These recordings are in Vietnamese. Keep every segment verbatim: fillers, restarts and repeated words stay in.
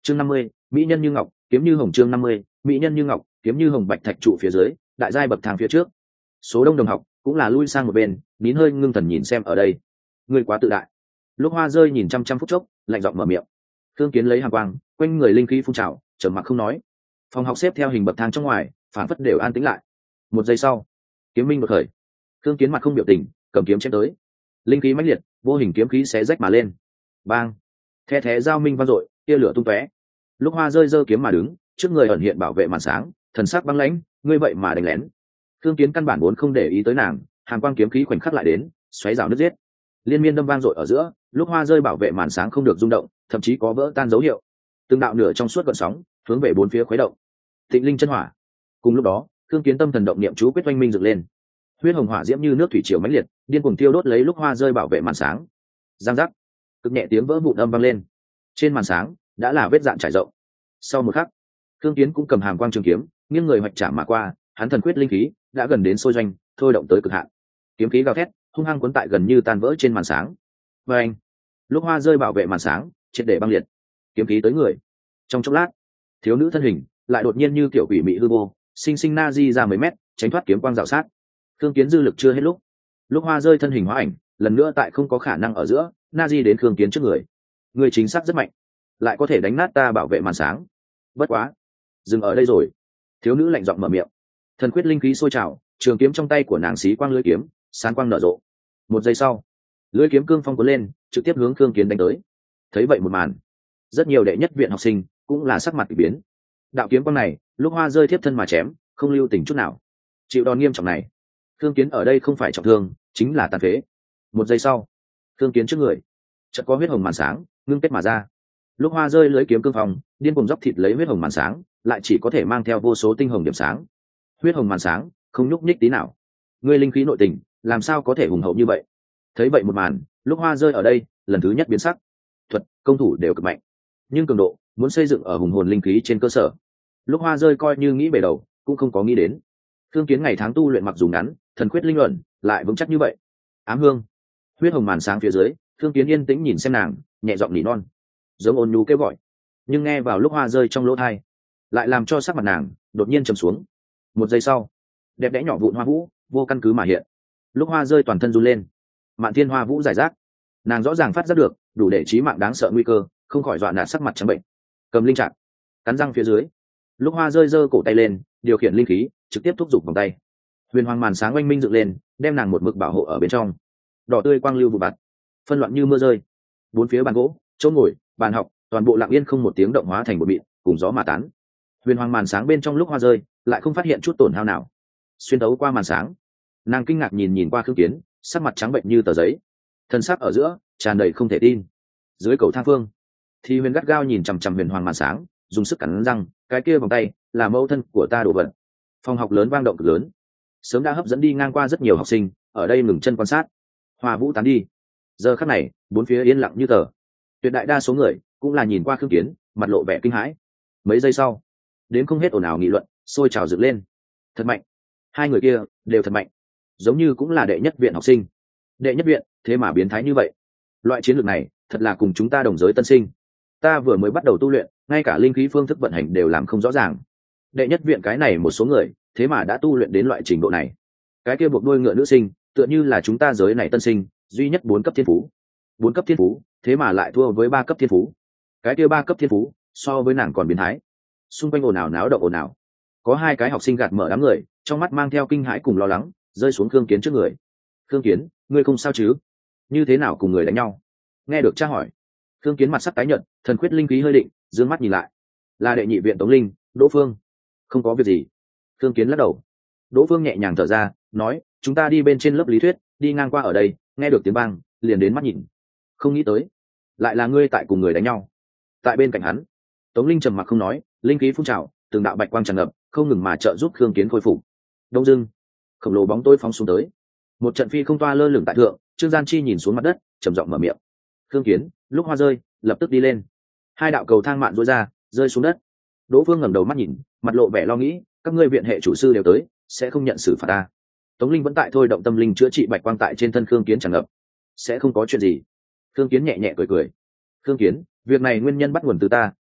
chương năm mươi, mỹ nhân như ngọc kiếm như hồng. Chương năm mươi, mỹ nhân như ngọc kiếm như hồng. Bạch thạch trụ phía dưới, đại giai bậc thang phía trước, số đông đồng học cũng là lui sang một bên, nín hơi ngưng thần nhìn xem ở đây. Người quá tự đại. Lúc Hoa rơi nhìn chăm chăm phút chốc, lạnh giọng mở miệng. Thương Kiến lấy hàn quang, quanh người linh khí phun trào, trầm mặc không nói. Phòng học xếp theo hình bậc thang trong ngoài, phản phất đều an tĩnh lại. Một giây sau, kiếm minh đột khởi. Thương Kiến mặt không biểu tình, cầm kiếm chém tới. Linh khí mãnh liệt, vô hình kiếm khí xé rách mà lên. Bang! The thé giao minh vang dội, tia lửa tung tóe. Lúc Hoa rơi giơ kiếm mà đứng, trước người ẩn hiện bảo vệ màn sáng, thần sắc băng lãnh, ngươi vậy mà đánh lén. Thương Kiến căn bản vốn không để ý tới nàng, hàn quang kiếm khí khoảnh khắc lại đến, xoáy rào nứt giết. Liên miên đâm vang dội ở giữa, lúc Hoa rơi bảo vệ màn sáng không được rung động, thậm chí có vỡ tan dấu hiệu. Từng đạo nửa trong suốt gợn sóng, hướng về bốn phía khuấy động. Tịnh linh chân hỏa. Cùng lúc đó, Thương Kiến tâm thần động niệm chú quyết oanh minh dựng lên. Huyết hồng hỏa diễm như nước thủy triều mãnh liệt, điên cuồng tiêu đốt lấy lúc Hoa rơi bảo vệ màn sáng. Giang giác, cực nhẹ tiếng vỡ vụn âm vang lên. Trên màn sáng đã là vết dạn trải rộng. Sau một khắc, Thương Kiến cũng cầm hàm quang trường kiếm, nghiêng người hoạch chạm mà qua, hắn thần quyết linh khí đã gần đến sôi doanh, thôi động tới cực hạn. Kiếm khí gào thét, hung hăng cuốn tại gần như tan vỡ trên màn sáng. Và anh, lúc Hoa rơi bảo vệ màn sáng, triệt để băng liệt. Kiếm khí tới người. Trong chốc lát, thiếu nữ thân hình lại đột nhiên như kiểu quỷ mị hư vô, sinh sinh na di ra mấy mét, tránh thoát kiếm quang rào sát. Thương Kiến dư lực chưa hết lúc, lúc Hoa rơi thân hình hóa ảnh, lần nữa tại không có khả năng ở giữa, na di đến Thương Kiến trước người. Người chính xác rất mạnh, lại có thể đánh nát ta bảo vệ màn sáng. Bất quá, dừng ở đây rồi. Thiếu nữ lạnh giọng mở miệng. Thần quyết linh khí sôi trào, trường kiếm trong tay của nàng xí quang lưỡi kiếm, sáng quang nở rộ. Một giây sau, lưỡi kiếm cương phong cuốn lên, trực tiếp hướng Thương Kiến đánh tới. Thấy vậy một màn, rất nhiều đệ nhất viện học sinh cũng là sắc mặt kỳ biến. Đạo kiếm quang này, lúc Hoa rơi tiếp thân mà chém, không lưu tình chút nào. Chịu đòn nghiêm trọng này, Thương Kiến ở đây không phải trọng thương, chính là tàn phế. Một giây sau, Thương Kiến trước người chợt có huyết hồng màn sáng ngưng kết mà ra. Lúc Hoa rơi lưỡi kiếm cương phong, điên cuồng dốc thịt lấy huyết hồng màn sáng, lại chỉ có thể mang theo vô số tinh hồng điểm sáng. Huyết hồng màn sáng không nhúc nhích tí nào. Ngươi linh khí nội tình làm sao có thể hùng hậu như vậy? Thấy vậy một màn, lúc Hoa rơi ở đây lần thứ nhất biến sắc. Thuật công thủ đều cực mạnh, nhưng cường độ muốn xây dựng ở hùng hồn linh khí trên cơ sở. Lúc Hoa rơi coi như nghĩ bề đầu, cũng không có nghĩ đến Thương Kiến ngày tháng tu luyện mặc dù ngắn, thần quyết linh luận lại vững chắc như vậy. Ám hương, huyết hồng màn sáng phía dưới, Thương Kiến yên tĩnh nhìn xem nàng, nhẹ giọng nỉ non, giống ôn nhu kêu gọi. Nhưng nghe vào lúc Hoa rơi trong lỗ tai, lại làm cho sắc mặt nàng đột nhiên trầm xuống. Một giây sau, đẹp đẽ nhỏ vụn hoa vũ vô căn cứ mà hiện. Lúc Hoa rơi toàn thân run lên, mạn thiên hoa vũ giải rác, nàng rõ ràng phát giác được đủ để chí mạng đáng sợ nguy cơ, không khỏi dọa nạt sắc mặt trắng bệnh. Cầm linh trạng, cắn răng phía dưới, lúc Hoa rơi giơ cổ tay lên, điều khiển linh khí trực tiếp thúc giục vòng tay. Huyền hoàng màn sáng oanh minh dựng lên, đem nàng một mực bảo hộ ở bên trong. Đỏ tươi quang lưu vụ bạt, phân loạn như mưa rơi. Bốn phía bàn gỗ, chỗ ngồi, bàn học, toàn bộ lặng yên không một tiếng động hóa thành một mịn, cùng gió mà tán. Huyền hoàng màn sáng bên trong lúc Hoa rơi lại không phát hiện chút tổn hao nào. Xuyên tấu qua màn sáng, nàng kinh ngạc nhìn nhìn qua Thương Kiến, sắc mặt trắng bệnh như tờ giấy, thân sắc ở giữa tràn đầy không thể tin. Dưới cầu thang phương, thì Huyền gắt gao nhìn chằm chằm huyền hoàng màn sáng, dùng sức cắn răng, cái kia vòng tay là mẫu thân của ta đồ vật. Phòng học lớn vang động cực lớn, sớm đã hấp dẫn đi ngang qua rất nhiều học sinh, ở đây ngừng chân quan sát. Hoa vũ tán đi, giờ khắc này bốn phía yên lặng như tờ. Tuyệt đại đa số người cũng là nhìn qua Thương Kiến, mặt lộ vẻ kinh hãi. Mấy giây sau, đến không hết ồn ào nghị luận, sôi trào dựng lên. Thật mạnh, hai người kia đều thật mạnh, giống như cũng là đệ nhất viện học sinh. Đệ nhất viện thế mà biến thái như vậy, loại chiến lược này thật là cùng chúng ta đồng giới tân sinh. Ta vừa mới bắt đầu tu luyện, ngay cả linh khí phương thức vận hành đều làm không rõ ràng. Đệ nhất viện cái này một số người thế mà đã tu luyện đến loại trình độ này. Cái kia buộc đuôi ngựa nữ sinh tựa như là chúng ta giới này tân sinh duy nhất bốn cấp thiên phú. Bốn cấp thiên phú thế mà lại thua với ba cấp thiên phú. Cái kia ba cấp thiên phú so với nàng còn biến thái. Xung quanh ồn ào náo động ồn ào, có hai cái học sinh gạt mở đám người, trong mắt mang theo kinh hãi cùng lo lắng, rơi xuống Thương Kiến trước người. Thương Kiến, ngươi không sao chứ? Như thế nào cùng người đánh nhau? Nghe được tra hỏi, Thương Kiến mặt sắc tái nhợt, thần quyết linh khí hơi định, dương mắt nhìn lại, là đệ nhị viện Tống Linh, Đỗ Phương. Không có việc gì. Thương Kiến lắc đầu. Đỗ Phương nhẹ nhàng thở ra, nói, chúng ta đi bên trên lớp lý thuyết, đi ngang qua ở đây, nghe được tiếng vang, liền đến mắt nhìn. Không nghĩ tới, lại là ngươi tại cùng người đánh nhau. Tại bên cạnh hắn, Tống Linh trầm mặc không nói, linh khí phun trào, từng đạo bạch quang tràn ngập, không ngừng mà trợ giúp Thương Kiến khôi phục. Đông dưng, khổng lồ bóng tối phóng xuống tới, một trận phi không toa lơ lửng tại thượng. Trương Gian Chi nhìn xuống mặt đất, trầm giọng mở miệng. Thương Kiến, lúc Hoa rơi, lập tức đi lên. Hai đạo cầu thang mạn rối ra, rơi xuống đất. Đỗ Phương ngẩng đầu mắt nhìn, mặt lộ vẻ lo nghĩ, các ngươi viện hệ chủ sư đều tới, sẽ không nhận xử phạt ta. Tống Linh vẫn tại thôi động tâm linh chữa trị bạch quang tại trên thân Thương Kiến tràn ngập. Sẽ không có chuyện gì. Thương Kiến nhẹ nhẹ cười cười. Thương Kiến, việc này nguyên nhân bắt nguồn từ ta,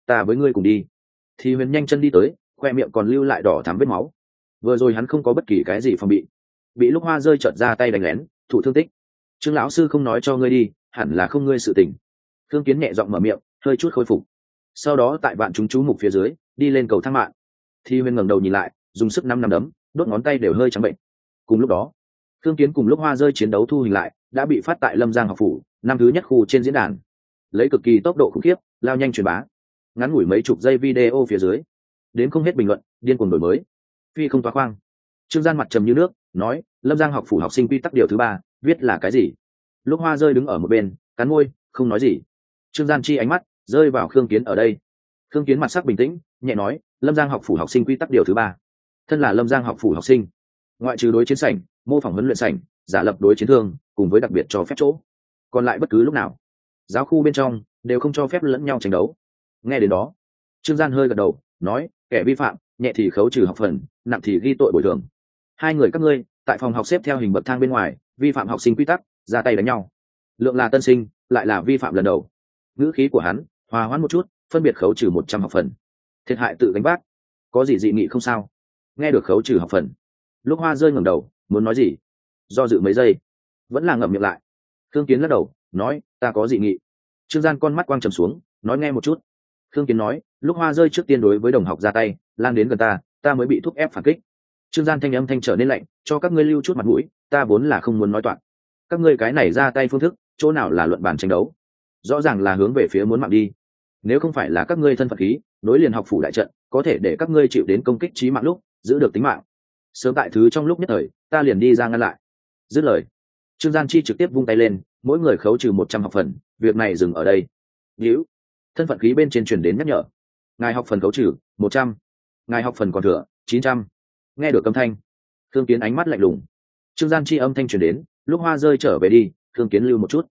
ta với ngươi cùng đi. Thì huyền nhanh chân đi tới, khoe miệng còn lưu lại đỏ thắm vết máu. Vừa rồi hắn không có bất kỳ cái gì phòng bị, bị lúc hoa rơi chợt ra tay đánh lén, thụ thương tích. Trương lão sư không nói cho ngươi đi, hẳn là không ngươi sự tình. Thương Kiến nhẹ giọng mở miệng, hơi chút khôi phục. Sau đó tại vạn chúng chú mục phía dưới, đi lên cầu thang mạng. Thi Huyền ngẩng đầu nhìn lại, dùng sức năm năm đấm, đốt ngón tay đều hơi trắng bệnh. Cùng lúc đó, Thương Kiến cùng lúc hoa rơi chiến đấu thu hình lại, đã bị phát tại Lâm Giang học phủ, năm thứ nhất khu trên diễn đàn. Lấy cực kỳ tốc độ khủng khiếp, lao nhanh truyền bá. Ngắn ngủi mấy chục giây video phía dưới, đến không hết bình luận, điên cuồng đổi mới. Phi không toa khoang. Trương Gian mặt trầm như nước, nói, Lâm Giang học phủ học sinh quy tắc điều thứ ba, viết là cái gì? Lúc hoa rơi đứng ở một bên, cắn môi, không nói gì. Trương Gian chi ánh mắt rơi vào Khương Kiến ở đây. Khương Kiến mặt sắc bình tĩnh, nhẹ nói, Lâm Giang học phủ học sinh quy tắc điều thứ ba. Thân là Lâm Giang học phủ học sinh, ngoại trừ đối chiến sảnh, mô phỏng huấn luyện sảnh, giả lập đối chiến thương, cùng với đặc biệt cho phép chỗ, còn lại bất cứ lúc nào, giáo khu bên trong đều không cho phép lẫn nhau tranh đấu. Nghe đến đó, Trương Gian hơi gật đầu, nói, kẻ vi phạm, nhẹ thì khấu trừ học phần, nặng thì ghi tội bồi thường. Hai người các ngươi tại phòng học xếp theo hình bậc thang bên ngoài, vi phạm học sinh quy tắc, ra tay đánh nhau. Lượng là tân sinh, lại là vi phạm lần đầu. Ngữ khí của hắn hòa hoãn một chút, phân biệt khấu trừ một trăm học phần. Thiệt hại tự gánh vác, có gì dị nghị không sao? Nghe được khấu trừ học phần, lúc hoa rơi ngẩng đầu, muốn nói gì, do dự mấy giây, vẫn là ngậm miệng lại. Khương Kiến lắc đầu, nói, ta có dị nghị. Trương Gian con mắt quang trầm xuống, nói nghe một chút. Khương Kiến nói, lúc hoa rơi trước tiên đối với đồng học ra tay, lan đến gần ta, ta mới bị thúc ép phản kích. Trương Gian thanh âm thanh trở nên lạnh, cho các ngươi lưu chút mặt mũi, ta vốn là không muốn nói toạc. Các ngươi cái này ra tay phương thức, chỗ nào là luận bàn tranh đấu, rõ ràng là hướng về phía muốn mạng đi. Nếu không phải là các ngươi thân phận khí, nối liền học phủ đại trận, có thể để các ngươi chịu đến công kích chí mạng lúc, giữ được tính mạng. Sớm tại thứ trong lúc nhất thời, ta liền đi ra ngăn lại. Dứt lời, Trương Gian chi trực tiếp vung tay lên, mỗi người khấu trừ một trăm học phần, việc này dừng ở đây. Hữu, thân phận khí bên trên truyền đến nhắc nhở. Ngài học phần khấu trừ một trăm, ngài học phần còn thừa chín trăm. Nghe được âm thanh, Thương Kiến ánh mắt lạnh lùng. Trương Gian chi âm thanh truyền đến, lúc hoa rơi trở về đi, Thương Kiến lưu một chút.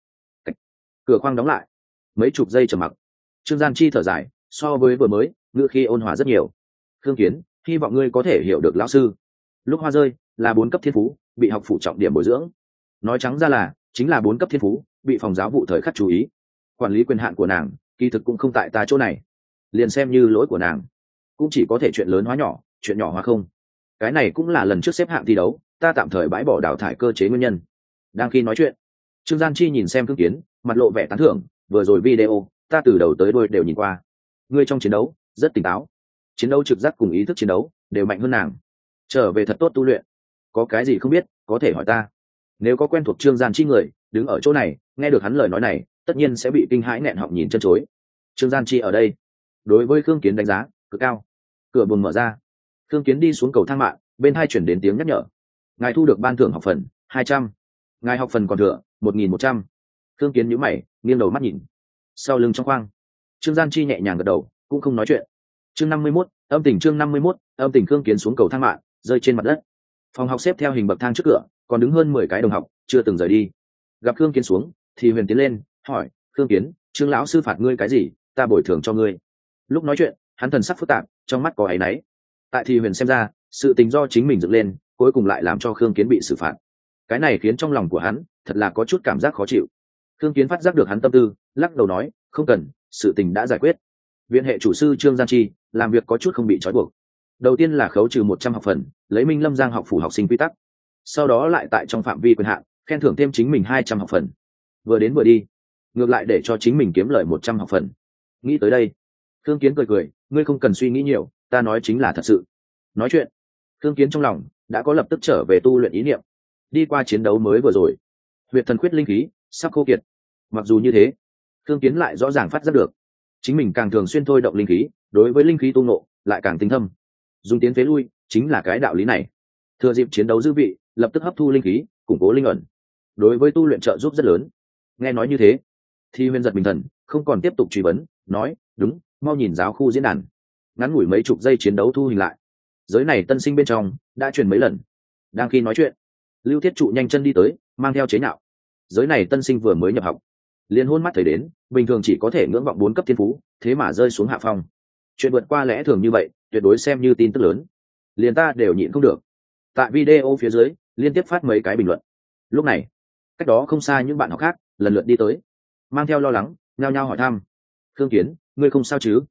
Cửa khoang đóng lại, mấy chục giây trầm mặc. Trương Gian chi thở dài, so với vừa mới, ngữ khí ôn hòa rất nhiều. Thương Kiến, hy vọng ngươi có thể hiểu được lão sư. Lúc hoa rơi là bốn cấp thiên phú, bị học phụ trọng điểm bồi dưỡng. Nói trắng ra là chính là bốn cấp thiên phú, bị phòng giáo vụ thời khắc chú ý. Quản lý quyền hạn của nàng, kỳ thực cũng không tại ta chỗ này. Liền xem như lỗi của nàng, cũng chỉ có thể chuyện lớn hóa nhỏ, chuyện nhỏ hóa không. Cái này cũng là lần trước xếp hạng thi đấu, ta tạm thời bãi bỏ đào thải cơ chế nguyên nhân. Đang khi nói chuyện, Trương Gian chi nhìn xem Thương Kiến, mặt lộ vẻ tán thưởng, vừa rồi video, ta từ đầu tới đuôi đều nhìn qua. Ngươi trong chiến đấu rất tỉnh táo, chiến đấu trực giác cùng ý thức chiến đấu đều mạnh hơn nàng. Trở về thật tốt tu luyện, có cái gì không biết có thể hỏi ta. Nếu có quen thuộc Trương Gian chi người đứng ở chỗ này, nghe được hắn lời nói này, tất nhiên sẽ bị kinh hãi nghẹn họng nhìn chân chối. Trương Gian chi ở đây, đối với Khương Kiến đánh giá cực cao. Cửa buồng mở ra, Khương Kiến đi xuống cầu thang mạng, bên hai chuyển đến tiếng nhắc nhở. Ngài thu được ban thưởng học phần hai trăm, ngài học phần còn thừa một nghìn một trăm. Khương Kiến nhíu mày, nghiêng đầu mắt nhìn. Sau lưng trong khoang, Trương Gian chi nhẹ nhàng gật đầu, cũng không nói chuyện. Chương năm mươi mốt, âm tình chương năm mươi mốt, âm tình Khương Kiến xuống cầu thang mạng, rơi trên mặt đất. Phòng học xếp theo hình bậc thang trước cửa, còn đứng hơn mười cái đồng học, chưa từng rời đi. Gặp Khương Kiến xuống, thì Huyền tiến lên, hỏi, Khương Kiến, Trương lão sư phạt ngươi cái gì, ta bồi thường cho ngươi. Lúc nói chuyện, hắn thần sắc phức tạp, trong mắt có áy náy. Tại thì Huyền xem ra, sự tình do chính mình dựng lên, cuối cùng lại làm cho Khương Kiến bị xử phạt. Cái này khiến trong lòng của hắn thật là có chút cảm giác khó chịu. Khương Kiến phát giác được hắn tâm tư, lắc đầu nói, không cần, sự tình đã giải quyết. Viện hệ chủ sư Trương Gian Chi làm việc có chút không bị trói buộc. Đầu tiên là khấu trừ một trăm học phần, lấy Minh Lâm Giang học phủ học sinh quy tắc. Sau đó lại tại trong phạm vi quyền hạn, khen thưởng thêm chính mình hai trăm học phần. Vừa đến vừa đi, ngược lại để cho chính mình kiếm lợi một trăm học phần. Nghĩ tới đây, Khương Kiến cười cười, ngươi không cần suy nghĩ nhiều, ta nói chính là thật sự. Nói chuyện, Khương Kiến trong lòng đã có lập tức trở về tu luyện ý niệm. Đi qua chiến đấu mới vừa rồi, huyệt thần khuyết linh khí sắp khô kiệt. Mặc dù như thế, Khương Kiến lại rõ ràng phát giác được, chính mình càng thường xuyên thôi động linh khí, đối với linh khí tu nộ lại càng tinh thâm. Dùng tiến phế lui chính là cái đạo lý này. Thừa dịp chiến đấu dư vị, lập tức hấp thu linh khí, củng cố linh ẩn, đối với tu luyện trợ giúp rất lớn. Nghe nói như thế, Thi Huyền giật bình thần, không còn tiếp tục truy vấn, nói, đúng, mau nhìn giáo khu diễn đàn. Ngắn ngủi mấy chục giây chiến đấu thu hình lại, giới này tân sinh bên trong đã truyền mấy lần. Đang khi nói chuyện, Lưu Thiết Trụ nhanh chân đi tới, mang theo chế nhạo. Giới này tân sinh vừa mới nhập học, liền hôn mắt thấy đến, bình thường chỉ có thể ngưỡng vọng bốn cấp thiên phú, thế mà rơi xuống hạ phong. Chuyện vượt qua lẽ thường như vậy, tuyệt đối xem như tin tức lớn. Liền ta đều nhịn không được. Tại video phía dưới, liên tiếp phát mấy cái bình luận. Lúc này, cách đó không xa những bạn học khác lần lượt đi tới, mang theo lo lắng, nhao nhao hỏi thăm. Khương Kiến, ngươi không sao chứ?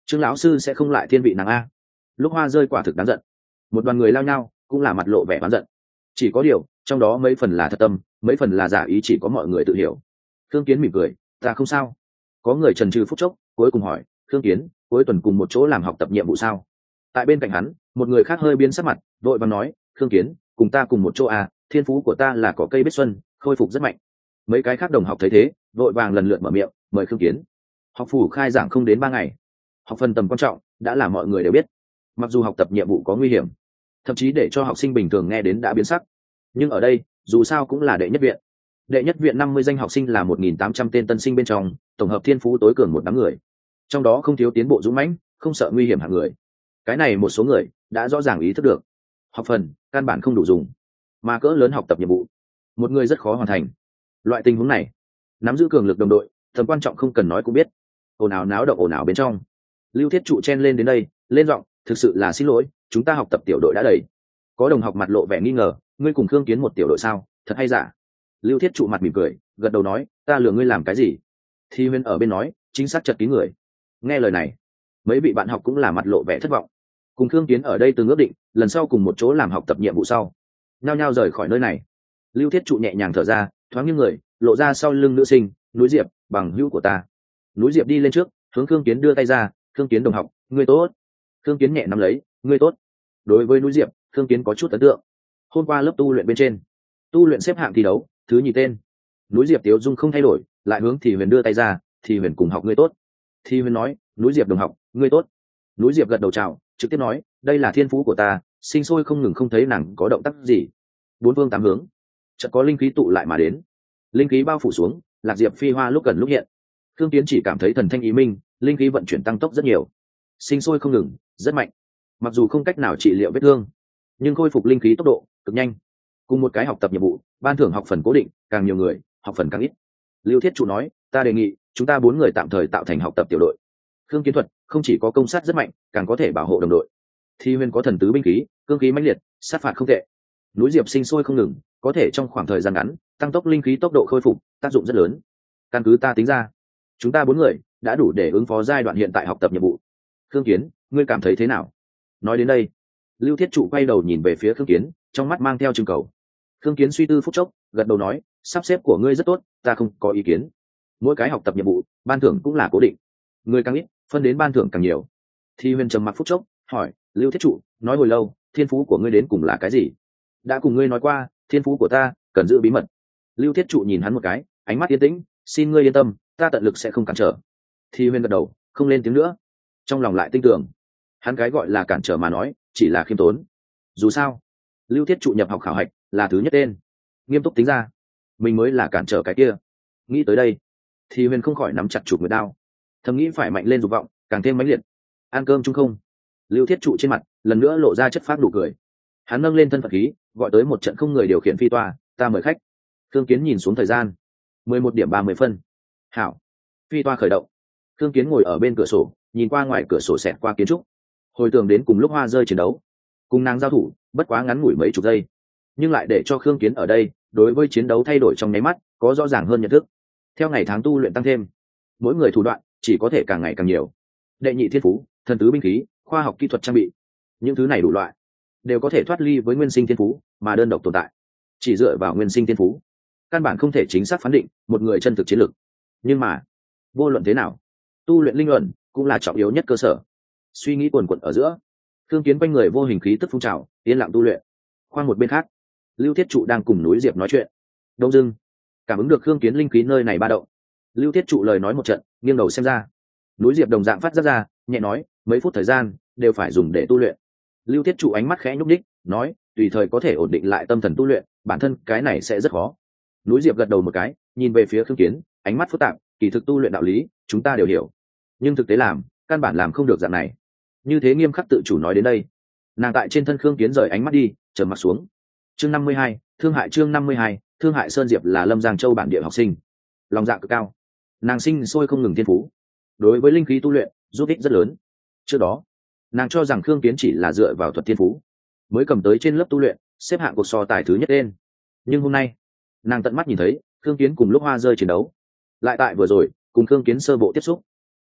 Trương lão sư sẽ không lại thiên vị nàng a. Lúc Hoa rơi quả thực đáng giận, một đoàn người lao nhau cũng là mặt lộ vẻ oán giận. Chỉ có điều trong đó mấy phần là thật tâm, mấy phần là giả ý, chỉ có mọi người tự hiểu. Khương Kiến mỉm cười, ta không sao. Có người chần chừ phút chốc, cuối cùng hỏi, Khương Kiến, cuối tuần cùng một chỗ làm học tập nhiệm vụ sao? Tại bên cạnh hắn, một người khác hơi biến sắc mặt, đội vàng nói, Khương Kiến, cùng ta cùng một chỗ à, thiên phú của ta là có cây bích xuân, khôi phục rất mạnh. Mấy cái khác đồng học thấy thế, đội vàng lần lượt mở miệng, mời Khương Kiến. Học phủ khai giảng không đến ba ngày, học phần tầm quan trọng đã là mọi người đều biết. Mặc dù học tập nhiệm vụ có nguy hiểm, thậm chí để cho học sinh bình thường nghe đến đã biến sắc, nhưng ở đây dù sao cũng là đệ nhất viện. Đệ nhất viện năm mươi danh học sinh là một nghìn tám trăm tên tân sinh bên trong, tổng hợp thiên phú tối cường một đám người, trong đó không thiếu tiến bộ dũng mãnh, không sợ nguy hiểm hạng người. Cái này một số người đã rõ ràng ý thức được, học phần căn bản không đủ dùng, mà cỡ lớn học tập nhiệm vụ một người rất khó hoàn thành. Loại tình huống này, nắm giữ cường lực đồng đội tầm quan trọng không cần nói cũng biết. Ồn ào náo động ồn ào bên trong, Lưu Thiết Trụ chen lên đến đây, lên giọng, thực sự là xin lỗi, chúng ta học tập tiểu đội đã đầy. Có đồng học mặt lộ vẻ nghi ngờ, ngươi cùng Khương Kiến một tiểu đội sao, thật hay giả? Lưu Thiết Trụ mặt mỉm cười, gật đầu nói, ta lừa ngươi làm cái gì? Thi Huyên ở bên nói, chính xác chật kín người. Nghe lời này, mấy vị bạn học cũng là mặt lộ vẻ thất vọng. Cùng Khương Kiến ở đây từng ước định, lần sau cùng một chỗ làm học tập nhiệm vụ sau, nhao nhao rời khỏi nơi này. Lưu Thiết Trụ nhẹ nhàng thở ra, thoáng nghiêng người, lộ ra sau lưng nữ sinh, Núi Diệp, bằng hữu của ta. Núi Diệp đi lên trước, hướng Khương Kiến đưa tay ra, Khương Kiến đồng học, ngươi tốt. Khương Kiến nhẹ nắm lấy, ngươi tốt. Đối với Núi Diệp, Khương Kiến có chút ấn tượng. Hôm qua lớp tu luyện bên trên, tu luyện xếp hạng thi đấu, thứ nhì tên. Núi Diệp Tiếu Dung không thay đổi, lại hướng Thì Huyền đưa tay ra, Thì Huyền cùng học ngươi tốt. Thì Huyền nói, Núi Diệp đồng học, ngươi tốt. Núi Diệp gật đầu chào, trực tiếp nói, đây là thiên phú của ta, sinh sôi không ngừng, không thấy nàng có động tác gì. Bốn phương tám hướng, chợt có linh khí tụ lại mà đến. Linh khí bao phủ xuống, Lạc Diệp phi hoa lúc gần lúc hiện. Khương Tiến chỉ cảm thấy thần thanh ý minh, linh khí vận chuyển tăng tốc rất nhiều, sinh sôi không ngừng, rất mạnh. Mặc dù không cách nào trị liệu vết thương, nhưng khôi phục linh khí tốc độ cực nhanh. Cùng một cái học tập nhiệm vụ, ban thưởng học phần cố định, càng nhiều người, học phần càng ít. Lưu Thiết Trụ nói, ta đề nghị chúng ta bốn người tạm thời tạo thành học tập tiểu đội. Khương Kiến thuật không chỉ có công sát rất mạnh, càng có thể bảo hộ đồng đội. Thi Huyên có thần tứ binh khí, cương khí mãnh liệt, sát phạt không tệ. Núi Diệp sinh sôi không ngừng, có thể trong khoảng thời gian ngắn tăng tốc linh khí tốc độ khôi phục, tác dụng rất lớn. Căn cứ ta tính ra, chúng ta bốn người đã đủ để ứng phó giai đoạn hiện tại học tập nhiệm vụ. Khương Kiến, ngươi cảm thấy thế nào? Nói đến đây, Lưu Thiết Trụ quay đầu nhìn về phía Khương Kiến, trong mắt mang theo trưng cầu. Khương Kiến suy tư phút chốc, gật đầu nói, sắp xếp của ngươi rất tốt, ta không có ý kiến. Mỗi cái học tập nhiệm vụ, ban thưởng cũng là cố định, người càng ít, phân đến ban thưởng càng nhiều. Thi Huyên trầm mặc phút chốc, hỏi, Lưu Thiết Trụ, nói hồi lâu, thiên phú của ngươi đến cùng là cái gì? Đã cùng ngươi nói qua, thiên phú của ta cần giữ bí mật. Lưu Thiết Trụ nhìn hắn một cái, ánh mắt yên tĩnh, xin ngươi yên tâm, ta tận lực sẽ không cản trở. Thi Huyên gật đầu, không lên tiếng nữa, trong lòng lại tin tưởng, hắn cái gọi là cản trở mà nói, chỉ là khiêm tốn. Dù sao, Lưu Thiết Trụ nhập học khảo hạch là thứ nhất tên, nghiêm túc tính ra, mình mới là cản trở cái kia. Nghĩ tới đây, Thi Huyên không khỏi nắm chặt chụp người đao, thầm nghĩ phải mạnh lên dục vọng, càng thêm mãnh liệt. Ăn cơm chung không? Lưu Thiết Trụ trên mặt lần nữa lộ ra chất phát nụ cười. Hắn nâng lên thân phận khí, gọi tới một trận không người điều khiển phi toa, ta mời khách. Khương Kiến nhìn xuống thời gian, mười một điểm ba mươi phân. Hảo. Phi toa khởi động. Khương Kiến ngồi ở bên cửa sổ, nhìn qua ngoài cửa sổ xẹt qua kiến trúc, hồi tưởng đến cùng lúc Hoa rơi chiến đấu, cùng nàng giao thủ, bất quá ngắn ngủi mấy chục giây, nhưng lại để cho Khương Kiến ở đây đối với chiến đấu thay đổi trong nháy mắt, có rõ ràng hơn nhận thức. Theo ngày tháng tu luyện tăng thêm, mỗi người thủ đoạn chỉ có thể càng ngày càng nhiều. Đệ nhị thiên phú, thần tứ binh khí, khoa học kỹ thuật trang bị, những thứ này đủ loại đều có thể thoát ly với nguyên sinh thiên phú mà đơn độc tồn tại. Chỉ dựa vào nguyên sinh thiên phú, căn bản không thể chính xác phán định một người chân thực chiến lực. Nhưng mà vô luận thế nào, tu luyện linh luận cũng là trọng yếu nhất cơ sở. Suy nghĩ quần quật ở giữa, Khương Kiến quanh người vô hình khí tức phun trào, yên lặng tu luyện. Khoan một bên khác, Lưu Thiết Trụ đang cùng Núi Diệp nói chuyện. Đông dưng cảm ứng được Khương Kiến linh khí nơi này ba động, Lưu Thiết Trụ lời nói một trận, nghiêng đầu xem ra. Núi Diệp đồng dạng phát ra ra, nhẹ nói, mấy phút thời gian đều phải dùng để tu luyện. Lưu Thiết Trụ ánh mắt khẽ nhúc nhích, nói, tùy thời có thể ổn định lại tâm thần tu luyện, bản thân cái này sẽ rất khó. Núi Diệp gật đầu một cái, nhìn về phía Khương Kiến, ánh mắt phức tạp, kỳ thực tu luyện đạo lý, chúng ta đều hiểu, nhưng thực tế làm, căn bản làm không được dạng này. Như thế nghiêm khắc tự chủ nói đến đây, nàng tại trên thân Khương Kiến rời ánh mắt đi, trầm mặt xuống. Chương năm mươi hai, thương hại chương năm mươi hai, thương hại Sơn Diệp là Lâm Giang Châu bản địa học sinh, lòng dạ cực cao, nàng sinh sôi không ngừng thiên phú, đối với linh khí tu luyện giúp ích rất lớn. Trước đó, nàng cho rằng Khương Kiến chỉ là dựa vào thuật thiên phú mới cầm tới trên lớp tu luyện xếp hạng cuộc so tài thứ nhất lên, nhưng hôm nay nàng tận mắt nhìn thấy Khương Kiến cùng lúc Hoa rơi chiến đấu, lại tại vừa rồi cùng Khương Kiến sơ bộ tiếp xúc,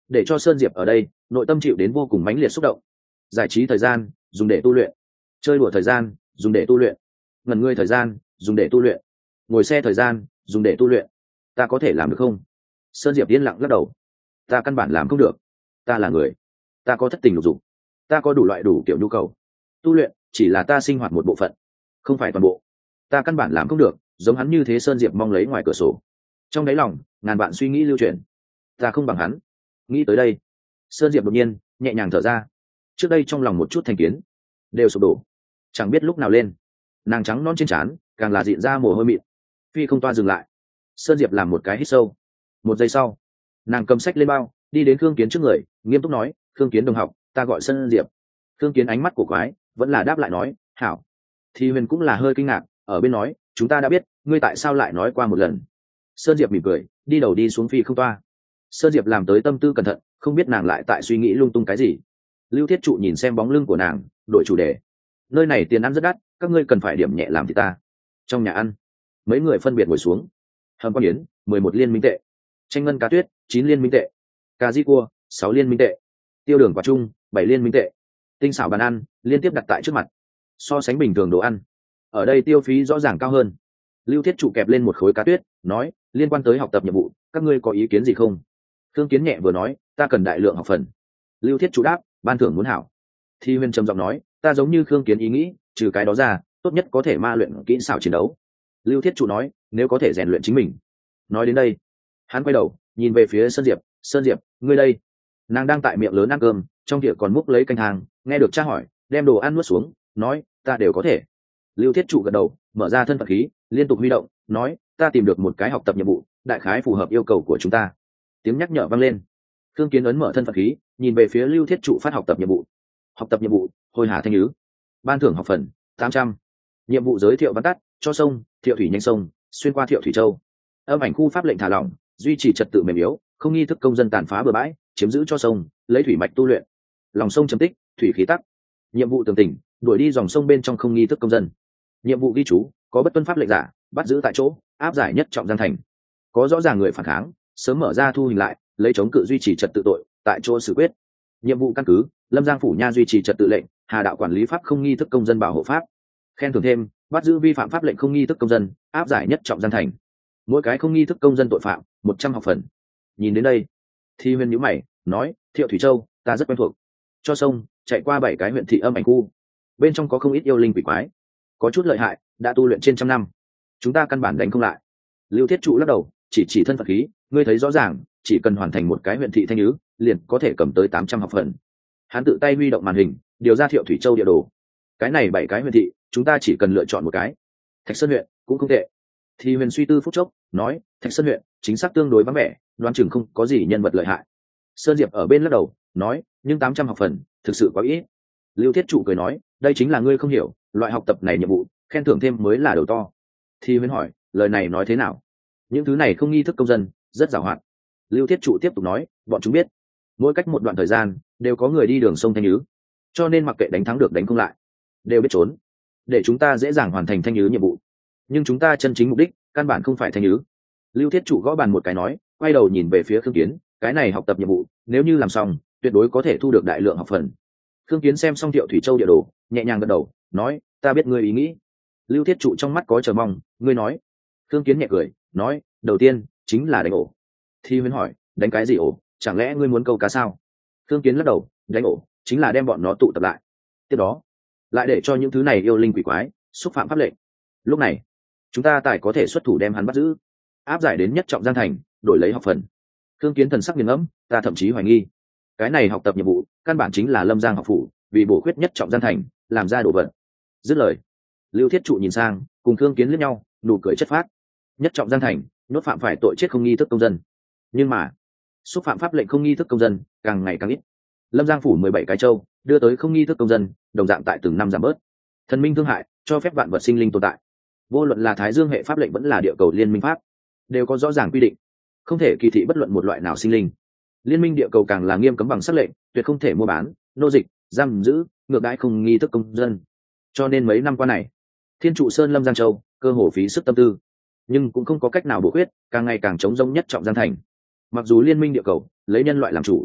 để cho Sơn Diệp ở đây nội tâm chịu đến vô cùng mãnh liệt xúc động. Giải trí thời gian dùng để tu luyện, chơi đùa thời gian dùng để tu luyện, ngẩn ngươi thời gian dùng để tu luyện, ngồi xe thời gian dùng để tu luyện. Ta có thể làm được không? Sơn Diệp yên lặng lắc đầu. Ta căn bản làm không được. Ta là người, ta có thất tình lục dục, ta có đủ loại đủ kiểu nhu cầu. Tu luyện chỉ là ta sinh hoạt một bộ phận, không phải toàn bộ. Ta căn bản làm không được giống hắn như thế. Sơn Diệp mong lấy ngoài cửa sổ, trong đáy lòng ngàn vạn suy nghĩ lưu chuyển. Ta không bằng hắn. Nghĩ tới đây, Sơn Diệp đột nhiên nhẹ nhàng thở ra. Trước đây trong lòng một chút thành kiến đều sụp đổ, chẳng biết lúc nào lên. Nàng trắng non trên trán càng là dịn ra mồ hôi mịn. Phi không toa dừng lại. Sơn Diệp làm một cái hít sâu. Một giây sau, nàng cầm sách lên bao, đi đến Khương Kiến trước người, nghiêm túc nói: Khương Kiến đồng học, ta gọi Sơn Diệp. Khương Kiến ánh mắt của quái vẫn là đáp lại nói: hảo. Thì Huyền cũng là hơi kinh ngạc, ở bên nói: chúng ta đã biết, ngươi tại sao lại nói qua một lần? Sơn Diệp mỉm cười, đi đầu đi xuống phi không toa. Sơn Diệp làm tới tâm tư cẩn thận, không biết nàng lại tại suy nghĩ lung tung cái gì. Lưu Thiết Trụ nhìn xem bóng lưng của nàng, đổi chủ đề: nơi này tiền ăn rất đắt, các ngươi cần phải điểm nhẹ làm thì ta. Trong nhà ăn, mấy người phân biệt ngồi xuống. Hầm quan yến mười một liên minh tệ, chanh ngân cá tuyết chín liên minh tệ, cà di cua sáu liên minh tệ, tiêu đường quả trung bảy liên minh tệ. Tinh xảo bàn ăn liên tiếp đặt tại trước mặt. So sánh bình thường đồ ăn, ở đây tiêu phí rõ ràng cao hơn. Lưu Thiết Trụ kẹp lên một khối cá tuyết, nói: liên quan tới học tập nhiệm vụ, các ngươi có ý kiến gì không? Khương Kiến nhẹ vừa nói: ta cần đại lượng học phần. Lưu Thiết Trụ đáp: ban thưởng muốn hảo. Thi Huyên trầm giọng nói: ta giống như Khương Kiến ý nghĩ, trừ cái đó ra, tốt nhất có thể ma luyện kỹ xảo chiến đấu. Lưu Thiết Trụ nói: nếu có thể rèn luyện chính mình. Nói đến đây, hắn quay đầu nhìn về phía Sơn Diệp: Sơn Diệp, ngươi đây? Nàng đang tại miệng lớn ăn cơm, trong tiệm còn múc lấy canh hàng, nghe được cha hỏi, đem đồ ăn nuốt xuống, nói: ta đều có thể. Lưu Thiết Trụ gật đầu, mở ra thân phận khí, liên tục huy động, nói: ta tìm được một cái học tập nhiệm vụ, đại khái phù hợp yêu cầu của chúng ta. Tiếng nhắc nhở vang lên. Khương Kiến ấn mở thân phận khí, nhìn về phía Lưu Thiết Trụ phát học tập nhiệm vụ. Học tập nhiệm vụ: Hồi Hà Thanh Nhứ. Ban thưởng học phần tám trăm. Nhiệm vụ giới thiệu văn tắt: cho sông Thiệu Thủy nhanh sông, xuyên qua Thiệu Thủy Châu. Âm ảnh khu pháp lệnh thả lỏng, duy trì trật tự mềm yếu, không nghi thức công dân tàn phá bừa bãi, chiếm giữ cho sông, lấy thủy mạch tu luyện. Lòng sông chấm tích, thủy khí tắc. Nhiệm vụ tường tỉnh: đuổi đi dòng sông bên trong không nghi thức công dân. Nhiệm vụ ghi chú: có bất tuân pháp lệnh giả, bắt giữ tại chỗ, áp giải nhất trọng giang thành. Có rõ ràng người phản kháng, sớm mở ra thu hình lại, lấy chống cự duy trì trật tự tội, tại chỗ xử quyết. Nhiệm vụ căn cứ: Lâm Giang phủ nha duy trì trật tự lệnh, Hà đạo quản lý pháp không nghi thức công dân bảo hộ pháp. Khen thưởng thêm: bắt giữ vi phạm pháp lệnh không nghi thức công dân, áp giải nhất trọng giang thành. Mỗi cái không nghi thức công dân tội phạm một trăm học phần. Nhìn đến đây, Thi Huyên nhíu mày, nói: Thiệu Thủy Châu ta rất quen thuộc. Cho sông chạy qua bảy cái huyện thị âm ảnh khu, bên trong có không ít yêu linh quỷ quái, có chút lợi hại, đã tu luyện trên trăm năm, chúng ta căn bản đánh không lại. Lưu Thiết Trụ lắc đầu, chỉ chỉ thân phận khí: ngươi thấy rõ ràng, chỉ cần hoàn thành một cái huyện thị Thanh Nhứ, liền có thể cầm tới tám trăm học phần. Hắn tự tay huy động màn hình, điều ra Thiệu Thủy Châu địa đồ. Cái này bảy cái huyện thị, chúng ta chỉ cần lựa chọn một cái. Thạch Sơn huyện cũng không tệ. Thì Huyền suy tư phút chốc, nói: Thạch Sơn huyện chính xác tương đối vắng vẻ, đoán chừng không có gì nhân vật lợi hại. Sơn Diệp ở bên lắc đầu, nói: nhưng tám trăm học phần thực sự quá ít. Lưu Thiết Trụ cười nói: đây chính là ngươi không hiểu, loại học tập này nhiệm vụ khen thưởng thêm mới là đầu to. Thì Huyền hỏi: lời này nói thế nào? Những thứ này không nghi thức công dân, rất giàu hoạt. Lưu Thiết Trụ tiếp tục nói: bọn chúng biết, mỗi cách một đoạn thời gian đều có người đi đường sông Thanh Nhứ, cho nên mặc kệ đánh thắng được đánh không lại, đều biết trốn, để chúng ta dễ dàng hoàn thành Thanh Nhứ nhiệm vụ. Nhưng chúng ta chân chính mục đích căn bản không phải Thanh Nhứ. Lưu Thiết Trụ gõ bàn một cái nói, quay đầu nhìn về phía Khương Kiến: cái này học tập nhiệm vụ nếu như làm xong, tuyệt đối có thể thu được đại lượng học phần. Khương Kiến xem xong Thiệu Thủy Châu địa đồ, nhẹ nhàng gật đầu, nói: ta biết ngươi ý nghĩ. Lưu Thiết Trụ trong mắt có chờ mong, ngươi nói. Khương Kiến nhẹ cười, nói: đầu tiên chính là đánh ổ. Thi Huyên hỏi: đánh cái gì ổ? Chẳng lẽ ngươi muốn câu cá sao? Khương Kiến lắc đầu, đánh ổ chính là đem bọn nó tụ tập lại, tiếp đó lại để cho những thứ này yêu linh quỷ quái xúc phạm pháp lệnh. Lúc này chúng ta tài có thể xuất thủ đem hắn bắt giữ, áp giải đến nhất trọng giang thành, đổi lấy học phần. Khương Kiến thần sắc nghiền ngẫm, ta thậm chí hoài nghi cái này học tập nhiệm vụ căn bản chính là Lâm Giang học phủ vì bổ khuyết nhất trọng giang thành làm ra đồ vật. Dứt lời, Lưu Thiết Trụ nhìn sang, cùng Khương Kiến liếc nhau, nụ cười chất phát. Nhất trọng giang thành nhốt phạm phải tội chết không nghi thức công dân, nhưng mà xúc phạm pháp lệnh không nghi thức công dân càng ngày càng ít. Lâm Giang phủ mười bảy cái châu đưa tới không nghi thức công dân đồng dạng tại từng năm giảm bớt. Thần minh thương hại cho phép vạn vật sinh linh tồn tại, vô luận là Thái Dương hệ pháp lệnh vẫn là địa cầu liên minh pháp, đều có rõ ràng quy định, không thể kỳ thị bất luận một loại nào sinh linh. Liên minh địa cầu càng là nghiêm cấm bằng sắc lệnh, tuyệt không thể mua bán, nô dịch, giam giữ, ngược đãi không nghi thức công dân. Cho nên mấy năm qua này, Thiên Trụ Sơn Lâm Giang Châu cơ hồ phí sức tâm tư, nhưng cũng không có cách nào bổ khuyết, càng ngày càng chống rông nhất trọng giang thành. Mặc dù liên minh địa cầu lấy nhân loại làm chủ,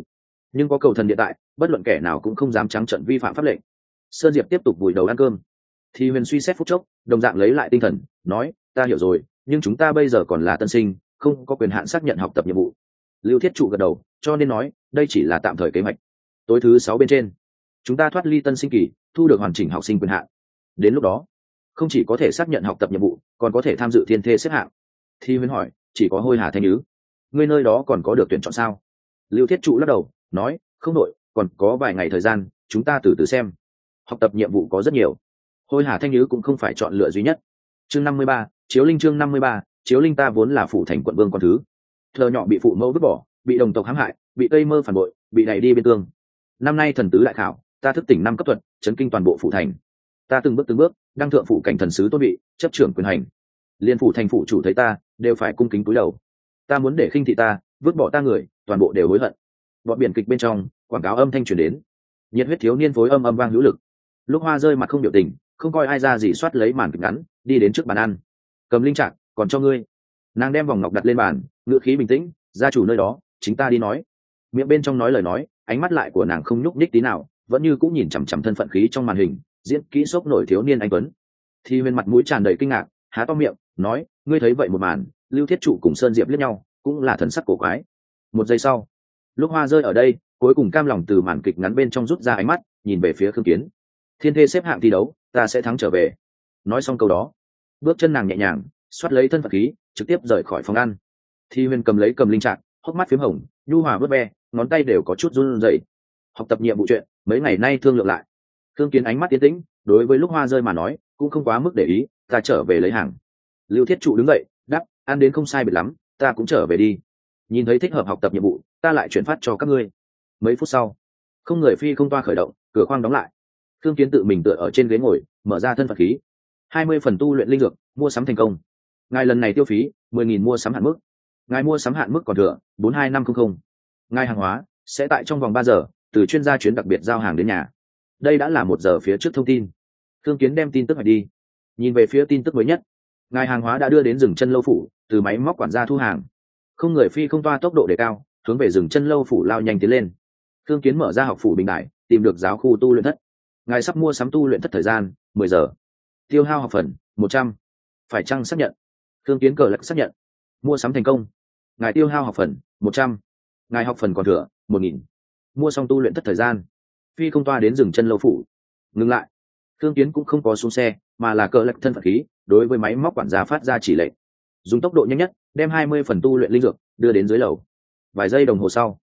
nhưng có cầu thần địa tại, bất luận kẻ nào cũng không dám trắng trợn vi phạm pháp lệnh. Sơn Diệp tiếp tục vùi đầu ăn cơm. Thì Huyền suy xét phút chốc, đồng dạng lấy lại tinh thần, nói, ta hiểu rồi, nhưng chúng ta bây giờ còn là tân sinh, không có quyền hạn xác nhận học tập nhiệm vụ. Lưu Thiết Trụ gật đầu, cho nên nói, đây chỉ là tạm thời kế hoạch. Tối thứ sáu bên trên, chúng ta thoát ly tân sinh kỳ, thu được hoàn chỉnh học sinh quyền hạn. Đến lúc đó, không chỉ có thể xác nhận học tập nhiệm vụ, còn có thể tham dự thiên thê xếp hạng. Thì Huyền hỏi, chỉ có Hôi Hà Thanh Nhứ, ngươi nơi đó còn có được tuyển chọn sao? Lưu Thiết Trụ lắc đầu, nói, không đội, còn có vài ngày thời gian, chúng ta từ từ xem. Học tập nhiệm vụ có rất nhiều, Hôi Hà Thanh Nhứ cũng không phải chọn lựa duy nhất. Chương năm mươi ba, Chiếu Linh chương năm mươi ba, Chiếu Linh ta vốn là phủ thành quận vương con thứ. Thờ nhỏ bị phụ mẫu vứt bỏ, bị đồng tộc hãm hại, bị cây mơ phản bội, bị đẩy đi bên tương. Năm nay thần tứ đại khảo, ta thức tỉnh năm cấp thuật, chấn kinh toàn bộ phủ thành. Ta từng bước từng bước, đăng thượng phủ cảnh thần sứ tôn vị, chấp trưởng quyền hành. Liên phủ thành phủ chủ thấy ta, đều phải cung kính cúi đầu. Ta muốn để khinh thị ta, vứt bỏ ta người, toàn bộ đều hối hận. Bọn biển kịch bên trong, quảng cáo âm thanh truyền đến. Nhiệt huyết thiếu niên phối âm âm vang hữu lực. Lúc Hoa rơi mặt không biểu tình, không coi ai ra gì soát lấy màn kịch ngắn, đi đến trước bàn ăn. Cầm linh trạng, còn cho ngươi. Nàng đem vòng ngọc đặt lên bàn, ngữ khí bình tĩnh, gia chủ nơi đó, chính ta đi nói. Miệng bên trong nói lời nói, ánh mắt lại của nàng không nhúc nhích tí nào, vẫn như cũng nhìn chằm chằm thân phận khí trong màn hình, diễn kỹ sốc nổi thiếu niên anh tuấn. Thì Huyền mặt mũi tràn đầy kinh ngạc, há to miệng, nói, ngươi thấy vậy một màn, Lưu Thiết Trụ cùng Sơn Diệp liếc nhau, cũng là thần sắc cổ quái. Một giây sau, lúc Hoa rơi ở đây, cuối cùng cam lòng từ màn kịch ngắn bên trong rút ra ánh mắt, nhìn về phía Khương Kiến. Thiên thê xếp hạng thi đấu, ta sẽ thắng trở về. Nói xong câu đó, bước chân nàng nhẹ nhàng, xoát lấy thân phận khí, trực tiếp rời khỏi phòng ăn. Thi Huyền cầm lấy cầm linh trạng, hốc mắt phím hồng, nhu hòa vớt ve, ngón tay đều có chút run rẩy. Học tập nhiệm vụ chuyện, mấy ngày nay thương lượng lại. Khương Kiến ánh mắt tiến tĩnh, đối với lúc Hoa rơi mà nói, cũng không quá mức để ý, ta trở về lấy hàng. Lưu Thiết Trụ đứng dậy, đáp, ăn đến không sai biệt lắm, ta cũng trở về đi. Nhìn thấy thích hợp học tập nhiệm vụ, ta lại chuyển phát cho các ngươi. Mấy phút sau, không người phi không toa khởi động, cửa khoang đóng lại. Khương Kiến tự mình tựa ở trên ghế ngồi, mở ra thân phận khí. hai mươi phần tu luyện linh dược, mua sắm thành công. Ngài lần này tiêu phí mười nghìn mua sắm hạn mức. Ngài mua sắm hạn mức còn thừa bốn hai năm không không. Ngài hàng hóa sẽ tại trong vòng ba giờ từ chuyên gia chuyến đặc biệt giao hàng đến nhà. Đây đã là một giờ phía trước thông tin. Khương Kiến đem tin tức hỏi đi. Nhìn về phía tin tức mới nhất. Ngài hàng hóa đã đưa đến rừng chân lâu phủ, từ máy móc quản gia thu hàng. Không người phi không toa tốc độ đề cao, hướng về rừng chân lâu phủ lao nhanh tiến lên. Khương Kiến mở ra học phủ bình đại, tìm được giáo khu tu luyện thất. Ngài sắp mua sắm tu luyện thất thời gian mười giờ. Tiêu hao học phần một trăm. Phải chăng xác nhận? Khương Kiến cờ lật xác nhận. Mua sắm thành công. Ngài tiêu hao học phần một trăm. Ngài học phần còn thừa một nghìn. Mua xong tu luyện thất thời gian. Phi không toa đến rừng chân lâu phủ. Ngừng lại. Khương Kiến cũng không có xuống xe, mà là cờ lật thân phận khí, đối với máy móc quản gia phát ra chỉ lệnh. Dùng tốc độ nhanh nhất, đem hai mươi phần tu luyện linh dược đưa đến dưới lầu. Vài giây đồng hồ sau,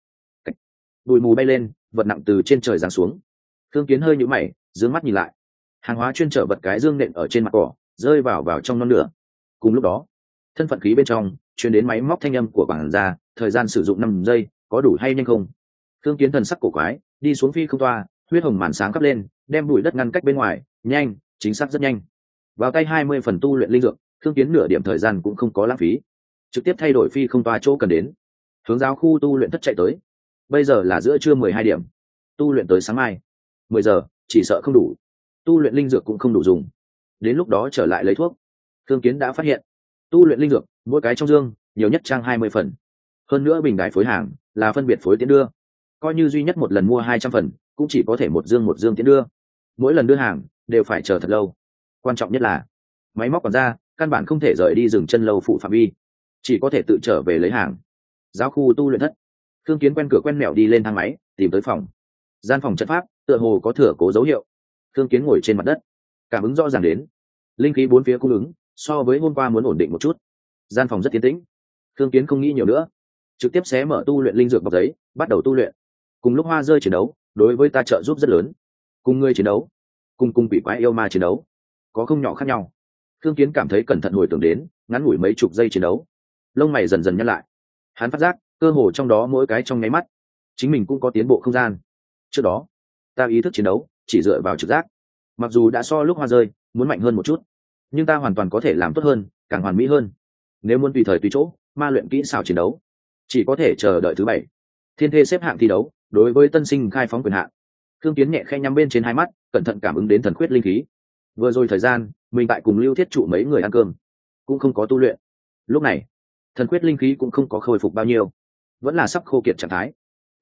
bụi mù bay lên, vật nặng từ trên trời giáng xuống. Khương Kiến hơi nhũ mày, dương mắt nhìn lại. Hàng hóa chuyên chở vật cái dương nện ở trên mặt cỏ, rơi vào vào trong non lửa. Cùng lúc đó, thân phận khí bên trong truyền đến máy móc thanh âm của quản gia, thời gian sử dụng năm giây, có đủ hay nhanh không? Khương Kiến thần sắc cổ quái, đi xuống phi không toa, huyết hồng màn sáng cấp lên, đem bụi đất ngăn cách bên ngoài, nhanh, chính xác rất nhanh. Vào tay hai mươi phần tu luyện linh dược, Khương Kiến nửa điểm thời gian cũng không có lãng phí, trực tiếp thay đổi phi không toa chỗ cần đến, hướng giáo khu tu luyện thất chạy tới. Bây giờ là giữa trưa mười hai điểm, tu luyện tới sáng mai mười giờ, chỉ sợ không đủ, tu luyện linh dược cũng không đủ dùng. Đến lúc đó trở lại lấy thuốc. Khương Kiến đã phát hiện, tu luyện linh dược mỗi cái trong dương nhiều nhất trang hai mươi phần, hơn nữa bình đài phối hàng là phân biệt phối tiến đưa, coi như duy nhất một lần mua hai trăm phần, cũng chỉ có thể một dương một dương tiến đưa, mỗi lần đưa hàng đều phải chờ thật lâu. Quan trọng nhất là máy móc còn ra, căn bản không thể rời đi dừng chân lâu phụ phạm vi, chỉ có thể tự trở về lấy hàng. Giáo khu tu luyện thất, Khương Kiến quen cửa quen mẹo đi lên thang máy, tìm tới phòng. Gian phòng trận pháp tựa hồ có thừa cố dấu hiệu. Khương Kiến ngồi trên mặt đất, cảm ứng rõ ràng đến linh khí bốn phía cung ứng so với hôm qua muốn ổn định một chút. Gian phòng rất tiến tĩnh. Khương Kiến không nghĩ nhiều nữa, trực tiếp xé mở tu luyện linh dược bọc giấy, bắt đầu tu luyện. Cùng lúc Hoa rơi chiến đấu, đối với ta trợ giúp rất lớn. Cùng ngươi chiến đấu, cùng cùng quỷ quái yêu ma chiến đấu, có không nhỏ khác nhau. Khương Kiến cảm thấy cẩn thận hồi tưởng đến ngắn ngủi mấy chục giây chiến đấu, lông mày dần dần nhăn lại. Hắn phát giác cơ hồ trong đó mỗi cái trong nháy mắt, chính mình cũng có tiến bộ không gian. Trước đó, ta ý thức chiến đấu chỉ dựa vào trực giác, mặc dù đã so lúc Hoa rơi muốn mạnh hơn một chút, nhưng ta hoàn toàn có thể làm tốt hơn, càng hoàn mỹ hơn. Nếu muốn tùy thời tùy chỗ ma luyện kỹ xảo chiến đấu, chỉ có thể chờ đợi thứ bảy thiên thê xếp hạng thi đấu đối với tân sinh khai phóng quyền hạn. Khương Kiến nhẹ khẽ nhắm bên trên hai mắt, cẩn thận cảm ứng đến thần khuyết linh khí. Vừa rồi thời gian mình tại cùng Lưu Thiết Trụ mấy người ăn cơm, cũng không có tu luyện. Lúc này thần khuyết linh khí cũng không có khôi phục bao nhiêu, vẫn là sắp khô kiệt trạng thái.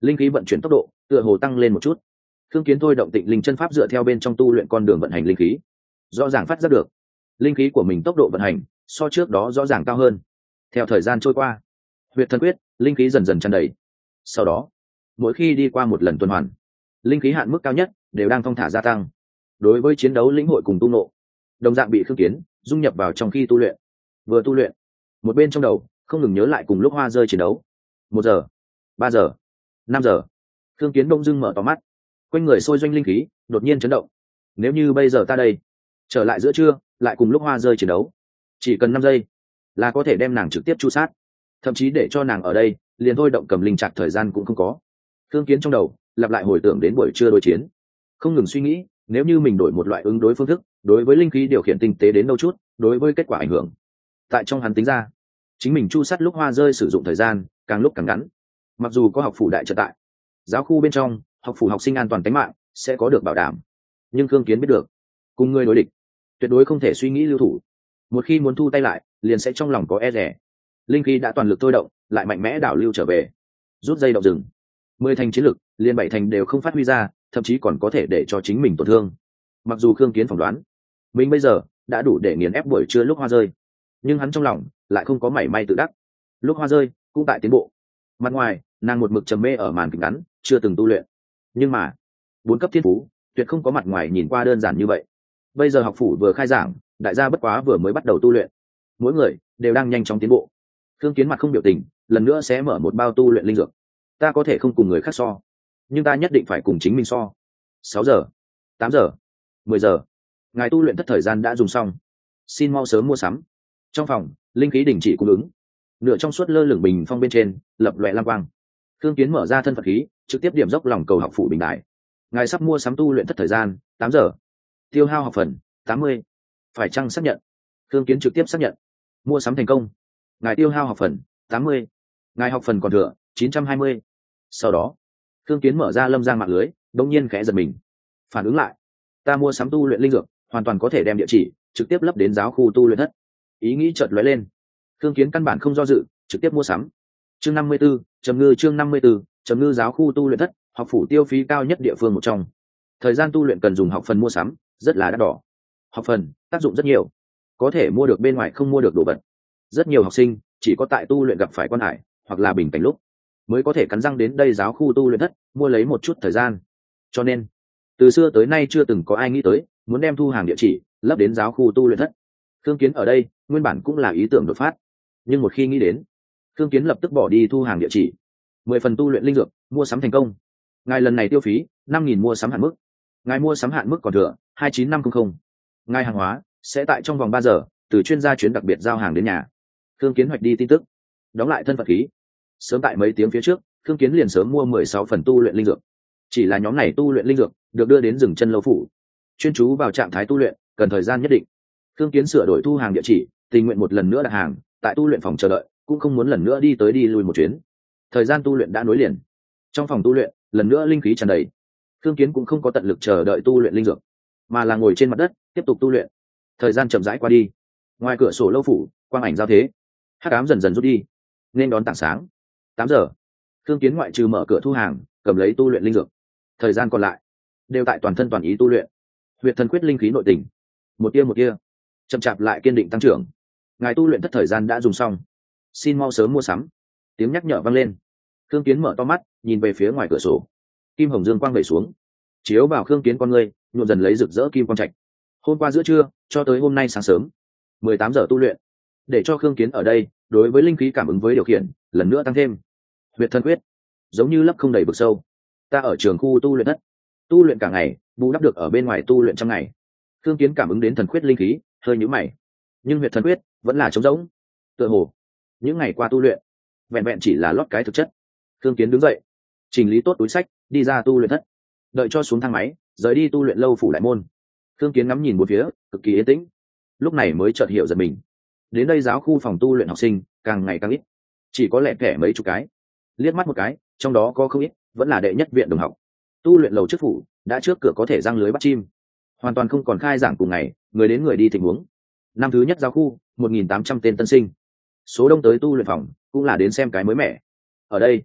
linh khí vận chuyển tốc độ tựa hồ tăng lên một chút. Thương Kiến thôi động Tịnh Linh chân pháp dựa theo bên trong tu luyện con đường vận hành linh khí, rõ ràng phát giác được linh khí của mình tốc độ vận hành so trước đó rõ ràng cao hơn. Theo thời gian trôi qua, huyệt thần quyết linh khí dần dần tràn đầy. Sau đó, mỗi khi đi qua một lần tuần hoàn, linh khí hạn mức cao nhất đều đang thong thả gia tăng. Đối với chiến đấu lĩnh hội cùng tu nộ, đồng dạng bị Khương Kiến dung nhập vào trong khi tu luyện. Vừa tu luyện, một bên trong đầu không ngừng nhớ lại cùng lúc hoa rơi chiến đấu. Một giờ, ba giờ, năm giờ, Khương Kiến đông dưng mở to mắt, quanh người sôi doanh linh khí đột nhiên chấn động. Nếu như bây giờ ta đây trở lại giữa trưa, lại cùng lúc hoa rơi chiến đấu, chỉ cần năm giây là có thể đem nàng trực tiếp chu sát, thậm chí để cho nàng ở đây liền thôi động cầm linh chặt thời gian cũng không có. Khương Kiến trong đầu lặp lại hồi tưởng đến buổi trưa đối chiến, không ngừng suy nghĩ nếu như mình đổi một loại ứng đối phương thức, đối với linh khí điều khiển tinh tế đến đâu chút, đối với kết quả ảnh hưởng. Tại trong hắn tính ra, chính mình chu sát lúc hoa rơi sử dụng thời gian càng lúc càng ngắn. Mặc dù có học phủ đại trợ tại, giáo khu bên trong học phủ học sinh an toàn tính mạng sẽ có được bảo đảm, nhưng Khương Kiến biết được cùng người đối địch tuyệt đối không thể suy nghĩ lưu thủ. Một khi muốn thu tay lại, liền sẽ trong lòng có e rẻ. Linh khí đã toàn lực thôi động, lại mạnh mẽ đảo lưu trở về, rút dây động rừng. Mười thành chiến lực, liền bảy thành đều không phát huy ra, thậm chí còn có thể để cho chính mình tổn thương. Mặc dù Khương Kiến phỏng đoán mình bây giờ đã đủ để nghiền ép buổi trưa lúc hoa rơi, nhưng hắn trong lòng lại không có mảy may tự đắc. Lúc hoa rơi cũng tại tiến bộ. Mặt ngoài nàng một mực trầm mê ở màn kịch ngắn, chưa từng tu luyện, nhưng mà bốn cấp thiên phú tuyệt không có mặt ngoài nhìn qua đơn giản như vậy. Bây giờ học phủ vừa khai giảng, đại gia bất quá vừa mới bắt đầu tu luyện, mỗi người đều đang nhanh chóng tiến bộ. Khương Kiến mặt không biểu tình, lần nữa sẽ mở một bao tu luyện linh dược. Ta có thể không cùng người khác so, nhưng ta nhất định phải cùng chính mình so. Sáu giờ, tám giờ, mười giờ, ngài tu luyện thất thời gian đã dùng xong, xin mau sớm mua sắm. Trong phòng linh khí đình chỉ cung ứng, nửa trong suốt lơ lửng bình phong bên trên lập loè lam quang. Khương Kiến mở ra thân phận khí, trực tiếp điểm dốc lòng cầu học phủ bình đại. Ngài sắp mua sắm tu luyện thất thời gian tám giờ, tiêu hao học phần tám mươi, phải chăng xác nhận? Khương Kiến trực tiếp xác nhận. Mua sắm thành công. Ngài tiêu hao học phần tám mươi, ngài học phần còn thừa chín trăm hai mươi. Sau đó Khương Kiến mở ra lâm giang mạng lưới, đột nhiên khẽ giật mình, phản ứng lại, ta mua sắm tu luyện linh dược hoàn toàn có thể đem địa chỉ trực tiếp lấp đến giáo khu tu luyện thất. Ý nghĩ chợt lóe lên, Khương Kiến căn bản không do dự, trực tiếp mua sắm. Chương năm mươi 54, trầm ngư chương năm mươi 54, trầm ngư giáo khu tu luyện thất, học phủ tiêu phí cao nhất địa phương một trong. Thời gian tu luyện cần dùng học phần mua sắm, rất là đắt đỏ. Học phần tác dụng rất nhiều, có thể mua được bên ngoài không mua được đồ vật. Rất nhiều học sinh chỉ có tại tu luyện gặp phải quan hải hoặc là bình cảnh lúc mới có thể cắn răng đến đây giáo khu tu luyện thất mua lấy một chút thời gian. Cho nên từ xưa tới nay chưa từng có ai nghĩ tới muốn đem thu hàng địa chỉ lấp đến giáo khu tu luyện thất. Khương Kiến ở đây nguyên bản cũng là ý tưởng đột phát, nhưng một khi nghĩ đến, Khương Kiến lập tức bỏ đi thu hàng địa chỉ. Mười phần tu luyện linh dược mua sắm thành công. Ngài lần này tiêu phí năm nghìn mua sắm hạn mức. Ngài mua sắm hạn mức còn thừa hai chín năm không không. Ngài hàng hóa sẽ tại trong vòng ba giờ từ chuyên gia chuyến đặc biệt giao hàng đến nhà. Khương Kiến hoạch đi tin tức, đóng lại thân phận khí. Sớm tại mấy tiếng phía trước, Khương Kiến liền sớm mua mười sáu phần tu luyện linh dược. Chỉ là nhóm này tu luyện linh dược được đưa đến rừng chân lâu phủ, chuyên chú vào trạng thái tu luyện, cần thời gian nhất định. Khương Kiến sửa đổi thu hàng địa chỉ, tình nguyện một lần nữa đặt hàng tại tu luyện phòng chờ đợi, cũng không muốn lần nữa đi tới đi lui một chuyến. Thời gian tu luyện đã nối liền, trong phòng tu luyện lần nữa linh khí tràn đầy. Khương Kiến cũng không có tận lực chờ đợi tu luyện linh dược, mà là ngồi trên mặt đất tiếp tục tu luyện. Thời gian chậm rãi qua đi, ngoài cửa sổ lâu phủ quang ảnh giao thế, hắc ám dần dần rút đi, nên đón tảng sáng. Tám giờ, Khương Kiến ngoại trừ mở cửa thu hàng, cầm lấy tu luyện linh dược, thời gian còn lại đều tại toàn thân toàn ý tu luyện. Huyệt thần quyết linh khí nội tình một tia một tia chậm chạp lại kiên định tăng trưởng. Ngài tu luyện thất thời gian đã dùng xong, xin mau sớm mua sắm. Tiếng nhắc nhở vang lên. Khương Kiến mở to mắt, nhìn về phía ngoài cửa sổ. Kim hồng dương quang vẩy xuống, chiếu vào Khương Kiến con ngươi, nhuộm dần lấy rực rỡ kim quang trạch. Hôm qua giữa trưa cho tới hôm nay sáng sớm, mười tám giờ tu luyện, để cho Khương Kiến ở đây đối với linh khí cảm ứng với điều khiển lần nữa tăng thêm. Huyệt thần quyết giống như lấp không đầy vực sâu. Ta ở trường khu tu luyện thất tu luyện cả ngày, bù đắp được ở bên ngoài tu luyện trong ngày. Khương Kiến cảm ứng đến thần quyết linh khí, hơi nhíu mày. Nhưng huyệt thần quyết vẫn là trống rỗng. Tựa hồ những ngày qua tu luyện vẹn vẹn chỉ là lót cái thực chất. Khương Kiến đứng dậy, chỉnh lý tốt túi sách, đi ra tu luyện thất. Đợi cho xuống thang máy, rời đi tu luyện lâu phủ đại môn. Khương Kiến ngắm nhìn bốn phía, cực kỳ yên tĩnh. Lúc này mới chợt hiểu giật mình. Đến đây giáo khu phòng tu luyện học sinh càng ngày càng ít, chỉ có lẻ thẻ mấy chục cái. Liếc mắt một cái, trong đó có không ít vẫn là đệ nhất viện đồng học. Tu luyện lầu trước phủ đã trước cửa có thể răng lưới bắt chim, hoàn toàn không còn khai giảng cùng ngày, người đến người đi tình huống. Năm thứ nhất giáo khu, một nghìn tám trăm tên tân sinh. Số đông tới tu luyện phòng cũng là đến xem cái mới mẻ. Ở đây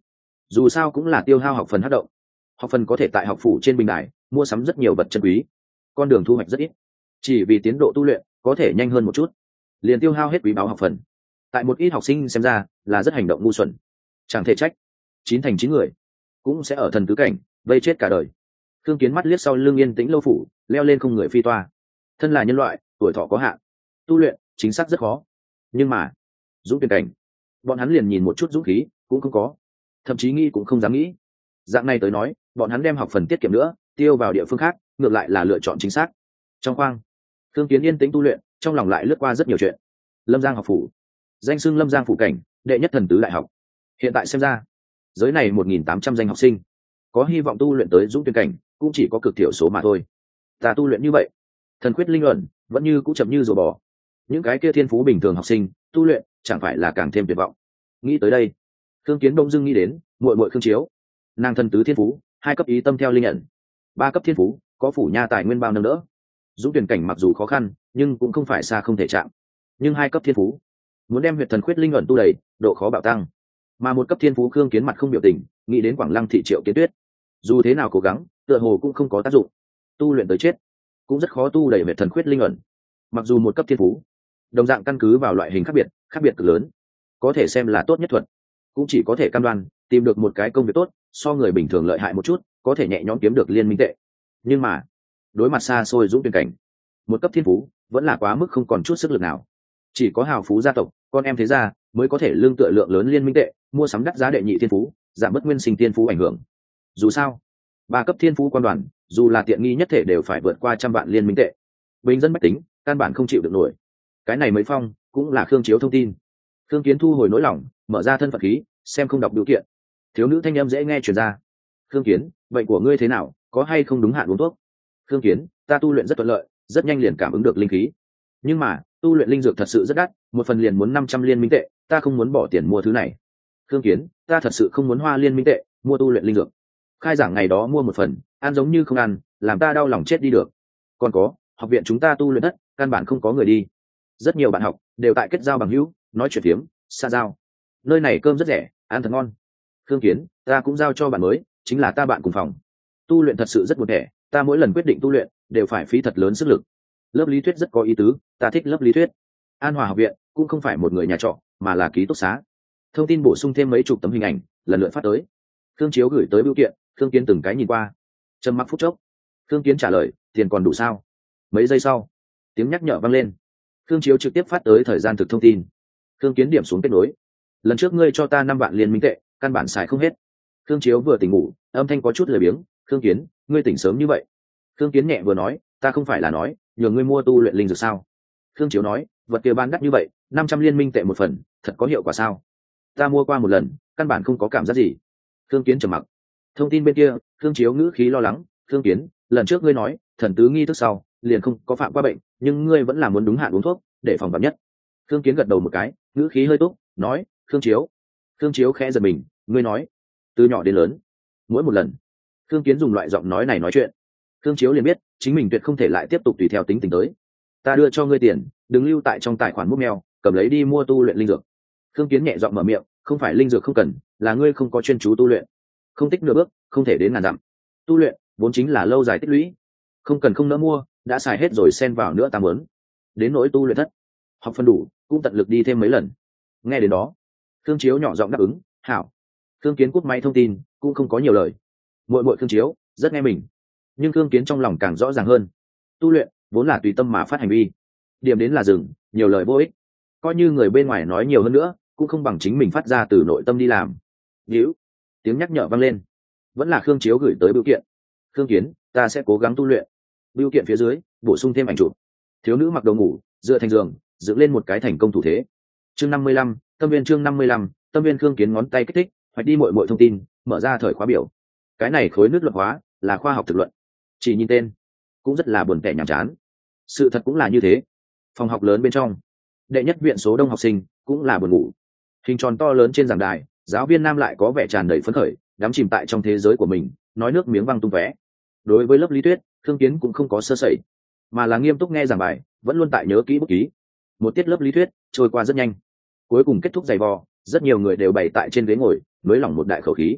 dù sao cũng là tiêu hao học phần hát động. Học phần có thể tại học phủ trên bình đài mua sắm rất nhiều vật chân quý, con đường thu hoạch rất ít, chỉ vì tiến độ tu luyện có thể nhanh hơn một chút liền tiêu hao hết quý báu học phần. Tại một ít học sinh xem ra là rất hành động ngu xuẩn, chẳng thể trách chín thành chín người cũng sẽ ở thần tứ cảnh vây chết cả đời. Thương Kiến mắt liếc sau lưng yên tĩnh lâu phủ, leo lên không người phi toa. Thân là nhân loại, tuổi thọ có hạn, tu luyện chính xác rất khó, nhưng mà dũng tuyển cảnh bọn hắn liền nhìn một chút dũng khí cũng không có, thậm chí nghĩ cũng không dám nghĩ. Dạng này tới nói, bọn hắn đem học phần tiết kiệm nữa tiêu vào địa phương khác ngược lại là lựa chọn chính xác. Trong khoang, Thương Kiến yên tĩnh tu luyện, trong lòng lại lướt qua rất nhiều chuyện. Lâm Giang học phủ, danh xưng Lâm Giang phủ cảnh đệ nhất thần tứ đại học. Hiện tại xem ra, giới này một nghìn tám trăm danh học sinh có hy vọng tu luyện tới dũng tuyển cảnh cũng chỉ có cực thiểu số mà thôi. Ta tu luyện như vậy, thần quyết linh luận vẫn như cũng chậm như rùa bò. Những cái kia thiên phú bình thường học sinh tu luyện chẳng phải là càng thêm tuyệt vọng. Nghĩ tới đây, Thương Kiến đông dưng nghĩ đến muội muội Khương Chiếu. Nàng thần tứ thiên phú hai cấp ý tâm theo linh nhận, ba cấp thiên phú có phủ nha tài nguyên bao nâng đỡ. Dũng tuyển cảnh mặc dù khó khăn nhưng cũng không phải xa không thể chạm, nhưng hai cấp thiên phú muốn đem huyệt thần quyết linh luận tu đầy độ khó bạo tăng. Mà một cấp thiên phú Khương Kiến mặt không biểu tình, nghĩ đến Quảng Lăng thị Triệu Kiến Tuyết, dù thế nào cố gắng tựa hồ cũng không có tác dụng, tu luyện tới chết cũng rất khó tu đầy huyệt thần quyết linh luận. Mặc dù một cấp thiên phú đồng dạng căn cứ vào loại hình khác biệt khác biệt cực lớn, có thể xem là tốt nhất thuật, cũng chỉ có thể cam đoan tìm được một cái công việc tốt so người bình thường lợi hại một chút, có thể nhẹ nhõm kiếm được liên minh tệ. Nhưng mà đối mặt xa xôi dũng tuyển cảnh, một cấp thiên phú vẫn là quá mức không còn chút sức lực nào. Chỉ có hào phú gia tộc con em thế gia mới có thể lương tựa lượng lớn liên minh tệ mua sắm đắt giá đệ nhị thiên phú, giảm bớt nguyên sinh thiên phú ảnh hưởng. Dù sao ba cấp thiên phú quan đoàn dù là tiện nghi nhất thể đều phải vượt qua trăm vạn liên minh tệ, bình dân bách tính căn bản không chịu được nổi. Cái này mấy phong cũng là Khương Chiếu thông tin. Khương Kiến thu hồi nỗi lòng, mở ra thân phận khí xem không đọc biểu kiện. Thiếu nữ thanh âm dễ nghe truyền ra. Khương Kiến, bệnh của ngươi thế nào, có hay không đúng hạn uống thuốc? Khương Kiến, ta tu luyện rất thuận lợi, rất nhanh liền cảm ứng được linh khí, nhưng mà tu luyện linh dược thật sự rất đắt, một phần liền muốn năm trăm liên minh tệ, ta không muốn bỏ tiền mua thứ này. Khương Kiến, ta thật sự không muốn hoa liên minh tệ mua tu luyện linh dược. Khai giảng ngày đó mua một phần, ăn giống như không ăn, làm ta đau lòng chết đi được. Còn có, học viện chúng ta tu luyện thất căn bản không có người đi, rất nhiều bạn học đều tại kết giao bằng hữu, nói chuyện phiếm, xa giao. Nơi này cơm rất rẻ, ăn thật ngon. Khương Kiến, ta cũng giao cho bạn mới, chính là ta bạn cùng phòng. Tu luyện thật sự rất buồn tẻ, ta mỗi lần quyết định tu luyện đều phải phí thật lớn sức lực. Lớp lý thuyết rất có ý tứ, ta thích lớp lý thuyết. An Hòa học viện cũng không phải một người nhà trọ mà là ký túc xá. Thông tin bổ sung thêm mấy chục tấm hình ảnh lần lượt phát tới. Khương Chiếu gửi tới bưu kiện, Khương Kiến từng cái nhìn qua, trầm mặc phút chốc. Khương Kiến trả lời, tiền còn đủ sao? Mấy giây sau, tiếng nhắc nhở vang lên. Khương Chiếu trực tiếp phát tới thời gian thực thông tin. Khương Kiến điểm xuống kết nối. Lần trước ngươi cho ta năm vạn liên minh tệ, căn bản xài không hết. Khương Chiếu vừa tỉnh ngủ, âm thanh có chút lười biếng. Khương Kiến, ngươi tỉnh sớm như vậy? Khương Kiến nhẹ vừa nói, ta không phải là nói nhờ ngươi mua tu luyện linh dược sao? Khương Chiếu nói, vật kia bán đắt như vậy, năm trăm liên minh tệ một phần, thật có hiệu quả sao? Ta mua qua một lần, căn bản không có cảm giác gì. Khương Kiến trầm mặc. Thông tin bên kia, Khương Chiếu ngữ khí lo lắng. Khương Kiến, lần trước ngươi nói thần tứ nghi thức sau liền không có phạm qua bệnh, nhưng ngươi vẫn là muốn đúng hạn uống thuốc để phòng vạn nhất. Khương Kiến gật đầu một cái, ngữ khí hơi túc, nói, Khương Chiếu. Khương Chiếu khẽ giật mình, ngươi nói từ nhỏ đến lớn mỗi một lần Khương Kiến dùng loại giọng nói này nói chuyện, Khương Chiếu liền biết chính mình tuyệt không thể lại tiếp tục tùy theo tính tình tới. Ta đưa cho ngươi tiền, đừng lưu tại trong tài khoản múc mèo, cầm lấy đi mua tu luyện linh dược. Khương Kiến nhẹ giọng mở miệng, không phải linh dược không cần, là ngươi không có chuyên chú tu luyện, không tích nửa bước không thể đến ngàn dặm. Tu luyện vốn chính là lâu dài tích lũy, không cần không nỡ mua, đã xài hết rồi xen vào nữa ta muốn. Đến nỗi tu luyện thất, học phân đủ cũng tận lực đi thêm mấy lần. Nghe đến đó, Khương Chiếu nhỏ giọng đáp ứng, hảo. Khương Kiến cúp máy thông tin, cũng không có nhiều lời. Muội muội Khương Chiếu rất nghe mình, nhưng Khương Kiến trong lòng càng rõ ràng hơn, tu luyện vốn là tùy tâm mà phát hành vi, điểm đến là dừng, nhiều lời vô ích. Coi như người bên ngoài nói nhiều hơn nữa cũng không bằng chính mình phát ra từ nội tâm đi làm. Níu, tiếng nhắc nhở vang lên, vẫn là Khương Chiếu gửi tới bưu kiện. Khương Kiến, ta sẽ cố gắng tu luyện. Bưu kiện phía dưới bổ sung thêm ảnh chụp, thiếu nữ mặc đồ ngủ dựa thành giường dựng lên một cái thành công thủ thế. Chương năm mươi lăm, tâm viên. Chương năm mươi lăm, tâm viên. Khương Kiến ngón tay kích thích hoạch đi mọi mọi thông tin, mở ra thời khóa biểu. Cái này khối nước luận hóa là khoa học thực luận, chỉ nhìn tên cũng rất là buồn tẻ nhàm chán. Sự thật cũng là như thế. Phòng học lớn bên trong, đệ nhất viện số đông học sinh cũng là buồn ngủ. Hình tròn to lớn trên giảng đài, giáo viên nam lại có vẻ tràn đầy phấn khởi, đắm chìm tại trong thế giới của mình, nói nước miếng văng tung tóe. Đối với lớp lý thuyết, Khương Kiến cũng không có sơ sẩy, mà là nghiêm túc nghe giảng bài, vẫn luôn tại nhớ kỹ bút ký. Một tiết lớp lý thuyết trôi qua rất nhanh, cuối cùng kết thúc dày vò, rất nhiều người đều bày tại trên ghế ngồi, nới lỏng một đại khẩu khí.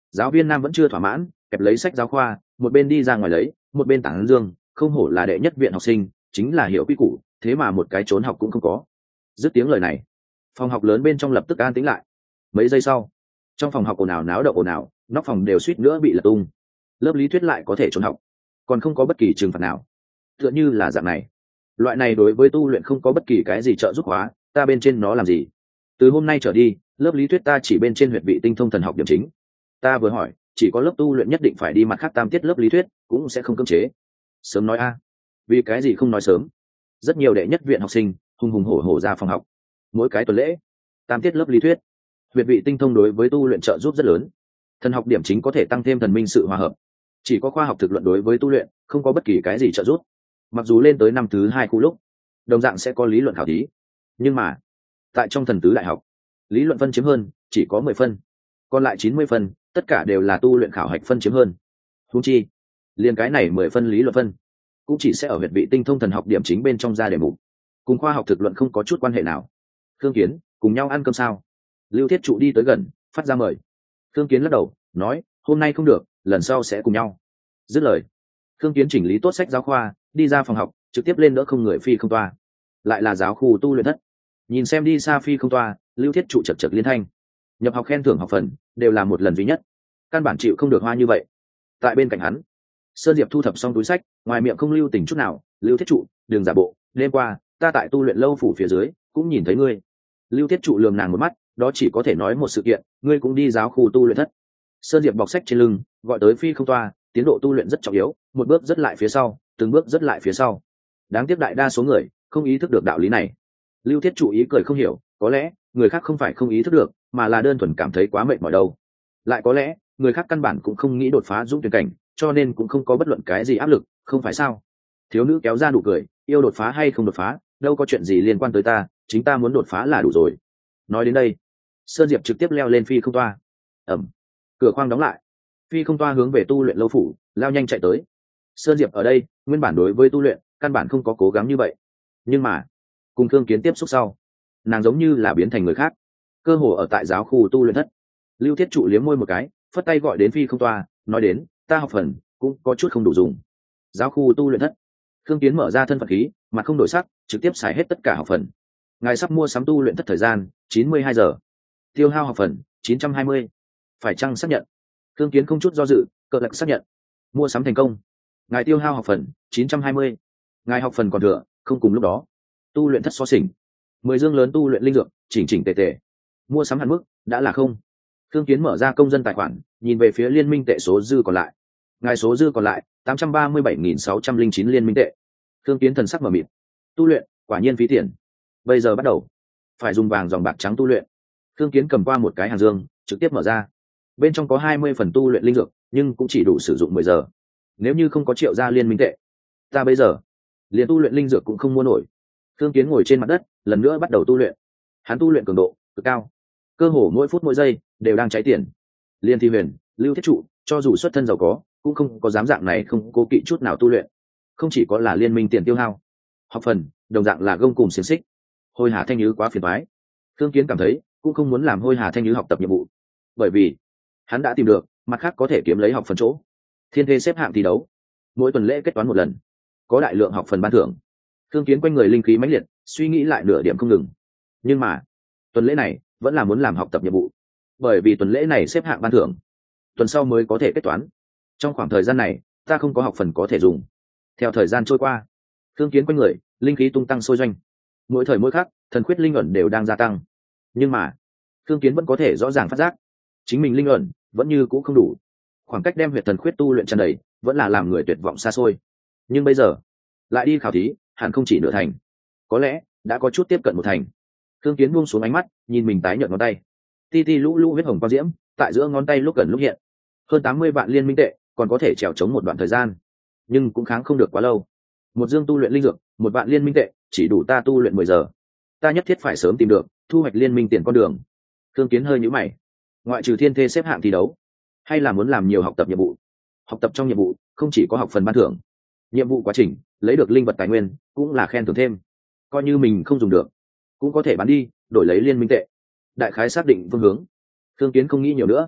Giáo viên nam vẫn chưa thỏa mãn, kẹp lấy sách giáo khoa, một bên đi ra ngoài lấy, một bên tảng dương, không hổ là đệ nhất viện học sinh, chính là hiểu quy củ, thế mà một cái trốn học cũng không có. Dứt tiếng lời này, phòng học lớn bên trong lập tức an tĩnh lại. Mấy giây sau, trong phòng học ồn ào náo động ồn ào, nóc phòng đều suýt nữa bị lật tung. Lớp lý thuyết lại có thể trốn học, còn không có bất kỳ trừng phạt nào. Tựa như là dạng này, loại này đối với tu luyện không có bất kỳ cái gì trợ giúp hóa, ta bên trên nó làm gì? Từ hôm nay trở đi, lớp lý thuyết ta chỉ bên trên huyệt vị tinh thông thần học điểm chính. Ta vừa hỏi, chỉ có lớp tu luyện nhất định phải đi mặt khác tam tiết lớp lý thuyết, cũng sẽ không cưỡng chế. Sớm nói a, vì cái gì không nói sớm? Rất nhiều đệ nhất viện học sinh hùng hùng hổ hổ ra phòng học. Mỗi cái tuần lễ, tam tiết lớp lý thuyết, huyệt vị tinh thông đối với tu luyện trợ giúp rất lớn. Thần học điểm chính có thể tăng thêm thần minh sự hòa hợp. Chỉ có khoa học thực luận đối với tu luyện không có bất kỳ cái gì trợ giúp. Mặc dù lên tới năm thứ hai khu lúc, đồng dạng sẽ có lý luận khảo thí, nhưng mà tại trong thần tứ đại học, lý luận phân chiếm hơn chỉ có mười phân, còn lại chín mươi phân tất cả đều là tu luyện khảo hạch phân chiếm hơn. Huống chi liền cái này mười phân lý luận phân cũng chỉ sẽ ở huyệt vị tinh thông thần học điểm chính bên trong ra đề mục, cùng khoa học thực luận không có chút quan hệ nào. Khương Kiến, cùng nhau ăn cơm sao? Lưu Thiết Trụ đi tới gần, phát ra mời. Khương Kiến lắc đầu nói, hôm nay không được, lần sau sẽ cùng nhau. Dứt lời, Khương Kiến chỉnh lý tốt sách giáo khoa, đi ra phòng học, trực tiếp lên đỡ không người phi không toa. Lại là giáo khu tu luyện thất. Nhìn xem đi xa phi không toa, Lưu Thiết Trụ chật chật liên thanh. Nhập học khen thưởng học phần đều là một lần duy nhất, căn bản chịu không được hoa như vậy. Tại bên cạnh hắn, Sơn Diệp thu thập xong túi sách, ngoài miệng không lưu tình chút nào, Lưu Thiết Trụ, đừng giả bộ, đêm qua ta tại tu luyện lâu phủ phía dưới cũng nhìn thấy ngươi. Lưu Thiết Trụ lườm nàng một mắt, đó chỉ có thể nói một sự kiện, ngươi cũng đi giáo khu tu luyện thất. Sơn Diệp bọc sách trên lưng, gọi tới phi không toa, tiến độ tu luyện rất trọng yếu, một bước rất lại phía sau, từng bước rất lại phía sau. Đáng tiếc đại đa số người không ý thức được đạo lý này. Lưu Thiết Trụ ý cười không hiểu, có lẽ người khác không phải không ý thức được, mà là đơn thuần cảm thấy quá mệt mỏi đâu. Lại có lẽ người khác căn bản cũng không nghĩ đột phá dũng tuyển cảnh, cho nên cũng không có bất luận cái gì áp lực, không phải sao? Thiếu nữ kéo ra nụ cười, yêu đột phá hay không đột phá, đâu có chuyện gì liên quan tới ta, chính ta muốn đột phá là đủ rồi. Nói đến đây, Sơn Diệp trực tiếp leo lên phi không toa. Ẩm, cửa khoang đóng lại, phi không toa hướng về tu luyện lâu phủ lao nhanh chạy tới. Sơn Diệp ở đây nguyên bản đối với tu luyện căn bản không có cố gắng như vậy, nhưng mà cùng Khương Kiến tiếp xúc sau, nàng giống như là biến thành người khác. Cơ hồ ở tại giáo khu tu luyện thất, Lưu Thiết Trụ liếm môi một cái, phất tay gọi đến phi không toa, nói đến, ta học phần cũng có chút không đủ dùng. Giáo khu tu luyện thất, Khương Kiến mở ra thân phận khí, mặt không đổi sắc, trực tiếp xài hết tất cả học phần. Ngài sắp mua sắm tu luyện thất thời gian chín mươi hai giờ, tiêu hao học phần chín trăm hai mươi, phải chăng xác nhận? Khương Kiến không chút do dự, cờ lạch xác nhận. Mua sắm thành công. Ngài tiêu hao học phần chín trăm hai mươi, ngài học phần còn thừa không cùng lúc đó. Tu luyện thất so sỉnh, mười dương lớn tu luyện linh dược, chỉnh chỉnh tề tề. Mua sắm hạn mức đã là không. Khương Kiến mở ra công dân tài khoản, nhìn về phía liên minh tệ số dư còn lại. Ngài số dư còn lại tám trăm ba mươi bảy nghìn sáu trăm linh chín liên minh tệ. Khương Kiến thần sắc mở mịt. Tu luyện quả nhiên phí tiền. Bây giờ bắt đầu phải dùng vàng dòng bạc trắng tu luyện. Khương Kiến cầm qua một cái hàng dương, trực tiếp mở ra. Bên trong có hai mươi phần tu luyện linh dược, nhưng cũng chỉ đủ sử dụng mười giờ. Nếu như không có triệu gia liên minh tệ, ta bây giờ liền tu luyện linh dược cũng không mua nổi. Khương Kiến ngồi trên mặt đất, lần nữa bắt đầu tu luyện. Hắn tu luyện cường độ cực cao, cơ hồ mỗi phút mỗi giây đều đang cháy tiền. Liên Thi Huyền, Lưu Thiết Trụ, cho dù xuất thân giàu có, cũng không có dám dạng này không cố kỵ chút nào tu luyện. Không chỉ có là liên minh tiền tiêu hao, học phần đồng dạng là gông cùng xiềng xích. Hôi Hà Thanh Nhứ quá phiền toái. Khương Kiến cảm thấy cũng không muốn làm Hôi Hà Thanh Nhứ học tập nhiệm vụ, bởi vì hắn đã tìm được mặt khác có thể kiếm lấy học phần chỗ. Thiên Thê xếp hạng thi đấu, mỗi tuần lễ kết toán một lần, có đại lượng học phần ban thưởng. Khương Kiến quanh người linh khí mãnh liệt, suy nghĩ lại nửa điểm không ngừng. Nhưng mà tuần lễ này vẫn là muốn làm học tập nhiệm vụ, bởi vì tuần lễ này xếp hạng ban thưởng, tuần sau mới có thể kết toán. Trong khoảng thời gian này ta không có học phần có thể dùng. Theo thời gian trôi qua, Khương Kiến quanh người linh khí tung tăng sôi doanh, mỗi thời mỗi khắc thần khuyết linh ẩn đều đang gia tăng. Nhưng mà Khương Kiến vẫn có thể rõ ràng phát giác chính mình linh ẩn vẫn như cũ không đủ, khoảng cách đem huyệt thần khuyết tu luyện tràn đầy vẫn là làm người tuyệt vọng xa xôi. Nhưng bây giờ lại đi khảo thí, hẳn không chỉ nửa thành, có lẽ đã có chút tiếp cận một thành. Khương Kiến buông xuống ánh mắt, nhìn mình tái nhợt ngón tay, ti ti lũ lũ huyết hồng quang diễm tại giữa ngón tay lúc gần lúc hiện. Hơn tám mươi vạn liên minh tệ còn có thể trèo chống một đoạn thời gian, nhưng cũng kháng không được quá lâu. Một dương tu luyện linh dược, một vạn liên minh tệ chỉ đủ ta tu luyện mười giờ. Ta nhất thiết phải sớm tìm được thu hoạch liên minh tiền con đường. Khương Kiến hơi nhíu mày, ngoại trừ Thiên Thê xếp hạng thi đấu, hay là muốn làm nhiều học tập nhiệm vụ. Học tập trong nhiệm vụ không chỉ có học phần ban thưởng, nhiệm vụ quá trình lấy được linh vật tài nguyên cũng là khen thưởng thêm. Coi như mình không dùng được, cũng có thể bán đi đổi lấy liên minh tệ. Đại khái xác định phương hướng, Khương Kiến không nghĩ nhiều nữa.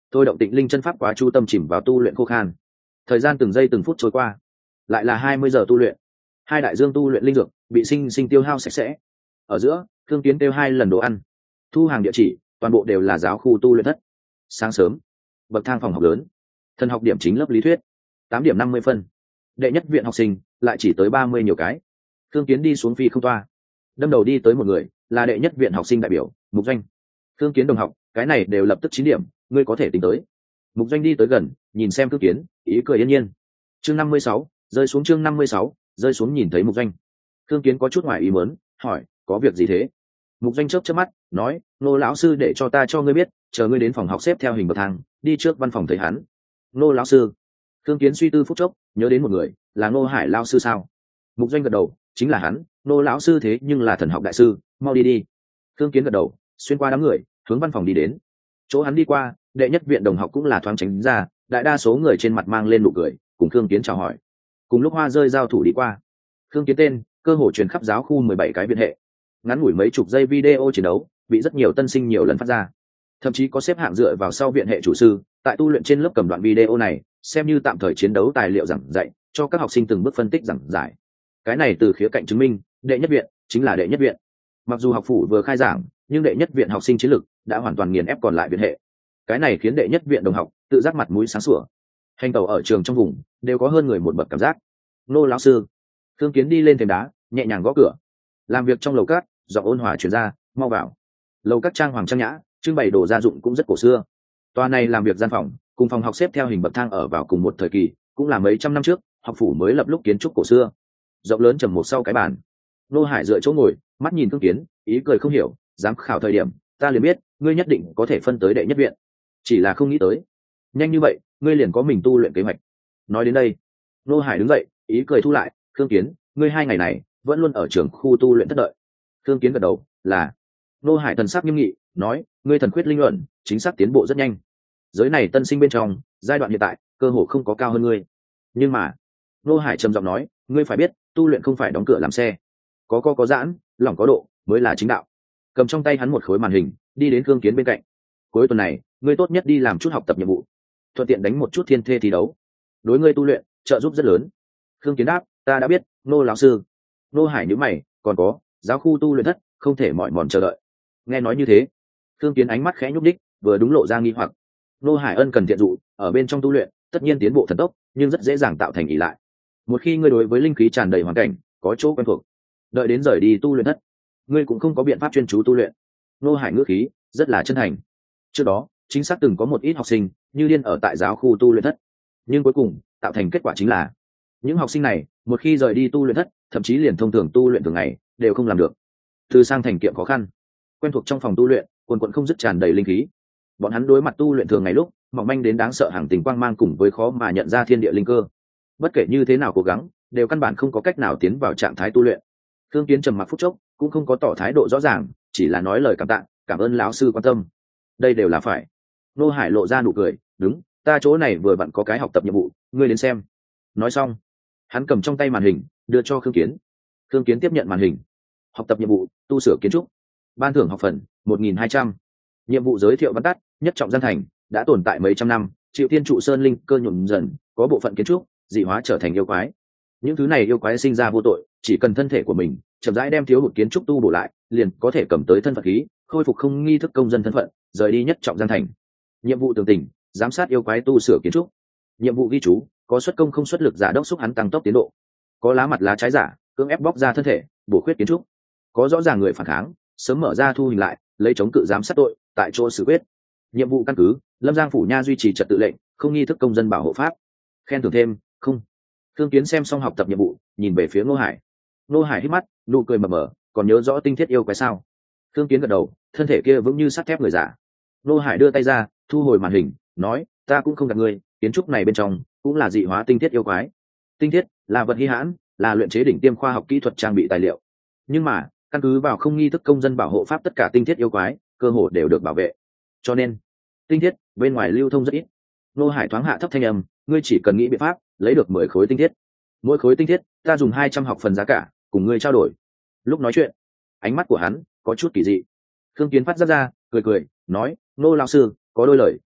thôi động tịnh linh chân pháp quá chu tâm chìm vào tu luyện khô khan. Thời gian từng giây từng phút trôi qua, lại là hai mươi giờ tu luyện. Hai đại dương tu luyện linh dược bị sinh sinh tiêu hao sạch sẽ. Ở giữa, Thương Kiến kêu hai lần đồ ăn. Thu hàng địa chỉ, toàn bộ đều là giáo khu tu luyện thất. Sáng sớm, bậc thang phòng học lớn, thần học điểm chính lớp lý thuyết, tám điểm năm mươi phân. Đệ nhất viện học sinh lại chỉ tới ba mươi nhiều cái. Thương Kiến đi xuống phi không toa, đâm đầu đi tới một người, là đệ nhất viện học sinh đại biểu Mục Doanh. Thương Kiến đồng học, cái này đều lập tức chín điểm, ngươi có thể tính tới. Mục Doanh đi tới gần, nhìn xem Thương Kiến, ý cười yên nhiên. Chương năm mươi sáu, rơi xuống chương năm mươi sáu, rơi xuống nhìn thấy Mục Doanh. Thương Kiến có chút ngoài ý muốn, hỏi, có việc gì thế? Mục Doanh chớp chớp mắt, nói, Nô lão sư để cho ta cho ngươi biết, chờ ngươi đến phòng học xếp theo hình bậc thang, đi trước văn phòng thấy hắn. Nô lão sư. Thương Kiến suy tư phút chốc, nhớ đến một người, là Nô Hải lão sư sao? Mục Doanh gật đầu, chính là hắn. Nô lão sư thế nhưng là thần học đại sư, mau đi đi. Thương Kiến gật đầu, xuyên qua đám người, hướng văn phòng đi đến. Chỗ hắn đi qua, đệ nhất viện đồng học cũng là thoáng tránh ra, đại đa số người trên mặt mang lên nụ cười, cùng Thương Kiến chào hỏi. Cùng lúc hoa rơi giao thủ đi qua, Thương Kiến tên cơ hồ truyền khắp giáo khu mười bảy cái viện hệ. Ngắn ngủi mấy chục giây video chiến đấu bị rất nhiều tân sinh nhiều lần phát ra, thậm chí có xếp hạng dựa vào sau viện hệ chủ sư tại tu luyện trên lớp cầm đoạn video này xem như tạm thời chiến đấu tài liệu giảng dạy cho các học sinh từng bước phân tích giảng giải. Cái này từ khía cạnh chứng minh đệ nhất viện chính là đệ nhất viện. Mặc dù học phủ vừa khai giảng, nhưng đệ nhất viện học sinh chiến lực đã hoàn toàn nghiền ép còn lại viện hệ. Cái này khiến đệ nhất viện đồng học tự giác mặt mũi sáng sủa. Hành tẩu ở trường trong vùng đều có hơn người một bậc cảm giác. Nô lão sư. Thương Kiến đi lên thềm đá, nhẹ nhàng gõ cửa. Làm việc trong lầu cát, giọng ôn hòa truyền ra, mau vào. Lầu cát trang hoàng trang nhã, trưng bày đồ gia dụng cũng rất cổ xưa. Tòa này làm việc gian phòng, cùng phòng học xếp theo hình bậc thang ở vào cùng một thời kỳ, cũng là mấy trăm năm trước, học phủ mới lập lúc kiến trúc cổ xưa. Rộng lớn trầm một sau cái bàn. Nô Hải dựa chỗ ngồi, mắt nhìn Thương Kiến, ý cười không hiểu, giám khảo thời điểm, ta liền biết, ngươi nhất định có thể phân tới đệ nhất viện. Chỉ là không nghĩ tới, nhanh như vậy, ngươi liền có mình tu luyện kế hoạch. Nói đến đây, Nô Hải đứng dậy, ý cười thu lại, Thương Kiến, ngươi hai ngày này vẫn luôn ở trường khu tu luyện thất đợi. Thương Kiến gật đầu, là. Nô Hải thần sắc nghiêm nghị, nói, ngươi thần quyết linh luận chính xác tiến bộ rất nhanh. Giới này tân sinh bên trong, giai đoạn hiện tại, cơ hội không có cao hơn ngươi. Nhưng mà, Nô Hải trầm giọng nói, ngươi phải biết, tu luyện không phải đóng cửa làm xe, có co có giãn, lỏng có độ mới là chính đạo. Cầm trong tay hắn một khối màn hình, đi đến Thương Kiến bên cạnh. Cuối tuần này, ngươi tốt nhất đi làm chút học tập nhiệm vụ, thuận tiện đánh một chút thiên thê thi đấu, đối ngươi tu luyện trợ giúp rất lớn. Thương Kiến đáp, ta đã biết, Nô lão sư. Nô Hải nhíu mày, còn có giáo khu tu luyện thất, không thể mỏi mòn chờ đợi. Nghe nói như thế, Thương Kiến ánh mắt khẽ nhúc đích, vừa đúng lộ ra nghi hoặc. Nô Hải ân cần thiện dụ, ở bên trong tu luyện, tất nhiên tiến bộ thần tốc, nhưng rất dễ dàng tạo thành ỷ lại. Một khi ngươi đối với linh khí tràn đầy hoàn cảnh, có chỗ quen thuộc, đợi đến rời đi tu luyện thất, ngươi cũng không có biện pháp chuyên chú tu luyện. Nô Hải ngữ khí rất là chân thành. Trước đó, chính xác từng có một ít học sinh như điên ở tại giáo khu tu luyện thất, nhưng cuối cùng tạo thành kết quả chính là những học sinh này một khi rời đi tu luyện thất, thậm chí liền thông thường tu luyện thường ngày đều không làm được. Từ sang thành kiệm khó khăn, quen thuộc trong phòng tu luyện, quần quần không dứt tràn đầy linh khí. Bọn hắn đối mặt tu luyện thường ngày lúc mỏng manh đến đáng sợ hàng tình quang mang cùng với khó mà nhận ra thiên địa linh cơ, bất kể như thế nào cố gắng đều căn bản không có cách nào tiến vào trạng thái tu luyện. Thương Kiến trầm mặc phút chốc, cũng không có tỏ thái độ rõ ràng, chỉ là nói lời cảm tạ, cảm ơn lão sư quan tâm. Đây đều là phải. Nô Hải lộ ra nụ cười, đúng, ta chỗ này vừa vặn có cái học tập nhiệm vụ, ngươi đến xem. Nói xong, hắn cầm trong tay màn hình đưa cho Thương Kiến. Thương Kiến tiếp nhận màn hình. Học tập nhiệm vụ, tu sửa kiến trúc, ban thưởng học phần một nghìn hai trăm. Nhiệm vụ giới thiệu văn tắt, nhất trọng gian thành đã tồn tại mấy trăm năm, chịu thiên trụ sơn linh cơ nhuộm dần, có bộ phận kiến trúc dị hóa trở thành yêu quái. Những thứ này yêu quái sinh ra vô tội, chỉ cần thân thể của mình chậm rãi đem thiếu hụt kiến trúc tu bổ lại, liền có thể cầm tới thân phận khí, khôi phục không nghi thức công dân thân phận, rời đi nhất trọng gian thành. Nhiệm vụ tường tình, giám sát yêu quái tu sửa kiến trúc. Nhiệm vụ ghi chú, có xuất công không xuất lực giả đốc xúc hắn tăng tốc tiến độ, có lá mặt lá trái giả cưỡng ép bóc ra thân thể bổ khuyết kiến trúc, có rõ ràng người phản kháng sớm mở ra thu hình lại lấy chống cự giám sát tội tại chỗ xử quyết. Nhiệm vụ căn cứ, Lâm Giang phủ nha duy trì trật tự lệnh, không nghi thức công dân bảo hộ pháp. Khen thưởng thêm không. Thương Kiến xem xong học tập nhiệm vụ, nhìn về phía Ngô Hải. Ngô Hải hít mắt, nụ cười mờ mờ, còn nhớ rõ tinh thiết yêu quái sao? Thương Kiến gật đầu, thân thể kia vững như sắt thép người giả. Ngô Hải đưa tay ra, thu hồi màn hình, nói, ta cũng không gạt ngươi, kiến trúc này bên trong cũng là dị hóa tinh thiết yêu quái. Tinh thiết là vật hi hãn, là luyện chế đỉnh tiêm khoa học kỹ thuật trang bị tài liệu. Nhưng mà, căn cứ vào không nghi thức công dân bảo hộ pháp, tất cả tinh thiết yêu quái cơ hồ đều được bảo vệ. Cho nên, tinh thiết bên ngoài lưu thông rất ít. Ngô Hải thoáng hạ thấp thanh âm, ngươi chỉ cần nghĩ biện pháp lấy được mười khối tinh thiết. Mỗi khối tinh thiết, ta dùng hai trăm học phần giá cả, cùng ngươi trao đổi. Lúc nói chuyện, ánh mắt của hắn có chút kỳ dị. Thương Kiến phát ra ra, cười cười, nói, Ngô lão sư, có đôi lời,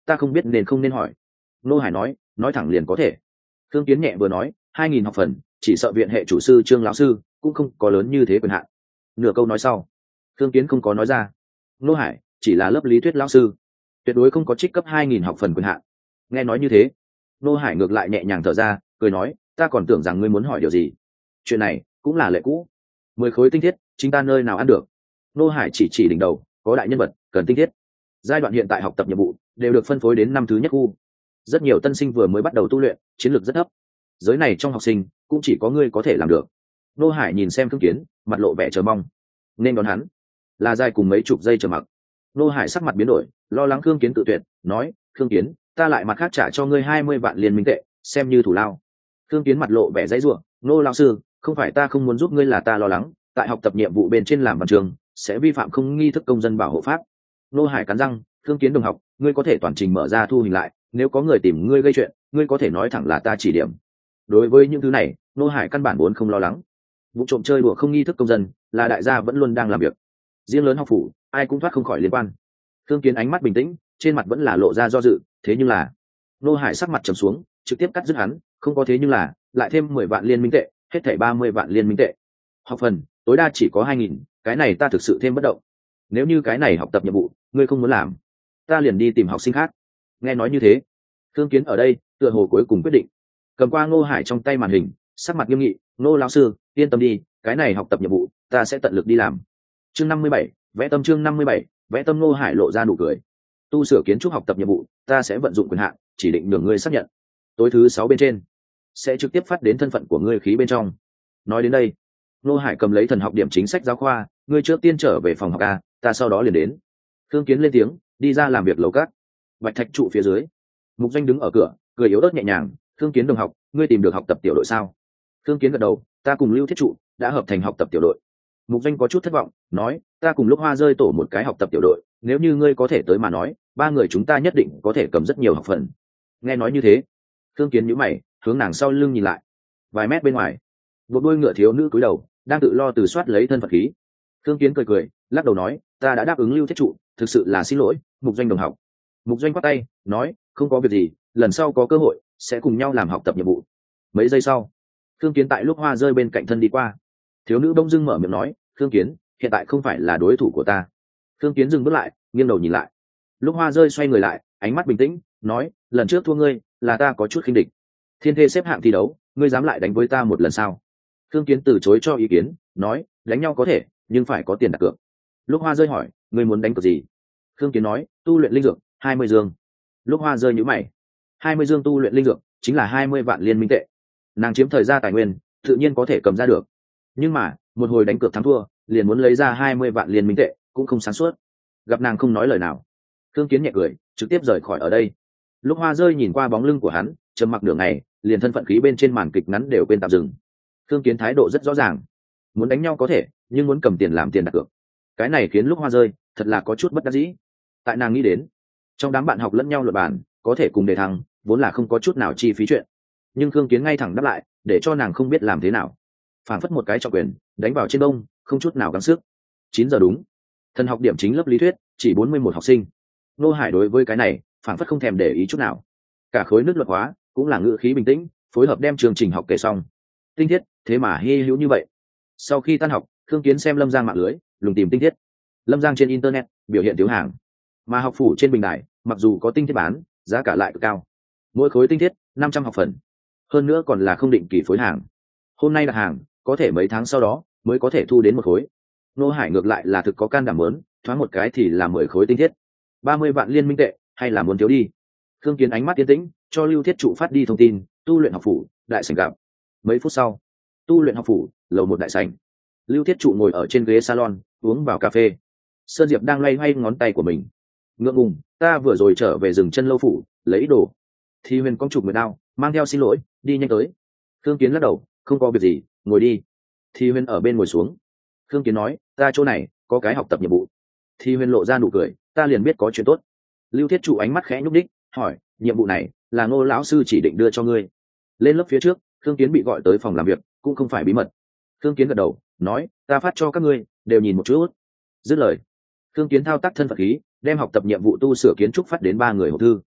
ta không biết nên không nên hỏi. Nô Hải nói, nói thẳng liền có thể. Thương Kiến nhẹ vừa nói, hai nghìn học phần, chỉ sợ viện hệ chủ sư Trương lão sư cũng không có lớn như thế quyền hạn. Nửa câu nói sau, Thương Kiến không có nói ra. Nô Hải chỉ là lớp lý thuyết lão sư, tuyệt đối không có trích cấp hai nghìn học phần quyền hạn. Nghe nói như thế, Nô Hải ngược lại nhẹ nhàng thở ra, cười nói, ta còn tưởng rằng ngươi muốn hỏi điều gì. Chuyện này cũng là lệ cũ. Mười khối tinh thiết, chính ta nơi nào ăn được. Nô Hải chỉ chỉ đỉnh đầu, có đại nhân vật cần tinh thiết. Giai đoạn hiện tại học tập nhiệm vụ đều được phân phối đến năm thứ nhất khu. Rất nhiều tân sinh vừa mới bắt đầu tu luyện, chiến lược rất thấp. Giới này trong học sinh cũng chỉ có ngươi có thể làm được. Nô Hải nhìn xem Thương Kiến, mặt lộ vẻ chờ mong. Nên đón hắn là dài cùng mấy chục giây chờ mặc. Nô Hải sắc mặt biến đổi, lo lắng Thương Kiến tự tuyệt, nói, Thương Kiến, ta lại mặt khác trả cho ngươi hai mươi vạn liên minh tệ, xem như thủ lao. Thương Kiến mặt lộ vẻ dãy rủa, Nô lão sư, không phải ta không muốn giúp ngươi, là ta lo lắng, tại học tập nhiệm vụ bên trên làm văn trường sẽ vi phạm không nghi thức công dân bảo hộ pháp. Nô Hải cắn răng, Thương Kiến đồng học, ngươi có thể toàn trình mở ra thu hình lại, nếu có người tìm ngươi gây chuyện, ngươi có thể nói thẳng là ta chỉ điểm. Đối với những thứ này, Nô Hải căn bản vốn không lo lắng. Vụ trộm chơi đùa không nghi thức công dân là đại gia vẫn luôn đang làm việc, riêng lớn học phủ ai cũng thoát không khỏi liên quan. Thương Kiến ánh mắt bình tĩnh, trên mặt vẫn là lộ ra do dự, thế nhưng là Nô Hải sắc mặt trầm xuống, trực tiếp cắt dứt hắn, không có thế nhưng là, lại thêm mười vạn liên minh tệ, hết thảy ba mươi vạn liên minh tệ. Học phần tối đa chỉ có hai nghìn, cái này ta thực sự thêm bất động. Nếu như cái này học tập nhiệm vụ ngươi không muốn làm, ta liền đi tìm học sinh khác. Nghe nói như thế, Thương Kiến ở đây tựa hồ cuối cùng quyết định, cầm qua Ngô Hải trong tay màn hình, sắc mặt nghiêm nghị, Ngô lão sư, yên tâm đi, cái này học tập nhiệm vụ ta sẽ tận lực đi làm. Chương năm mươi bảy, vẽ tâm. Chương năm mươi bảy, vẽ tâm. Ngô Hải lộ ra nụ cười. Tu sửa kiến trúc học tập nhiệm vụ, ta sẽ vận dụng quyền hạn, chỉ định nhường ngươi xác nhận. Tối thứ sáu bên trên sẽ trực tiếp phát đến thân phận của ngươi khí bên trong. Nói đến đây, Ngô Hải cầm lấy thần học điểm chính sách giáo khoa, ngươi trước tiên trở về phòng học a, ta sau đó liền đến. Thương Kiến lên tiếng, đi ra làm việc lầu cát. Bạch thạch trụ phía dưới, Mục Doanh đứng ở cửa, cười yếu ớt nhẹ nhàng, Thương Kiến đồng học, ngươi tìm được học tập tiểu đội sao? Thương Kiến gật đầu, ta cùng Lưu Thiết trụ đã hợp thành học tập tiểu đội. Mục Doanh có chút thất vọng, nói, ta cùng Lúc Hoa rơi tổ một cái học tập tiểu đội, nếu như ngươi có thể tới mà nói, ba người chúng ta nhất định có thể cầm rất nhiều học phần. Nghe nói như thế, Thương Kiến nhíu mày, hướng nàng sau lưng nhìn lại. Vài mét bên ngoài, một đôi ngựa thiếu nữ cúi đầu, đang tự lo từ soát lấy thân phận khí. Thương Kiến cười cười, lắc đầu nói, ta đã đáp ứng Lưu Thiết trụ, thực sự là xin lỗi, Mục Doanh đồng học. Mục Doanh quát tay, nói, không có việc gì, lần sau có cơ hội sẽ cùng nhau làm học tập nhiệm vụ. Mấy giây sau, Thương Kiến tại Lúc Hoa rơi bên cạnh thân đi qua. Thiếu nữ bỗng dưng mở miệng nói, Thương Kiến, hiện tại không phải là đối thủ của ta. Thương Kiến dừng bước lại, nghiêng đầu nhìn lại. Lúc Hoa rơi xoay người lại, ánh mắt bình tĩnh, nói, lần trước thua ngươi là ta có chút khinh địch. Thiên thê xếp hạng thi đấu, ngươi dám lại đánh với ta một lần sao? Thương Kiến từ chối cho ý kiến, nói, đánh nhau có thể, nhưng phải có tiền đặt cược. Lúc Hoa rơi hỏi, ngươi muốn đánh cược gì? Thương Kiến nói, tu luyện linh dược, hai mươi dương. Lúc Hoa rơi nhíu mày, hai mươi dương tu luyện linh dược chính là hai mươi vạn liên minh tệ. Nàng chiếm thời gian tài nguyên, tự nhiên có thể cầm ra được. Nhưng mà, một hồi đánh cược thắng thua, liền muốn lấy ra hai mươi vạn liên minh tệ, cũng không sáng suốt. Gặp nàng không nói lời nào, Thương Kiến nhẹ cười, trực tiếp rời khỏi ở đây. Lúc Hoa rơi nhìn qua bóng lưng của hắn, trầm mặc nửa ngày, liền thân phận khí bên trên màn kịch ngắn đều quên tạm dừng. Thương Kiến thái độ rất rõ ràng, muốn đánh nhau có thể, nhưng muốn cầm tiền làm tiền đặt cược, cái này khiến Lúc Hoa rơi thật là có chút bất đắc dĩ. Tại nàng nghĩ đến, trong đám bạn học lẫn nhau luận bàn, có thể cùng đề thăng, vốn là không có chút nào chi phí chuyện. Nhưng Thương Kiến ngay thẳng đáp lại, để cho nàng không biết làm thế nào. Phản phất một cái trọng quyền đánh vào trên đông, không chút nào gắng sức. Chín giờ đúng, thần học điểm chính lớp lý thuyết chỉ bốn mươi mốt học sinh. Nô Hải đối với cái này phản phất không thèm để ý chút nào. Cả khối nước luật hóa cũng là ngữ khí bình tĩnh, phối hợp đem chương trình học kể xong. Tinh thiết thế mà hy hữu như vậy. Sau khi tan học, Thương Kiến xem Lâm Giang mạng lưới, lùng tìm tinh thiết. Lâm Giang trên internet biểu hiện thiếu hàng, mà học phủ trên bình đài mặc dù có tinh thiết bán, giá cả lại cực cao. Mỗi khối tinh thiết năm trăm học phần, hơn nữa còn là không định kỳ phối hàng. Hôm nay đặt hàng, có thể mấy tháng sau đó mới có thể thu đến một khối. Nô Hải ngược lại là thực có can đảm lớn, thoáng một cái thì là mười khối tinh thiết, ba mươi vạn liên minh tệ, hay là muốn thiếu đi. Thương Kiến ánh mắt tiến tĩnh, cho Lưu Thiết trụ phát đi thông tin, tu luyện học phủ đại sảnh gặp. Mấy phút sau, tu luyện học phủ lầu một đại sảnh, Lưu Thiết trụ ngồi ở trên ghế salon uống vào cà phê. Sơn Diệp đang loay hoay ngón tay của mình, ngượng ngùng, ta vừa rồi trở về rừng chân lâu phủ lấy đồ. Thì Huyền công chụp mười đao, mang theo xin lỗi, đi nhanh tới. Thương Kiến lắc đầu, không có việc gì, ngồi đi. Thì Huyền ở bên ngồi xuống. Thương Kiến nói, ta chỗ này có cái học tập nhiệm vụ. Thì Huyền lộ ra nụ cười, ta liền biết có chuyện tốt. Lưu Thiết trụ ánh mắt khẽ nhúc đích, hỏi, nhiệm vụ này là Ngô lão sư chỉ định đưa cho ngươi. Lên lớp phía trước, Thương Kiến bị gọi tới phòng làm việc, cũng không phải bí mật. Thương Kiến gật đầu, nói, ta phát cho các ngươi, đều nhìn một chút. Dứt lời, Thương Kiến thao tác thân phận khí, đem học tập nhiệm vụ tu sửa kiến trúc phát đến ba người hộp thư.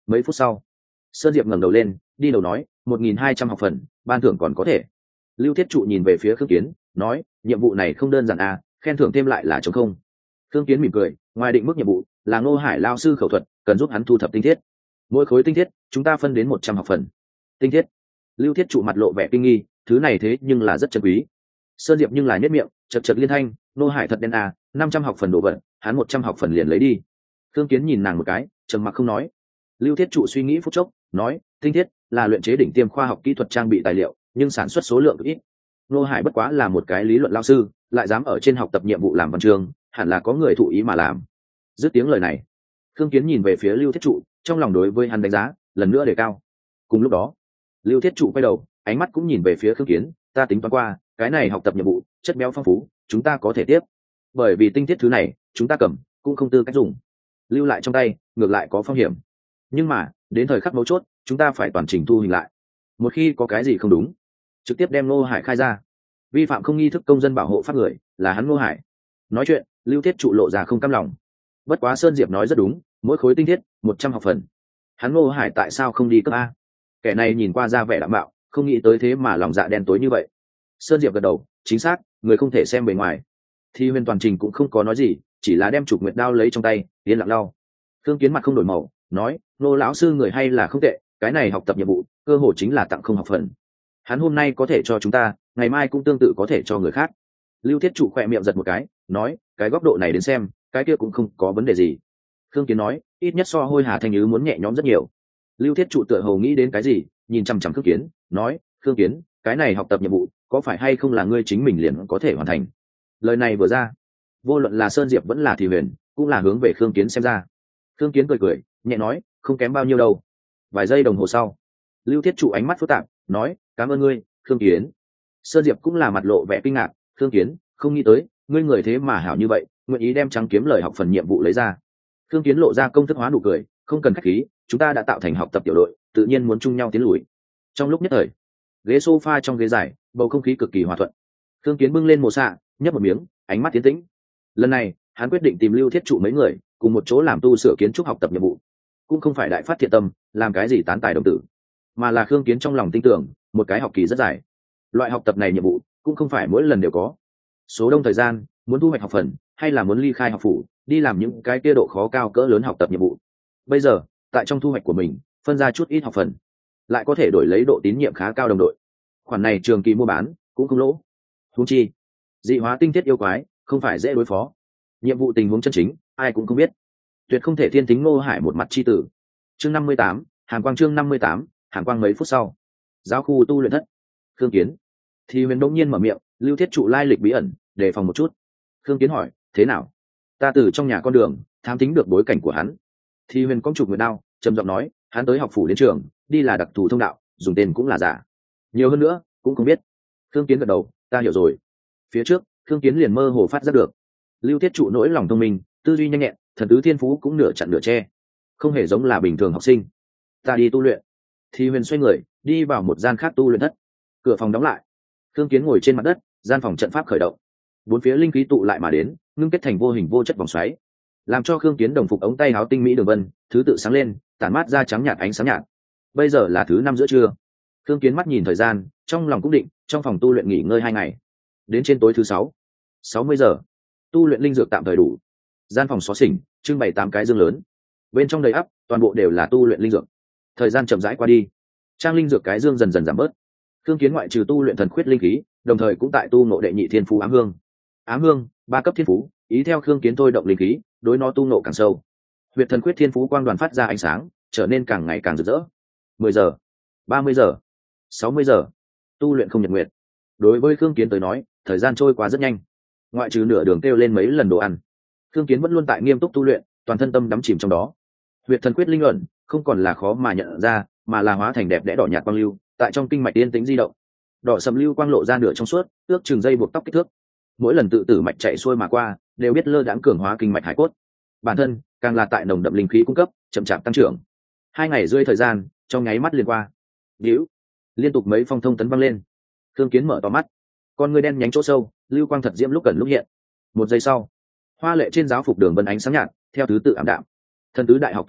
Mấy phút sau, Sơn Diệp ngẩng đầu lên, đi đầu nói, một nghìn hai trăm học phần, ban thưởng còn có thể. Lưu Thiết Trụ nhìn về phía Khương Kiến, nói, nhiệm vụ này không đơn giản à, khen thưởng thêm lại là trống không. Khương Kiến mỉm cười, ngoài định mức nhiệm vụ là Ngô Hải lao sư khẩu thuật, cần giúp hắn thu thập tinh thiết. Mỗi khối tinh thiết, chúng ta phân đến một trăm học phần. Tinh thiết? Lưu Thiết Trụ mặt lộ vẻ kinh nghi, thứ này thế nhưng là rất chân quý. Sơn Diệp nhưng là nhếch miệng, chật chật liên thanh, Ngô Hải thật đen à, năm trăm học phần đồ vật, hắn một trăm học phần liền lấy đi. Khương Kiến nhìn nàng một cái, trầm mặc không nói. Lưu Thiết Trụ suy nghĩ phút chốc, nói, tinh thiết là luyện chế đỉnh tiêm khoa học kỹ thuật trang bị tài liệu, nhưng sản xuất số lượng ít. Ngô Hải bất quá là một cái lý luận lao sư, lại dám ở trên học tập nhiệm vụ làm văn chương, hẳn là có người thụ ý mà làm. Dứt tiếng lời này, Khương Kiến nhìn về phía Lưu Thiết Trụ, trong lòng đối với hắn đánh giá lần nữa đề cao. Cùng lúc đó, Lưu Thiết Trụ quay đầu, ánh mắt cũng nhìn về phía Khương Kiến, ta tính toán qua, cái này học tập nhiệm vụ chất béo phong phú, chúng ta có thể tiếp. Bởi vì tinh thiết thứ này, chúng ta cầm cũng không tư cách dùng, lưu lại trong tay ngược lại có phong hiểm. Nhưng mà đến thời khắc mấu chốt, chúng ta phải toàn trình thu hình lại. Một khi có cái gì không đúng, trực tiếp đem Ngô Hải khai ra. Vi phạm không nghi thức công dân bảo hộ pháp người là hắn Ngô Hải. Nói chuyện, Lưu Thiết Trụ lộ ra không cam lòng. Bất quá Sơn Diệp nói rất đúng, mỗi khối tinh thiết một trăm học phần, hắn Ngô Hải tại sao không đi cấp a? Kẻ này nhìn qua ra vẻ đạm bạo, không nghĩ tới thế mà lòng dạ đen tối như vậy. Sơn Diệp gật đầu, chính xác, người không thể xem bề ngoài. Thi Huyền toàn trình cũng không có nói gì, chỉ là đem trục nguyệt đao lấy trong tay, yên lặng lau. Thương Kiến mặt không đổi màu, nói, Nô lão sư người hay là không tệ, cái này học tập nhiệm vụ, cơ hội chính là tặng không học phần. Hắn hôm nay có thể cho chúng ta, ngày mai cũng tương tự có thể cho người khác. Lưu Thiết Trụ khỏe miệng giật một cái, nói, cái góc độ này đến xem, cái kia cũng không có vấn đề gì. Thương Kiến nói, ít nhất so Hôi Hà Thanh Nhứ muốn nhẹ nhõm rất nhiều. Lưu Thiết Trụ tựa hồ nghĩ đến cái gì, nhìn chằm chằm Thương Kiến, nói, Thương Kiến, cái này học tập nhiệm vụ, có phải hay không là ngươi chính mình liền có thể hoàn thành? Lời này vừa ra, vô luận là Sơn Diệp vẫn là Thì Huyền, cũng là hướng về Khương Kiến xem ra. Khương Kiến cười cười, nhẹ nói, không kém bao nhiêu đâu. Vài giây đồng hồ sau, Lưu Thiết Trụ ánh mắt phức tạp, nói, cảm ơn ngươi, Khương Kiến. Sơn Diệp cũng là mặt lộ vẻ kinh ngạc, Khương Kiến, không nghĩ tới, ngươi người thế mà hảo như vậy, nguyện ý đem trắng kiếm lời học phần nhiệm vụ lấy ra. Khương Kiến lộ ra công thức hóa nụ cười, không cần khách khí, chúng ta đã tạo thành học tập tiểu đội, tự nhiên muốn chung nhau tiến lùi. Trong lúc nhất thời, ghế sofa trong ghế dài, bầu không khí cực kỳ hòa thuận. Khương Kiến bưng lên mồ xạ, nhấp một miếng, ánh mắt tiến tĩnh. Lần này, hắn quyết định tìm Lưu Thiết Trụ mấy người, cùng một chỗ làm tu sửa kiến trúc học tập nhiệm vụ. Cũng không phải đại phát thiện tâm, làm cái gì tán tài đồng tử, mà là Khương Kiến trong lòng tin tưởng, một cái học kỳ rất dài. Loại học tập này nhiệm vụ cũng không phải mỗi lần đều có. Số đông thời gian, muốn thu hoạch học phần, hay là muốn ly khai học phủ, đi làm những cái kia độ khó cao cỡ lớn học tập nhiệm vụ. Bây giờ, tại trong thu hoạch của mình, phân ra chút ít học phần, lại có thể đổi lấy độ tín nhiệm khá cao đồng đội. Khoản này trường kỳ mua bán cũng không lỗ. Huống chi, dị hóa tinh thiết yêu quái không phải dễ đối phó. Nhiệm vụ tình huống chân chính, ai cũng không biết. Tuyệt không thể thiên tính Ngô Hải một mặt chi tử. Chương năm mươi tám, Hàn Quang chương năm mươi tám, Hàn Quang mấy phút sau, giáo khu tu luyện thất. Khương Kiến. Thì Huyền đông nhiên mở miệng, Lưu Thiết Trụ lai lịch bí ẩn, đề phòng một chút. Khương Kiến hỏi, thế nào? Ta từ trong nhà con đường, thám tính được bối cảnh của hắn. Thì Huyền cong chụp người đao, trầm giọng nói, hắn tới học phủ đến trường, đi là đặc thù thông đạo, dùng tên cũng là giả. Nhiều hơn nữa, cũng không biết. Khương Kiến gật đầu, ta hiểu rồi. Phía trước, Khương Kiến liền mơ hồ phát ra được. Lưu Thiết Trụ nỗi lòng thông minh, tư duy nhanh nhẹn, thần tứ thiên phú cũng nửa chặn nửa che, không hề giống là bình thường học sinh. Ta đi tu luyện. Thì Huyền xoay người, đi vào một gian khác tu luyện thất. Cửa phòng đóng lại. Khương Kiến ngồi trên mặt đất, gian phòng trận pháp khởi động. Bốn phía linh khí tụ lại mà đến, ngưng kết thành vô hình vô chất vòng xoáy, làm cho Khương Kiến đồng phục ống tay áo tinh mỹ đường vân, thứ tự sáng lên, tản mát ra trắng nhạt ánh sáng nhạt. Bây giờ là thứ năm giữa trưa. Khương Kiến mắt nhìn thời gian, trong lòng cũng định, trong phòng tu luyện nghỉ ngơi hai ngày. Đến trên tối thứ sáu, sáu mươi giờ, tu luyện linh dược tạm thời đủ. Gian phòng xó xỉnh, trưng bày tám cái dương lớn, bên trong đầy ắp, toàn bộ đều là tu luyện linh dược. Thời gian chậm rãi qua đi, trang linh dược cái dương dần dần giảm bớt. Khương Kiến ngoại trừ tu luyện thần khuyết linh khí, đồng thời cũng tại tu ngộ đệ nhị thiên phú ám hương. Ám hương, ba cấp thiên phú, ý theo Khương Kiến thôi động linh khí, đối nó tu ngộ càng sâu. Huyệt thần khuyết thiên phú quang đoàn phát ra ánh sáng, trở nên càng ngày càng rực rỡ. Mười giờ, ba mươi giờ, sáu mươi giờ, tu luyện không nhật nguyệt. Đối với Khương Kiến tới nói, thời gian trôi qua rất nhanh. Ngoại trừ nửa đường kêu lên mấy lần đồ ăn, Khương Kiến vẫn luôn tại nghiêm túc tu luyện, toàn thân tâm đắm chìm trong đó. Huyệt thần quyết linh luận không còn là khó mà nhận ra, mà là hóa thành đẹp đẽ đỏ nhạt quang lưu, tại trong kinh mạch yên tĩnh di động. Đỏ sầm lưu quang lộ ra nửa trong suốt, ước chừng dây buộc tóc kích thước. Mỗi lần tự tử mạch chạy xuôi mà qua, đều biết lơ đãng cường hóa kinh mạch hải cốt. Bản thân càng là tại nồng đậm linh khí cung cấp, chậm chạp tăng trưởng. Hai ngày rưỡi thời gian, trong nháy mắt liền qua. Điếu, liên tục mấy phong thông tấn văng lên. Khương Kiến mở to mắt, con ngươi đen nhánh chỗ sâu, lưu quang thật diễm lúc gần lúc hiện. Một giây sau, hoa lệ trên giáo phục đường vân ánh sáng nhạt, theo thứ tự ảm đạm. Thần tứ đại học tu luyện,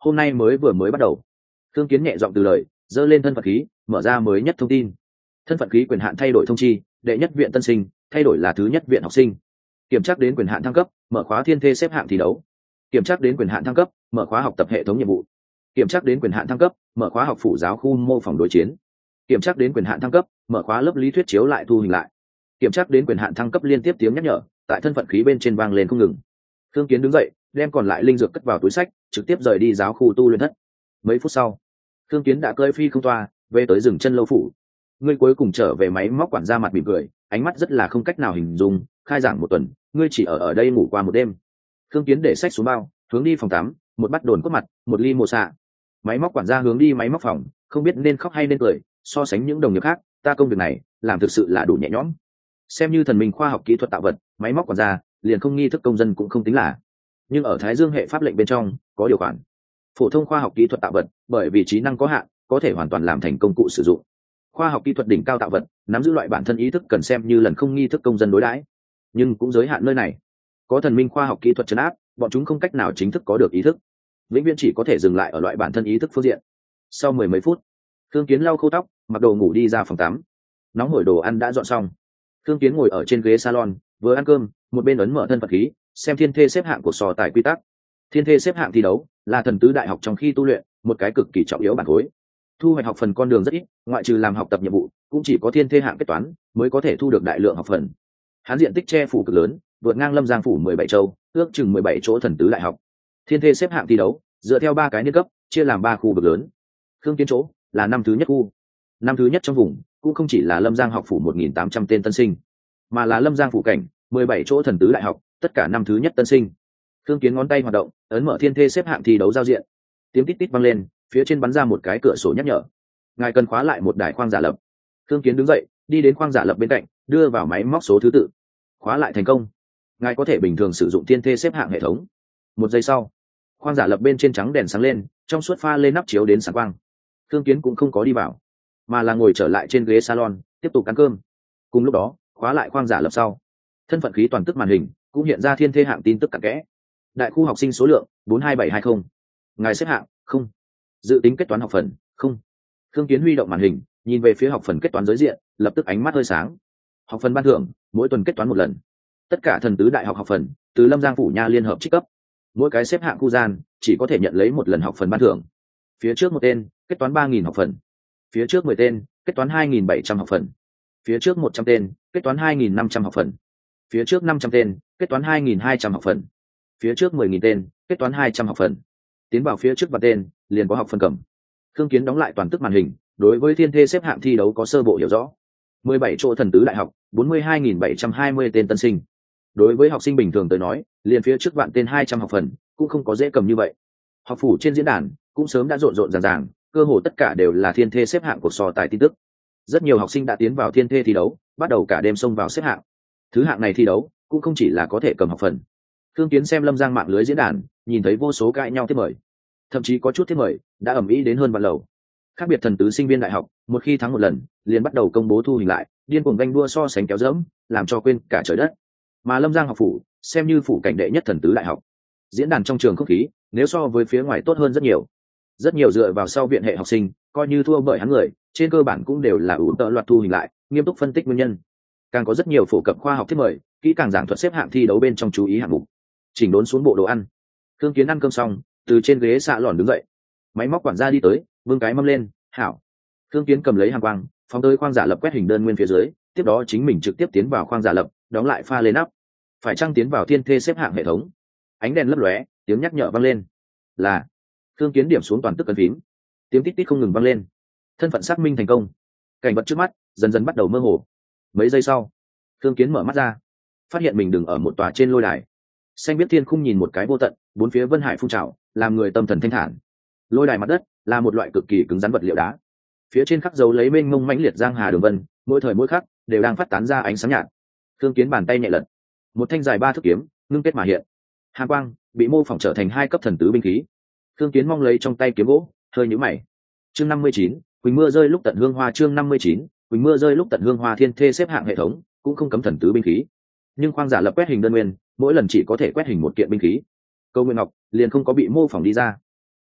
hôm nay mới vừa mới bắt đầu. Thương Kiến nhẹ giọng từ lời, giơ lên thân phận khí, mở ra mới nhất thông tin. Thân phận khí quyền hạn thay đổi thông chi, đệ nhất viện tân sinh, thay đổi là thứ nhất viện học sinh. Kiểm tra đến quyền hạn thăng cấp, mở khóa thiên thê xếp hạng thi đấu. Kiểm tra đến quyền hạn thăng cấp, mở khóa học tập hệ thống nhiệm vụ. Kiểm tra đến quyền hạn thăng cấp, mở khóa học phủ giáo khu mô phỏng đối chiến. Kiểm tra đến quyền hạn thăng cấp, mở khóa lớp lý thuyết chiếu lại thu hình lại. Kiểm tra đến quyền hạn thăng cấp liên tiếp tiếng nhắc nhở tại thân phận khí bên trên vang lên không ngừng. Thương Kiến đứng dậy, đem còn lại linh dược cất vào túi sách, trực tiếp rời đi giáo khu tu luyện thất. Mấy phút sau, Thương Kiến đã cơi phi không toa về tới rừng chân lâu phủ. Ngươi cuối cùng trở về, máy móc quản gia mặt mỉm cười, ánh mắt rất là không cách nào hình dung. Khai giảng một tuần, ngươi chỉ ở ở đây ngủ qua một đêm. Thương Kiến để sách xuống bao, hướng đi phòng tắm, một bát đồn cốt mặt, một ly mồ xạ. Máy móc quản gia hướng đi máy móc phòng, không biết nên khóc hay nên cười. So sánh những đồng nghiệp khác, ta công việc này làm thực sự là đủ nhẹ nhõm. Xem như thần minh khoa học kỹ thuật tạo vật, máy móc quản gia liền không nghi thức công dân cũng không tính là. Nhưng ở Thái Dương hệ pháp lệnh bên trong có điều khoản, phổ thông khoa học kỹ thuật tạo vật bởi vì trí năng có hạn, có thể hoàn toàn làm thành công cụ sử dụng. Khoa học kỹ thuật đỉnh cao tạo vật nắm giữ loại bản thân ý thức cần xem như lần không nghi thức công dân đối đãi, nhưng cũng giới hạn nơi này. Có thần minh khoa học kỹ thuật trấn áp, bọn chúng không cách nào chính thức có được ý thức, vĩnh viễn chỉ có thể dừng lại ở loại bản thân ý thức phương diện. Sau mười mấy phút, Thương Kiến lau khô tóc, mặc đồ ngủ đi ra phòng tắm. Nóng hổi đồ ăn đã dọn xong. Thương Kiến ngồi ở trên ghế salon, vừa ăn cơm, một bên ấn mở thân phận khí, xem thiên thê xếp hạng của sò tài quy tắc. Thiên thê xếp hạng thi đấu là thần tứ đại học trong khi tu luyện một cái cực kỳ trọng yếu bản khối. Thu hoạch học phần con đường rất ít, ngoại trừ làm học tập nhiệm vụ, cũng chỉ có thiên thê hạng kết toán mới có thể thu được đại lượng học phần. Hán diện tích che phủ cực lớn, vượt ngang Lâm Giang phủ mười bảy châu, ước chừng mười bảy chỗ thần tứ đại học. Thiên thê xếp hạng thi đấu dựa theo ba cái niên cấp, chia làm ba khu vực lớn. Thương Kiến chỗ là năm thứ nhất khu. Năm thứ nhất trong vùng cũng không chỉ là Lâm Giang học phủ một nghìn tám trăm tên tân sinh, mà là Lâm Giang phủ cảnh mười bảy chỗ thần tứ đại học, tất cả năm thứ nhất tân sinh. Thương Kiến ngón tay hoạt động, ấn mở thiên thê xếp hạng thi đấu giao diện. Tiếng tít tít vang lên, phía trên bắn ra một cái cửa sổ nhắc nhở. Ngài cần khóa lại một đài khoang giả lập. Thương Kiến đứng dậy, đi đến khoang giả lập bên cạnh, đưa vào máy móc số thứ tự. Khóa lại thành công. Ngài có thể bình thường sử dụng thiên thê xếp hạng hệ thống. Một giây sau, khoang giả lập bên trên trắng đèn sáng lên, trong suốt pha lên nắp chiếu đến sáng quang. Thương Kiến cũng không có đi vào, mà là ngồi trở lại trên ghế salon, tiếp tục ăn cơm. Cùng lúc đó, khóa lại khoang giả lập sau, thân phận khí toàn tức màn hình cũng hiện ra thiên thê hạng tin tức cặn kẽ. Đại khu học sinh số lượng bốn hai bảy hai không. Ngài xếp hạng không. Dự tính kết toán học phần không. Thương Kiến huy động màn hình, nhìn về phía học phần kết toán giới diện, lập tức ánh mắt hơi sáng. Học phần ban thưởng mỗi tuần kết toán một lần, tất cả thần tứ đại học học phần từ Lâm Giang phủ nha liên hợp trích cấp, mỗi cái xếp hạng khu gian chỉ có thể nhận lấy một lần học phần ban thưởng. Phía trước một tên kết toán ba nghìn học phần, phía trước mười tên kết toán hai nghìn bảy trăm học phần, phía trước một trăm tên kết toán hai nghìn năm trăm học phần, phía trước năm trăm tên kết toán hai nghìn hai trăm học phần, phía trước mười nghìn tên kết toán hai trăm học phần. Tiến vào phía trước và tên liền có học phần cầm. Thương Kiến đóng lại toàn tức màn hình, đối với thiên thê xếp hạng thi đấu có sơ bộ hiểu rõ. mười bảy chỗ thần tứ đại học, bốn mươi hai nghìn bảy trăm hai mươi tên tân sinh. Đối với học sinh bình thường tới nói, liền phía trước vạn tên hai trăm học phần cũng không có dễ cầm như vậy. Học phủ trên diễn đàn cũng sớm đã rộn rộn ràng ràng, cơ hồ tất cả đều là thiên thê xếp hạng của so tài tin tức. Rất nhiều học sinh đã tiến vào thiên thê thi đấu, bắt đầu cả đêm xông vào xếp hạng. Thứ hạng này thi đấu cũng không chỉ là có thể cầm học phần. Thương Kiến xem Lâm Giang mạng lưới diễn đàn, nhìn thấy vô số cãi nhau thiết mời, thậm chí có chút thiết mời đã ầm ĩ đến hơn vạn lầu. Khác biệt thần tứ sinh viên đại học, một khi thắng một lần, liền bắt đầu công bố thu hình lại, điên cuồng ganh đua so sánh kéo dẫm, làm cho quên cả trời đất. Mà Lâm Giang học phủ xem như phủ cảnh đệ nhất thần tứ đại học, diễn đàn trong trường không khí nếu so với phía ngoài tốt hơn rất nhiều. Rất nhiều dựa vào sau viện hệ học sinh, coi như thua bởi hắn người, trên cơ bản cũng đều là ủ tợ loạt thu hình lại, nghiêm túc phân tích nguyên nhân. Càng có rất nhiều phổ cập khoa học thiết mời, kỹ càng giảng thuật xếp hạng thi đấu bên trong chú ý hạng mục. Chỉnh đốn xuống bộ đồ ăn. Thương Kiến ăn cơm xong, từ trên ghế xạ lòn đứng dậy. Máy móc quản gia đi tới, vươn cái mâm lên, "Hảo." Thương Kiến cầm lấy hàng quang, phóng tới khoang giả lập quét hình đơn nguyên phía dưới, tiếp đó chính mình trực tiếp tiến vào khoang giả lập, đóng lại pha lên nắp. Phải chăng tiến vào thiên thê xếp hạng hệ thống? Ánh đèn lấp lóe, tiếng nhắc nhở vang lên. Là. Thương Kiến điểm xuống toàn tức ấn phím. Tiếng tít tít không ngừng vang lên. Thân phận xác minh thành công. Cảnh vật trước mắt dần dần bắt đầu mơ hồ. Mấy giây sau, Thương Kiến mở mắt ra, phát hiện mình đứng ở một tòa trên lôi đài. Xanh biết thiên khung nhìn một cái vô tận, bốn phía vân hải phun trào, làm người tâm thần thanh thản. Lôi đài mặt đất là một loại cực kỳ cứng rắn vật liệu đá, phía trên khắc dấu lấy mênh mông mãnh liệt giang hà đường vân, mỗi thời mỗi khắc đều đang phát tán ra ánh sáng nhạt. Thương Kiến bàn tay nhẹ lật, một thanh dài ba thước kiếm ngưng kết mà hiện. Hàn quang bị mô phỏng trở thành hai cấp thần tứ binh khí. Thương Kiến mong lấy trong tay kiếm gỗ, hơi nhíu mày. Chương năm mươi chín, Quỳnh mưa rơi lúc tận hương hoa. Chương năm mươi chín, Quỳnh mưa rơi lúc tận hương hoa. Thiên thê xếp hạng hệ thống cũng không cấm thần tứ binh khí, nhưng khoang giả lập quét hình đơn nguyên, mỗi lần chỉ có thể quét hình một kiện binh khí. Câu Nguyên Ngọc liền không có bị mô phỏng đi ra.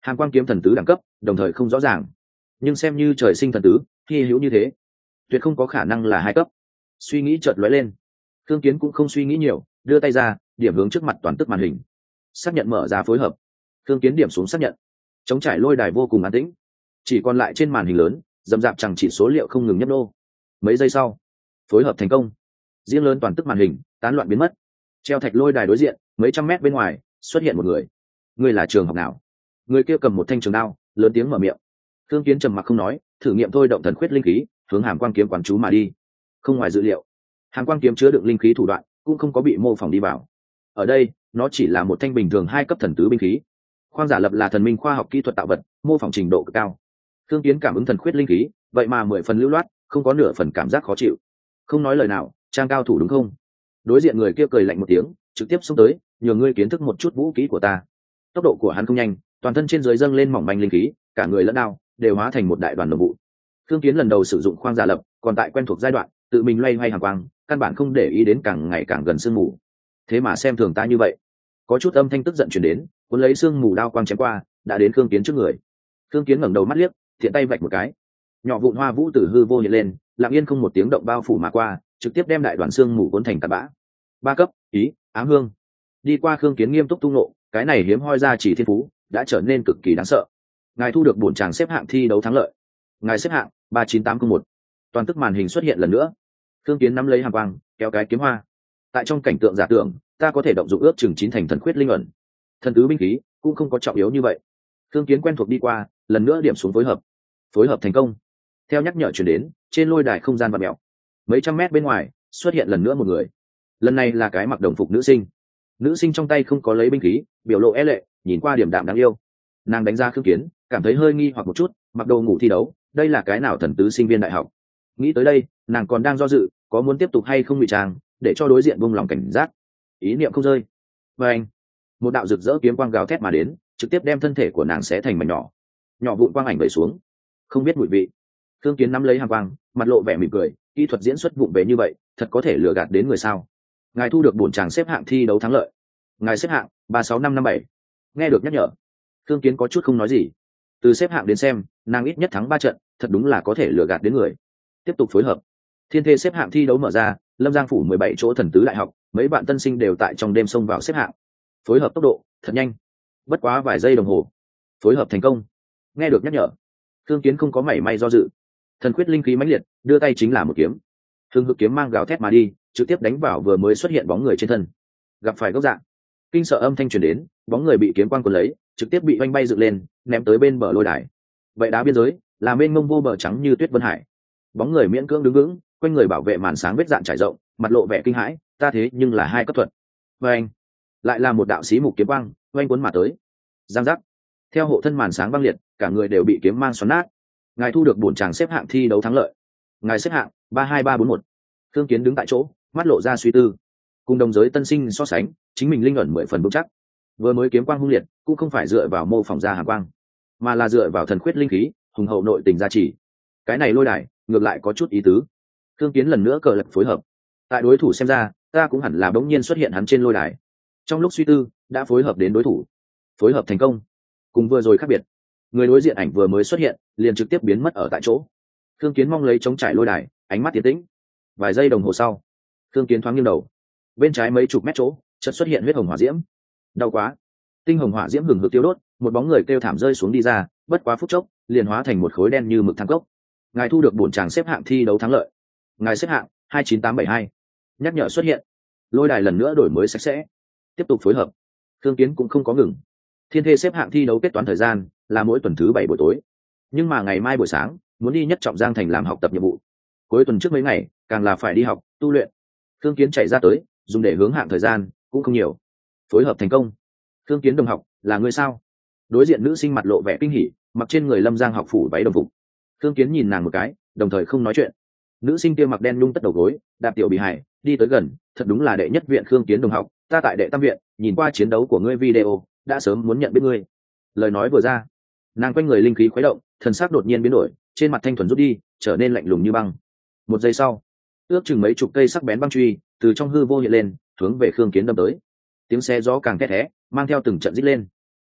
hàn quang kiếm thần tứ đẳng cấp đồng thời không rõ ràng, nhưng xem như trời sinh thần tứ hy hữu như thế, tuyệt không có khả năng là hai cấp. Suy nghĩ chợt lóe lên, thương kiến cũng không suy nghĩ nhiều, đưa tay ra điểm hướng trước mặt toàn tức màn hình, xác nhận mở ra phối hợp. thương kiến điểm xuống xác nhận, chống trải lôi đài vô cùng an tĩnh, chỉ còn lại trên màn hình lớn dầm dạp chẳng chỉ số liệu không ngừng nhấp nô. Mấy giây sau, phối hợp thành công, riêng lớn toàn tức màn hình tán loạn biến mất. Treo thạch lôi đài đối diện mấy trăm mét bên ngoài xuất hiện một người. Người là trường học nào? Người kia cầm một thanh trường đao, lớn tiếng mở miệng. thương kiến trầm mặc không nói, thử nghiệm thôi động thần khuyết linh khí hướng hàm quang kiếm quán chú mà đi. Không ngoài dự liệu, hàm quang kiếm chứa đựng linh khí thủ đoạn cũng không có bị mô phỏng đi vào. Ở đây nó chỉ là một thanh bình thường hai cấp thần tứ binh khí. Khoang giả lập là thần minh khoa học kỹ thuật tạo vật, mô phỏng trình độ cực cao. thương kiến cảm ứng thần khuyết linh khí vậy mà mười phần lưu loát, không có nửa phần cảm giác khó chịu. Không nói lời nào, trang cao thủ đúng không? Đối diện người kia cười lạnh một tiếng, trực tiếp xông tới, nhờ ngươi kiến thức một chút vũ khí của ta. Tốc độ của hắn không nhanh, toàn thân trên dưới dâng lên mỏng manh linh khí, cả người lẫn đao đều hóa thành một đại đoàn đồng vụ. thương kiến lần đầu sử dụng khoang giả lập, còn tại quen thuộc giai đoạn, tự mình loay hoay hàng quang, căn bản không để ý đến càng ngày càng gần sương mù. Thế mà xem thường ta như vậy. Có chút âm thanh tức giận truyền đến, cuốn lấy sương mù đao quang chém qua, đã đến thương kiến trước người. thương kiến ngẩng đầu mắt liếc, thiện tay vạch một cái, nhỏ vụn hoa vũ tử hư vô hiện lên, lặng yên không một tiếng động bao phủ mà qua, trực tiếp đem đại đoàn xương mù cuốn thành tạt bã. Ba cấp ý ám hương. Đi qua khương kiến nghiêm túc tung nộ, cái này hiếm hoi ra chỉ thiên phú đã trở nên cực kỳ đáng sợ. Ngài thu được bổn tràng xếp hạng thi đấu thắng lợi. Ngài xếp hạng ba chín tám không một. Toàn tức màn hình xuất hiện lần nữa. Khương kiến nắm lấy hàm quang, kéo cái kiếm hoa. Tại trong cảnh tượng giả tưởng, ta có thể động dụng ước chừng chín thành thần khuyết linh ẩn. Thần tứ binh khí cũng không có trọng yếu như vậy. Khương kiến quen thuộc đi qua, lần nữa điểm xuống phối hợp. Phối hợp thành công. Theo nhắc nhở truyền đến, trên lôi đài không gian vặn mèo. Mấy trăm mét bên ngoài xuất hiện lần nữa một người. Lần này là cái mặc đồng phục nữ sinh. Nữ sinh trong tay không có lấy binh khí, biểu lộ é lệ, nhìn qua điểm đạm đáng yêu. Nàng đánh ra Khương kiến, cảm thấy hơi nghi hoặc một chút, mặc đồ ngủ thi đấu, đây là cái nào thần tứ sinh viên đại học. Nghĩ tới đây, nàng còn đang do dự, có muốn tiếp tục hay không ngụy trang, để cho đối diện buông lòng cảnh giác. Ý niệm không rơi. Và anh, một đạo rực rỡ kiếm quang gào thét mà đến, trực tiếp đem thân thể của nàng xé thành mảnh nhỏ. Nhỏ vụn quang ảnh vẩy xuống, không biết mùi vị. Thương kiến nắm lấy hàm quang, mặt lộ vẻ mỉm cười, kỹ thuật diễn xuất vụng về như vậy, thật có thể lừa gạt đến người sao? Ngài thu được bổn tràng xếp hạng thi đấu thắng lợi. Ngài xếp hạng ba sáu năm năm bảy. Nghe được nhắc nhở, Thương kiến có chút không nói gì. Từ xếp hạng đến xem, nàng ít nhất thắng ba trận, thật đúng là có thể lừa gạt đến người. Tiếp tục phối hợp. Thiên thê xếp hạng thi đấu mở ra, Lâm Giang phủ mười bảy chỗ thần tứ đại học, mấy bạn tân sinh đều tại trong đêm xông vào xếp hạng. Phối hợp tốc độ thật nhanh, bất quá vài giây đồng hồ, phối hợp thành công. Nghe được nhắc nhở, Thương kiến không có mảy may do dự, thần quyết linh khí mãnh liệt, đưa tay chính là một kiếm. Hưng hực kiếm mang gào thét mà đi, trực tiếp đánh vào vừa mới xuất hiện bóng người trên thân. Gặp phải góc dạng, kinh sợ âm thanh truyền đến, bóng người bị kiếm quang cuốn lấy, trực tiếp bị oanh bay dựng lên, ném tới bên bờ lôi đài. Vậy đá biên giới là mênh mông vô bờ trắng như tuyết vân hải. Bóng người miễn cưỡng đứng vững, quanh người bảo vệ màn sáng vết dạn trải rộng, mặt lộ vẻ kinh hãi, ta thế nhưng là hai cấp thuật. Và anh, lại là một đạo sĩ mục kiếm quang oanh cuốn mà tới. Giang giác, theo hộ thân màn sáng băng liệt, cả người đều bị kiếm mang xoắn nát. Ngài thu được bổn tràng xếp hạng thi đấu thắng lợi. Ngài xếp hạng ba hai ba bốn một. Thương kiến đứng tại chỗ, mắt lộ ra suy tư. Cùng đồng giới tân sinh so sánh, chính mình linh ẩn mười phần vững chắc. Vừa mới kiếm quang hung liệt, cũng không phải dựa vào mô phỏng ra hàn quang, mà là dựa vào thần khuyết linh khí, hùng hậu nội tình gia trì. Cái này lôi đài, ngược lại có chút ý tứ. Thương kiến lần nữa cờ lực phối hợp. Tại đối thủ xem ra, ta cũng hẳn là bỗng nhiên xuất hiện hắn trên lôi đài. Trong lúc suy tư, đã phối hợp đến đối thủ. Phối hợp thành công. Cùng vừa rồi khác biệt, người đối diện ảnh vừa mới xuất hiện, liền trực tiếp biến mất ở tại chỗ. Thương kiến mong lấy chống trải lôi đài, ánh mắt tiến tĩnh. Vài giây đồng hồ sau, Thương kiến thoáng nghiêng đầu. Bên trái mấy chục mét chỗ, chợt xuất hiện huyết hồng hỏa diễm. Đau quá! Tinh hồng hỏa diễm hừng hực tiêu đốt, một bóng người kêu thảm rơi xuống đi ra, bất quá phút chốc, liền hóa thành một khối đen như mực than cốc. Ngài thu được bổn tràng xếp hạng thi đấu thắng lợi. Ngài xếp hạng hai chín tám bảy hai. Nhắc nhở xuất hiện. Lôi đài lần nữa đổi mới sạch sẽ. Tiếp tục phối hợp. Thương kiến cũng không có ngừng. Thiên thê xếp hạng thi đấu kết toán thời gian là mỗi tuần thứ bảy buổi tối, nhưng mà ngày mai buổi sáng muốn đi nhất trọng giang thành làm học tập nhiệm vụ. Cuối tuần trước mấy ngày càng là phải đi học tu luyện. Thương kiến chạy ra tới, dùng để hướng hạng thời gian cũng không nhiều. Phối hợp thành công. Thương kiến đồng học, là người sao? Đối diện nữ sinh mặt lộ vẻ kinh hỉ, mặc trên người Lâm Giang học phủ váy đồng phục. Thương kiến nhìn nàng một cái, đồng thời không nói chuyện. Nữ sinh kia mặc đen nhung tất đầu gối, đạp tiểu bị hài, đi tới gần, thật đúng là đệ nhất viện Khương kiến đồng học, ta tại đệ tam viện, nhìn qua chiến đấu của ngươi video, đã sớm muốn nhận biết ngươi. Lời nói vừa ra, nàng quanh người linh khí khuấy động, thần sắc đột nhiên biến đổi, trên mặt thanh thuần rút đi, trở nên lạnh lùng như băng. Một giây sau, ước chừng mấy chục cây sắc bén băng truy từ trong hư vô hiện lên, hướng về Khương kiến đâm tới. Tiếng xe gió càng thét thé, mang theo từng trận rít lên.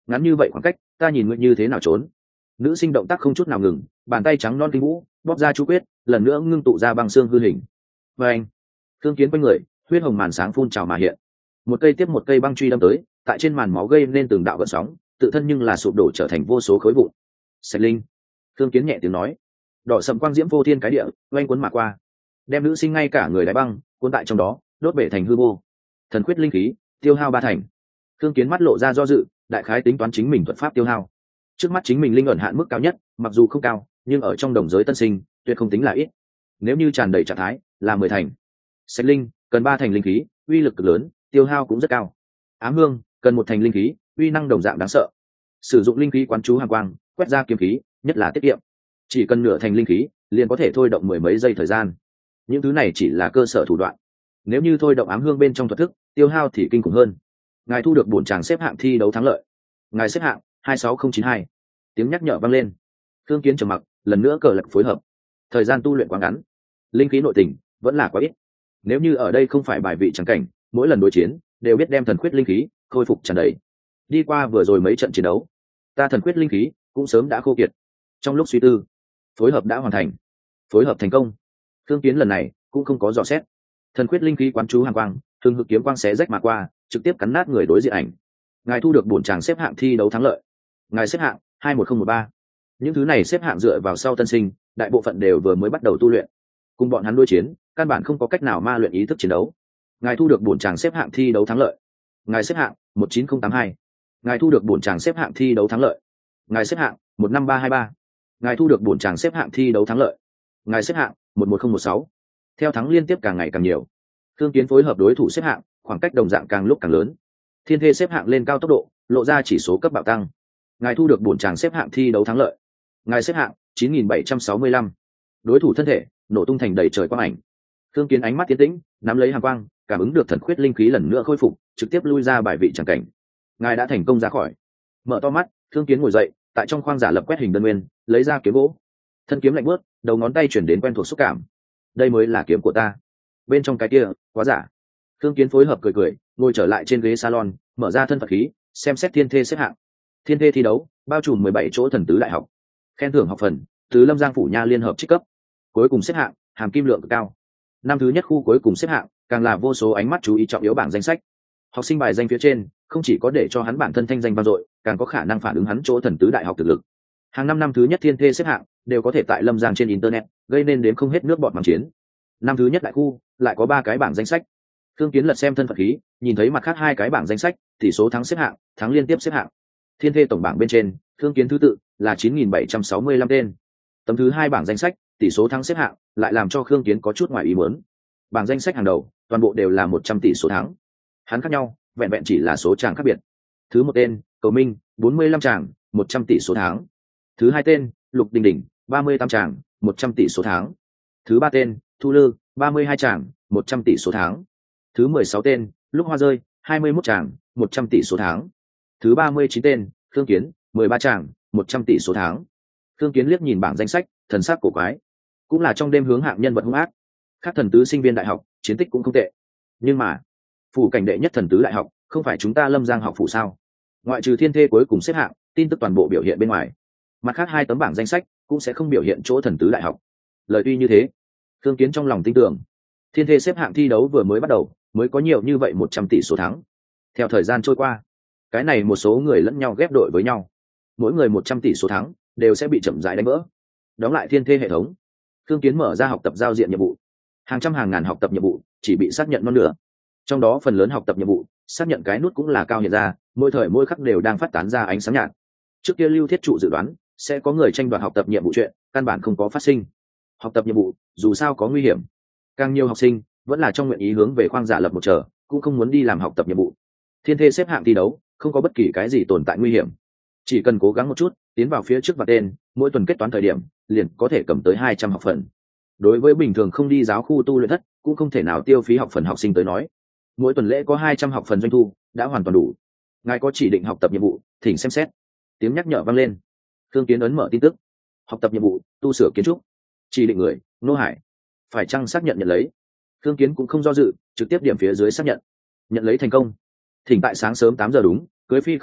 ngắn như vậy khoảng cách ta nhìn ngươi như thế nào trốn. Nữ sinh động tác không chút nào ngừng, bàn tay trắng non tinh vũ bóp ra chú quyết, lần nữa ngưng tụ ra băng xương hư hình. Và anh thương kiến quanh người, huyết hồng màn sáng phun trào mà hiện, một cây tiếp một cây băng truy đâm tới, tại trên màn máu gây nên từng đạo gợn sóng, tự thân nhưng là sụp đổ trở thành vô số khối vụn. Sạch linh, thương kiến nhẹ tiếng nói. Đỏ sầm quang diễm vô thiên cái địa oanh cuốn mà qua, đem nữ sinh ngay cả người đáy băng cuốn tại trong đó, đốt bể thành hư vô. Thần quyết linh khí tiêu hao ba thành. Thương kiến mắt lộ ra do dự, đại khái tính toán chính mình thuật pháp tiêu hao. Trước mắt chính mình linh ẩn hạn mức cao nhất, mặc dù không cao, nhưng ở trong đồng giới tân sinh tuyệt không tính là ít. Nếu như tràn đầy trạng thái là mười thành. Sạch linh cần ba thành linh khí, uy lực cực lớn, tiêu hao cũng rất cao. Ám hương cần một thành linh khí, uy năng đồng dạng đáng sợ. Sử dụng linh khí quán chú hàng quang, quét ra kiếm khí, nhất là tiết kiệm. Chỉ cần nửa thành linh khí, liền có thể thôi động mười mấy giây thời gian. Những thứ này chỉ là cơ sở thủ đoạn. Nếu như thôi động ám hương bên trong thuật thức, tiêu hao thì kinh khủng hơn. Ngài thu được bổn tràng xếp hạng thi đấu thắng lợi. Ngài xếp hạng hai sáu không chín hai. Tiếng nhắc nhở vang lên. Thương kiến trầm mặc, lần nữa cờ lật phối hợp. Thời gian tu luyện quá ngắn, linh khí nội tình vẫn là quá ít. Nếu như ở đây không phải bài vị trắng cảnh, mỗi lần đối chiến đều biết đem thần quyết linh khí khôi phục tràn đầy. Đi qua vừa rồi mấy trận chiến đấu, ta thần quyết linh khí cũng sớm đã khô kiệt. Trong lúc suy tư, phối hợp đã hoàn thành. Phối hợp thành công. Thương kiến lần này cũng không có dò xét, thần quyết linh khí quán chú hàng quang, thường hực kiếm quang xé rách mà qua, trực tiếp cắn nát người đối diện ảnh. Ngài thu được bổn tràng xếp hạng thi đấu thắng lợi. Ngài xếp hạng hai một không một ba. Những thứ này xếp hạng dựa vào sau tân sinh, đại bộ phận đều vừa mới bắt đầu tu luyện, cùng bọn hắn đối chiến căn bản không có cách nào ma luyện ý thức chiến đấu. Ngài thu được bổn tràng xếp hạng thi đấu thắng lợi. Ngài xếp hạng một chín không tám hai. Ngài thu được bổn tràng xếp hạng thi đấu thắng lợi. Ngài xếp hạng một năm ba hai ba. Ngài thu được bổn tràng xếp hạng thi đấu thắng lợi. Ngài xếp hạng một một không một sáu. Theo thắng liên tiếp càng ngày càng nhiều, thương kiến phối hợp đối thủ xếp hạng, khoảng cách đồng dạng càng lúc càng lớn. Thiên thê xếp hạng lên cao tốc độ, lộ ra chỉ số cấp bạo tăng. Ngài thu được bổn tràng xếp hạng thi đấu thắng lợi. Ngài xếp hạng chín nghìn bảy trăm sáu mươi lăm. Đối thủ thân thể nổ tung thành đầy trời quang ảnh. Thương kiến ánh mắt tiến tĩnh, nắm lấy hàng quang, cảm ứng được thần khuyết linh khí lần nữa khôi phục, trực tiếp lui ra bài vị tràng cảnh. Ngài đã thành công ra khỏi. Mở to mắt, thương kiến ngồi dậy, tại trong khoang giả lập quét hình đơn nguyên, lấy ra kiếm gỗ. Thân kiếm lạnh buốt, đầu ngón tay chuyển đến quen thuộc xúc cảm. Đây mới là kiếm của ta. Bên trong cái kia quá giả. Thương kiến phối hợp cười cười, ngồi trở lại trên ghế salon, mở ra thân phật khí, xem xét thiên thê xếp hạng. Thiên thê thi đấu bao trùm mười bảy chỗ thần tứ đại học, khen thưởng học phần từ Lâm Giang phủ nha liên hợp trích cấp. Cuối cùng xếp hạng hàm kim lượng cực cao. Năm thứ nhất khu cuối cùng xếp hạng càng là vô số ánh mắt chú ý trọng yếu bảng danh sách. Học sinh bài danh phía trên không chỉ có để cho hắn bản thân thanh danh vang dội, càng có khả năng phản ứng hắn chỗ thần tứ đại học thực lực. Hàng năm năm thứ nhất thiên thê xếp hạng đều có thể tại Lâm Giang trên internet gây nên đến không hết nước bọt mắng chiến. Năm thứ nhất đại khu lại có ba cái bảng danh sách. Thương kiến lật xem thân phật khí, nhìn thấy mặt khác hai cái bảng danh sách, tỷ số thắng xếp hạng, thắng liên tiếp xếp hạng. Thiên thê tổng bảng bên trên, thương kiến thứ tự là chín nghìn bảy trăm sáu mươi lăm tên. Tấm thứ hai bảng danh sách, tỷ số thắng xếp hạng lại làm cho Khương Kiến có chút ngoài ý muốn. Bảng danh sách hàng đầu, toàn bộ đều là một trăm tỷ số thắng. Hắn khác nhau, vẹn vẹn chỉ là số tràng khác biệt. Thứ một tên, Cầu Minh, bốn mươi lăm tràng, một trăm tỷ số thắng. Thứ hai tên, Lục Đình Đình, ba mươi tám tràng, một trăm tỷ số thắng. Thứ ba tên, Thu Lư, ba mươi hai tràng, một trăm tỷ số thắng. Thứ mười sáu tên, Lúc Hoa Rơi, hai mươi mốt tràng, một trăm tỷ số thắng. Thứ ba mươi chín tên, Khương Kiến, mười ba tràng, một trăm tỷ số thắng. Khương Kiến liếc nhìn bảng danh sách, thần sắc cổ quái. Cũng là trong đêm hướng hạng nhân vật hung ác. Các thần tứ sinh viên đại học, chiến tích cũng không tệ. Nhưng mà, phủ cảnh đệ nhất thần tứ đại học, không phải chúng ta Lâm Giang học phủ sao? Ngoại trừ thiên thê cuối cùng xếp hạng, tin tức toàn bộ biểu hiện bên ngoài. Mặt khác hai tấm bảng danh sách cũng sẽ không biểu hiện chỗ thần tứ đại học. Lời tuy như thế, Khương Kiến trong lòng tin tưởng, thiên thê xếp hạng thi đấu vừa mới bắt đầu, mới có nhiều như vậy một trăm tỷ số thắng. Theo thời gian trôi qua, cái này một số người lẫn nhau ghép đội với nhau, mỗi người một trăm tỷ số thắng đều sẽ bị chậm rãi đánh vỡ. Đóng lại thiên thê hệ thống, Khương Kiến mở ra học tập giao diện nhiệm vụ. Hàng trăm hàng ngàn học tập nhiệm vụ chỉ bị xác nhận non nửa. Trong đó phần lớn học tập nhiệm vụ xác nhận cái nút cũng là cao hiện ra, mỗi thời mỗi khắc đều đang phát tán ra ánh sáng nhạt. Trước kia Lưu Thiết Trụ dự đoán sẽ có người tranh đoạt học tập nhiệm vụ chuyện, căn bản không có phát sinh. Học tập nhiệm vụ dù sao có nguy hiểm, càng nhiều học sinh vẫn là trong nguyện ý hướng về khoang giả lập một chờ, cũng không muốn đi làm học tập nhiệm vụ. Thiên thê xếp hạng thi đấu không có bất kỳ cái gì tồn tại nguy hiểm, chỉ cần cố gắng một chút, tiến vào phía trước và tên, mỗi tuần kết toán thời điểm liền có thể cầm tới hai trăm học phần. Đối với bình thường không đi giáo khu tu luyện thất, cũng không thể nào tiêu phí học phần học sinh tới nói, mỗi tuần lễ có hai trăm học phần doanh thu đã hoàn toàn đủ. Ngài có chỉ định học tập nhiệm vụ, thỉnh xem xét. Tiếng nhắc nhở vang lên. Thương Kiến ấn mở tin tức. Học tập nhiệm vụ, tu sửa kiến trúc. Chỉ định người, Nô Hải. Phải chăng xác nhận nhận lấy? Thương Kiến cũng không do dự, trực tiếp điểm phía dưới xác nhận. Nhận lấy thành công. Thỉnh tại sáng sớm tám giờ đúng, cưới phi không toa,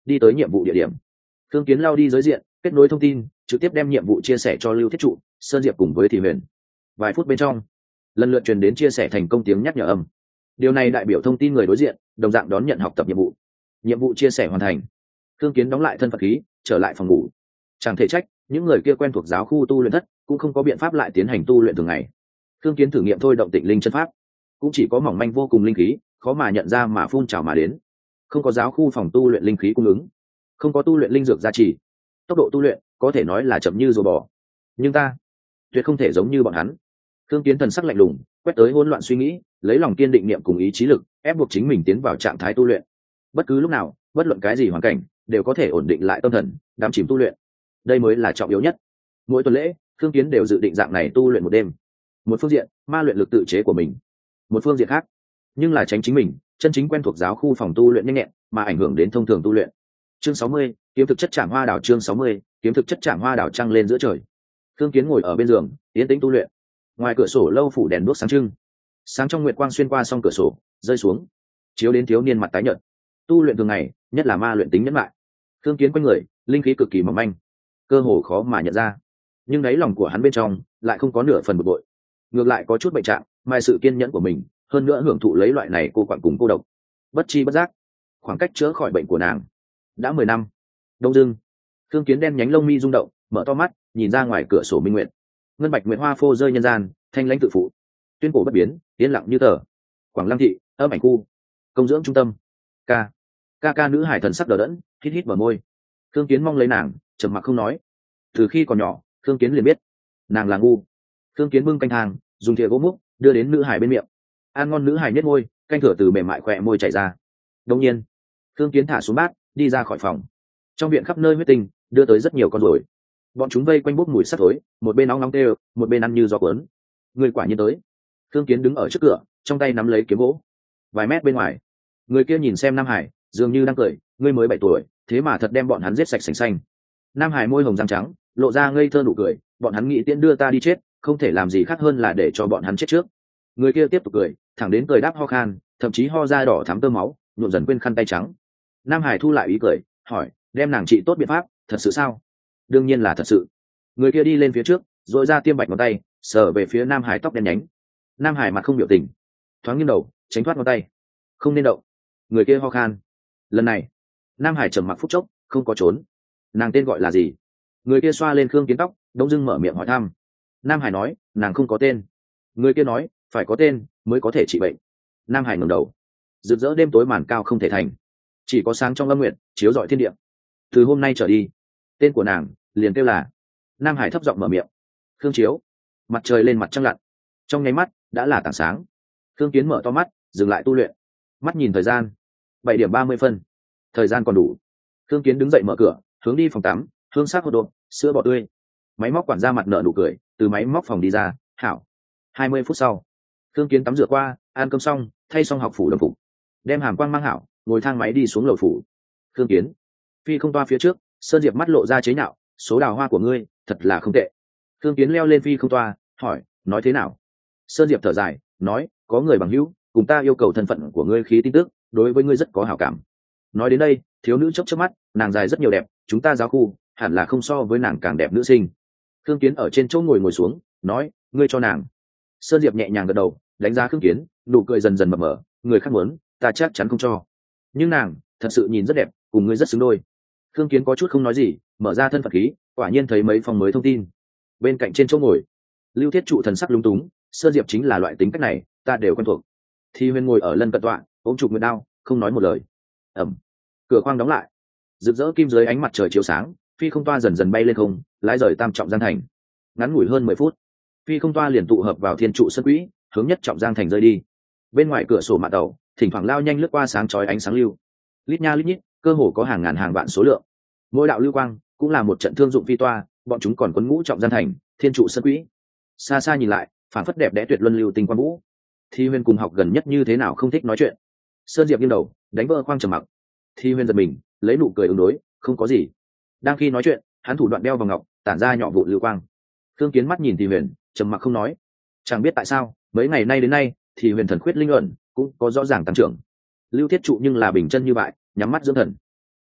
đi tới nhiệm vụ địa điểm. Thương Kiến lao đi giới diện, kết nối thông tin, trực tiếp đem nhiệm vụ chia sẻ cho Lưu Thiết Trụ, Sơn Diệp cùng với Thị Huyền. Vài phút bên trong, lần lượt truyền đến chia sẻ thành công tiếng nhắc nhở âm. Điều này đại biểu thông tin người đối diện đồng dạng đón nhận học tập nhiệm vụ. Nhiệm vụ chia sẻ hoàn thành. Thương Kiến đóng lại thân phận khí, trở lại phòng ngủ. Chẳng thể trách, những người kia quen thuộc giáo khu tu luyện thất, cũng không có biện pháp lại tiến hành tu luyện thường ngày. Thương Kiến thử nghiệm thôi động Tịnh Linh chân pháp, cũng chỉ có mỏng manh vô cùng linh khí, khó mà nhận ra mà phun trào mà đến. Không có giáo khu phòng tu luyện linh khí cung ứng, không có tu luyện linh dược gia trì, tốc độ tu luyện có thể nói là chậm như rùa bò. Nhưng ta tuyệt không thể giống như bọn hắn. Thương Kiến thần sắc lạnh lùng, quét tới hỗn loạn suy nghĩ, lấy lòng kiên định niệm cùng ý chí lực, ép buộc chính mình tiến vào trạng thái tu luyện. Bất cứ lúc nào, bất luận cái gì hoàn cảnh, đều có thể ổn định lại tâm thần, đắm chìm tu luyện. Đây mới là trọng yếu nhất. Mỗi tuần lễ, Thương Kiến đều dự định dạng này tu luyện một đêm. Một phương diện, ma luyện lực tự chế của mình. Một phương diện khác, nhưng là tránh chính mình, chân chính quen thuộc giáo khu phòng tu luyện nhanh nhẹn, mà ảnh hưởng đến thông thường tu luyện. Chương sáu mươi, kiếm thực chất trảm hoa đảo chương sáu mươi, kiếm thực chất trảm hoa đảo trăng lên giữa trời. Thương Kiến ngồi ở bên giường, yên tĩnh tu luyện. Ngoài cửa sổ lâu phủ đèn đuốc sáng trưng, sáng trong nguyệt quang xuyên qua song cửa sổ, rơi xuống, chiếu đến thiếu niên mặt tái nhợt. Tu luyện thường ngày, nhất là ma luyện tính nhẫn lại. Thương Kiến quanh người, linh khí cực kỳ mỏng manh, cơ hồ khó mà nhận ra. Nhưng đáy lòng của hắn bên trong lại không có nửa phần bực bội, ngược lại có chút bệnh trạng, mai sự kiên nhẫn của mình, hơn nữa hưởng thụ lấy loại này cô quặn cùng cô độc. Bất chi bất giác, khoảng cách chữa khỏi bệnh của nàng đã mười năm. Đông Dương, Thương Kiến đen nhánh lông mi rung động, mở to mắt, nhìn ra ngoài cửa sổ minh nguyện. Ngân bạch nguyệt hoa phô rơi nhân gian, thanh lãnh tự phụ, tuyên cổ bất biến, yên lặng như tờ. Quảng Lăng thị, âm ảnh khu, công dưỡng trung tâm. Ca, ca ca nữ hải thần sắc đờ đẫn, hít hít vào môi. Thương Kiến mong lấy nàng, trầm mặc không nói. Từ khi còn nhỏ, Thương Kiến liền biết nàng là ngu. Thương Kiến bưng canh thang, dùng thìa gỗ múc đưa đến nữ hải bên miệng. Ăn ngon nữ hải nhếch môi, canh thừa từ mềm mại khỏe môi chảy ra. Đột nhiên, Thương Kiến thả xuống bát, đi ra khỏi phòng. Trong viện khắp nơi huyết tinh, đưa tới rất nhiều con ruồi. Bọn chúng vây quanh bốc mùi sắt thối, một bên nóng nóng tê, một bên ăn như gió cuốn. Người quả nhiên tới. Thương Kiến đứng ở trước cửa, trong tay nắm lấy kiếm gỗ. Vài mét bên ngoài, người kia nhìn xem Nam Hải, dường như đang cười, ngươi mới bảy tuổi, thế mà thật đem bọn hắn giết sạch sành xanh. Nam Hải môi hồng răng trắng, lộ ra ngây thơ nụ cười, bọn hắn nghĩ tiễn đưa ta đi chết, không thể làm gì khác hơn là để cho bọn hắn chết trước. Người kia tiếp tục cười, thẳng đến cười đáp ho khan, thậm chí ho ra đỏ thắm tơ máu, nhuộm dần quên khăn tay trắng. Nam Hải thu lại ý cười, hỏi, đem nàng trị tốt biện pháp, thật sự sao? Đương nhiên là thật sự. Người kia đi lên phía trước, rồi ra tiêm bạch ngón tay, sờ về phía Nam Hải tóc đen nhánh. Nam Hải mặt không biểu tình, thoáng nghiêng đầu, tránh thoát ngón tay. Không nên động. Người kia ho khan. Lần này, Nam Hải trầm mặc phút chốc, không có trốn. Nàng tên gọi là gì? Người kia xoa lên Khương Kiến tóc, đông dưng mở miệng hỏi thăm. Nam Hải nói, nàng không có tên. Người kia nói, phải có tên mới có thể trị bệnh. Nam Hải ngẩng đầu, rực rỡ đêm tối màn cao không thể thành, chỉ có sáng trong âm nguyện chiếu rọi thiên địa. Từ hôm nay trở đi, tên của nàng liền kêu là. Nam Hải thấp giọng mở miệng. Khương Chiếu. Mặt trời lên mặt trăng lặn, trong nháy mắt đã là tảng sáng. Khương Kiến mở to mắt, dừng lại tu luyện. Mắt nhìn thời gian, bảy điểm ba mươi phân, thời gian còn đủ. Khương Kiến đứng dậy mở cửa, hướng đi phòng tắm, hương sắc hột đột, sữa bò tươi. Máy móc quản gia mặt nợ nụ cười, từ máy móc phòng đi ra. Hảo. Hai mươi phút sau, Khương Kiến tắm rửa qua, ăn cơm xong, thay xong học phủ đồng phục, đem hàm quang mang hảo, ngồi thang máy đi xuống lầu phủ. Khương Kiến. Phi không toa phía trước, Sơn Diệp mắt lộ ra chế nhạo, số đào hoa của ngươi thật là không tệ. Khương Kiến leo lên phi không toa, hỏi, nói thế nào? Sơn Diệp thở dài, nói, có người bằng hữu cùng ta yêu cầu thân phận của ngươi khí tin tức, đối với ngươi rất có hảo cảm. Nói đến đây, thiếu nữ chớp chớp mắt, nàng dài rất nhiều đẹp, chúng ta giáo khu hẳn là không so với nàng càng đẹp nữ sinh. Khương Kiến ở trên chỗ ngồi ngồi xuống, nói, ngươi cho nàng. Sơn Diệp nhẹ nhàng gật đầu, đánh giá Khương Kiến, nụ cười dần dần mập mờ, người khác muốn, ta chắc chắn không cho. Nhưng nàng, thật sự nhìn rất đẹp, cùng ngươi rất xứng đôi. Khương Kiến có chút không nói gì, mở ra thân phận khí, quả nhiên thấy mấy phòng mới thông tin. Bên cạnh trên chỗ ngồi, Lưu Thiết Trụ thần sắc lúng túng, Sơn Diệp chính là loại tính cách này, ta đều quen thuộc. Thi Huyên ngồi ở lân cận tọa, ôm chụp nguyệt đao, không nói một lời. Ẩm. Cửa khoang đóng lại, rực rỡ kim dưới ánh mặt trời chiếu sáng, phi không toa dần dần bay lên không, lái rời Tam Trọng Giang Thành. Ngắn ngủi hơn mười phút, phi không toa liền tụ hợp vào Thiên Trụ Sân Quỹ, hướng Nhất Trọng Giang Thành rơi đi. Bên ngoài cửa sổ mạn tàu, thỉnh thoảng lao nhanh lướt qua sáng chói ánh sáng lưu. Lít nha lít nhít, cơ hồ có hàng ngàn hàng vạn số lượng. Mỗi đạo lưu quang cũng là một trận thương dụng phi toa, bọn chúng còn quấn ngũ Trọng Giang Thành, Thiên Trụ Sân Quỹ. Xa xa nhìn lại, phản phất đẹp đẽ tuyệt luân lưu tinh quang vũ. Thi Huyên cùng học gần nhất như thế nào không thích nói chuyện. Sơn Diệp nghiêng đầu, đánh vỡ khoang trầm mặc. Thi Huyên giật mình, lấy nụ cười ứng đối, không có gì. Đang khi nói chuyện, hắn thủ đoạn đeo vào ngọc, tản ra nhỏ vụ lưu quang. Thương Kiến mắt nhìn Thi Huyền, trầm mặc không nói. Chẳng biết tại sao, mấy ngày nay đến nay, Thi Huyền thần khuyết linh luận cũng có rõ ràng tăng trưởng. Lưu Thiết Trụ nhưng là bình chân như vậy, nhắm mắt dưỡng thần.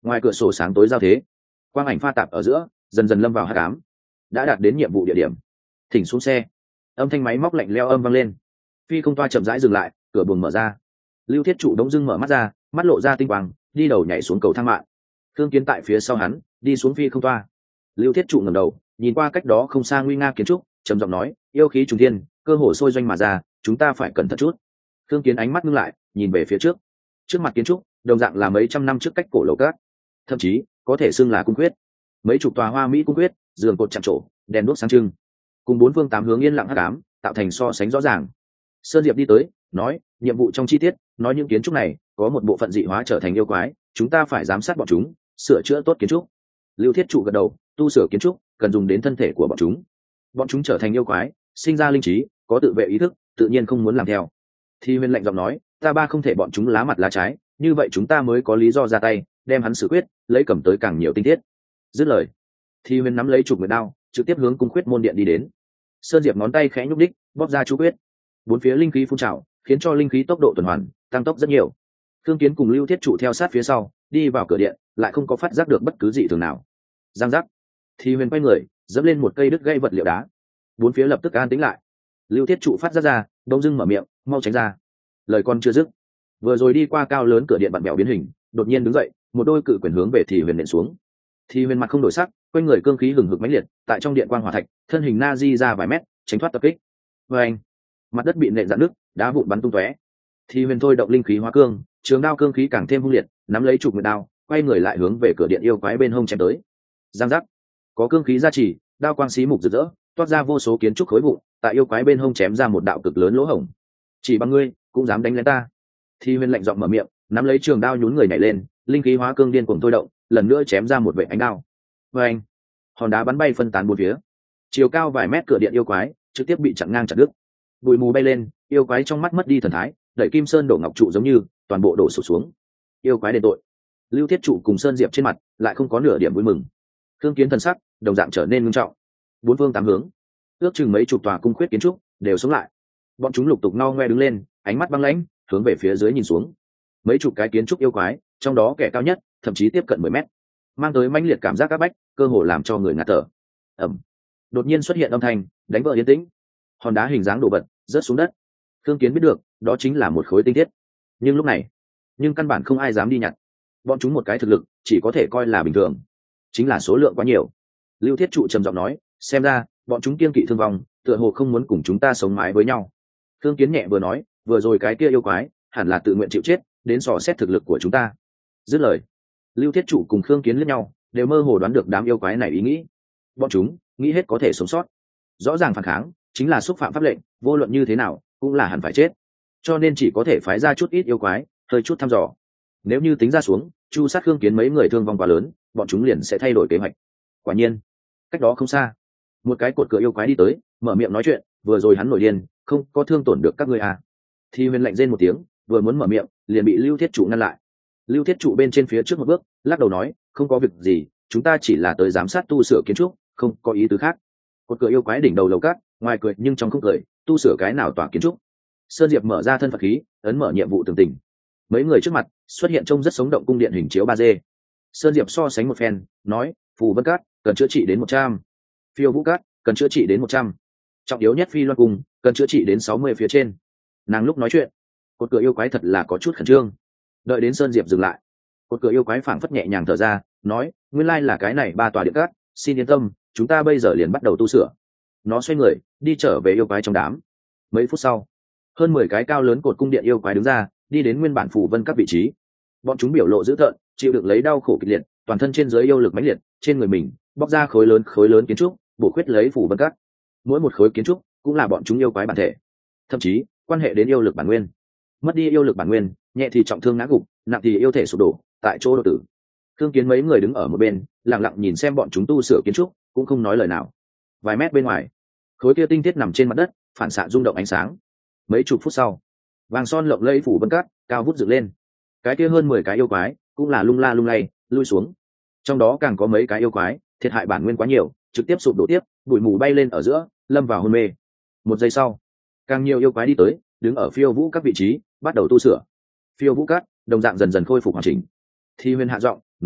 ngoài cửa sổ sáng tối giao thế, quang ảnh pha tạp ở giữa dần dần lâm vào hắc ám. Đã đạt đến nhiệm vụ địa điểm, thỉnh xuống xe. Âm thanh máy móc lạnh leo âm vang lên. Phi không toa chậm rãi dừng lại, cửa buồng mở ra. Lưu Thiết Trụ đống dưng mở mắt ra, mắt lộ ra tinh quang, đi đầu nhảy xuống cầu thang mạng. Thương Kiến tại phía sau hắn đi xuống phi không toa. Lưu Thiết Trụ ngẩng đầu nhìn qua cách đó không xa nguy nga kiến trúc, trầm giọng nói, yêu khí trùng thiên, cơ hồ sôi doanh mà ra, chúng ta phải cẩn thận chút. Thương Kiến ánh mắt ngưng lại, nhìn về phía trước. Trước mặt kiến trúc đồng dạng là mấy trăm năm trước cách cổ lầu cát, thậm chí có thể xưng là cung quyết. Mấy chục tòa hoa mỹ cung quyết, giường cột chạm trổ, đèn đuốc sáng trưng, cùng bốn phương tám hướng yên lặng hắc ám, tạo thành so sánh rõ ràng. Sơn Diệp đi tới, nói, nhiệm vụ trong chi tiết nói những kiến trúc này có một bộ phận dị hóa trở thành yêu quái, chúng ta phải giám sát bọn chúng, sửa chữa tốt kiến trúc. Lưu Thiết Trụ gật đầu, tu sửa kiến trúc cần dùng đến thân thể của bọn chúng. Bọn chúng trở thành yêu quái, sinh ra linh trí, có tự vệ ý thức, tự nhiên không muốn làm theo. Thì Huyền lạnh giọng nói, ta ba không thể bọn chúng lá mặt lá trái, như vậy chúng ta mới có lý do ra tay, đem hắn xử quyết, lấy cầm tới càng nhiều tinh thiết. Dứt lời, Thì Huyền nắm lấy trục nguyệt đao, trực tiếp hướng cung khuyết môn điện đi đến. Sơn Diệp ngón tay khẽ nhúc đích, bóp ra chú quyết. Bốn phía linh khí phun trào, khiến cho linh khí tốc độ tuần hoàn tăng tốc rất nhiều. Thương Kiến cùng Lưu Thiết Trụ theo sát phía sau, đi vào cửa điện, lại không có phát giác được bất cứ gì thường nào. Giang giác. Thì Huyền quay người, dẫm lên một cây đứt gãy vật liệu đá. Bốn phía lập tức an tĩnh lại. Lưu Thiết Trụ phát ra ra, đông dưng mở miệng, mau tránh ra. Lời con chưa dứt, vừa rồi đi qua cao lớn cửa điện bạn bèo biến hình, đột nhiên đứng dậy, một đôi cự quyền hướng về Thì Huyền nện xuống. Thì Huyền mặt không đổi sắc, quanh người cương khí hừng hực mãnh liệt, tại trong điện quang hỏa thạch, thân hình na di ra vài mét, tránh thoát tập kích. Và anh, mặt đất bị nện rạn nứt, đá vụn bắn tung tóe. Thì Huyền thôi động linh khí hóa cương, trường đao cương khí càng thêm hung liệt, nắm lấy trục nguyệt đao, quay người lại hướng về cửa điện yêu quái bên hông chém tới. Giang giác, có cương khí gia trì, đao quang xí mục rực rỡ, toát ra vô số kiến trúc khối vụn, tại yêu quái bên hông chém ra một đạo cực lớn lỗ hổng. Chỉ bằng ngươi cũng dám đánh lén ta? Thì Huyền lạnh giọng mở miệng, nắm lấy trường đao nhún người nhảy lên, linh khí hóa cương điên cuồng thôi động, lần nữa chém ra một vệ ánh đao. Và anh, hòn đá bắn bay phân tán bốn phía. Chiều cao vài mét cửa điện yêu quái trực tiếp bị chặn ngang chặt đứt. Bụi mù bay lên, yêu quái trong mắt mất đi thần thái, đẩy Kim Sơn đổ ngọc trụ giống như toàn bộ đổ sụp xuống. Yêu quái đền tội. Lưu Thiết Trụ cùng Sơn Diệp trên mặt lại không có nửa điểm vui mừng. Thương Kiến thần sắc đồng dạng trở nên nghiêm trọng. Bốn phương tám hướng, ước chừng mấy chục tòa cung khuyết kiến trúc đều sống lại. Bọn chúng lục tục ngao ngoe đứng lên, ánh mắt băng lãnh, hướng về phía dưới nhìn xuống. Mấy chục cái kiến trúc yêu quái, trong đó kẻ cao nhất thậm chí tiếp cận mười mét, mang tới mãnh liệt cảm giác áp bách, cơ hồ làm cho người ngạt thở. Ầm. Đột nhiên xuất hiện âm thanh, đánh vỡ yên tĩnh. Hòn đá hình dáng đổ bật rớt xuống đất. Thương Kiến biết được, đó chính là một khối tinh thiết. Nhưng lúc này, nhưng căn bản không ai dám đi nhặt. Bọn chúng một cái thực lực, chỉ có thể coi là bình thường, chính là số lượng quá nhiều. Lưu Thiết Trụ trầm giọng nói, xem ra bọn chúng kiêng kỵ thương vong, tựa hồ không muốn cùng chúng ta sống mái với nhau. Thương Kiến nhẹ vừa nói, vừa rồi cái kia yêu quái hẳn là tự nguyện chịu chết, đến dò xét thực lực của chúng ta. Dứt lời, Lưu Thiết Trụ cùng Thương Kiến liếc nhau, đều mơ hồ đoán được đám yêu quái này ý nghĩ. Bọn chúng nghĩ hết có thể sống sót, rõ ràng phản kháng chính là xúc phạm pháp lệnh, vô luận như thế nào cũng là hẳn phải chết, cho nên chỉ có thể phái ra chút ít yêu quái, hơi chút thăm dò. Nếu như tính ra xuống, chu sát Thương Kiến mấy người thương vong quá lớn, bọn chúng liền sẽ thay đổi kế hoạch. Quả nhiên, cách đó không xa, một cái cột cửa yêu quái đi tới, mở miệng nói chuyện, vừa rồi hắn nổi điên, không có thương tổn được các ngươi à? Thì Huyền lạnh rên một tiếng, vừa muốn mở miệng, liền bị Lưu Thiết Trụ ngăn lại. Lưu Thiết Trụ bên trên phía trước một bước, lắc đầu nói, không có việc gì, chúng ta chỉ là tới giám sát tu sửa kiến trúc, không có ý tứ khác. Cột cửa yêu quái đỉnh đầu lầu cát, ngoài cười nhưng trong không cười, tu sửa cái nào tòa kiến trúc. Sơn Diệp mở ra thân Phật khí, ấn mở nhiệm vụ tường tình. Mấy người trước mặt xuất hiện trông rất sống động cung điện hình chiếu ba D. Sơn Diệp so sánh một phen, nói, phù vân cát cần chữa trị đến một trăm, phiêu vũ cát cần chữa trị đến một trăm, trọng yếu nhất phi loan cung cần chữa trị đến sáu mươi phía trên. Nàng lúc nói chuyện, cột cửa yêu quái thật là có chút khẩn trương. Đợi đến Sơn Diệp dừng lại, cột cửa yêu quái phảng phất nhẹ nhàng thở ra, nói, nguyên lai là cái này ba tòa điện cát, xin yên tâm, chúng ta bây giờ liền bắt đầu tu sửa. Nó xoay người đi trở về yêu quái trong đám. Mấy phút sau, hơn mười cái cao lớn cột cung điện yêu quái đứng ra, đi đến nguyên bản phù vân các vị trí. Bọn chúng biểu lộ dữ tợn, chịu đựng lấy đau khổ kịch liệt, toàn thân trên dưới yêu lực mãnh liệt, trên người mình bóc ra khối lớn khối lớn kiến trúc, bổ khuyết lấy phù vân các. Mỗi một khối kiến trúc cũng là bọn chúng yêu quái bản thể, thậm chí quan hệ đến yêu lực bản nguyên. Mất đi yêu lực bản nguyên, nhẹ thì trọng thương ngã gục, nặng thì yêu thể sụp đổ, tại chỗ đột tử. Thương Kiến mấy người đứng ở một bên, lặng lặng nhìn xem bọn chúng tu sửa kiến trúc, cũng không nói lời nào. Vài mét bên ngoài, khối kia tinh thiết nằm trên mặt đất, phản xạ rung động ánh sáng. Mấy chục phút sau, vàng son lộng lẫy phủ vân cát cao vút dựng lên. Cái kia hơn mười cái yêu quái cũng là lung la lung lay lui xuống. Trong đó càng có mấy cái yêu quái thiệt hại bản nguyên quá nhiều, trực tiếp sụp đổ tiếp, bụi mù bay lên ở giữa, lâm vào hôn mê. Một giây sau, càng nhiều yêu quái đi tới, đứng ở phiêu vũ các vị trí, bắt đầu tu sửa. Phiêu vũ cát đồng dạng dần dần khôi phục hoàn chỉnh. Thì Huyền hạ giọng nói,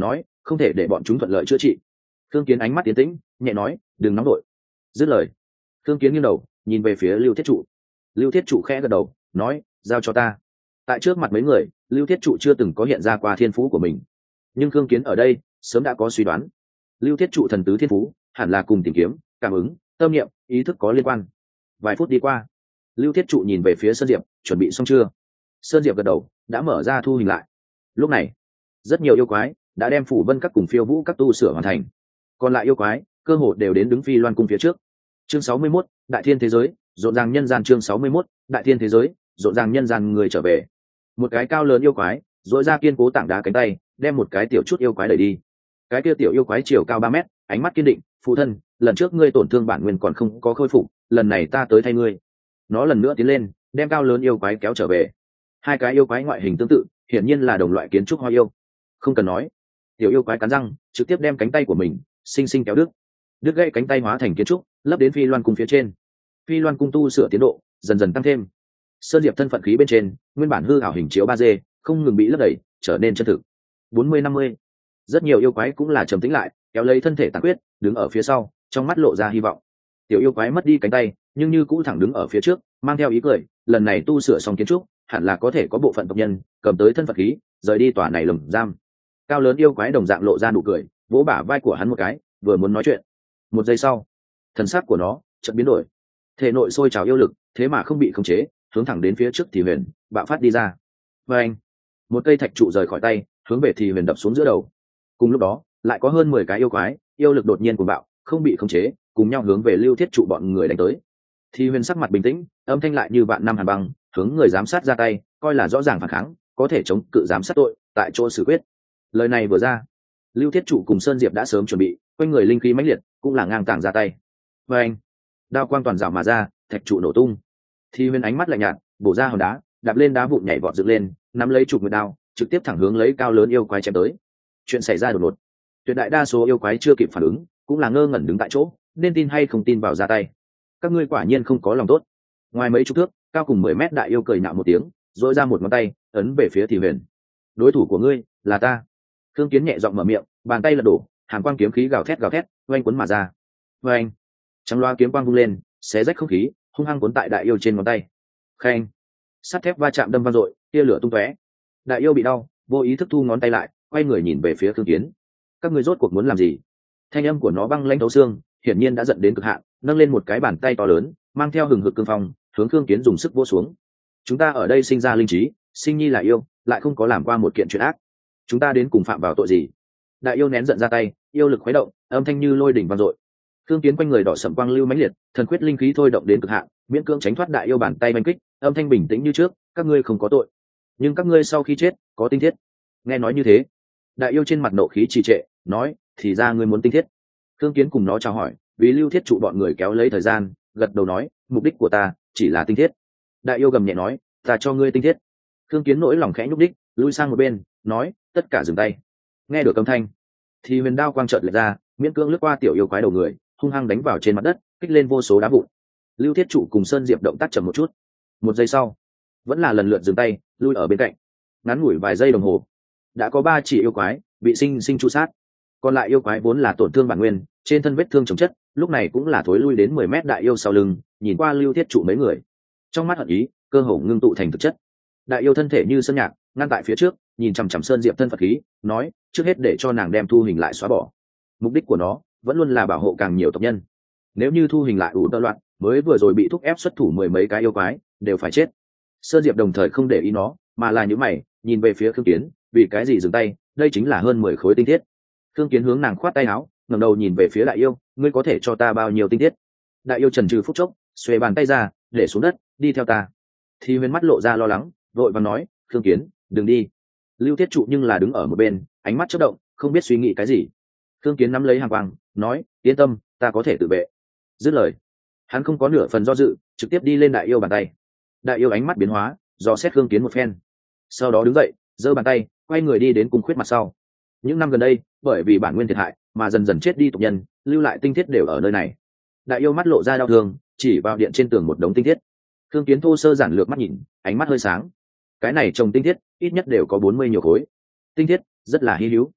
không thể để bọn chúng thuận lợi chữa trị. Thương Kiến ánh mắt tiến tĩnh, nhẹ nói, đừng nóng đội. Dứt lời, Thương Kiến nghiêng đầu nhìn về phía Lưu Thiết Trụ. Lưu Thiết Trụ khẽ gật đầu, nói, giao cho ta. Tại trước mặt mấy người, Lưu Thiết Trụ chưa từng có hiện ra qua thiên phú của mình, nhưng Thương Kiến ở đây sớm đã có suy đoán. Lưu Thiết Trụ thần tứ thiên phú hẳn là cùng tìm kiếm, cảm ứng, tâm niệm, ý thức có liên quan. Vài phút đi qua, Lưu Thiết Trụ nhìn về phía Sơn Diệp, chuẩn bị xong chưa? Sơn Diệp gật đầu, đã mở ra thu hình lại. Lúc này, rất nhiều yêu quái đã đem phủ vân các cùng phiêu vũ các tu sửa hoàn thành, còn lại yêu quái cơ hồ đều đến đứng phi loan cung phía trước. Chương sáu mươi mốt, đại thiên thế giới, rộn ràng nhân gian. Chương sáu mươi mốt, đại thiên thế giới, rộn ràng nhân gian. Người trở về. Một cái cao lớn yêu quái dội ra kiên cố tảng đá cánh tay, đem một cái tiểu chút yêu quái đẩy đi. Cái kia tiểu yêu quái chiều cao ba mét, ánh mắt kiên định, phụ thân, lần trước ngươi tổn thương bản nguyên còn không có khôi phục, lần này ta tới thay ngươi. Nó lần nữa tiến lên, đem cao lớn yêu quái kéo trở về. Hai cái yêu quái ngoại hình tương tự, hiển nhiên là đồng loại kiến trúc hoa yêu. Không cần nói, tiểu yêu quái cắn răng, trực tiếp đem cánh tay của mình xinh xinh kéo đứt. Đứt gãy cánh tay hóa thành kiến trúc, lấp đến phi loan cung phía trên. Phi loan cung tu sửa tiến độ dần dần tăng thêm. Sơn Diệp thân phận khí bên trên, nguyên bản hư ảo hình chiếu ba D, không ngừng bị lấp đầy, trở nên chân thực. bốn mươi năm mươi. Rất nhiều yêu quái cũng là trầm tĩnh lại, kéo lấy thân thể tàn quyết, đứng ở phía sau, trong mắt lộ ra hy vọng. Tiểu yêu quái mất đi cánh tay, nhưng như cũ thẳng đứng ở phía trước, mang theo ý cười, lần này tu sửa xong kiến trúc, hẳn là có thể có bộ phận tộc nhân cầm tới thân phận khí, rời đi tòa này lồng giam. Cao lớn yêu quái đồng dạng lộ ra nụ cười, vỗ bả vai của hắn một cái, vừa muốn nói chuyện. Một giây sau, thần sắc của nó chợt biến đổi, thể nội sôi trào yêu lực, thế mà không bị khống chế, hướng thẳng đến phía trước Thì Huyền bạo phát đi ra. Và anh, một cây thạch trụ rời khỏi tay, hướng về Thì Huyền đập xuống giữa đầu. Cùng lúc đó, lại có hơn mười cái yêu quái, yêu lực đột nhiên cuồng bạo, không bị khống chế, cùng nhau hướng về Lưu Thiết Trụ bọn người đánh tới. Thì Huyền sắc mặt bình tĩnh, âm thanh lại như vạn năm hàn băng, hướng người giám sát ra tay, coi là rõ ràng phản kháng, có thể chống cự giám sát tội, tại chỗ xử quyết. Lời này vừa ra, Lưu Thiết Trụ cùng Sơn Diệp đã sớm chuẩn bị, quanh người linh khí mãnh liệt, cũng là ngang tàng ra tay. Và anh, đao quang toàn rào mà ra, thạch trụ nổ tung. Thì Huyền ánh mắt lạnh nhạt, bổ ra hòn đá, đạp lên đá vụn nhảy vọt dựng lên, nắm lấy trục nguyệt đao, trực tiếp thẳng hướng lấy cao lớn yêu quái chém tới. Chuyện xảy ra đột ngột, tuyệt đại đa số yêu quái chưa kịp phản ứng, cũng là ngơ ngẩn đứng tại chỗ, nên tin hay không tin vào ra tay. Các ngươi quả nhiên không có lòng tốt. Ngoài mấy chục thước, cao cùng mười mét đại yêu cười nhạo một tiếng, dỗi ra một ngón tay, ấn về phía Thì Huyền. Đối thủ của ngươi là ta. Thương Kiến nhẹ giọng mở miệng, bàn tay lật đổ, hàn quang kiếm khí gào thét gào thét, oanh cuốn mà ra. Oanh, trắng loa kiếm quang vung lên, xé rách không khí, hung hăng cuốn tại đại yêu trên ngón tay. Khen, sắt thép va chạm đâm vang dội, tia lửa tung tóe. Đại yêu bị đau, vô ý thức thu ngón tay lại, quay người nhìn về phía Thương Kiến. Các ngươi rốt cuộc muốn làm gì? Thanh âm của nó băng lãnh thấu xương, hiển nhiên đã giận đến cực hạn, nâng lên một cái bàn tay to lớn, mang theo hừng hực cương phong, hướng Thương Kiến dùng sức vỗ xuống. Chúng ta ở đây sinh ra linh trí, sinh nhi là yêu, lại không có làm qua một kiện chuyện ác. Chúng ta đến cùng phạm vào tội gì? Đại yêu nén giận ra tay, yêu lực khuấy động, âm thanh như lôi đỉnh vang dội. Thương Kiến quanh người đỏ sẫm quang lưu mãnh liệt, thần quyết linh khí thôi động đến cực hạn, miễn cưỡng tránh thoát đại yêu bàn tay đánh kích, âm thanh bình tĩnh như trước, các ngươi không có tội, nhưng các ngươi sau khi chết có tinh thiết. Nghe nói như thế, đại yêu trên mặt nộ khí trì trệ, nói, thì ra ngươi muốn tinh thiết. Thương Kiến cùng nó chào hỏi, vì Lưu Thiết Trụ bọn người kéo lấy thời gian, gật đầu nói, mục đích của ta chỉ là tinh thiết. Đại yêu gầm nhẹ nói, ta cho ngươi tinh thiết. Thương Kiến nỗi lòng khẽ nhúc đích, lui sang một bên, nói, tất cả dừng tay. Nghe được âm thanh, thì huyền đao quang trợn lệch ra, miễn cưỡng lướt qua tiểu yêu quái đầu người, hung hăng đánh vào trên mặt đất, kích lên vô số đá vụn. Lưu Thiết Trụ cùng Sơn Diệp động tác chậm một chút, một giây sau, vẫn là lần lượt dừng tay, lui ở bên cạnh. Ngắn ngủi vài giây đồng hồ, đã có ba chỉ yêu quái bị sinh sinh tru sát. Còn lại yêu quái vốn là tổn thương bản nguyên, trên thân vết thương chồng chất, lúc này cũng là thối lui đến mười mét đại yêu sau lưng, nhìn qua Lưu Thiết Trụ mấy người, trong mắt hận ý cơ hồ ngưng tụ thành thực chất. Đại yêu thân thể như sơn nhạc, ngăn tại phía trước, nhìn chằm chằm Sơn Diệp thân Phật khí, nói, trước hết để cho nàng đem thu hình lại xóa bỏ. Mục đích của nó vẫn luôn là bảo hộ càng nhiều tộc nhân. Nếu như thu hình lại ủ tơ loạn, mới vừa rồi bị thúc ép xuất thủ mười mấy cái yêu quái đều phải chết. Sơn Diệp đồng thời không để ý nó, mà là những mày nhìn về phía Khương Kiến, vì cái gì dừng tay, đây chính là hơn mười khối tinh thiết. Khương Kiến hướng nàng khoát tay áo, ngẩng đầu nhìn về phía đại yêu, ngươi có thể cho ta bao nhiêu tinh thiết? Đại yêu chần chừ phút chốc, xuề bàn tay ra, để xuống đất, đi theo ta. Thì Huyền mắt lộ ra lo lắng, vội vàng nói, Khương Kiến, đừng đi. Lưu Thiết Trụ nhưng là đứng ở một bên, ánh mắt chớp động, không biết suy nghĩ cái gì. Khương Kiến nắm lấy hàng quang, nói, yên tâm, ta có thể tự vệ. Dứt lời, hắn không có nửa phần do dự, trực tiếp đi lên đại yêu bàn tay. Đại yêu ánh mắt biến hóa, dò xét Khương Kiến một phen, sau đó đứng dậy, giơ bàn tay, quay người đi đến cung khuyết mặt sau. Những năm gần đây, bởi vì bản nguyên thiệt hại mà dần dần chết đi tộc nhân, lưu lại tinh thiết đều ở nơi này. Đại yêu mắt lộ ra đau thương, chỉ vào điện trên tường một đống tinh thiết. Khương Kiến thô sơ giản lược mắt nhìn, ánh mắt hơi sáng. Cái này trồng tinh thiết, ít nhất đều có bốn mươi nhiều khối. Tinh thiết rất là hi hữu.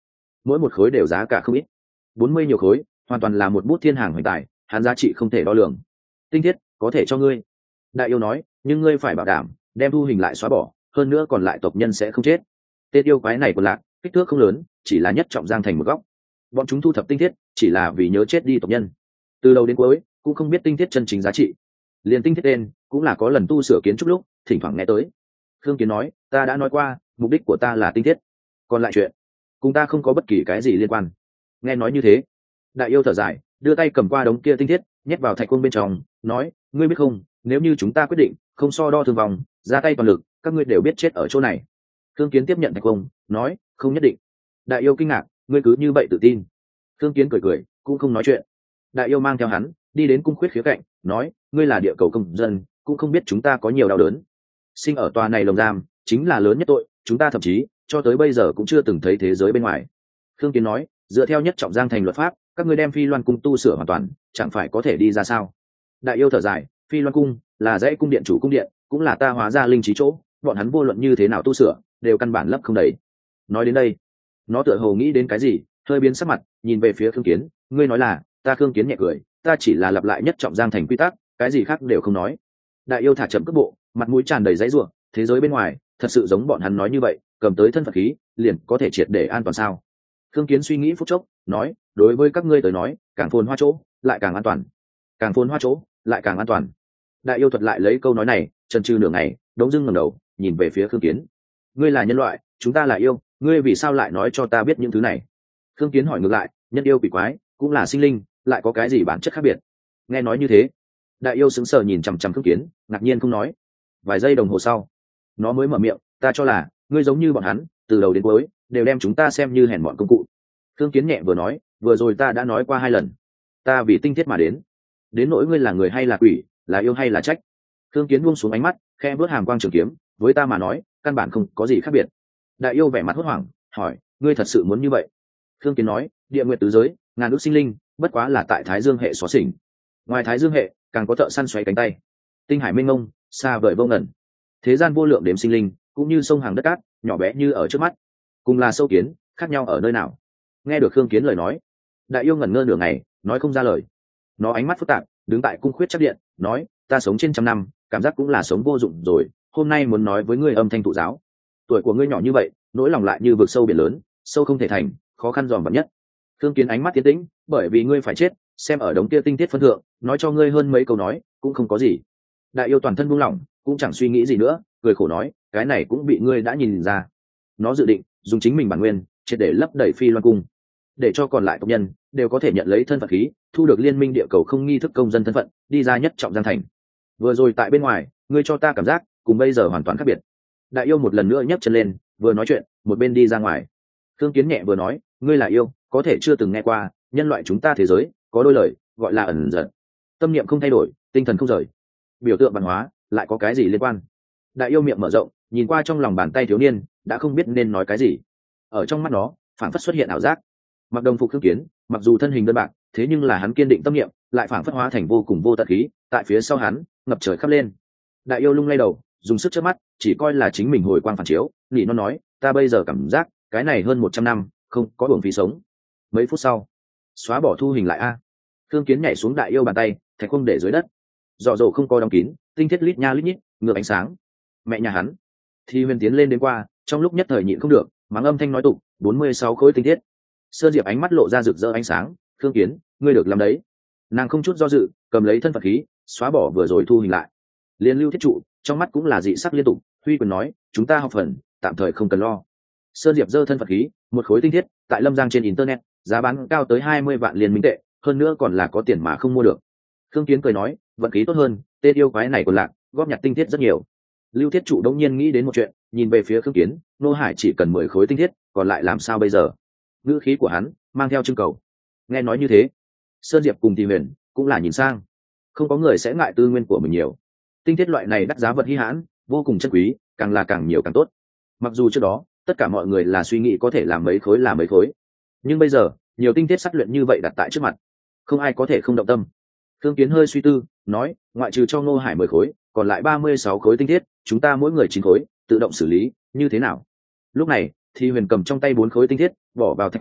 mỗi một khối đều giá cả không ít, bốn mươi nhiều khối hoàn toàn là một bút thiên hàng hoành tài, hắn giá trị không thể đo lường. Tinh thiết có thể cho ngươi, đại yêu nói, nhưng ngươi phải bảo đảm đem thu hình lại xóa bỏ, hơn nữa còn lại tộc nhân sẽ không chết. Tên yêu quái này của lạc kích thước không lớn, chỉ là nhất trọng giang thành một góc, bọn chúng thu thập tinh thiết chỉ là vì nhớ chết đi tộc nhân, từ đầu đến cuối cũng không biết tinh thiết chân chính giá trị. Liền tinh thiết tên cũng là có lần tu sửa kiến trúc lúc thỉnh thoảng nghe tới. Khương Kiến nói, ta đã nói qua mục đích của ta là tinh thiết, còn lại chuyện cùng ta không có bất kỳ cái gì liên quan. Nghe nói như thế, đại yêu thở dài, đưa tay cầm qua đống kia tinh thiết nhét vào thạch cung bên trong, nói, ngươi biết không, nếu như chúng ta quyết định không so đo thương vong, ra tay toàn lực, các ngươi đều biết chết ở chỗ này. Khương Kiến tiếp nhận thạch cung, nói, không nhất định. Đại yêu kinh ngạc, ngươi cứ như vậy tự tin? Khương Kiến cười cười, cũng không nói chuyện. Đại yêu mang theo hắn đi đến cung khuyết khía cạnh, nói, ngươi là địa cầu công dân, cũng không biết chúng ta có nhiều đau đớn. Sinh ở tòa này lồng giam chính là lớn nhất tội, chúng ta thậm chí cho tới bây giờ cũng chưa từng thấy thế giới bên ngoài. Khương Kiến nói, dựa theo nhất trọng giang thành luật pháp, các ngươi đem Phi Loan cung tu sửa hoàn toàn, chẳng phải có thể đi ra sao? Đại yêu thở dài, Phi Loan cung là dãy cung điện chủ cung điện, cũng là ta hóa ra linh trí chỗ, bọn hắn vô luận như thế nào tu sửa đều căn bản lấp không đầy. Nói đến đây, nó tựa hồ nghĩ đến cái gì, hơi biến sắc mặt, nhìn về phía Khương Kiến, ngươi nói là? Ta Khương Kiến nhẹ cười, ta chỉ là lặp lại nhất trọng giang thành quy tắc, cái gì khác đều không nói. Đại yêu thả chậm cước bộ, mặt mũi tràn đầy dãy rủa, thế giới bên ngoài thật sự giống bọn hắn nói như vậy, cầm tới thân phận khí liền có thể triệt để an toàn sao? Khương Kiến suy nghĩ phút chốc, nói, đối với các ngươi tới nói, càng phồn hoa chỗ lại càng an toàn, càng phồn hoa chỗ lại càng an toàn. Đại yêu thuật lại lấy câu nói này chần chừ nửa ngày, đống dưng ngẩng đầu nhìn về phía Khương Kiến, ngươi là nhân loại, chúng ta là yêu, ngươi vì sao lại nói cho ta biết những thứ này? Khương Kiến hỏi ngược lại, nhân yêu quỷ quái cũng là sinh linh, lại có cái gì bản chất khác biệt? Nghe nói như thế, đại yêu sững sờ nhìn chằm chằm Khương Kiến, ngạc nhiên không nói. Vài giây đồng hồ sau, nó mới mở miệng, ta cho là ngươi giống như bọn hắn, từ đầu đến cuối đều đem chúng ta xem như hèn mọn công cụ. Khương Kiến nhẹ vừa nói, vừa rồi ta đã nói qua hai lần, ta vì tinh thiết mà đến, đến nỗi ngươi là người hay là quỷ, là yêu hay là trách. Khương Kiến buông xuống ánh mắt, khe vớt hàm quang trường kiếm, với ta mà nói căn bản không có gì khác biệt. Đại yêu vẻ mặt hốt hoảng, hỏi, ngươi thật sự muốn như vậy? Khương Kiến nói, địa nguyệt tứ giới ngàn ước sinh linh, bất quá là tại Thái Dương hệ xóa xỉnh, ngoài Thái Dương hệ càng có thợ săn xoáy cánh tay, tinh hải mênh mông xa vời vô ngần, thế gian vô lượng đếm sinh linh, cũng như sông hàng đất cát, nhỏ bé như ở trước mắt, cùng là sâu kiến, khác nhau ở nơi nào? Nghe được Khương Kiến lời nói, đại yêu ngẩn ngơ nửa ngày, nói không ra lời. Nó ánh mắt phức tạp, đứng tại cung khuyết chấp điện, nói, ta sống trên trăm năm, cảm giác cũng là sống vô dụng rồi, hôm nay muốn nói với ngươi âm thanh thụ giáo. Tuổi của ngươi nhỏ như vậy, nỗi lòng lại như vực sâu biển lớn, sâu không thể thành, khó khăn dòm vật nhất. Khương Kiến ánh mắt tiến tĩnh, bởi vì ngươi phải chết, xem ở đống kia tinh tiết phân thượng, nói cho ngươi hơn mấy câu nói cũng không có gì. Đại yêu toàn thân buông lỏng, cũng chẳng suy nghĩ gì nữa, cười khổ nói, cái này cũng bị ngươi đã nhìn ra. Nó dự định dùng chính mình bản nguyên triệt để lấp đầy Phi Loan cung, để cho còn lại tộc nhân đều có thể nhận lấy thân phận khí, thu được liên minh địa cầu không nghi thức công dân thân phận, đi ra nhất trọng giang thành. Vừa rồi tại bên ngoài, ngươi cho ta cảm giác cùng bây giờ hoàn toàn khác biệt. Đại yêu một lần nữa nhấc chân lên, vừa nói chuyện một bên đi ra ngoài. Khương Kiến nhẹ vừa nói, ngươi là yêu, có thể chưa từng nghe qua, nhân loại chúng ta thế giới có đôi lời gọi là ẩn giật, tâm niệm không thay đổi, tinh thần không rời, biểu tượng văn hóa lại có cái gì liên quan? Đại yêu miệng mở rộng, nhìn qua trong lòng bàn tay thiếu niên, đã không biết nên nói cái gì. Ở trong mắt nó phảng phất xuất hiện ảo giác. Mặc đồng phục Khương Kiến, mặc dù thân hình đơn bạc, thế nhưng là hắn kiên định tâm niệm lại phảng phất hóa thành vô cùng vô tận khí, tại phía sau hắn ngập trời khắp lên. Đại yêu lung lay đầu, dùng sức chớp mắt, chỉ coi là chính mình hồi quang phản chiếu, nhị nó nói, ta bây giờ cảm giác cái này hơn một trăm năm không có uổng phí sống. Mấy phút sau, xóa bỏ thu hình lại a. Khương Kiến nhảy xuống đại yêu bàn tay, thạch không để dưới đất, dọ dồ không có đóng kín, tinh thiết lít nha lít nhít, ngược ánh sáng. Mẹ nhà hắn. Thì Huyền tiến lên đến qua, trong lúc nhất thời nhịn không được, mắng âm thanh nói tục, bốn mươi sáu khối tinh thiết. Sơn Diệp ánh mắt lộ ra rực rỡ ánh sáng, Khương Kiến, ngươi được làm đấy. Nàng không chút do dự, cầm lấy thân phận khí, xóa bỏ vừa rồi thu hình lại. Liên Lưu Thiết trụ, trong mắt cũng là dị sắc liên tục, huy quyền nói, chúng ta học phần, tạm thời không cần lo. Sơn Diệp giơ thân phận khí, một khối tinh thiết, tại Lâm Giang trên internet, giá bán cao tới hai mươi vạn liên minh tệ, hơn nữa còn là có tiền mà không mua được. Khương Kiến cười nói, vận khí tốt hơn, tên yêu quái này còn lạc, góp nhặt tinh thiết rất nhiều. Lưu Thiết trụ đống nhiên nghĩ đến một chuyện, nhìn về phía Khương Kiến, Nô Hải chỉ cần mười khối tinh thiết, còn lại làm sao bây giờ? Ngữ khí của hắn mang theo trưng cầu. Nghe nói như thế, Sơn Diệp cùng Thì Huyền cũng là nhìn sang, không có người sẽ ngại tư nguyên của mình nhiều. Tinh thiết loại này đắt giá vật hi hãn, vô cùng chân quý, càng là càng nhiều càng tốt. Mặc dù trước đó tất cả mọi người là suy nghĩ có thể làm mấy khối là mấy khối, nhưng bây giờ nhiều tinh thiết sắt luyện như vậy đặt tại trước mặt, không ai có thể không động tâm. Thương Kiến hơi suy tư, nói, ngoại trừ cho Ngô Hải mười khối, còn lại ba mươi sáu khối tinh thiết, chúng ta mỗi người chín khối, tự động xử lý, như thế nào? Lúc này, Thì Huyền cầm trong tay bốn khối tinh thiết, bỏ vào thạch vông,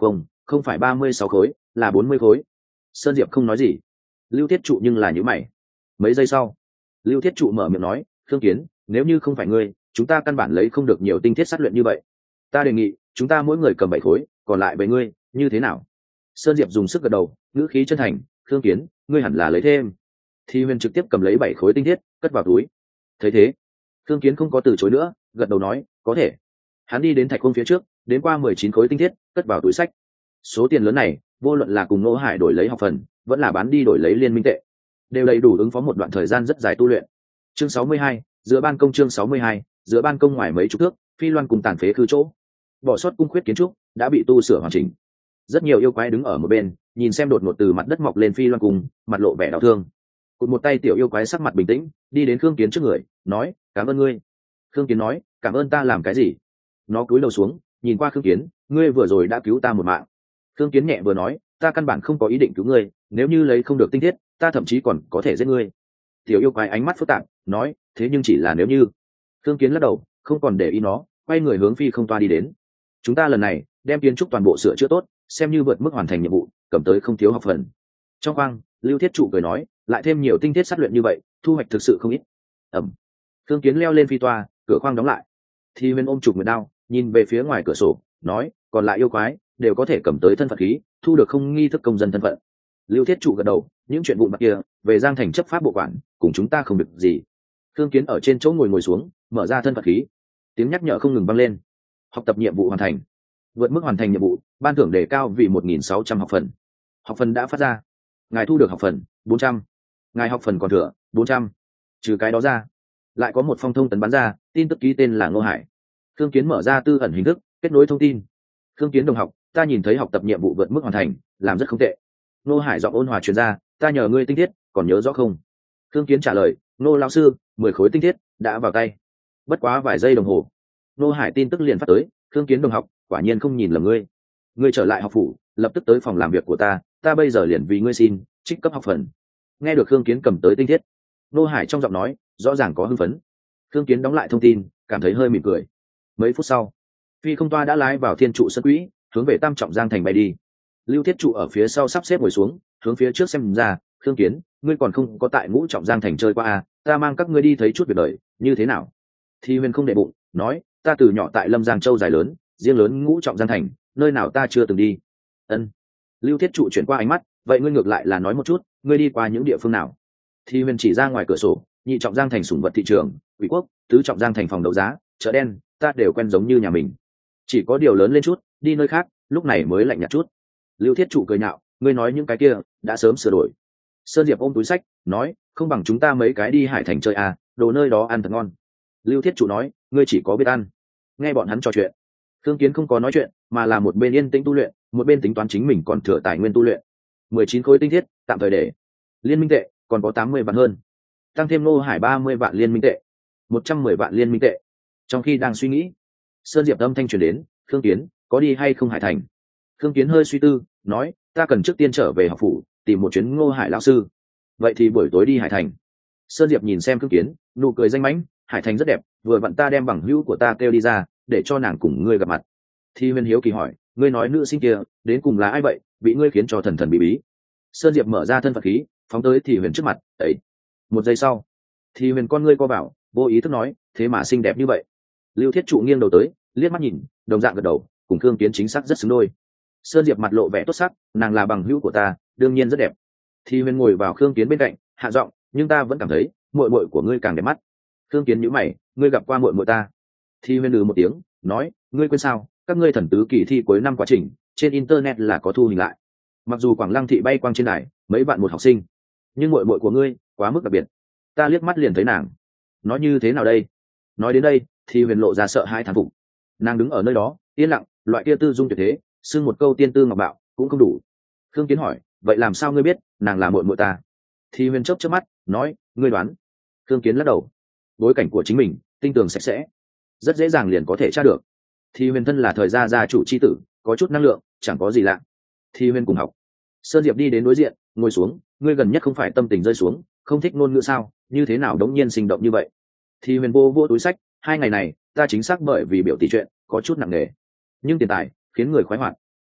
không phải ba mươi sáu khối là bốn mươi khối. Sơn Diệp không nói gì. Lưu Thiết Trụ nhưng là nhíu mày. Mấy giây sau, Lưu Thiết Trụ mở miệng nói, Khương Kiến, nếu như không phải ngươi, chúng ta căn bản lấy không được nhiều tinh thiết sát luyện như vậy. Ta đề nghị chúng ta mỗi người cầm bảy khối, còn lại bảy ngươi, như thế nào? Sơn Diệp dùng sức gật đầu, ngữ khí chân thành, Khương Kiến, ngươi hẳn là lấy thêm. Thì Huyền trực tiếp cầm lấy bảy khối tinh thiết, cất vào túi. Thấy thế, Khương Kiến không có từ chối nữa, gật đầu nói, có thể. Hắn đi đến thạch cung phía trước, đến qua mười chín khối tinh thiết, cất vào túi sách. Số tiền lớn này, vô luận là cùng Nô Hải đổi lấy học phần, vẫn là bán đi đổi lấy liên minh tệ, đều đầy đủ ứng phó một đoạn thời gian rất dài tu luyện. Chương sáu mươi hai, giữa ban công chương sáu mươi hai, giữa ban công ngoài mấy chục thước, phi loan cùng tàn phế khư chỗ. Bỏ sót cung khuyết kiến trúc đã bị tu sửa hoàn chỉnh. Rất nhiều yêu quái đứng ở một bên, nhìn xem đột ngột từ mặt đất mọc lên phi loan cùng, mặt lộ vẻ đau thương. Cụt một tay tiểu yêu quái sắc mặt bình tĩnh, đi đến Khương Kiến trước người, nói, cảm ơn ngươi. Khương Kiến nói, cảm ơn ta làm cái gì? Nó cúi đầu xuống, nhìn qua Khương Kiến, ngươi vừa rồi đã cứu ta một mạng. Khương Kiến nhẹ vừa nói, ta căn bản không có ý định cứu ngươi, nếu như lấy không được tinh thiết, ta thậm chí còn có thể giết ngươi. Tiểu yêu quái ánh mắt phức tạp, nói, thế nhưng chỉ là nếu như. Khương Kiến lắc đầu, không còn để ý nó, quay người hướng phi không toa đi đến. Chúng ta lần này đem kiến trúc toàn bộ sửa chữa tốt, xem như vượt mức hoàn thành nhiệm vụ, cầm tới không thiếu học phần. Trong khoang, Lưu Thiết Trụ cười nói, lại thêm nhiều tinh thiết sát luyện như vậy, thu hoạch thực sự không ít. Ẩm. Khương Kiến leo lên phi toa, cửa khoang đóng lại. Thì Huyền ôm chụp nguyệt đao, nhìn về phía ngoài cửa sổ, nói, còn lại yêu quái đều có thể cầm tới thân phận khí, thu được không nghi thức công dân thân phận. Lưu Thiết Trụ gật đầu, những chuyện vụn vặt kia, về Giang Thành chấp pháp bộ quản, cùng chúng ta không được gì. Khương Kiến ở trên chỗ ngồi ngồi xuống, mở ra thân phận khí. Tiếng nhắc nhở không ngừng vang lên. Học tập nhiệm vụ hoàn thành. Vượt mức hoàn thành nhiệm vụ, ban thưởng đề cao vì một nghìn sáu trăm học phần. Học phần đã phát ra. Ngài thu được học phần bốn trăm. Ngài học phần còn thừa bốn trăm. Trừ cái đó ra, lại có một phong thông tấn bắn ra, tin tức ký tên là Ngô Hải. Khương Kiến mở ra tư ẩn hình thức, kết nối thông tin. Khương Kiến đồng học, ta nhìn thấy học tập nhiệm vụ vượt mức hoàn thành, làm rất không tệ. Ngô Hải giọng ôn hòa truyền ra, ta nhờ ngươi tinh thiết, còn nhớ rõ không? Khương Kiến trả lời, Ngô lão sư, mười khối tinh thiết đã vào tay. Bất quá vài giây đồng hồ, Ngô Hải tin tức liền phát tới, Khương Kiến đồng học, quả nhiên không nhìn lầm ngươi. Ngươi trở lại học phủ, lập tức tới phòng làm việc của ta, ta bây giờ liền vì ngươi xin trích cấp học phần. Nghe được Khương Kiến cầm tới tinh thiết, Ngô Hải trong giọng nói rõ ràng có hưng phấn. Khương Kiến đóng lại thông tin, cảm thấy hơi mỉm cười. Mấy phút sau, phi không toa đã lái vào thiên trụ sân quỹ, hướng về Tam Trọng Giang Thành bay đi. Lưu Thiết Trụ ở phía sau sắp xếp ngồi xuống, hướng phía trước xem ra, Khương Kiến, ngươi còn không có tại Ngũ Trọng Giang Thành chơi qua à, ta mang các ngươi đi thấy chút việc đời, như thế nào? Thi Huyền không để bụng, nói, ta từ nhỏ tại Lâm Giang Châu dài lớn, riêng lớn Ngũ Trọng Giang Thành, nơi nào ta chưa từng đi. Ân. Lưu Thiết Trụ chuyển qua ánh mắt, vậy ngươi ngược lại là nói một chút, ngươi đi qua những địa phương nào? Thi Huyền chỉ ra ngoài cửa sổ, Nhị Trọng Giang Thành sủng vật thị trường, Quỷ Quốc, Tứ Trọng Giang Thành phòng đấu giá, chợ đen, ta đều quen giống như nhà mình. Chỉ có điều lớn lên chút, đi nơi khác, lúc này mới lạnh nhạt chút. Lưu Thiết Trụ cười nhạo, ngươi nói những cái kia đã sớm sửa đổi. Sơn Diệp ôm túi sách, nói, không bằng chúng ta mấy cái đi Hải Thành chơi à, đồ nơi đó ăn thật ngon. Lưu Thiết Trụ nói, ngươi chỉ có biết ăn. Nghe bọn hắn trò chuyện, Khương Kiến không có nói chuyện, mà là một bên yên tĩnh tu luyện, một bên tính toán chính mình còn thừa tài nguyên tu luyện. mười chín khối tinh thiết, tạm thời để. Liên minh tệ còn có tám mươi vạn hơn, tăng thêm Ngô Hải ba mươi vạn liên minh tệ, một trăm mười vạn liên minh tệ. Trong khi đang suy nghĩ, Sơn Diệp âm thanh truyền đến, Khương Kiến, có đi hay không Hải Thành? Khương Kiến hơi suy tư, nói, ta cần trước tiên trở về học phủ, tìm một chuyến Ngô Hải lão sư. Vậy thì buổi tối đi Hải Thành. Sơn Diệp nhìn xem Khương Kiến, nụ cười danh mãnh, Hải Thành rất đẹp, vừa vặn ta đem bằng hữu của ta kêu đi ra, để cho nàng cùng ngươi gặp mặt. Thi Huyền hiếu kỳ hỏi, ngươi nói nữ sinh kia đến cùng là ai vậy, bị ngươi khiến cho thần thần bí bí? Sơn Diệp mở ra thân phận khí, phóng tới Thi Huyền trước mặt, ấy. Một giây sau, Thi Huyền con ngươi co vào, vô ý thức nói, thế mà xinh đẹp như vậy. Lưu Thiết Trụ nghiêng đầu tới, liếc mắt nhìn, đồng dạng gật đầu, cùng Khương Kiến chính xác rất xứng đôi. Sơn Diệp mặt lộ vẻ tốt sắc, nàng là bằng hữu của ta, đương nhiên rất đẹp. Thi Huyền ngồi vào Khương Kiến bên cạnh, hạ giọng, nhưng ta vẫn cảm thấy muội muội của ngươi càng đẹp mắt. Khương Kiến nhíu mày, ngươi gặp qua muội muội ta? Thi Huyền lừ một tiếng, nói, ngươi quên sao, các ngươi thần tứ kỳ thi cuối năm quá trình, trên internet là có thu hình lại. Mặc dù Quảng Lăng thị bay quang trên đài, mấy bạn một học sinh, nhưng muội muội của ngươi quá mức đặc biệt. Ta liếc mắt liền thấy nàng. Nói như thế nào đây? Nói đến đây, Thi Huyền lộ ra sợ hãi thán phục. Nàng đứng ở nơi đó, yên lặng, loại kia tư dung tuyệt thế, xưng một câu tiên tư ngọc bạo cũng không đủ. Khương Kiến hỏi, vậy làm sao ngươi biết nàng là muội muội ta? Thi Huyền chớp chớp mắt, nói, ngươi đoán. Khương Kiến lắc đầu. Bối cảnh của chính mình tinh tường sạch sẽ, rất dễ dàng liền có thể tra được. Thi Huyền thân là thời gia gia chủ chi tử, có chút năng lượng, chẳng có gì lạ. Thi Huyền cùng học. Sơn Diệp đi đến đối diện, ngồi xuống, ngươi gần nhất không phải tâm tình rơi xuống, không thích ngôn ngữ sao, như thế nào đống nhiên sinh động như vậy? Thi Huyền vô vô túi sách, hai ngày này ta chính xác bởi vì biểu tỷ chuyện có chút nặng nề, nhưng tiền tài khiến người khoái hoạt.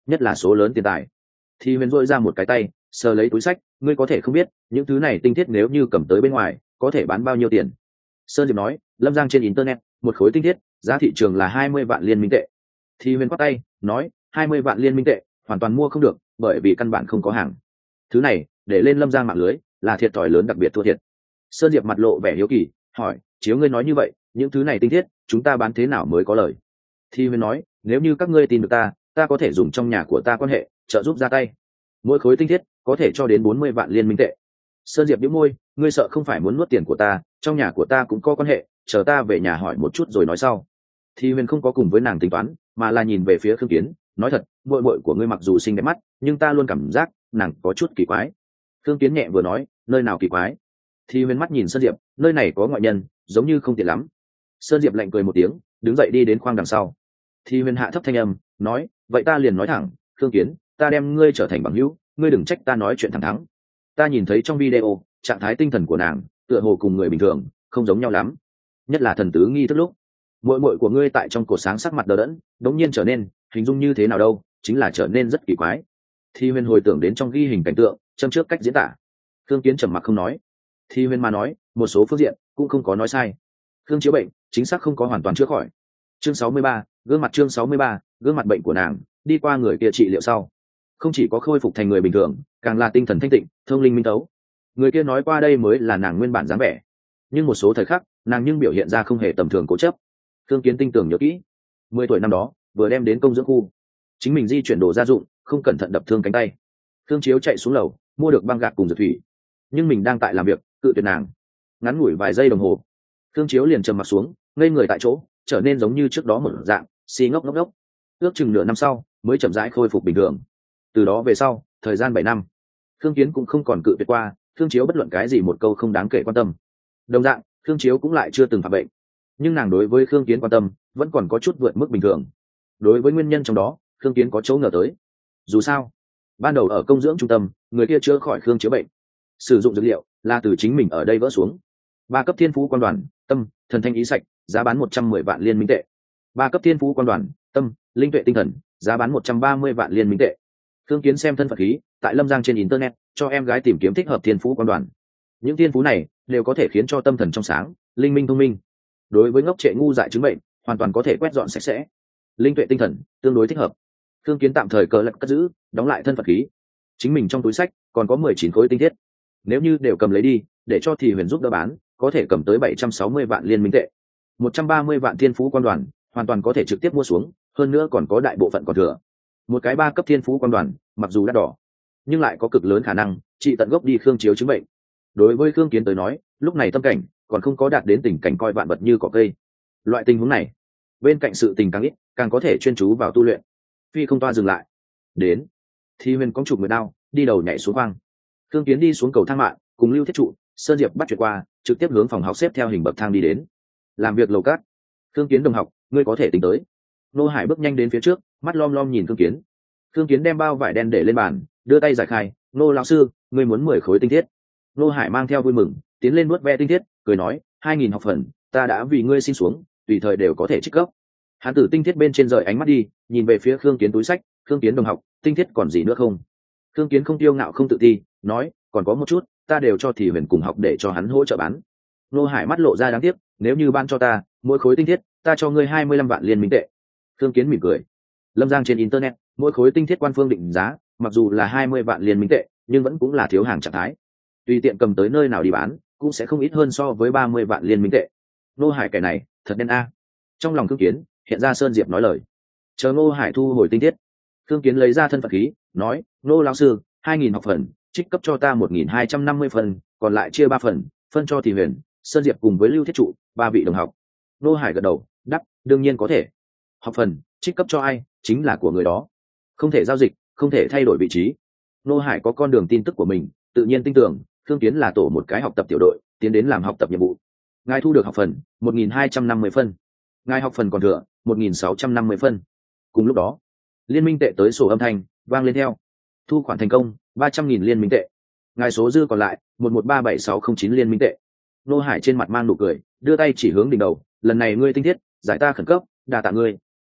nhất là số lớn tiền tài. Thì huyền dội ra một cái tay sờ lấy túi sách, ngươi có thể không biết những thứ này tinh thiết nếu như cầm tới bên ngoài có thể bán bao nhiêu tiền. Sơn Diệp nói, lâm giang trên internet một khối tinh thiết giá thị trường là hai mươi vạn liên minh tệ. Thì huyền quát tay nói, hai mươi vạn liên minh tệ hoàn toàn mua không được, bởi vì căn bản không có hàng. Thứ này để lên lâm giang mạng lưới là thiệt thòi lớn, đặc biệt thua thiệt. Sơn Diệp mặt lộ vẻ hiếu kỳ hỏi, chiếu ngươi nói như vậy những thứ này tinh thiết chúng ta bán thế nào mới có lời? Thì huyền nói, nếu như các ngươi tin được ta ta có thể dùng trong nhà của ta quan hệ trợ giúp ra tay, mỗi khối tinh thiết có thể cho đến bốn mươi vạn liên minh tệ. Sơn Diệp nhíu môi, ngươi sợ không phải muốn nuốt tiền của ta, trong nhà của ta cũng có quan hệ, chờ ta về nhà hỏi một chút rồi nói sau. Thì huyền không có cùng với nàng tính toán, mà là nhìn về phía Khương Kiến, nói thật, muội muội của ngươi mặc dù xinh đẹp mắt, nhưng ta luôn cảm giác nàng có chút kỳ quái. Khương Kiến nhẹ vừa nói, nơi nào kỳ quái? Thì huyền mắt nhìn Sơn Diệp, nơi này có ngoại nhân, giống như không tiện lắm. Sơn Diệp lạnh cười một tiếng, đứng dậy đi đến khoang đằng sau. Thì huyền hạ thấp thanh âm, nói, vậy ta liền nói thẳng, Khương Kiến, ta đem ngươi trở thành bằng hữu, ngươi đừng trách ta nói chuyện thẳng thắn. Ta nhìn thấy trong video trạng thái tinh thần của nàng tựa hồ cùng người bình thường không giống nhau lắm, nhất là thần tứ nghi thức lúc, muội muội của ngươi tại trong cột sáng sắc mặt đờ đẫn đống nhiên trở nên hình dung như thế nào đâu, chính là trở nên rất kỳ quái. Thi huyền hồi tưởng đến trong ghi hình cảnh tượng châm trước cách diễn tả. Khương Kiến trầm mặc không nói. Thi huyền mà nói một số phương diện cũng không có nói sai. Khương Chiếu bệnh chính xác không có hoàn toàn chữa khỏi. Chương sáu mươi ba, gương mặt chương sáu mươi ba, gương mặt bệnh của nàng đi qua người kia trị liệu sau không chỉ có khôi phục thành người bình thường, càng là tinh thần thanh tịnh, thông linh minh tấu. Người kia nói qua đây mới là nàng nguyên bản dáng vẻ, nhưng một số thời khắc nàng nhưng biểu hiện ra không hề tầm thường, cố chấp. Thương Kiến tinh tường nhớ kỹ, mười tuổi năm đó vừa đem đến công dưỡng khu, chính mình di chuyển đồ gia dụng không cẩn thận đập thương cánh tay. Thương Chiếu chạy xuống lầu mua được băng gạc cùng dược thủy, nhưng mình đang tại làm việc, cự tuyệt nàng. Ngắn ngủi vài giây đồng hồ, Thương Chiếu liền trầm mặt xuống, ngây người tại chỗ, trở nên giống như trước đó một dạng, si ngốc ngốc ngốc. Ước chừng nửa năm sau mới chậm rãi khôi phục bình thường. Từ đó về sau thời gian bảy năm, Thương Kiến cũng không còn cự tuyệt qua Thương Chiếu bất luận cái gì một câu không đáng kể quan tâm. Đồng dạng, Thương Chiếu cũng lại chưa từng phạm bệnh, nhưng nàng đối với Thương Kiến quan tâm vẫn còn có chút vượt mức bình thường. Đối với nguyên nhân trong đó, Thương Kiến có chỗ ngờ tới. Dù sao, ban đầu ở công dưỡng trung tâm, người kia chữa khỏi Thương Chiếu bệnh, sử dụng dược liệu là từ chính mình ở đây vỡ xuống. Ba cấp thiên phú quan đoàn, tâm, thần thanh ý sạch, giá bán một trăm mười vạn liên minh tệ. Ba cấp thiên phú quan đoàn, tâm, linh tuệ tinh thần, giá bán một trăm ba mươi vạn liên minh tệ. Thương Kiến xem thân phận khí, tại Lâm Giang trên internet cho em gái tìm kiếm thích hợp thiên phú quan đoàn. Những thiên phú này đều có thể khiến cho tâm thần trong sáng, linh minh thông minh. Đối với ngốc trệ ngu dại chứng bệnh, hoàn toàn có thể quét dọn sạch sẽ. Linh tuệ tinh thần tương đối thích hợp. Thương Kiến tạm thời cờ lật cất giữ, đóng lại thân phận khí. Chính mình trong túi sách còn có mười chín khối tinh thiết. Nếu như đều cầm lấy đi, để cho Thì Huyền giúp đỡ bán, có thể cầm tới bảy trăm sáu mươi vạn liên minh tệ. một trăm ba mươi vạn thiên phú quan đoàn, hoàn toàn có thể trực tiếp mua xuống, hơn nữa còn có đại bộ phận còn thừa. Một cái ba cấp thiên phú quan đoàn, mặc dù đắt đỏ, nhưng lại có cực lớn khả năng trị tận gốc đi Khương Chiếu chứng bệnh. Đối với Khương Kiến tới nói, lúc này tâm cảnh còn không có đạt đến tình cảnh coi vạn vật như cỏ cây. Loại tình huống này, bên cạnh sự tình càng ít, càng có thể chuyên chú vào tu luyện. Phi không toa dừng lại. Đến, Thì Huyền cong chụp người đao, đi đầu nhảy xuống khoang. Khương Kiến đi xuống cầu thang mạng, cùng Lưu Thiết Trụ, Sơn Diệp bắt chuyện qua, trực tiếp hướng phòng học xếp theo hình bậc thang đi đến. Làm việc lầu cát. Khương Kiến đồng học, ngươi có thể tính tới. Nô Hải bước nhanh đến phía trước, mắt lom lom nhìn Khương Kiến. Khương Kiến đem bao vải đen để lên bàn, đưa tay giải khai, nô lão sư, ngươi muốn mười khối tinh thiết. Nô Hải mang theo vui mừng, tiến lên nuốt ve tinh thiết, cười nói, hai nghìn học phần, ta đã vì ngươi xin xuống, tùy thời đều có thể trích cấp. Hắn tử tinh thiết bên trên rời ánh mắt đi, nhìn về phía Khương Kiến túi sách, Khương Kiến đồng học, tinh thiết còn gì nữa không? Khương Kiến không tiêu ngạo không tự ti, nói, còn có một chút, ta đều cho Thì Huyền cùng học để cho hắn hỗ trợ bán. Nô Hải mắt lộ ra đáng tiếc, nếu như ban cho ta mỗi khối tinh thiết, ta cho ngươi hai mươi lăm vạn liên minh tệ. Khương Kiến mỉm cười. Lâm Giang trên internet, mỗi khối tinh thiết quan phương định giá, mặc dù là hai mươi vạn liên minh tệ, nhưng vẫn cũng là thiếu hàng trạng thái. Tùy tiện cầm tới nơi nào đi bán, cũng sẽ không ít hơn so với ba mươi vạn liên minh tệ. Nô Hải kẻ này, thật đen a. Trong lòng Khương Kiến, hiện ra Sơn Diệp nói lời. Chờ Nô Hải thu hồi tinh thiết, Khương Kiến lấy ra thân phận khí, nói, nô lão sư, hai nghìn học phần, trích cấp cho ta một nghìn hai trăm năm mươi phần, còn lại chia ba phần, phân cho Thì Huyền, Sơn Diệp cùng với Lưu Thiết Trụ, ba vị đồng học. Nô Hải gật đầu, đáp, đương nhiên có thể. Học phần trích cấp cho ai chính là của người đó, không thể giao dịch, không thể thay đổi vị trí. Nô Hải có con đường tin tức của mình, tự nhiên tin tưởng Khương Kiến là tổ một cái học tập tiểu đội, tiến đến làm học tập nhiệm vụ. Ngài thu được học phần một nghìn hai trăm năm mươi phân, ngài học phần còn thừa một nghìn sáu trăm năm mươi phân. Cùng lúc đó, liên minh tệ tới sổ âm thanh vang lên theo. Thu khoản thành công ba trăm nghìn liên minh tệ, ngài số dư còn lại một một ba bảy sáu không chín liên minh tệ. Nô Hải trên mặt mang nụ cười, đưa tay chỉ hướng đỉnh đầu, lần này ngươi tinh thiết giải ta khẩn cấp, đa tạ ngươi.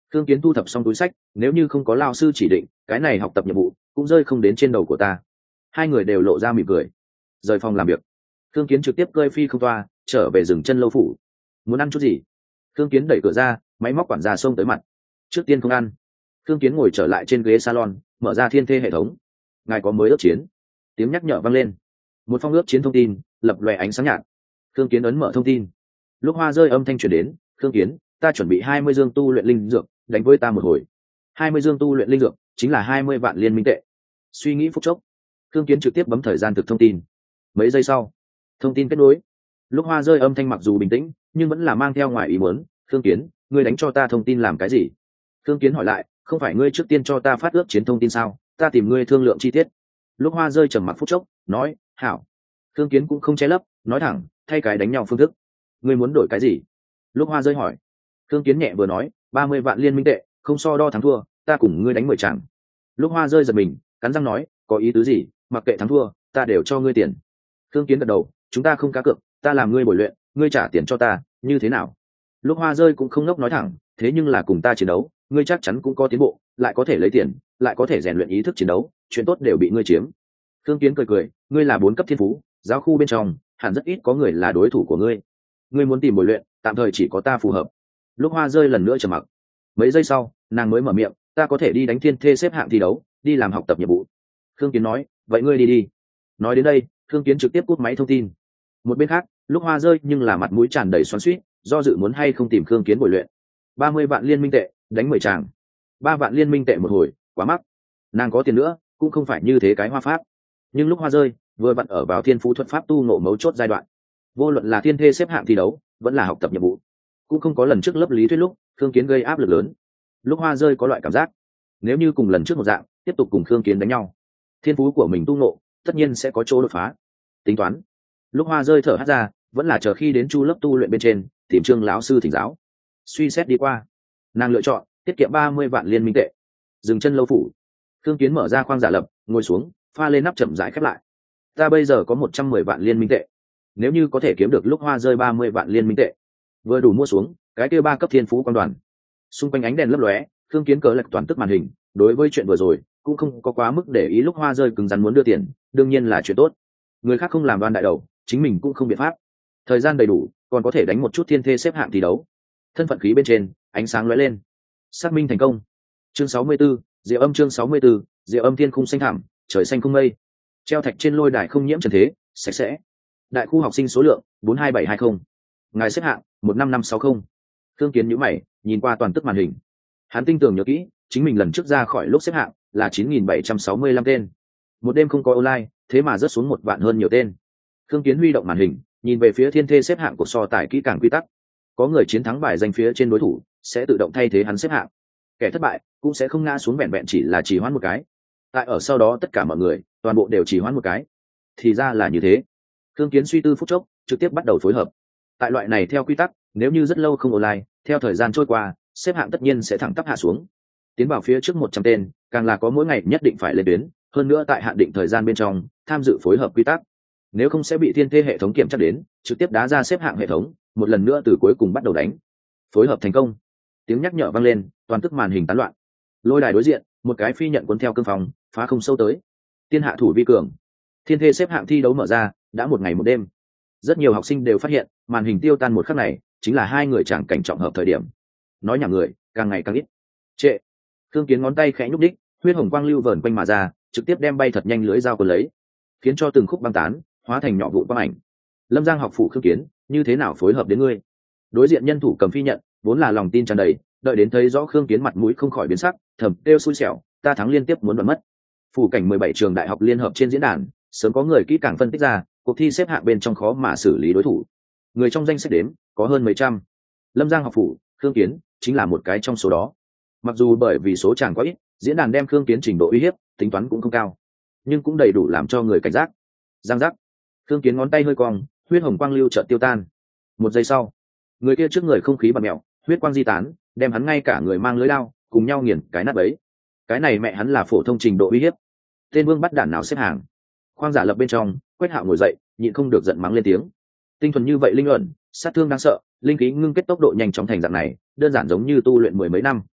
Khương Kiến thu thập xong túi sách, nếu như không có lao sư chỉ định, cái này học tập nhiệm vụ cũng rơi không đến trên đầu của ta. Hai người đều lộ ra mỉm cười, rời phòng làm việc. Khương Kiến trực tiếp cơi phi không toa trở về rừng chân lâu phủ. Muốn ăn chút gì? Khương Kiến đẩy cửa ra, máy móc quản gia xông tới mặt. Trước tiên không ăn. Khương Kiến ngồi trở lại trên ghế salon, mở ra thiên thê hệ thống. Ngài có mới ước chiến. Tiếng nhắc nhở vang lên. Một phong ước chiến thông tin lập lòe ánh sáng nhạt. Khương Kiến ấn mở thông tin. Lúc hoa rơi âm thanh truyền đến. Khương Kiến, ta chuẩn bị hai mươi dương tu luyện linh dược, đánh với ta một hồi. Hai mươi dương tu luyện linh dược chính là hai mươi vạn liên minh tệ. Suy nghĩ phút chốc, Khương Kiến trực tiếp bấm thời gian thực thông tin. Mấy giây sau, thông tin kết nối. Lúc hoa rơi âm thanh mặc dù bình tĩnh, nhưng vẫn là mang theo ngoài ý muốn. Khương Kiến, ngươi đánh cho ta thông tin làm cái gì? Khương Kiến hỏi lại, không phải ngươi trước tiên cho ta phát ước chiến thông tin sao? Ta tìm ngươi thương lượng chi tiết. Lúc hoa rơi trầm mặc phút chốc, nói, hảo. Khương Kiến cũng không che lấp, nói thẳng, thay cái đánh nhau phương thức. Ngươi muốn đổi cái gì? Lúc hoa rơi hỏi. Khương Kiến nhẹ vừa nói, ba mươi vạn liên minh tệ, không so đo thắng thua, ta cùng ngươi đánh mười trận. Lúc hoa rơi giật mình, cắn răng nói, có ý tứ gì? Mặc kệ thắng thua, ta đều cho ngươi tiền. Khương Kiến gật đầu, chúng ta không cá cược, ta làm ngươi bồi luyện, ngươi trả tiền cho ta, như thế nào? Lúc hoa rơi cũng không ngốc nói thẳng, thế nhưng là cùng ta chiến đấu, ngươi chắc chắn cũng có tiến bộ, lại có thể lấy tiền, lại có thể rèn luyện ý thức chiến đấu, chuyện tốt đều bị ngươi chiếm. Khương Kiến cười cười, ngươi là bốn cấp thiên phú, giáo khu bên trong hẳn rất ít có người là đối thủ của ngươi. Ngươi muốn tìm bồi luyện, tạm thời chỉ có ta phù hợp. Lúc hoa rơi lần nữa trầm mặc. Mấy giây sau, nàng mới mở miệng, ta có thể đi đánh thiên thê xếp hạng thi đấu, đi làm học tập nhiệm vụ. Khương Kiến nói, vậy ngươi đi đi. Nói đến đây, Khương Kiến trực tiếp cúp máy thông tin. Một bên khác, lúc hoa rơi nhưng là mặt mũi tràn đầy xoắn xuýt, do dự muốn hay không tìm Khương Kiến bồi luyện. Ba mươi vạn liên minh tệ, đánh mười tràng. Ba vạn liên minh tệ một hồi, quá mắc. Nàng có tiền nữa, cũng không phải như thế cái hoa pháp. Nhưng lúc hoa rơi, vừa vặn ở vào thiên phú thuật pháp tu nộ mấu chốt giai đoạn. Vô luận là thiên thê xếp hạng thi đấu, vẫn là học tập nhiệm vụ, cũng không có lần trước lớp lý thuyết lúc Khương Kiến gây áp lực lớn. Lúc hoa rơi có loại cảm giác, nếu như cùng lần trước một dạng tiếp tục cùng Khương Kiến đánh nhau, thiên phú của mình tu nộ tất nhiên sẽ có chỗ đột phá. Tính toán, lúc hoa rơi thở hắt ra, vẫn là chờ khi đến chu lớp tu luyện bên trên tìm Trương lão sư thỉnh giáo. Suy xét đi qua, nàng lựa chọn tiết kiệm ba mươi vạn liên minh tệ. Dừng chân lâu phủ, Khương Kiến mở ra khoang giả lập, ngồi xuống, pha lên nắp chậm rãi khép lại. Ta bây giờ có một trăm mười vạn liên minh tệ, nếu như có thể kiếm được lúc hoa rơi ba mươi vạn liên minh tệ, vừa đủ mua xuống cái kia ba cấp thiên phú quan đoàn. Xung quanh ánh đèn lấp lóe, Khương Kiến cớ lệch toàn tức màn hình, đối với chuyện vừa rồi cũng không có quá mức để ý. Lúc hoa rơi cứng rắn muốn đưa tiền, đương nhiên là chuyện tốt. Người khác không làm đoan đại đầu, chính mình cũng không biện pháp. Thời gian đầy đủ, còn có thể đánh một chút thiên thê xếp hạng thi đấu. Thân phận khí bên trên ánh sáng lóe lên, xác minh thành công. Chương sáu mươi 64, Diệu Âm chương sáu mươi 64, Diệu Âm thiên khung xanh thẳm, trời xanh không mây. Treo thạch trên lôi đài không nhiễm trần thế, sạch sẽ. Đại khu học sinh số lượng bốn hai bảy hai không. Ngài xếp hạng một năm năm sáu không. Khương Kiến nhíu mày, nhìn qua toàn tức màn hình. Hắn tinh tường nhớ kỹ, chính mình lần trước ra khỏi lúc xếp hạng là chín nghìn bảy trăm sáu mươi lăm tên. Một đêm không có online, thế mà rớt xuống một vạn hơn nhiều tên. Khương Kiến huy động màn hình, nhìn về phía thiên thê xếp hạng của so tài kỹ càng quy tắc. Có người chiến thắng bài danh phía trên đối thủ, sẽ tự động thay thế hắn xếp hạng. Kẻ thất bại cũng sẽ không ngã xuống, vẹn vẹn chỉ là trì hoãn một cái. Tại ở sau đó tất cả mọi người, toàn bộ đều trì hoãn một cái. Thì ra là như thế. Khương Kiến suy tư phút chốc, trực tiếp bắt đầu phối hợp. Tại loại này theo quy tắc, nếu như rất lâu không online, theo thời gian trôi qua, xếp hạng tất nhiên sẽ thẳng tắp hạ xuống. Tiến vào phía trước một trăm tên, càng là có mỗi ngày nhất định phải lên tuyến, hơn nữa tại hạn định thời gian bên trong, tham dự phối hợp quy tắc. Nếu không sẽ bị thiên thê hệ thống kiểm tra đến, trực tiếp đá ra xếp hạng hệ thống, một lần nữa từ cuối cùng bắt đầu đánh. Phối hợp thành công. Tiếng nhắc nhở vang lên, toàn tức màn hình tán loạn. Lôi đài đối diện, một cái phi nhận cuốn theo cương phòng, phá không sâu tới. Tiên hạ thủ vi cường. Thiên thê xếp hạng thi đấu mở ra, đã một ngày một đêm. Rất nhiều học sinh đều phát hiện, màn hình tiêu tan một khắc này, chính là hai người chẳng cảnh trọng hợp thời điểm. Nói nhảm người, càng ngày càng ít. Trệ. Khương Kiến ngón tay khẽ nhúc đích, huyết hồng quang lưu vờn quanh mà ra, trực tiếp đem bay thật nhanh lưới dao cuốn lấy, khiến cho từng khúc băng tán, hóa thành nhỏ vụn quang ảnh. Lâm Giang học phụ Khương Kiến, như thế nào phối hợp đến ngươi? Đối diện nhân thủ cầm phi nhận, vốn là lòng tin tràn đầy, đợi đến thấy rõ Khương Kiến mặt mũi không khỏi biến sắc, thầm kêu xui xẻo, ta thắng liên tiếp muốn đoạn mất. Phủ cảnh mười bảy trường đại học liên hợp trên diễn đàn, sớm có người kỹ càng phân tích ra, cuộc thi xếp hạng bên trong khó mà xử lý đối thủ. Người trong danh sách đếm, có hơn mấy trăm. Lâm Giang học phủ, Khương Kiến chính là một cái trong số đó. Mặc dù bởi vì số chàng quá ít, diễn đàn đem Khương Kiến trình độ uy hiếp, tính toán cũng không cao, nhưng cũng đầy đủ làm cho người cảnh giác. Giang giác. Khương Kiến ngón tay hơi cong, huyết hồng quang lưu chợt tiêu tan. Một giây sau, người kia trước người không khí bạt mèo, huyết quang di tán, đem hắn ngay cả người mang lưới lao cùng nhau nghiền cái nát bấy. Cái này mẹ hắn là phổ thông trình độ uy hiếp. Tên vương bắt đản nào xếp hàng? Khoang giả lập bên trong, Quách Hạo ngồi dậy, nhịn không được giận mắng lên tiếng. Tinh thuần như vậy linh luận, sát thương đáng sợ, linh khí ngưng kết tốc độ nhanh chóng thành dạng này, đơn giản giống như tu luyện mười mấy năm.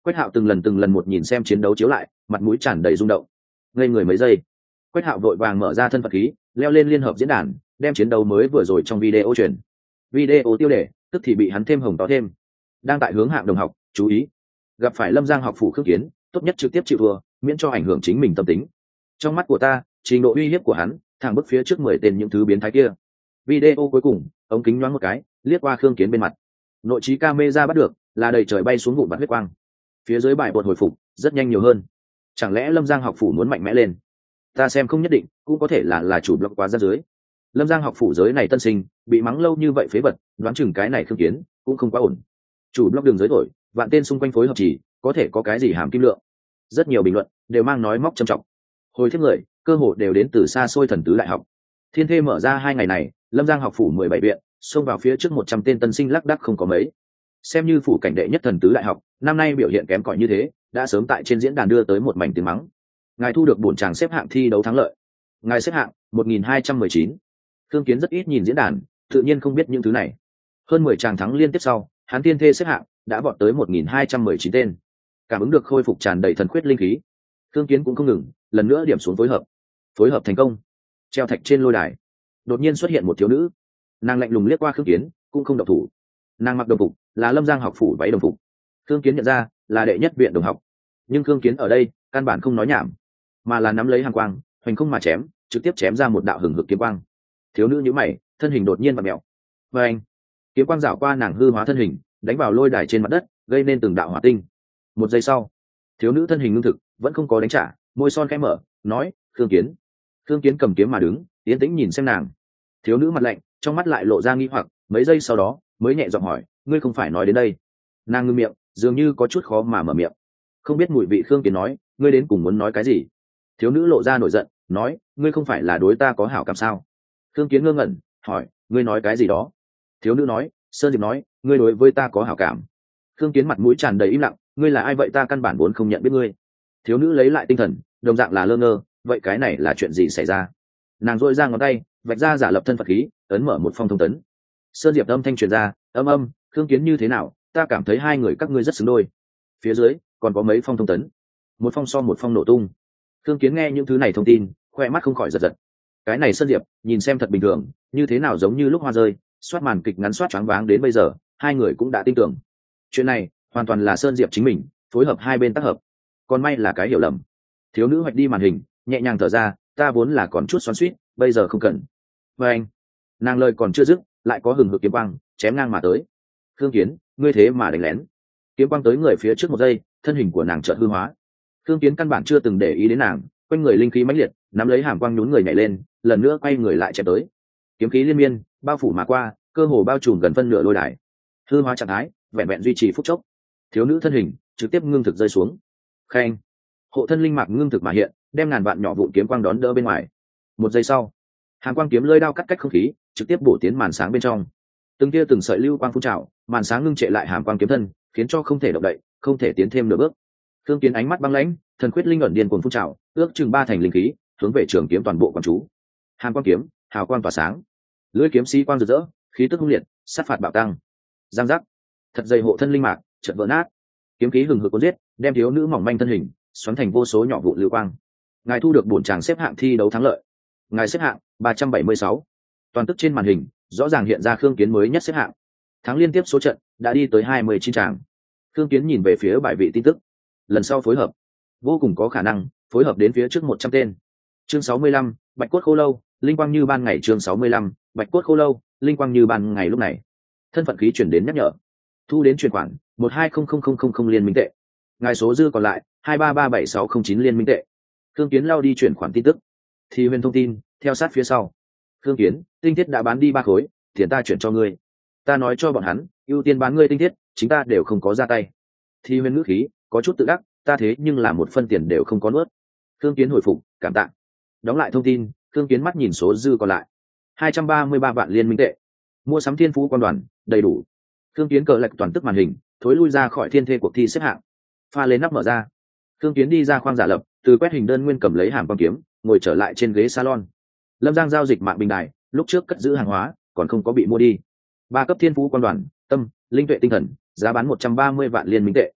Quách Hạo từng lần từng lần một nhìn xem chiến đấu chiếu lại, mặt mũi tràn đầy rung động. Ngây người mấy giây, Quách Hạo vội vàng mở ra thân phận khí, leo lên liên hợp diễn đàn, đem chiến đấu mới vừa rồi trong video truyền. Video tiêu đề, tức thì bị hắn thêm hồng to thêm. Đang tại hướng hạng đồng học, chú ý. Gặp phải Lâm Giang học phủ Khương Kiến, tốt nhất trực tiếp chịu thua, miễn cho ảnh hưởng chính mình tâm tính. Trong mắt của ta, trình độ uy hiếp của hắn, thẳng bước phía trước mười tên những thứ biến thái kia. Video cuối cùng, ống kính nhoáng một cái, liếc qua Khương Kiến bên mặt. Nội trí camera bắt được, là đầy trời bay xuống vụn vặt huyết quang. Phía dưới bài bột hồi phục, rất nhanh nhiều hơn. Chẳng lẽ Lâm Giang học phủ muốn mạnh mẽ lên? Ta xem không nhất định, cũng có thể là là chủ block quá ra dưới. Lâm Giang học phủ giới này tân sinh, bị mắng lâu như vậy phế vật, đoán chừng cái này Khương Kiến cũng không quá ổn. Chủ block đường giới thổi, vạn tên xung quanh phối hợp chỉ, có thể có cái gì hàm kim lượng. Rất nhiều bình luận đều mang nói móc trầm trọng. Hồi tiếp người, cơ hội đều đến từ xa xôi thần tứ đại học. Thiên Thê mở ra hai ngày này, Lâm Giang học phủ mười bảy viện, xông vào phía trước một trăm tên tân sinh lác đác không có mấy. Xem như phủ cảnh đệ nhất thần tứ đại học, năm nay biểu hiện kém cỏi như thế, đã sớm tại trên diễn đàn đưa tới một mảnh tiếng mắng. Ngài thu được bổn tràng xếp hạng thi đấu thắng lợi. Ngài xếp hạng một nghìn hai trăm mười chín. Thương Kiến rất ít nhìn diễn đàn, tự nhiên không biết những thứ này. Hơn mười tràng thắng liên tiếp sau, hắn Thiên Thê xếp hạng đã vọt tới một nghìn hai trăm mười chín tên. Cảm ứng được khôi phục tràn đầy thần khuyết linh khí. Thương Kiến cũng không ngừng, lần nữa điểm xuống phối hợp. Phối hợp thành công. Treo thạch trên lôi đài, đột nhiên xuất hiện một thiếu nữ. Nàng lạnh lùng liếc qua Khương Kiến, cũng không động thủ. Nàng mặc đồng phục, là Lâm Giang học phủ váy đồng phục. Khương Kiến nhận ra là đệ nhất viện đồng học, nhưng Khương Kiến ở đây căn bản không nói nhảm, mà là nắm lấy hàng quang, hoành không mà chém, trực tiếp chém ra một đạo hừng hực kiếm quang. Thiếu nữ nhíu mày, thân hình đột nhiên vặn mèo. Và anh, kiếm quang rảo qua nàng hư hóa thân hình, đánh vào lôi đài trên mặt đất, gây nên từng đạo hỏa tinh. Một giây sau, thiếu nữ thân hình ngưng thực, vẫn không có đánh trả, môi son khẽ mở, nói: "Khương Kiến." Khương Kiến cầm kiếm mà đứng, tiến tĩnh nhìn xem nàng. Thiếu nữ mặt lạnh, trong mắt lại lộ ra nghi hoặc, mấy giây sau đó mới nhẹ giọng hỏi: "Ngươi không phải nói đến đây?" Nàng ngưng miệng, dường như có chút khó mà mở miệng. Không biết mùi vị Khương Kiến nói: "Ngươi đến cùng muốn nói cái gì?" Thiếu nữ lộ ra nổi giận, nói: "Ngươi không phải là đối ta có hảo cảm sao?" Khương Kiến ngơ ngẩn, hỏi: "Ngươi nói cái gì đó?" Thiếu nữ nói: "Sơn Diệp nói, ngươi đối với ta có hảo cảm." Khương Kiến mặt mũi tràn đầy im lặng, "Ngươi là ai vậy, ta căn bản vốn không nhận biết ngươi." Thiếu nữ lấy lại tinh thần, đồng dạng là lơ ngơ, "Vậy cái này là chuyện gì xảy ra?" Nàng duỗi ra ngón tay, vạch ra giả lập thân Phật khí, ấn mở một phong thông tấn. Sơn Diệp âm thanh truyền ra: "Âm âm, Khương Kiến như thế nào? Ta cảm thấy hai người các ngươi rất xứng đôi." Phía dưới còn có mấy phong thông tấn, một phong so một phong nổ tung. Khương Kiến nghe những thứ này thông tin, khoe mắt không khỏi giật giật. Cái này Sơn Diệp nhìn xem thật bình thường, như thế nào giống như lúc hoa rơi, soát màn kịch ngắn soát choáng váng đến bây giờ, hai người cũng đã tin tưởng. Chuyện này hoàn toàn là Sơn Diệp chính mình phối hợp hai bên tác hợp, còn may là cái hiểu lầm. Thiếu nữ hoạch đi màn hình, nhẹ nhàng thở ra: "Ta vốn là còn chút xoắn xuýt, bây giờ không cần." Và anh, nàng lời còn chưa dứt, lại có hừng hực kiếm quang chém ngang mà tới. "Khương Kiến, ngươi thế mà đánh lén." Kiếm quang tới người phía trước một giây, thân hình của nàng chợt hư hóa. Khương Kiến căn bản chưa từng để ý đến nàng, quanh người linh khí mãnh liệt, nắm lấy hàm quang nhún người nhảy lên, lần nữa quay người lại chém tới. Kiếm khí liên miên, bao phủ mà qua, cơ hồ bao trùm gần phân nửa lôi đài. Hư hóa trạng thái vẹn vẹn duy trì phút chốc, thiếu nữ thân hình trực tiếp ngưng thực rơi xuống. Khen, hộ thân linh mạc ngưng thực mà hiện, đem ngàn vạn nhỏ vụn kiếm quang đón đỡ bên ngoài. Một giây sau, hàn quang kiếm lưỡi đao cắt cách không khí, trực tiếp bổ tiến màn sáng bên trong. Từng tia từng sợi lưu quang phun trào, màn sáng ngưng trệ lại hàn quang kiếm thân, khiến cho không thể động đậy, không thể tiến thêm nửa bước. Thương Kiến ánh mắt băng lãnh, thần quyết linh ẩn điên cuồng phun trào, ước chừng ba thành linh khí hướng về trường kiếm toàn bộ quan chú. Hàn quang kiếm, hào quang tỏa sáng, lưỡi kiếm xí quang rực rỡ, khí tức hung liệt, sát phạt bạo tăng. Giang giác, thật dày hộ thân linh mạc chợt vỡ nát, kiếm khí hừng hực cuốn giết, đem thiếu nữ mỏng manh thân hình xoắn thành vô số nhỏ vụn lưu quang. Ngài thu được bổn tràng xếp hạng thi đấu thắng lợi. Ngài xếp hạng ba trăm bảy mươi sáu. Toàn tức trên màn hình rõ ràng hiện ra Khương Kiến mới nhất xếp hạng. Thắng liên tiếp số trận đã đi tới hai mươi chín tràng. Khương Kiến nhìn về phía bài vị tin tức. Lần sau phối hợp, vô cùng có khả năng phối hợp đến phía trước một trăm tên. Chương sáu mươi lăm, Bạch cốt khô lâu, linh quang như ban ngày. Chương sáu mươi lăm, Bạch cốt khô lâu, linh quang như ban ngày. Lúc này, thân phận khí chuyển đến nhắc nhở. Thu đến chuyển khoản một hai không không không không không liên minh tệ. Ngài số dư còn lại hai ba ba bảy sáu không chín liên minh tệ. Khương Kiến lao đi chuyển khoản tin tức. Thì huyền thông tin theo sát phía sau. Khương Kiến, tinh thiết đã bán đi ba khối, tiền ta chuyển cho ngươi. Ta nói cho bọn hắn, ưu tiên bán ngươi tinh thiết, chính ta đều không có ra tay. Thì huyền ngữ khí có chút tự đắc, ta thế nhưng là một phân tiền đều không có nuốt. Khương Kiến hồi phục, cảm tạ. Đóng lại thông tin, Khương Kiến mắt nhìn số dư còn lại hai trăm ba mươi ba vạn liên minh tệ. Mua sắm thiên phú quan đoàn đầy đủ. Khương Kiến cờ lệch toàn tức màn hình, thối lui ra khỏi thiên thê cuộc thi xếp hạng. Pha lên nắp mở ra, Khương Kiến đi ra khoang giả lập, từ quét hình đơn nguyên cầm lấy hàm quang kiếm, ngồi trở lại trên ghế salon. Lâm Giang giao dịch mạng bình đài, lúc trước cất giữ hàng hóa còn không có bị mua đi. Ba cấp thiên phú quan đoàn, tâm, linh tuệ tinh thần, giá bán một trăm ba mươi vạn liên minh tệ.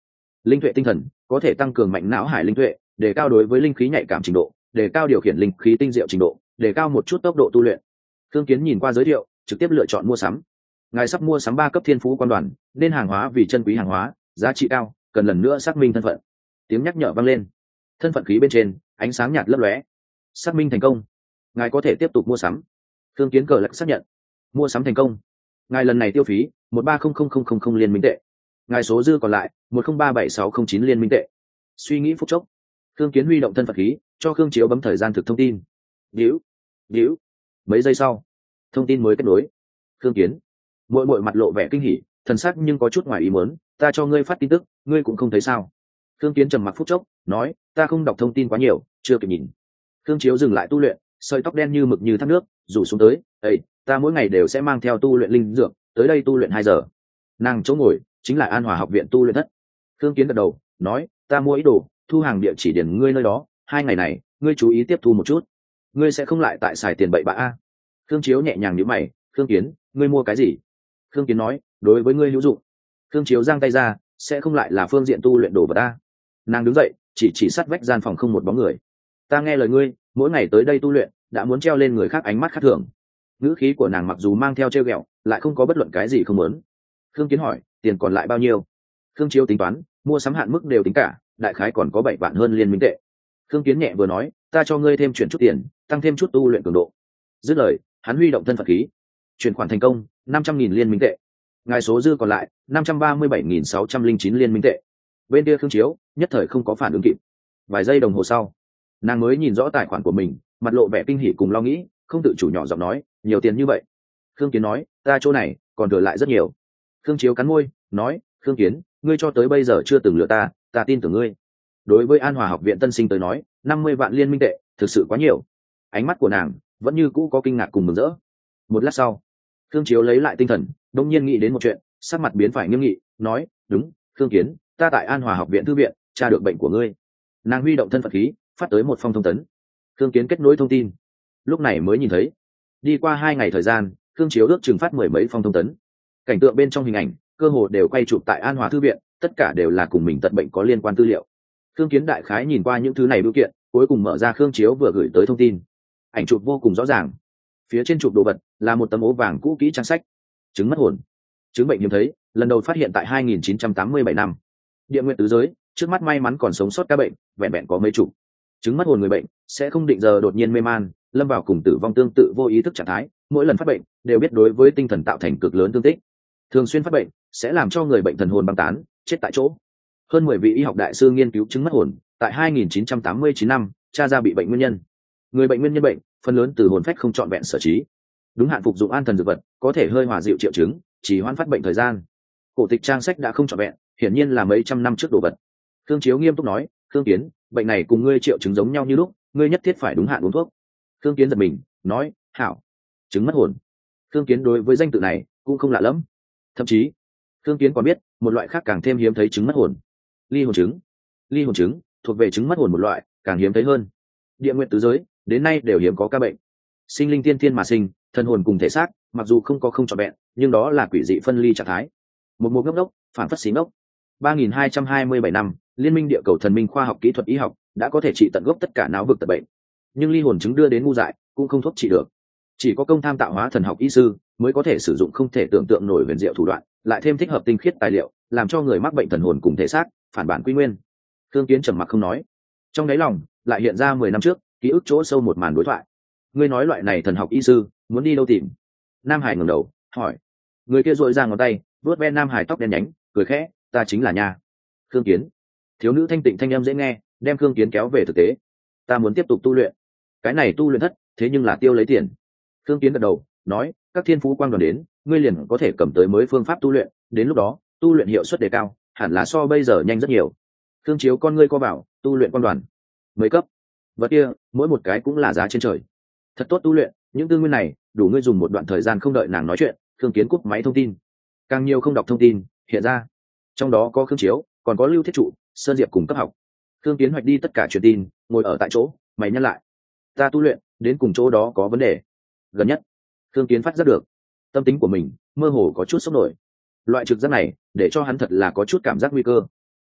linh tuệ tinh thần có thể tăng cường mạnh não hải linh tuệ, đề cao đối với linh khí nhạy cảm trình độ, đề cao điều khiển linh khí tinh diệu trình độ, đề cao một chút tốc độ tu luyện. Thương Kiến nhìn qua giới thiệu, trực tiếp lựa chọn mua sắm. Ngài sắp mua sắm ba cấp thiên phú quan đoàn, nên hàng hóa vì chân quý hàng hóa, giá trị cao, cần lần nữa xác minh thân phận. Tiếng nhắc nhở vang lên. Thân phận khí bên trên, ánh sáng nhạt lấp lóe. Xác minh thành công. Ngài có thể tiếp tục mua sắm. Thương Kiến cờ lật xác nhận. Mua sắm thành công. Ngài lần này tiêu phí một ba không không không không không liên minh tệ. Ngài số dư còn lại một không ba bảy sáu không chín liên minh tệ. Suy nghĩ phút chốc, Thương Kiến huy động thân phận khí, cho Khương Chiếu bấm thời gian thực thông tin. Điếu, điếu. Mấy giây sau, thông tin mới kết nối. Thương Kiến, muội muội mặt lộ vẻ kinh hỉ, thần sắc nhưng có chút ngoài ý muốn, ta cho ngươi phát tin tức, ngươi cũng không thấy sao? Thương Kiến trầm mặc phút chốc, nói, ta không đọc thông tin quá nhiều, chưa kịp nhìn. Khương Chiếu dừng lại tu luyện, sợi tóc đen như mực như thác nước, rủ xuống tới, "Ê, ta mỗi ngày đều sẽ mang theo tu luyện linh dược, tới đây tu luyện hai giờ." Nàng chỗ ngồi chính là An Hòa học viện tu luyện thất. Thương Kiến gật đầu, nói, "Ta mua ý đồ, thu hàng địa chỉ điền ngươi nơi đó, hai ngày này, ngươi chú ý tiếp thu một chút. Ngươi sẽ không lại tại xài tiền bậy bạ a." Khương Chiếu nhẹ nhàng nhíu mày, "Thương Kiến, ngươi mua cái gì?" Khương Kiến nói, "Đối với ngươi hữu dụng." Khương Chiếu giang tay ra, "Sẽ không lại là phương diện tu luyện đồ vật a?" Nàng đứng dậy, chỉ chỉ sát vách gian phòng không một bóng người. "Ta nghe lời ngươi, mỗi ngày tới đây tu luyện, đã muốn treo lên người khác ánh mắt khác thường." Ngữ khí của nàng mặc dù mang theo trêu ghẹo, lại không có bất luận cái gì không muốn. Khương Kiến hỏi, "Tiền còn lại bao nhiêu?" Khương Chiếu tính toán, mua sắm hạn mức đều tính cả, đại khái còn có bảy vạn hơn liên minh tệ. Khương Kiến nhẹ vừa nói, "Ta cho ngươi thêm chuyển chút tiền, tăng thêm chút tu luyện cường độ." Dứt lời, hắn huy động thân phận khí, chuyển khoản thành công, năm trăm nghìn liên minh tệ. Ngài số dư còn lại năm trăm ba mươi bảy nghìn sáu trăm linh chín liên minh tệ. Bên kia Khương Chiếu nhất thời không có phản ứng kịp. Vài giây đồng hồ sau, nàng mới nhìn rõ tài khoản của mình, mặt lộ vẻ kinh hỉ cùng lo nghĩ, không tự chủ nhỏ giọng nói, "Nhiều tiền như vậy?" Khương Kiến nói, "Ta chỗ này còn thừa lại rất nhiều." Khương Chiếu cắn môi, nói, "Khương Kiến, ngươi cho tới bây giờ chưa từng lừa ta, ta tin tưởng ngươi." Đối với An Hòa học viện tân sinh tới nói, năm mươi vạn liên minh tệ thực sự quá nhiều. Ánh mắt của nàng vẫn như cũ có kinh ngạc cùng mừng rỡ. Một lát sau, Khương Chiếu lấy lại tinh thần, đông nhiên nghĩ đến một chuyện, sắc mặt biến phải nghiêm nghị, nói, "Đúng, Khương Kiến, ta tại An Hòa học viện thư viện tra được bệnh của ngươi." Nàng huy động thân phận khí, phát tới một phong thông tấn. Khương Kiến kết nối thông tin, lúc này mới nhìn thấy, đi qua hai ngày thời gian, Khương Chiếu ước chừng phát mười mấy phong thông tấn. Cảnh tượng bên trong hình ảnh cơ hồ đều quay chụp tại An Hòa thư viện, tất cả đều là cùng mình tận bệnh có liên quan tư liệu. Khương Kiến đại khái nhìn qua những thứ này biểu kiện, cuối cùng mở ra Khương Chiếu vừa gửi tới thông tin. Ảnh chụp vô cùng rõ ràng, phía trên chụp đồ vật là một tấm ố vàng cũ kỹ trang sách. Chứng mất hồn, chứng bệnh hiếm thấy, lần đầu phát hiện tại hai nghìn chín trăm tám mươi bảy năm. Địa nguyện tứ giới, trước mắt may mắn còn sống sót ca bệnh, vẹn vẹn có mấy chục. Chứng mất hồn người bệnh sẽ không định giờ đột nhiên mê man, lâm vào cùng tử vong tương tự vô ý thức trạng thái, mỗi lần phát bệnh đều biết đối với tinh thần tạo thành cực lớn thương tích. Thường xuyên phát bệnh sẽ làm cho người bệnh thần hồn băng tán, chết tại chỗ. Hơn mười vị y học đại sư nghiên cứu chứng mất hồn, tại hai nghìn chín trăm tám mươi chín năm, tra ra bị bệnh nguyên nhân. Người bệnh nguyên nhân bệnh, phần lớn từ hồn phách không trọn vẹn sở trí. Đúng hạn phục dụng an thần dược vật, có thể hơi hòa dịu triệu chứng, chỉ hoãn phát bệnh thời gian. Cổ tịch trang sách đã không trọn vẹn, hiển nhiên là mấy trăm năm trước đồ vật. Khương Chiếu nghiêm túc nói, "Khương Kiến, bệnh này cùng ngươi triệu chứng giống nhau như lúc, ngươi nhất thiết phải đúng hạn uống thuốc." Khương Kiến giật mình, nói, "Hảo." Chứng mất hồn. Khương Kiến đối với danh tự này cũng không lạ lắm. Thậm chí, Khương Kiến còn biết một loại khác càng thêm hiếm thấy chứng mất hồn. Ly hồn chứng. Ly hồn chứng thuộc về chứng mất hồn một loại, càng hiếm thấy hơn. Địa nguyện tứ giới đến nay đều hiếm có ca bệnh. Sinh linh tiên thiên mà sinh, thân hồn cùng thể xác, mặc dù không có không trọn vẹn, nhưng đó là quỷ dị phân ly trạng thái. Một mùa ngốc đốc, phản phất xí ngốc. ba nghìn hai trăm hai mươi bảy năm, Liên minh địa cầu thần minh khoa học kỹ thuật y học đã có thể trị tận gốc tất cả não vực tật bệnh. Nhưng ly hồn chứng đưa đến ngu dại, cũng không thuốc trị được. Chỉ có công tham tạo hóa thần học y sư mới có thể sử dụng không thể tưởng tượng nổi huyền diệu thủ đoạn, lại thêm thích hợp tinh khiết tài liệu, làm cho người mắc bệnh thần hồn cùng thể xác phản bản quy nguyên. Thương Kiến trầm mặc không nói, trong đáy lòng lại hiện ra mười năm trước ký ức chỗ sâu một màn đối thoại. "Ngươi nói loại này thần học y sư muốn đi đâu tìm?" Nam Hải ngẩng đầu hỏi. Người kia dội ra ngón tay, vuốt ve Nam Hải tóc đen nhánh, cười khẽ, "Ta chính là nha." Khương Kiến. Thiếu nữ thanh tịnh thanh âm dễ nghe, đem Khương Kiến kéo về thực tế. "Ta muốn tiếp tục tu luyện." "Cái này tu luyện thất, thế nhưng là tiêu lấy tiền." Khương Kiến gật đầu, nói, "Các thiên phú quang đoàn đến, ngươi liền có thể cầm tới mới phương pháp tu luyện, đến lúc đó, tu luyện hiệu suất đề cao, hẳn là so bây giờ nhanh rất nhiều." Khương Chiếu con ngươi co bảo, "Tu luyện quang đoàn, mấy cấp?" "Vật kia, mỗi một cái cũng là giá trên trời." "Thật tốt tu luyện, những tư nguyên này, đủ ngươi dùng một đoạn thời gian." Không đợi nàng nói chuyện, Khương Kiến cúp máy thông tin. Càng nhiều không đọc thông tin hiện ra, trong đó có Khương Chiếu, còn có Lưu Thiết Trụ, Sơn Diệp cùng cấp học. Khương Kiến hoạch đi tất cả truyền tin, ngồi ở tại chỗ, mày nhăn lại. "Ta tu luyện, đến cùng chỗ đó có vấn đề." Gần nhất, Khương Kiến phát giác được, tâm tính của mình mơ hồ có chút sốc nổi. Loại trực giác này để cho hắn thật là có chút cảm giác nguy cơ.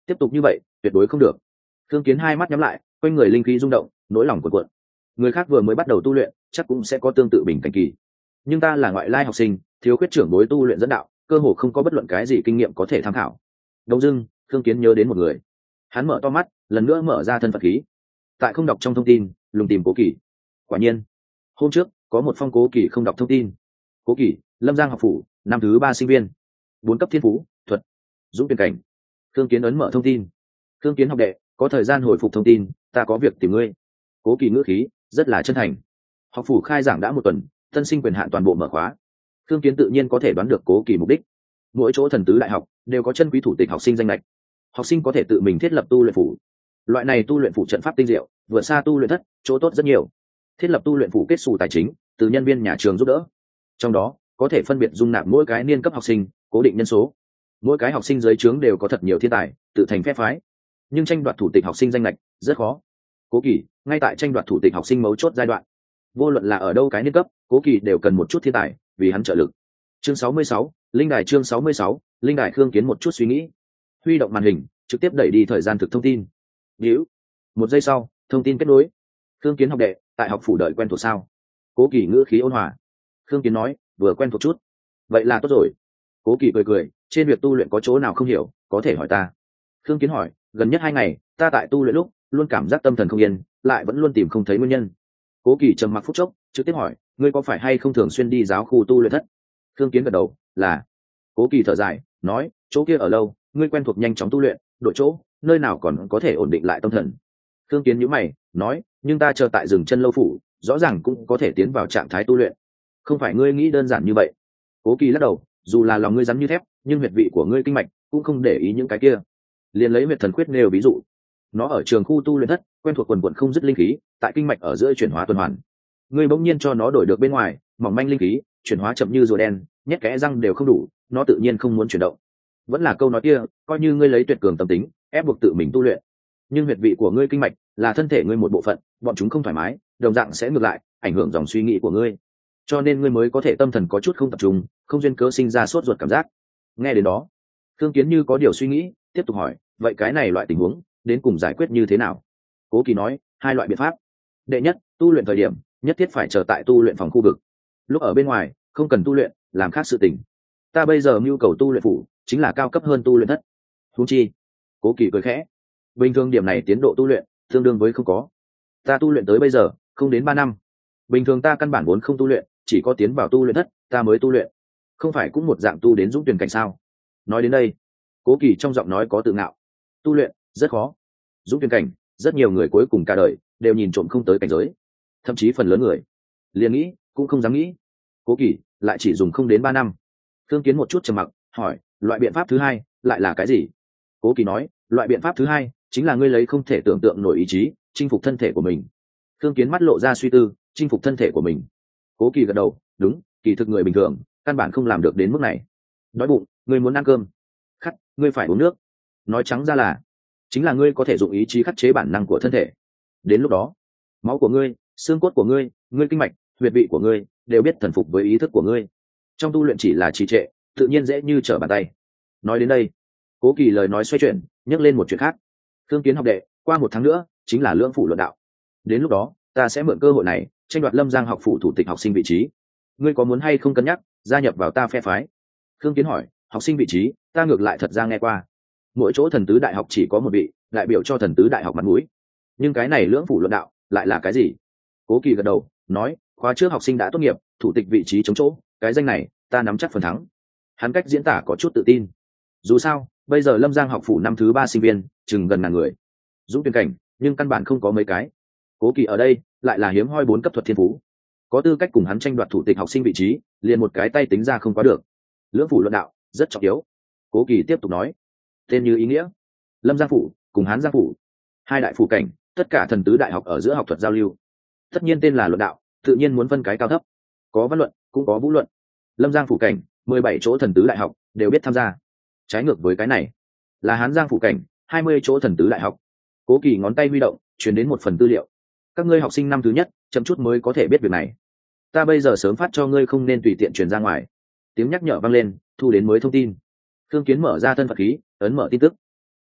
tiếp tục như vậy tuyệt đối không được. Thương Kiến hai mắt nhắm lại, quanh người linh khí rung động, nỗi lòng cuộn cuộn. Người khác vừa mới bắt đầu tu luyện chắc cũng sẽ có tương tự bình cảnh kỳ, nhưng ta là ngoại lai học sinh, thiếu khuyết trưởng bối tu luyện dẫn đạo, cơ hồ không có bất luận cái gì kinh nghiệm có thể tham khảo. Đông dưng Thương Kiến nhớ đến một người. Hắn mở to mắt, lần nữa mở ra thân phận khí, tại không đọc trong thông tin lùng tìm Cố Kỳ. Quả nhiên hôm trước có một phong Cố Kỳ không đọc thông tin. Cố Kỳ, Lâm Giang học phủ, năm thứ ba sinh viên, bốn cấp thiên phú thuật, dũng tuyển cảnh. Thương Kiến ấn mở thông tin. Thương Kiến học đệ, có thời gian hồi phục thông tin, ta có việc tìm ngươi. Cố Kỳ ngữ khí rất là chân thành. Học phủ khai giảng đã một tuần, tân sinh quyền hạn toàn bộ mở khóa. Thương Kiến tự nhiên có thể đoán được Cố Kỳ mục đích. Mỗi chỗ thần tứ đại học đều có chân quý thủ tịch học sinh danh lệch, học sinh có thể tự mình thiết lập tu luyện phủ. Loại này tu luyện phủ trận pháp tinh diệu, vượt xa tu luyện thất, chỗ tốt rất nhiều. Thiết lập tu luyện phủ kết xù tài chính từ nhân viên nhà trường giúp đỡ, trong đó có thể phân biệt dung nạp mỗi cái niên cấp học sinh, cố định nhân số. Mỗi cái học sinh dưới trướng đều có thật nhiều thiên tài, tự thành phép phái, nhưng tranh đoạt thủ tịch học sinh danh lệch rất khó. Cố Kỳ ngay tại tranh đoạt thủ tịch học sinh mấu chốt giai đoạn, vô luận là ở đâu cái niên cấp, Cố Kỳ đều cần một chút thiên tài vì hắn trợ lực. Chương sáu mươi sáu, linh đài. Chương sáu mươi sáu, linh đài. Khương Kiến một chút suy nghĩ, huy động màn hình trực tiếp đẩy đi thời gian thực thông tin. Điếu. Một giây sau, thông tin kết nối. Khương Kiến học đệ, tại học phủ đợi quen thuộc sao? Cố Kỳ ngữ khí ôn hòa. Khương Kiến nói, vừa quen thuộc chút. Vậy là tốt rồi. Cố Kỳ cười cười, trên việc tu luyện có chỗ nào không hiểu, có thể hỏi ta. Khương Kiến hỏi, gần nhất hai ngày ta tại tu luyện lúc luôn cảm giác tâm thần không yên, lại vẫn luôn tìm không thấy nguyên nhân. Cố Kỳ trầm mặc phút chốc, trực tiếp hỏi, ngươi có phải hay không thường xuyên đi giáo khu tu luyện thất? Khương Kiến gật đầu, là. Cố Kỳ thở dài, nói, chỗ kia ở lâu, ngươi quen thuộc nhanh chóng tu luyện, đổi chỗ, nơi nào còn có thể ổn định lại tâm thần. Khương Kiến nhíu mày, nói, nhưng ta chờ tại rừng chân lâu phủ, rõ ràng cũng có thể tiến vào trạng thái tu luyện. Không phải ngươi nghĩ đơn giản như vậy. Cố Kỳ lắc đầu, dù là lòng ngươi rắn như thép, nhưng huyệt vị của ngươi kinh mạch cũng không để ý những cái kia. Liền lấy huyệt thần khuyết nêu ví dụ, nó ở trường khu tu luyện thất, quen thuộc quần quần không dứt linh khí, tại kinh mạch ở giữa chuyển hóa tuần hoàn. Ngươi bỗng nhiên cho nó đổi được bên ngoài, mỏng manh linh khí, chuyển hóa chậm như rùa đen, nhét kẽ răng đều không đủ, nó tự nhiên không muốn chuyển động. Vẫn là câu nói kia, coi như ngươi lấy tuyệt cường tâm tính, ép buộc tự mình tu luyện, nhưng huyệt vị của ngươi kinh mạch là thân thể ngươi một bộ phận, bọn chúng không thoải mái, đồng dạng sẽ ngược lại, ảnh hưởng dòng suy nghĩ của ngươi. Cho nên ngươi mới có thể tâm thần có chút không tập trung, không duyên cớ sinh ra sốt ruột cảm giác. Nghe đến đó, Khương Kiến như có điều suy nghĩ, tiếp tục hỏi, vậy cái này loại tình huống đến cùng giải quyết như thế nào? Cố Kỳ nói, hai loại biện pháp. Đệ nhất, tu luyện thời điểm nhất thiết phải chờ tại tu luyện phòng khu vực, lúc ở bên ngoài không cần tu luyện, làm khác sự tình. Ta bây giờ nhu cầu tu luyện phủ chính là cao cấp hơn tu luyện thất. Huống chi, Cố Kỳ cười khẽ, bình thường điểm này tiến độ tu luyện tương đương với không có. Ta tu luyện tới bây giờ không đến ba năm, bình thường ta căn bản vốn không tu luyện, chỉ có tiến vào tu luyện thất ta mới tu luyện. Không phải cũng một dạng tu đến dũng tuyển cảnh sao? Nói đến đây, Cố Kỳ trong giọng nói có tự ngạo. Tu luyện rất khó, dũng tuyển cảnh rất nhiều người cuối cùng cả đời đều nhìn trộm không tới cảnh giới, thậm chí phần lớn người liền nghĩ cũng không dám nghĩ. Cố Kỳ lại chỉ dùng không đến ba năm. Thương Kiến một chút trầm mặc, hỏi, loại biện pháp thứ hai lại là cái gì? Cố Kỳ nói, loại biện pháp thứ hai chính là ngươi lấy không thể tưởng tượng nổi ý chí chinh phục thân thể của mình. Thương Kiến mắt lộ ra suy tư, chinh phục thân thể của mình. Cố Kỳ gật đầu, đúng, kỳ thực người bình thường căn bản không làm được đến mức này. Đói bụng, ngươi muốn ăn cơm. Khát, ngươi phải uống nước. Nói trắng ra là chính là ngươi có thể dùng ý chí khắc chế bản năng của thân thể. Đến lúc đó, máu của ngươi, xương cốt của ngươi, ngươi kinh mạch, huyệt vị của ngươi đều biết thần phục với ý thức của ngươi. Trong tu luyện chỉ là trì trệ, tự nhiên dễ như trở bàn tay. Nói đến đây, Cố Kỳ lời nói xoay chuyển, nhắc lên một chuyện khác. Thương Kiến học đệ, qua một tháng nữa chính là lưỡng phủ luận đạo. Đến lúc đó, ta sẽ mượn cơ hội này tranh đoạt Lâm Giang học phủ thủ tịch học sinh vị trí. Ngươi có muốn hay không cân nhắc gia nhập vào ta phe phái? Thương Kiến hỏi, học sinh vị trí, ta ngược lại thật ra nghe qua. Mỗi chỗ thần tứ đại học chỉ có một vị, đại biểu cho thần tứ đại học mặt mũi. Nhưng cái này lưỡng phủ luận đạo lại là cái gì? Cố Kỳ gật đầu, nói, khóa trước học sinh đã tốt nghiệp, thủ tịch vị trí chống chỗ, cái danh này ta nắm chắc phần thắng. Hắn cách diễn tả có chút tự tin. Dù sao, bây giờ Lâm Giang học phủ năm thứ ba sinh viên chừng gần ngàn người, dũng tuyển cảnh nhưng căn bản không có mấy cái. Cố Kỳ ở đây lại là hiếm hoi bốn cấp thuật thiên phú, có tư cách cùng hắn tranh đoạt thủ tịch học sinh vị trí, liền một cái tay tính ra không quá được. Lưỡng phủ luận đạo rất trọng yếu. Cố Kỳ tiếp tục nói, tên như ý nghĩa, Lâm Giang phủ cùng Hán Giang phủ, hai đại phủ cảnh, tất cả thần tứ đại học ở giữa học thuật giao lưu. Tất nhiên tên là luận đạo, tự nhiên muốn phân cái cao thấp, có văn luận cũng có vũ luận. Lâm Giang phủ cảnh mười bảy chỗ thần tứ đại học đều biết tham gia. Trái ngược với cái này là Hán Giang phủ cảnh hai mươi chỗ thần tứ đại học. Cố Kỳ ngón tay huy động, chuyển đến một phần tư liệu. Các ngươi học sinh năm thứ nhất chậm chút mới có thể biết việc này, ta bây giờ sớm phát cho ngươi, không nên tùy tiện truyền ra ngoài. Tiếng nhắc nhở vang lên, thu đến mới thông tin. Thương Kiến mở ra thân phận khí, ấn mở tin tức.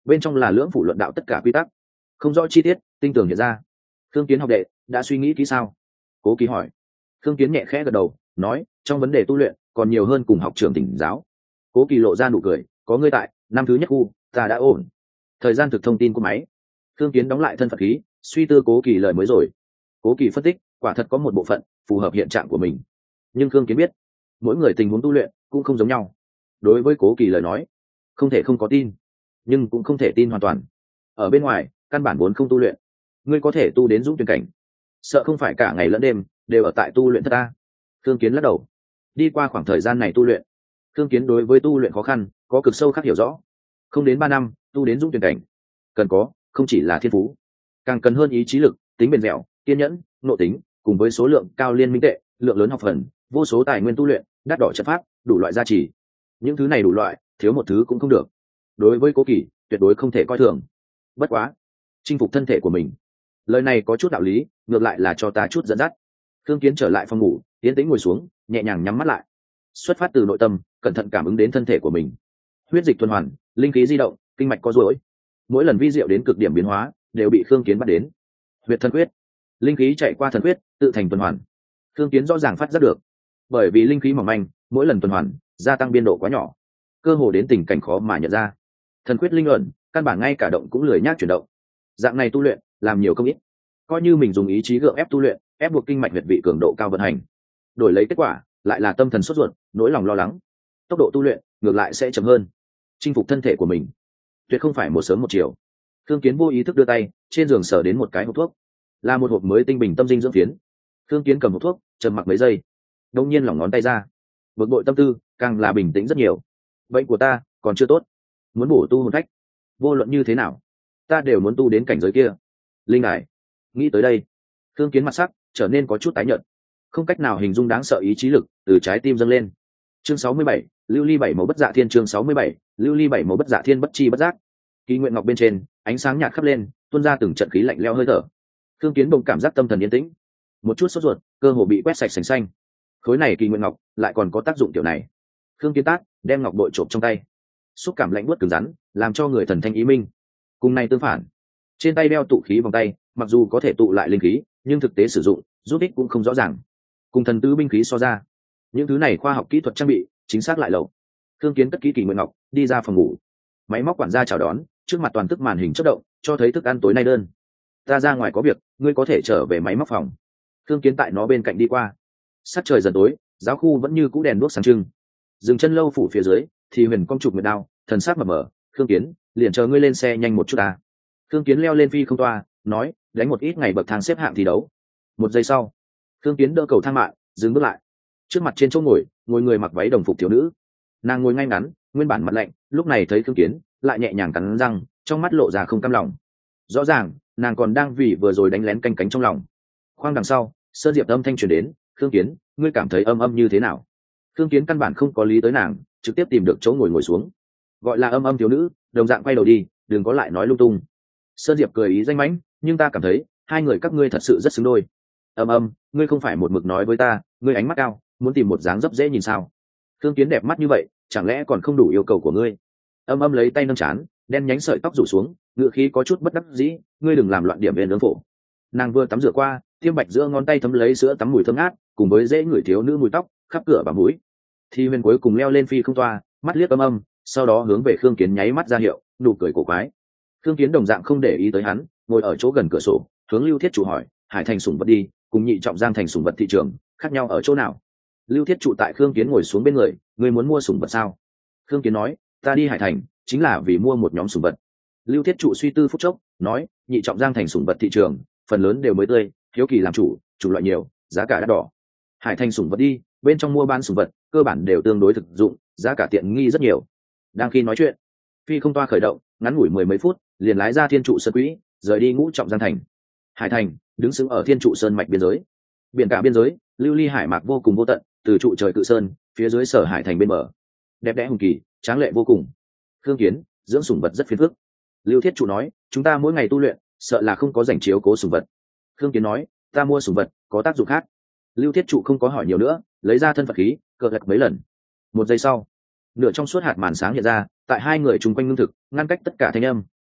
bên trong là lưỡng phủ luận đạo tất cả quy tắc, không rõ chi tiết tinh tường hiện ra. Thương Kiến học đệ đã suy nghĩ kỹ sao? Cố Kỳ hỏi. Thương Kiến nhẹ khẽ gật đầu, nói trong vấn đề tu luyện còn nhiều hơn cùng học trưởng tỉnh giáo. Cố Kỳ lộ ra nụ cười, có ngươi tại, năm thứ nhất khu ta đã ổn. Thời gian thực thông tin của máy. Thương Kiến đóng lại thân phận khí, suy tư Cố Kỳ lời mới rồi. Cố Kỳ phân tích, quả thật có một bộ phận phù hợp hiện trạng của mình, nhưng Thương Kiến biết mỗi người tình huống tu luyện cũng không giống nhau. Đối với Cố Kỳ lời nói, không thể không có tin, nhưng cũng không thể tin hoàn toàn. Ở bên ngoài căn bản vốn không tu luyện, ngươi có thể tu đến dũng tuyển cảnh, sợ không phải cả ngày lẫn đêm đều ở tại tu luyện thất ta. Thương Kiến lắc đầu. Đi qua khoảng thời gian này tu luyện, Thương Kiến đối với tu luyện khó khăn có cực sâu khác hiểu rõ. Không đến ba năm tu đến dũng tuyển cảnh, cần có không chỉ là thiên phú, càng cần hơn ý chí lực, tính bền dẻo, kiên nhẫn, nội tính, cùng với số lượng cao liên minh tệ, lượng lớn học phần, vô số tài nguyên tu luyện, đắt đỏ trận pháp, đủ loại gia trì. Những thứ này đủ loại, thiếu một thứ cũng không được. Đối với Cố Kỳ, tuyệt đối không thể coi thường. Bất quá, chinh phục thân thể của mình, lời này có chút đạo lý, ngược lại là cho ta chút dẫn dắt. Thương Kiến trở lại phòng ngủ, tiến tĩnh ngồi xuống, nhẹ nhàng nhắm mắt lại, xuất phát từ nội tâm, cẩn thận cảm ứng đến thân thể của mình. Huyết dịch tuần hoàn, linh khí di động, kinh mạch co duỗi, mỗi lần vi diệu đến cực điểm biến hóa, đều bị Thương Kiến bắt đến. Huyệt thần quyết, linh khí chạy qua thần quyết, tự thành tuần hoàn. Thương Kiến rõ ràng phát giác được, bởi vì linh khí mỏng manh, mỗi lần tuần hoàn gia tăng biên độ quá nhỏ, cơ hồ đến tình cảnh khó mà nhận ra. Thần quyết linh ẩn, căn bản ngay cả động cũng lười nhác chuyển động. Dạng này tu luyện, làm nhiều công ít. Coi như mình dùng ý chí gượng ép tu luyện, ép buộc kinh mạch huyệt vị cường độ cao vận hành, đổi lấy kết quả lại là tâm thần sốt ruột, nỗi lòng lo lắng. Tốc độ tu luyện ngược lại sẽ chậm hơn. Chinh phục thân thể của mình, tuyệt không phải một sớm một chiều. Thương Kiến vô ý thức đưa tay trên giường sờ đến một cái hộp thuốc, là một hộp mới tinh bình tâm dinh dưỡng phiến. Thương Kiến cầm hộp thuốc, trầm mặc mấy giây, đông nhiên lỏng ngón tay ra. Bực bội tâm tư càng là bình tĩnh rất nhiều. Bệnh của ta còn chưa tốt, muốn bổ tu hồn phách, vô luận như thế nào ta đều muốn tu đến cảnh giới kia. Linh Hải nghĩ tới đây, Thương Kiến mặt sắc trở nên có chút tái nhợt, không cách nào hình dung đáng sợ ý chí lực từ trái tim dâng lên. Chương sáu mươi bảy, lưu ly bảy màu bất dạ thiên. Chương sáu mươi bảy, lưu ly bảy màu bất dạ thiên. Bất chi bất giác, kỳ nguyện ngọc bên trên ánh sáng nhạt khắp lên, tuôn ra từng trận khí lạnh lẽo hơi thở. Thương Kiến bỗng cảm giác tâm thần yên tĩnh, một chút sốt ruột cơ hồ bị quét sạch sành xanh. Khối này kỳ nguyện ngọc lại còn có tác dụng kiểu này. Thương Kiến tát đem ngọc bội trộm trong tay, xúc cảm lạnh buốt cứng rắn, làm cho người thần thanh ý minh. Cùng này tương phản, trên tay đeo tụ khí vòng tay, mặc dù có thể tụ lại linh khí, nhưng thực tế sử dụng giúp ích cũng không rõ ràng. Cùng thần tứ binh khí so ra, những thứ này khoa học kỹ thuật trang bị chính xác lại lậu. Thương Kiến cất kỹ kỳ nguyện ngọc, đi ra phòng ngủ. Máy móc quản gia chào đón, trước mặt toàn tức màn hình chớp động, cho thấy thức ăn tối nay đơn. Ta ra ngoài có việc, ngươi có thể trở về máy móc phòng. Thương Kiến tại nó bên cạnh đi qua. Sắc trời dần tối, giáo khu vẫn như cũ đèn đuốc sáng trưng. Dừng chân lâu phủ phía dưới thì huyền công trục nguyệt đao, thần sắc mờ mờ. Thương Kiến, liền chờ ngươi lên xe nhanh một chút ta. Thương Kiến leo lên phi không toa, nói đánh một ít ngày bậc thang xếp hạng thi đấu. Một giây sau, Thương Kiến đỡ cầu thang mạng, dừng bước lại. Trước mặt trên chỗ ngồi ngồi người mặc váy đồng phục thiếu nữ. Nàng ngồi ngay ngắn, nguyên bản mặt lạnh, lúc này thấy Thương Kiến lại nhẹ nhàng cắn răng, trong mắt lộ ra không cam lòng. Rõ ràng nàng còn đang vì vừa rồi đánh lén canh cánh trong lòng. Khoang đằng sau, Sơn Diệp âm thanh truyền đến, Thương Kiến, ngươi cảm thấy âm âm như thế nào? Thương Kiến căn bản không có lý tới nàng, trực tiếp tìm được chỗ ngồi ngồi xuống. Gọi là âm âm thiếu nữ, đồng dạng quay đầu đi, đừng có lại nói lung tung. Sơn Diệp cười ý danh mãnh, nhưng ta cảm thấy hai người các ngươi thật sự rất xứng đôi. Âm âm, ngươi không phải một mực nói với ta, ngươi ánh mắt cao, muốn tìm một dáng dấp dễ nhìn sao? Thương Kiến đẹp mắt như vậy, chẳng lẽ còn không đủ yêu cầu của ngươi? Âm âm lấy tay nâng chán, đen nhánh sợi tóc rủ xuống, ngựa khí có chút bất đắc dĩ, ngươi đừng làm loạn điểm bên lương phổ. Nàng vừa tắm rửa qua, tiêm bạch giữa ngón tay thấm lấy sữa tắm mùi thơm ngát, cùng với dễ ngửi thiếu nữ mùi tóc khắp cửa và mũi. Thì huyền cuối cùng leo lên phi không toa, mắt liếc âm âm, sau đó hướng về Khương Kiến nháy mắt ra hiệu, nụ cười cổ quái. Khương Kiến đồng dạng không để ý tới hắn, ngồi ở chỗ gần cửa sổ, hướng Lưu Thiết Trụ hỏi, Hải Thành sủng vật đi, cùng Nhị Trọng Giang thành sủng vật thị trường khác nhau ở chỗ nào? Lưu Thiết Trụ tại Khương Kiến ngồi xuống bên người, ngươi muốn mua sủng vật sao? Khương Kiến nói, ta đi Hải Thành chính là vì mua một nhóm sủng vật. Lưu Thiết Trụ suy tư phút chốc, nói, Nhị Trọng Giang thành sủng vật thị trường phần lớn đều mới tươi, hiếu kỳ làm chủ, chủ loại nhiều, giá cả đắt đỏ. Hải Thành sủng vật đi, bên trong mua bán sủng vật cơ bản đều tương đối thực dụng, giá cả tiện nghi rất nhiều. Đang khi nói chuyện, phi không toa khởi động, ngắn ngủi mười mấy phút liền lái ra Thiên Trụ Sơn Quỹ, rời đi Ngũ Trọng Giang thành. Hải Thành đứng sững ở Thiên Trụ Sơn mạch biên giới, biển cả biên giới lưu ly hải mạc vô cùng vô tận, từ trụ trời cự sơn phía dưới Sở Hải Thành bên bờ, đẹp đẽ hùng kỳ, tráng lệ vô cùng. Khương Kiến, dưỡng sủng vật rất phiền phức. Lưu Thiết Trụ nói, chúng ta mỗi ngày tu luyện, sợ là không có rảnh chiếu cố sủng vật. Khương Kiến nói, ta mua sủng vật có tác dụng khác. Lưu Thiết Trụ không có hỏi nhiều nữa, lấy ra thân Phật khí, cờ gật mấy lần. Một giây sau, nửa trong suốt hạt màn sáng hiện ra, tại hai người chung quanh ngưng thực, ngăn cách tất cả thanh âm,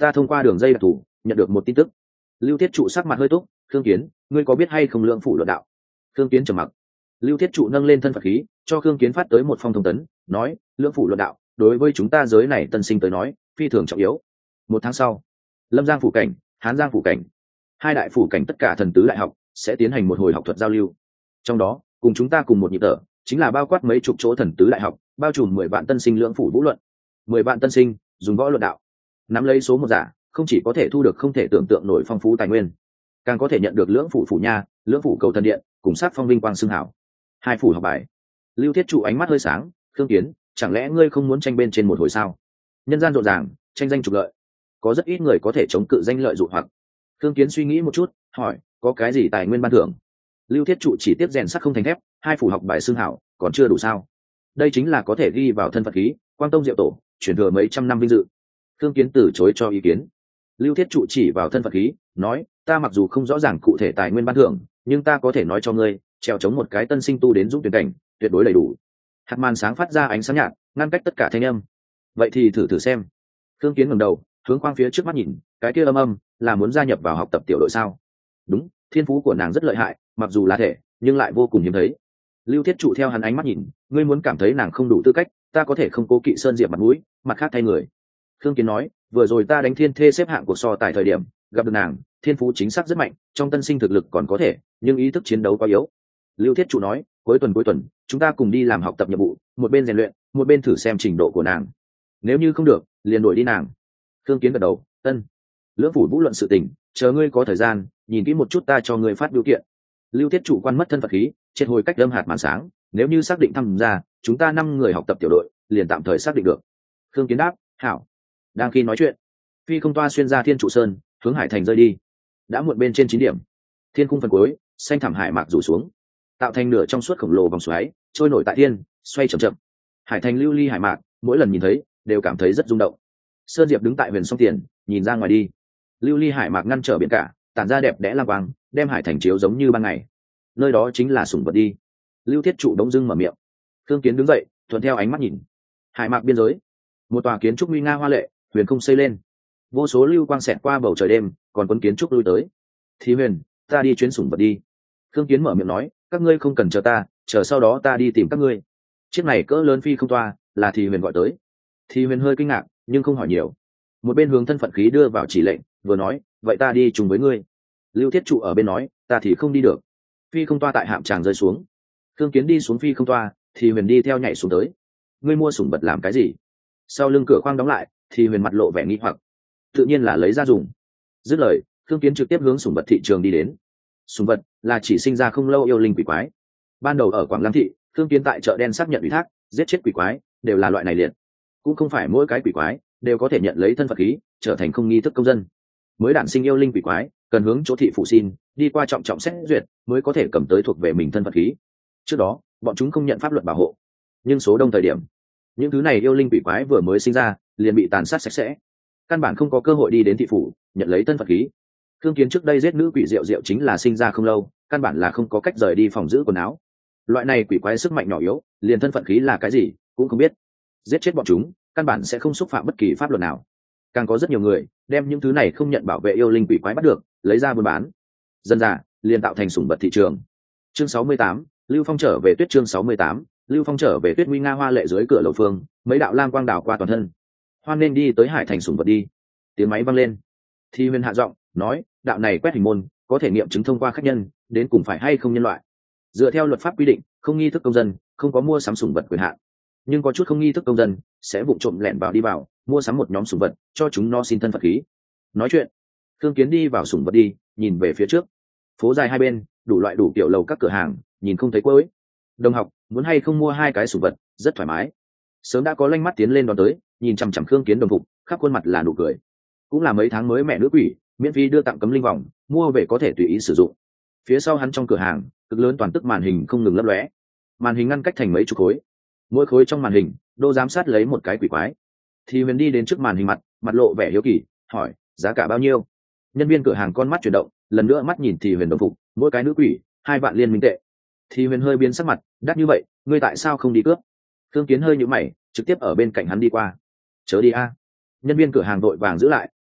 ta thông qua đường dây đặc thù nhận được một tin tức. Lưu Thiết Trụ sắc mặt hơi túc. Khương Kiến, ngươi có biết hay không Lưỡng Phủ luận đạo? Khương Kiến trầm mặc. Lưu Thiết Trụ nâng lên thân Phật khí, cho Khương Kiến phát tới một phong thông tấn, nói: Lưỡng Phủ luận đạo đối với chúng ta giới này tân sinh tới nói phi thường trọng yếu. Một tháng sau, Lâm Giang phủ cảnh, Hán Giang phủ cảnh, hai đại phủ cảnh tất cả thần tứ đại học sẽ tiến hành một hồi học thuật giao lưu. Trong đó, cùng chúng ta cùng một nhịp thở, chính là bao quát mấy chục chỗ thần tứ đại học, bao trùm mười vạn tân sinh Lưỡng Phủ vũ luận. Mười vạn tân sinh dùng võ luận đạo, nắm lấy số một giả, không chỉ có thể thu được không thể tưởng tượng nổi phong phú tài nguyên, càng có thể nhận được Lưỡng Phủ phủ nha, Lưỡng Phủ cầu thần điện, cùng sát phong vinh quang xưng hảo. Hai phủ học bài. Lưu Thiết Trụ ánh mắt hơi sáng. Khương Kiến, chẳng lẽ ngươi không muốn tranh bên trên một hồi sao? Nhân gian rộn ràng, tranh danh trục lợi, có rất ít người có thể chống cự danh lợi dụ hoặc. Khương Kiến suy nghĩ một chút, hỏi: có cái gì tài nguyên ban thưởng? Lưu Thiết Trụ chỉ tiếp rèn sắt không thành thép, hai phủ học bài xưng hảo còn chưa đủ sao? Đây chính là có thể ghi vào thân Phật khí, Quang Tông Diệu Tổ truyền thừa mấy trăm năm vinh dự. Khương Kiến từ chối cho ý kiến. Lưu Thiết Trụ chỉ vào thân Phật khí, nói: ta mặc dù không rõ ràng cụ thể tài nguyên ban thưởng, nhưng ta có thể nói cho ngươi, treo chống một cái tân sinh tu đến dũng tuyển cảnh, tuyệt đối đầy đủ. Hạt màn sáng phát ra ánh sáng nhạt, ngăn cách tất cả thanh âm. Vậy thì thử thử xem. Khương Kiến ngẩng đầu, hướng quang phía trước mắt nhìn, cái kia âm âm là muốn gia nhập vào học tập tiểu đội sao? Đúng, thiên phú của nàng rất lợi hại, mặc dù là thể, nhưng lại vô cùng hiếm thấy. Lưu Thiết Trụ theo hắn ánh mắt nhìn, ngươi muốn cảm thấy nàng không đủ tư cách, ta có thể không cố kỵ sơn diệp mặt mũi, mặt khác thay người. Khương Kiến nói, vừa rồi ta đánh thiên thê xếp hạng cuộc so tại thời điểm gặp được nàng, thiên phú chính xác rất mạnh, trong tân sinh thực lực còn có thể, nhưng ý thức chiến đấu quá yếu. Lưu Thiết Trụ nói, cuối tuần cuối tuần chúng ta cùng đi làm học tập nhiệm vụ, một bên rèn luyện, một bên thử xem trình độ của nàng. Nếu như không được, liền đuổi đi nàng. Khương Kiến gật đầu, ân. Lưỡng Phủ vũ luận sự tình, chờ ngươi có thời gian, nhìn kỹ một chút ta cho ngươi phát biểu kiện. Lưu Thiết Trụ quan mất thân Phật khí, triệt hồi cách đâm hạt màn sáng, nếu như xác định tham gia, chúng ta năm người học tập tiểu đội, liền tạm thời xác định được. Khương Kiến đáp, hảo. Đang khi nói chuyện, phi không toa xuyên ra Thiên Trụ Sơn, hướng Hải Thành rơi đi. Đã muộn bên trên chín điểm, thiên khung phần cuối, xanh thẳm hải mạc rủ xuống, tạo thành nửa trong suốt khổng lồ vòng xoáy, trôi nổi tại thiên, xoay chậm chậm. Hải Thành lưu ly hải mạc, mỗi lần nhìn thấy, đều cảm thấy rất rung động. Sơn Diệp đứng tại huyền song tiền, nhìn ra ngoài đi. Lưu ly hải mạc ngăn trở biển cả, tản ra đẹp đẽ lam quang, đem Hải Thành chiếu giống như ban ngày. Nơi đó chính là sủng vật đi. Lưu Thiết Trụ đống dưng mở miệng. Khương Kiến đứng dậy, thuận theo ánh mắt nhìn. Hải mạc biên giới, một tòa kiến trúc nguy nga hoa lệ, huyền không xây lên. Vô số lưu quang xẹt qua bầu trời đêm, còn cuốn kiến trúc lui tới. Thì huyền, ta đi chuyến sủng vật đi. Khương Kiến mở miệng nói, các ngươi không cần chờ ta, chờ sau đó ta đi tìm các ngươi. Chiếc này cỡ lớn phi không toa, là Thì huyền gọi tới. Thì huyền hơi kinh ngạc, nhưng không hỏi nhiều. Một bên hướng thân phận khí đưa vào chỉ lệnh, vừa nói, vậy ta đi chung với ngươi. Lưu Thiết Trụ ở bên nói, ta thì không đi được. Phi không toa tại hạm tràng rơi xuống. Khương Kiến đi xuống phi không toa, Thì huyền đi theo nhảy xuống tới. Ngươi mua sủng vật làm cái gì? Sau lưng cửa khoang đóng lại, Thì huyền mặt lộ vẻ nghi hoặc. Tự nhiên là lấy ra dùng. Dứt lời, Khương Kiến trực tiếp hướng sủng vật thị trường đi đến. Sủng vật là chỉ sinh ra không lâu yêu linh quỷ quái. Ban đầu ở Quảng Lăng thị, Khương Kiến tại chợ đen xác nhận ủy thác, giết chết quỷ quái, đều là loại này liền. Cũng không phải mỗi cái quỷ quái đều có thể nhận lấy thân phận khí, trở thành không nghi thức công dân. Mới đản sinh yêu linh quỷ quái, cần hướng chỗ thị phụ xin, đi qua trọng trọng xét duyệt, mới có thể cầm tới thuộc về mình thân phận khí. Trước đó, bọn chúng không nhận pháp luật bảo hộ. Nhưng số đông thời điểm, những thứ này yêu linh quỷ quái vừa mới sinh ra, liền bị tàn sát sạch sẽ. Căn bản không có cơ hội đi đến thị phủ, nhận lấy thân phận khí. Khương Kiến trước đây giết nữ quỷ Diệu Diệu chính là sinh ra không lâu, căn bản là không có cách rời đi phòng giữ quần áo. Loại này quỷ quái sức mạnh nhỏ yếu, liền thân phận khí là cái gì cũng không biết. Giết chết bọn chúng, căn bản sẽ không xúc phạm bất kỳ pháp luật nào. Càng có rất nhiều người đem những thứ này không nhận bảo vệ yêu linh quỷ quái bắt được, lấy ra buôn bán. Dần dà, liền tạo thành sủng vật thị trường. Chương sáu mươi tám, Lưu Phong trở về tuyết chương sáu mươi tám, Lưu Phong trở về tuyết nguy nga hoa lệ dưới cửa lầu phương, mấy đạo lam quang đảo qua toàn thân. Hoan nên đi tới Hải Thành sủng vật đi. Tiếng máy vang lên. Thi Huyền hạ giọng nói, đạo này quét hình môn, có thể nghiệm chứng thông qua khách nhân, đến cùng phải hay không nhân loại. Dựa theo luật pháp quy định, không nghi thức công dân, không có mua sắm sủng vật quyền hạn. Nhưng có chút không nghi thức công dân sẽ vụng trộm lẻn vào đi vào, mua sắm một nhóm sủng vật, cho chúng nó xin thân phận khí. Nói chuyện, Thương Kiến đi vào sủng vật đi, nhìn về phía trước. Phố dài hai bên, đủ loại đủ kiểu lầu các cửa hàng, nhìn không thấy cuối. Đồng học, muốn hay không mua hai cái sủng vật, rất thoải mái. Sớm đã có lanh mắt tiến lên đón tới, nhìn chằm chằm Khương Kiến đồng phục, khắp khuôn mặt là nụ cười. Cũng là mấy tháng mới mẹ nữ quỷ, miễn phí đưa tặng cấm linh vòng, mua về có thể tùy ý sử dụng. Phía sau hắn trong cửa hàng, cực lớn toàn tức màn hình không ngừng lấp lóe. Màn hình ngăn cách thành mấy chục khối. Mỗi khối trong màn hình, đô giám sát lấy một cái quỷ quái. Thì Huyền đi đến trước màn hình mặt, mặt lộ vẻ hiếu kỳ, hỏi, giá cả bao nhiêu? Nhân viên cửa hàng con mắt chuyển động, lần nữa mắt nhìn Thì Huyền đồng phục, mỗi cái nữ quỷ, hai vạn liên minh tệ. Thì Huyền hơi biến sắc mặt, đắt như vậy, ngươi tại sao không đi cướp? Thương Kiến hơi nhíu mày, trực tiếp ở bên cạnh hắn đi qua. Chớ đi a. Nhân viên cửa hàng đội vàng giữ lại,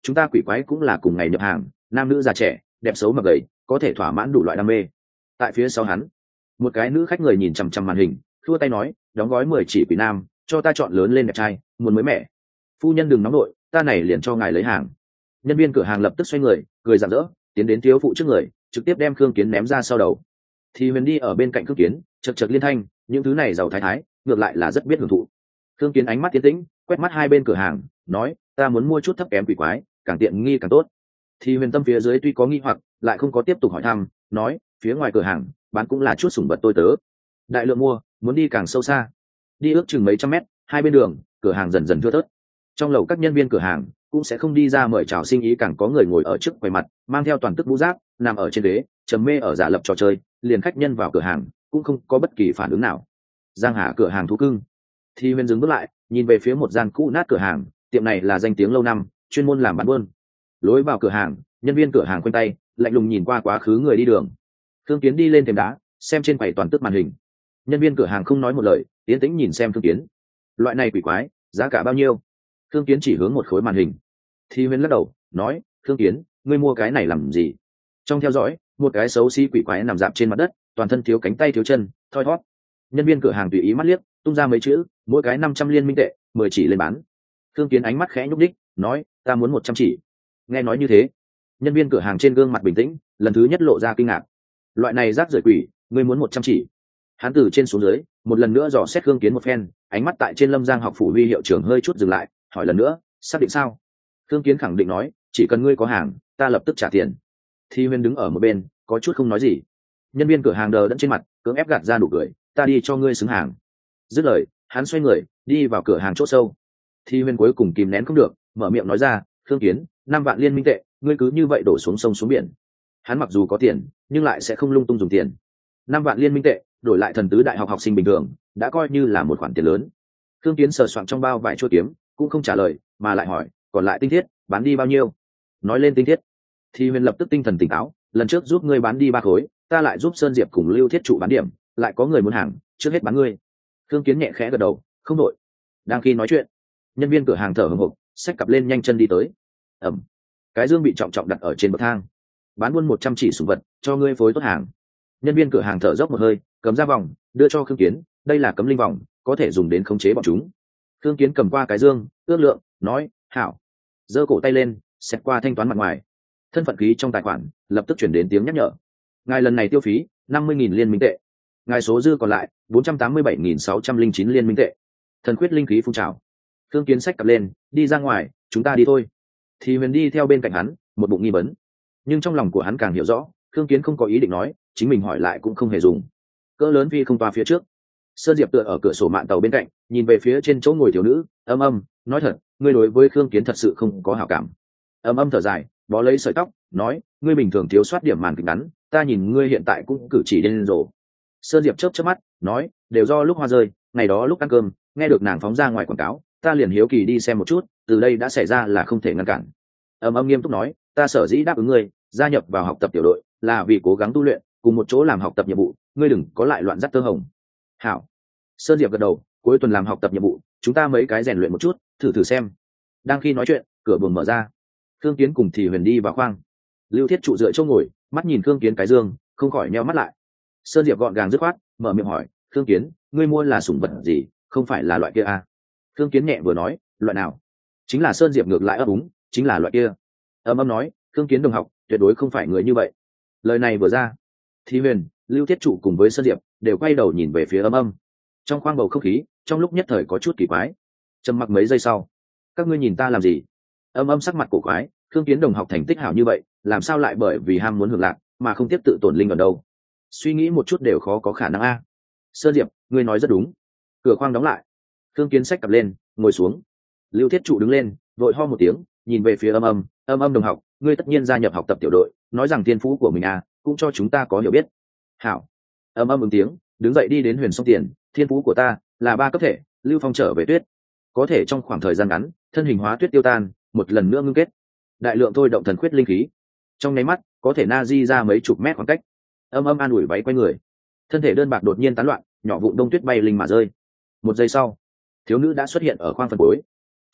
chúng ta quỷ quái cũng là cùng ngày nhập hàng, nam nữ già trẻ, đẹp xấu mập gầy, có thể thỏa mãn đủ loại đam mê. Tại phía sau hắn, một cái nữ khách người nhìn chằm chằm màn hình, thua tay nói, đóng gói mười chỉ quỷ nam, cho ta chọn lớn lên đẹp trai, muốn mới mẻ. Phu nhân đừng nóng nội, ta này liền cho ngài lấy hàng. Nhân viên cửa hàng lập tức xoay người, cười rạng rỡ, tiến đến thiếu phụ trước người, trực tiếp đem Khương Kiến ném ra sau đầu. Thì Huyền đi ở bên cạnh Khương Kiến, chật chật liên thanh, những thứ này giàu thái thái, ngược lại là rất biết hưởng thụ. Khương Kiến ánh mắt tiến tĩnh, quét mắt hai bên cửa hàng, nói, ta muốn mua chút thấp kém quỷ quái, càng tiện nghi càng tốt. Thì Huyền tâm phía dưới tuy có nghi hoặc, lại không có tiếp tục hỏi thăm, nói, phía ngoài cửa hàng bán cũng là chút sủng vật tôi tớ, đại lượng mua, muốn đi càng sâu xa, đi ước chừng mấy trăm mét, hai bên đường cửa hàng dần dần thưa thớt. Trong lầu các nhân viên cửa hàng cũng sẽ không đi ra mời chào sinh ý, càng có người ngồi ở trước quầy mặt, mang theo toàn tức mũ giáp, nằm ở trên ghế, trầm mê ở giả lập trò chơi, liền khách nhân vào cửa hàng cũng không có bất kỳ phản ứng nào. Giang Hà cửa hàng thú cưng. Thì Huyền dừng bước lại, nhìn về phía một gian cũ nát cửa hàng, tiệm này là danh tiếng lâu năm, chuyên môn làm bán buôn. Lối vào cửa hàng, nhân viên cửa hàng khoanh tay, lạnh lùng nhìn qua quá khứ người đi đường. Thương Kiến đi lên thềm đá, xem trên quầy toàn tức màn hình. Nhân viên cửa hàng không nói một lời, tiến tĩnh nhìn xem Thương Kiến. Loại này quỷ quái, giá cả bao nhiêu? Thương Kiến chỉ hướng một khối màn hình. Thì Huyền lắc đầu, nói, Thương Kiến, ngươi mua cái này làm gì? Trong theo dõi, một cái xấu xí quỷ quái nằm dạp trên mặt đất, toàn thân thiếu cánh tay thiếu chân, thoi thót. Nhân viên cửa hàng tùy ý mắt liếc, tung ra mấy chữ, mỗi cái năm trăm liên minh tệ, mười chỉ lên bán. Thương Kiến ánh mắt khẽ nhúc đích, nói, ta muốn một trăm chỉ. Nghe nói như thế, nhân viên cửa hàng trên gương mặt bình tĩnh, lần thứ nhất lộ ra kinh ngạc. Loại này rác rưởi quỷ, ngươi muốn một trăm chỉ? Hắn từ trên xuống dưới, một lần nữa dò xét Thương Kiến một phen, ánh mắt tại trên Lâm Giang học phủ huy hiệu trưởng hơi chút dừng lại, hỏi lần nữa, xác định sao? Thương Kiến khẳng định nói, chỉ cần ngươi có hàng, ta lập tức trả tiền. Thi Huyền đứng ở một bên, có chút không nói gì. Nhân viên cửa hàng đờ đẫn trên mặt, cưỡng ép gạt ra nụ cười, ta đi cho ngươi xứng hàng. Dứt lời, hắn xoay người, đi vào cửa hàng chỗ sâu. Thi Huyền cuối cùng kìm nén không được, mở miệng nói ra, Thương Kiến, năm vạn liên minh tệ, ngươi cứ như vậy đổ xuống sông xuống biển. Hắn mặc dù có tiền, nhưng lại sẽ không lung tung dùng tiền. Năm vạn liên minh tệ, đổi lại thần tứ đại học học sinh bình thường, đã coi như là một khoản tiền lớn. Thương Kiến sờ soạng trong bao vải chua kiếm, cũng không trả lời, mà lại hỏi, còn lại tinh thiết, bán đi bao nhiêu? Nói lên tinh thiết, Thi Huyền lập tức tinh thần tỉnh táo, lần trước giúp ngươi bán đi ba khối, ta lại giúp Sơn Diệp cùng Lưu Thiết Trụ bán điểm, lại có người muốn hàng, trước hết bán ngươi. Thương Kiến nhẹ khẽ gật đầu, không đổi. Đang khi nói chuyện, nhân viên cửa hàng thở hổn hộc, xách cặp lên nhanh chân đi tới. Ẩm, cái dương bị trọng trọng đặt ở trên bậc thang. Bán buôn một trăm chỉ sủng vật, cho ngươi phối tốt hàng. Nhân viên cửa hàng thở dốc một hơi, cầm ra vòng, đưa cho Thương Kiến, đây là cấm linh vòng, có thể dùng đến khống chế bọn chúng. Thương Kiến cầm qua cái dương, ước lượng, nói, hảo. Giơ cổ tay lên, xẹt qua thanh toán mặt ngoài. Thân phận khí trong tài khoản lập tức chuyển đến tiếng nhắc nhở, ngài lần này tiêu phí năm mươi nghìn liên minh tệ, ngài số dư còn lại bốn trăm tám mươi bảy nghìn sáu trăm linh chín liên minh tệ. Thần quyết linh khí phun trào. Thương Kiến xách cặp lên, đi ra ngoài, chúng ta đi thôi. Thì Huyền đi theo bên cạnh hắn, một bụng nghi vấn, nhưng trong lòng của hắn càng hiểu rõ, Thương Kiến không có ý định nói, chính mình hỏi lại cũng không hề dùng. Cỡ lớn phi không toa phía trước, Sơn Diệp tựa ở cửa sổ mạn tàu bên cạnh, nhìn về phía trên chỗ ngồi thiếu nữ, âm âm, nói thật, ngươi đối với Thương Kiến thật sự không có hảo cảm. Âm âm thở dài, bó lấy sợi tóc, nói, ngươi bình thường thiếu soát điểm màn kịch ngắn, ta nhìn ngươi hiện tại cũng cử chỉ điên rồ. Sơn Diệp chớp chớp mắt, nói, đều do lúc hoa rơi, ngày đó lúc ăn cơm, nghe được nàng phóng ra ngoài quảng cáo, ta liền hiếu kỳ đi xem một chút, từ đây đã xảy ra là không thể ngăn cản. Âm âm nghiêm túc nói, ta sở dĩ đáp ứng ngươi, gia nhập vào học tập tiểu đội, là vì cố gắng tu luyện, cùng một chỗ làm học tập nhiệm vụ, ngươi đừng có lại loạn dắt tơ hồng. Hảo. Sơn Diệp gật đầu, cuối tuần làm học tập nhiệm vụ, chúng ta mấy cái rèn luyện một chút, thử thử xem. Đang khi nói chuyện, cửa buồng mở ra. Thương Kiến cùng Thì Huyền đi vào khoang. Lưu Thiết Trụ dựa chỗ ngồi, mắt nhìn Thương Kiến cái dương, không khỏi nheo mắt lại. Sơn Diệp gọn gàng dứt khoát, mở miệng hỏi, Thương Kiến, ngươi mua là sủng vật gì, không phải là loại kia à? Thương Kiến nhẹ vừa nói, loại nào? Chính là Sơn Diệp ngược lại ấp úng, chính là loại kia. Âm âm nói, Thương Kiến đồng học, tuyệt đối không phải người như vậy. Lời này vừa ra, Thì Huyền, Lưu Thiết Trụ cùng với Sơn Diệp đều quay đầu nhìn về phía âm âm. Trong khoang bầu không khí, trong lúc nhất thời có chút kỳ quái. Trầm mặc mấy giây sau, các ngươi nhìn ta làm gì? Âm âm sắc mặt cổ quái, Thương Kiến đồng học thành tích hảo như vậy, làm sao lại bởi vì ham muốn hưởng lạc mà không tiếp tự tổn linh ở đâu? Suy nghĩ một chút đều khó có khả năng a. Sơn Diệp, ngươi nói rất đúng. Cửa khoang đóng lại. Thương Kiến xách cặp lên, ngồi xuống. Lưu Thiết Trụ đứng lên, vội ho một tiếng, nhìn về phía âm âm, âm âm đồng học, ngươi tất nhiên gia nhập học tập tiểu đội, nói rằng thiên phú của mình à, cũng cho chúng ta có hiểu biết. Hảo. Âm âm ứng tiếng, đứng dậy đi đến Huyền Song Tiền, thiên phú của ta là ba cấp thể, Lưu Phong trở về tuyết, có thể trong khoảng thời gian ngắn, thân hình hóa tuyết tiêu tan, một lần nữa ngưng kết, đại lượng thôi động thần quyết linh khí, trong nháy mắt có thể na di ra mấy chục mét khoảng cách. Âm âm an ủi váy quay người, thân thể đơn bạc đột nhiên tán loạn, nhỏ vụn đông tuyết bay linh mà rơi. Một giây sau, thiếu nữ đã xuất hiện ở khoang phần cuối.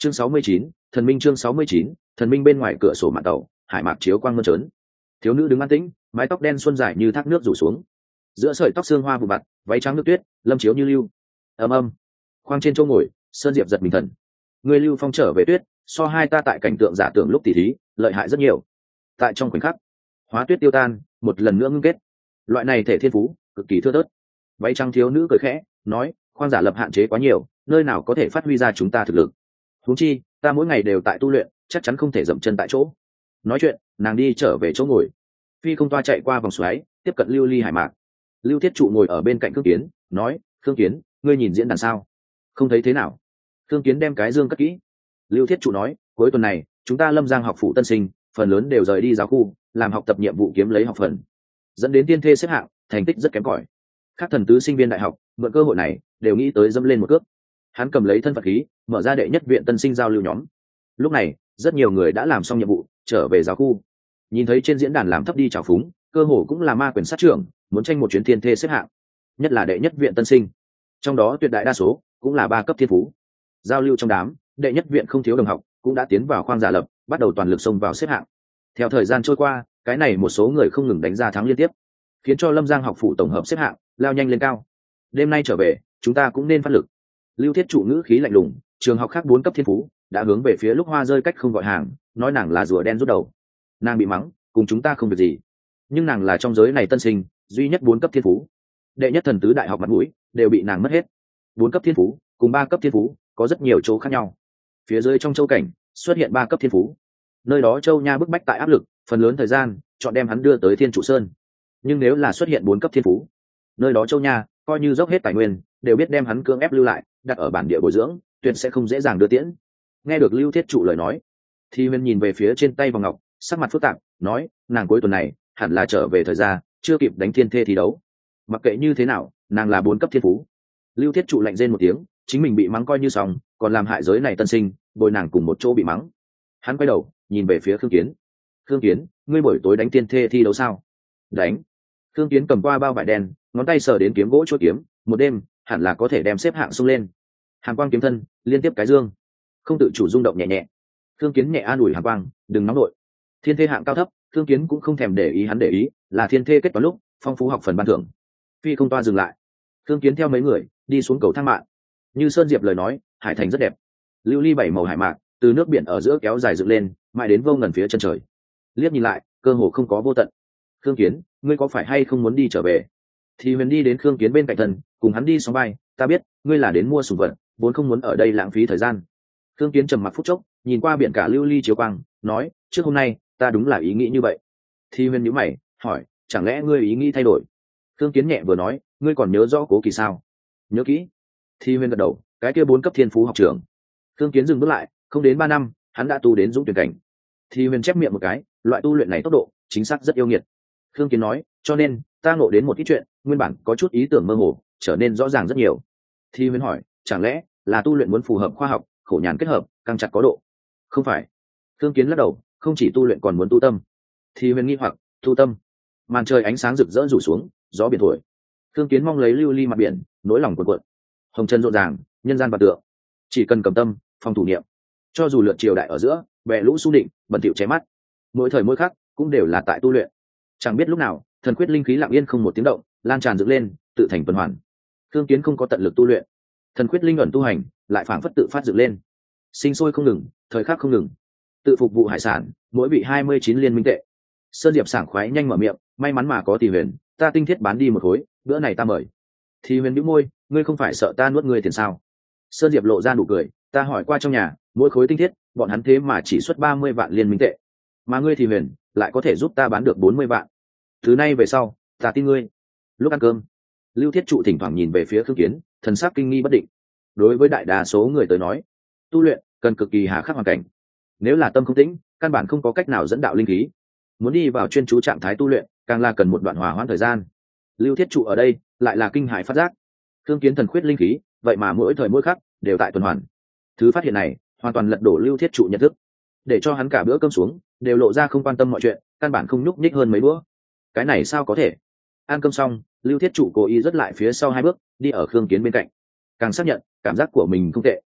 chương sáu mươi chín, thần minh chương sáu mươi chín, thần minh. Bên ngoài cửa sổ mạn tàu hải mạc chiếu quang mơn trớn, thiếu nữ đứng an tĩnh, mái tóc đen xuân dài như thác nước rủ xuống, giữa sợi tóc xương hoa vụ mặt, váy trắng nước tuyết lâm chiếu như lưu. ầm ầm, khoang trên chỗ ngồi, Sơn Diệp giật mình thần. Người Lưu Phong trở về tuyết, so hai ta tại cảnh tượng giả tưởng lúc tỉ thí lợi hại rất nhiều. Tại trong khoảnh khắc, hóa tuyết tiêu tan, một lần nữa ngưng kết. Loại này thể thiên phú cực kỳ thưa thớt. Váy trắng thiếu nữ cười khẽ nói, khoang giả lập hạn chế quá nhiều, nơi nào có thể phát huy ra chúng ta thực lực. Huống chi ta mỗi ngày đều tại tu luyện, chắc chắn không thể dậm chân tại chỗ. Nói chuyện, nàng đi trở về chỗ ngồi. Phi không toa chạy qua vòng xoáy, tiếp cận Lưu Ly hải mạc. Lưu Thiết Trụ ngồi ở bên cạnh Khương Kiến, nói, Khương Kiến, ngươi nhìn diễn đàn sao? Không thấy thế nào. Khương Kiến đem cái dương cất kỹ. Lưu Thiết Trụ nói, cuối tuần này chúng ta Lâm Giang học phủ tân sinh phần lớn đều rời đi giáo khu, làm học tập nhiệm vụ kiếm lấy học phần, dẫn đến tiên thê xếp hạng thành tích rất kém cỏi. Các thần tứ sinh viên đại học mượn cơ hội này đều nghĩ tới dẫm lên một cước. Hắn cầm lấy thân phận khí, mở ra đệ nhất viện tân sinh giao lưu nhóm. Lúc này rất nhiều người đã làm xong nhiệm vụ trở về giáo khu, nhìn thấy trên diễn đàn làm thấp đi trào phúng, cơ hồ cũng là ma quyền sát trưởng, muốn tranh một chuyến thiên thê xếp hạng, nhất là đệ nhất viện tân sinh, trong đó tuyệt đại đa số cũng là ba cấp thiên phú. Giao lưu trong đám, đệ nhất viện không thiếu đồng học cũng đã tiến vào khoang giả lập, bắt đầu toàn lực xông vào xếp hạng. Theo thời gian trôi qua, cái này một số người không ngừng đánh ra thắng liên tiếp, khiến cho Lâm Giang học phủ tổng hợp xếp hạng lao nhanh lên cao. Đêm nay trở về, chúng ta cũng nên phát lực. Lưu Thiết Trụ ngữ khí lạnh lùng, trường học khác bốn cấp thiên phú đã hướng về phía Lúc Hoa rơi cách không gọi hàng, nói nàng là rùa đen rút đầu. Nàng bị mắng, cùng chúng ta không việc gì, nhưng nàng là trong giới này tân sinh duy nhất bốn cấp thiên phú, đệ nhất thần tứ đại học mặt mũi đều bị nàng mất hết. Bốn cấp thiên phú cùng ba cấp thiên phú có rất nhiều chỗ khác nhau. Phía dưới trong châu cảnh xuất hiện ba cấp thiên phú, nơi đó châu nha bức bách tại áp lực, phần lớn thời gian chọn đem hắn đưa tới Thiên Trụ Sơn. Nhưng nếu là xuất hiện bốn cấp thiên phú, nơi đó châu nha coi như dốc hết tài nguyên đều biết đem hắn cưỡng ép lưu lại, đặt ở bản địa bồi dưỡng, tuyệt sẽ không dễ dàng đưa tiễn. Nghe được Lưu Thiết Trụ lời nói, Thi Huyên nhìn về phía trên tay vòng ngọc, sắc mặt phức tạp, nói, nàng cuối tuần này hẳn là trở về thời gian, chưa kịp đánh thiên thê thi đấu. Mặc kệ như thế nào, nàng là bốn cấp thiên phú. Lưu Thiết Trụ lạnh rên một tiếng, chính mình bị mắng coi như xong, còn làm hại giới này tân sinh, bồi nàng cùng một chỗ bị mắng. Hắn quay đầu nhìn về phía Khương Kiến. Khương Kiến, ngươi buổi tối đánh thiên thê thi đấu sao? Đánh. Khương Kiến cầm qua bao vải đen, ngón tay sờ đến kiếm gỗ chuôi kiếm, một đêm hẳn là có thể đem xếp hạng xông lên. Hàn Quang kiếm thân liên tiếp cái dương, không tự chủ rung động nhẹ nhẹ. Khương Kiến nhẹ an ủi Hàn Quang, đừng nóng nội. Thiên thê hạng cao thấp, Khương Kiến cũng không thèm để ý, hắn để ý là thiên thê kết toán lúc phong phú học phần ban thưởng. Phi không toa dừng lại, Khương Kiến theo mấy người đi xuống cầu thang mạng. Như Sơn Diệp lời nói, hải thành rất đẹp, lưu ly bảy màu hải mạc từ nước biển ở giữa kéo dài dựng lên, mãi đến vô ngần phía chân trời. Liếc nhìn lại, cơ hồ không có vô tận. Khương Kiến, ngươi có phải hay không muốn đi trở về? Thì Huyền đi đến Khương Kiến bên cạnh thần, cùng hắn đi sóng bay. Ta biết ngươi là đến mua sủng vật, vốn không muốn ở đây lãng phí thời gian. Khương Kiến trầm mặc phút chốc, nhìn qua biển cả lưu ly chiếu quang, nói, trước hôm nay ta đúng là ý nghĩ như vậy. Thì Huyền nhíu mày, hỏi, chẳng lẽ ngươi ý nghĩ thay đổi? Khương Kiến nhẹ vừa nói, ngươi còn nhớ rõ Cố Kỳ sao? Nhớ kỹ. Thì Huyền gật đầu, cái kia bốn cấp thiên phú học trưởng. Khương Kiến dừng bước lại, không đến ba năm, hắn đã tu đến dũng tuyển cảnh. Thì Huyền chép miệng một cái, loại tu luyện này tốc độ chính xác rất yêu nghiệt. Khương Kiến nói, cho nên ta ngộ đến một ít chuyện, nguyên bản có chút ý tưởng mơ hồ, trở nên rõ ràng rất nhiều. Thì Huyền hỏi, chẳng lẽ là tu luyện muốn phù hợp khoa học, khổ nhàn kết hợp, căng chặt có độ? Không phải. Khương Kiến lắc đầu, không chỉ tu luyện còn muốn tu tâm. Thì Huyền nghi hoặc, tu tâm? Màn trời ánh sáng rực rỡ rủ xuống, gió biển thổi. Khương Kiến mong lấy lưu ly mặt biển, nỗi lòng cuộn cuộn. Hồng chân rộn ràng, nhân gian và tượng, chỉ cần cầm tâm, phòng thủ niệm, cho dù lượt triều đại ở giữa, bè lũ xu định, bẩn thỉu chém mắt, mỗi thời mỗi khắc cũng đều là tại tu luyện. Chẳng biết lúc nào, thần quyết linh khí lặng yên không một tiếng động, lan tràn dựng lên, tự thành tuần hoàn. Khương Kiến không có tận lực tu luyện, thần quyết linh ẩn tu hành lại phảng phất tự phát dựng lên, sinh sôi không ngừng, thời khắc không ngừng, tự phục vụ hải sản, mỗi vị hai mươi chín liên minh tệ. Sơn Diệp sảng khoái nhanh mở miệng, may mắn mà có Tỷ Huyền, ta tinh thiết bán đi một khối, bữa này ta mời. Thì Huyền bĩu môi, ngươi không phải sợ ta nuốt ngươi tiền sao? Sơn Diệp lộ ra nụ cười, ta hỏi qua trong nhà, mỗi khối tinh thiết bọn hắn thế mà chỉ xuất ba mươi vạn liên minh tệ, mà ngươi Thì Huyền lại có thể giúp ta bán được bốn mươi vạn. Từ nay về sau ta tin ngươi. Lúc ăn cơm, Lưu Thiết Trụ thỉnh thoảng nhìn về phía Khương Kiến, thần sắc kinh nghi bất định. Đối với đại đa số người tới nói, tu luyện cần cực kỳ hà khắc hoàn cảnh, nếu là tâm không tĩnh, căn bản không có cách nào dẫn đạo linh khí. Muốn đi vào chuyên chú trạng thái tu luyện, càng là cần một đoạn hòa hoãn thời gian. Lưu Thiết Trụ ở đây lại là kinh hãi phát giác, Khương Kiến thần khuyết linh khí vậy mà mỗi thời mỗi khắc đều tại tuần hoàn. Thứ phát hiện này hoàn toàn lật đổ Lưu Thiết Trụ nhận thức, để cho hắn cả bữa cơm xuống đều lộ ra không quan tâm mọi chuyện, căn bản không nhúc nhích hơn mấy bữa. Cái này sao có thể? Ăn cơm xong, Lưu Thiết Trụ cố ý rất lại phía sau hai bước, đi ở Khương Kiến bên cạnh, càng xác nhận cảm giác của mình không tệ.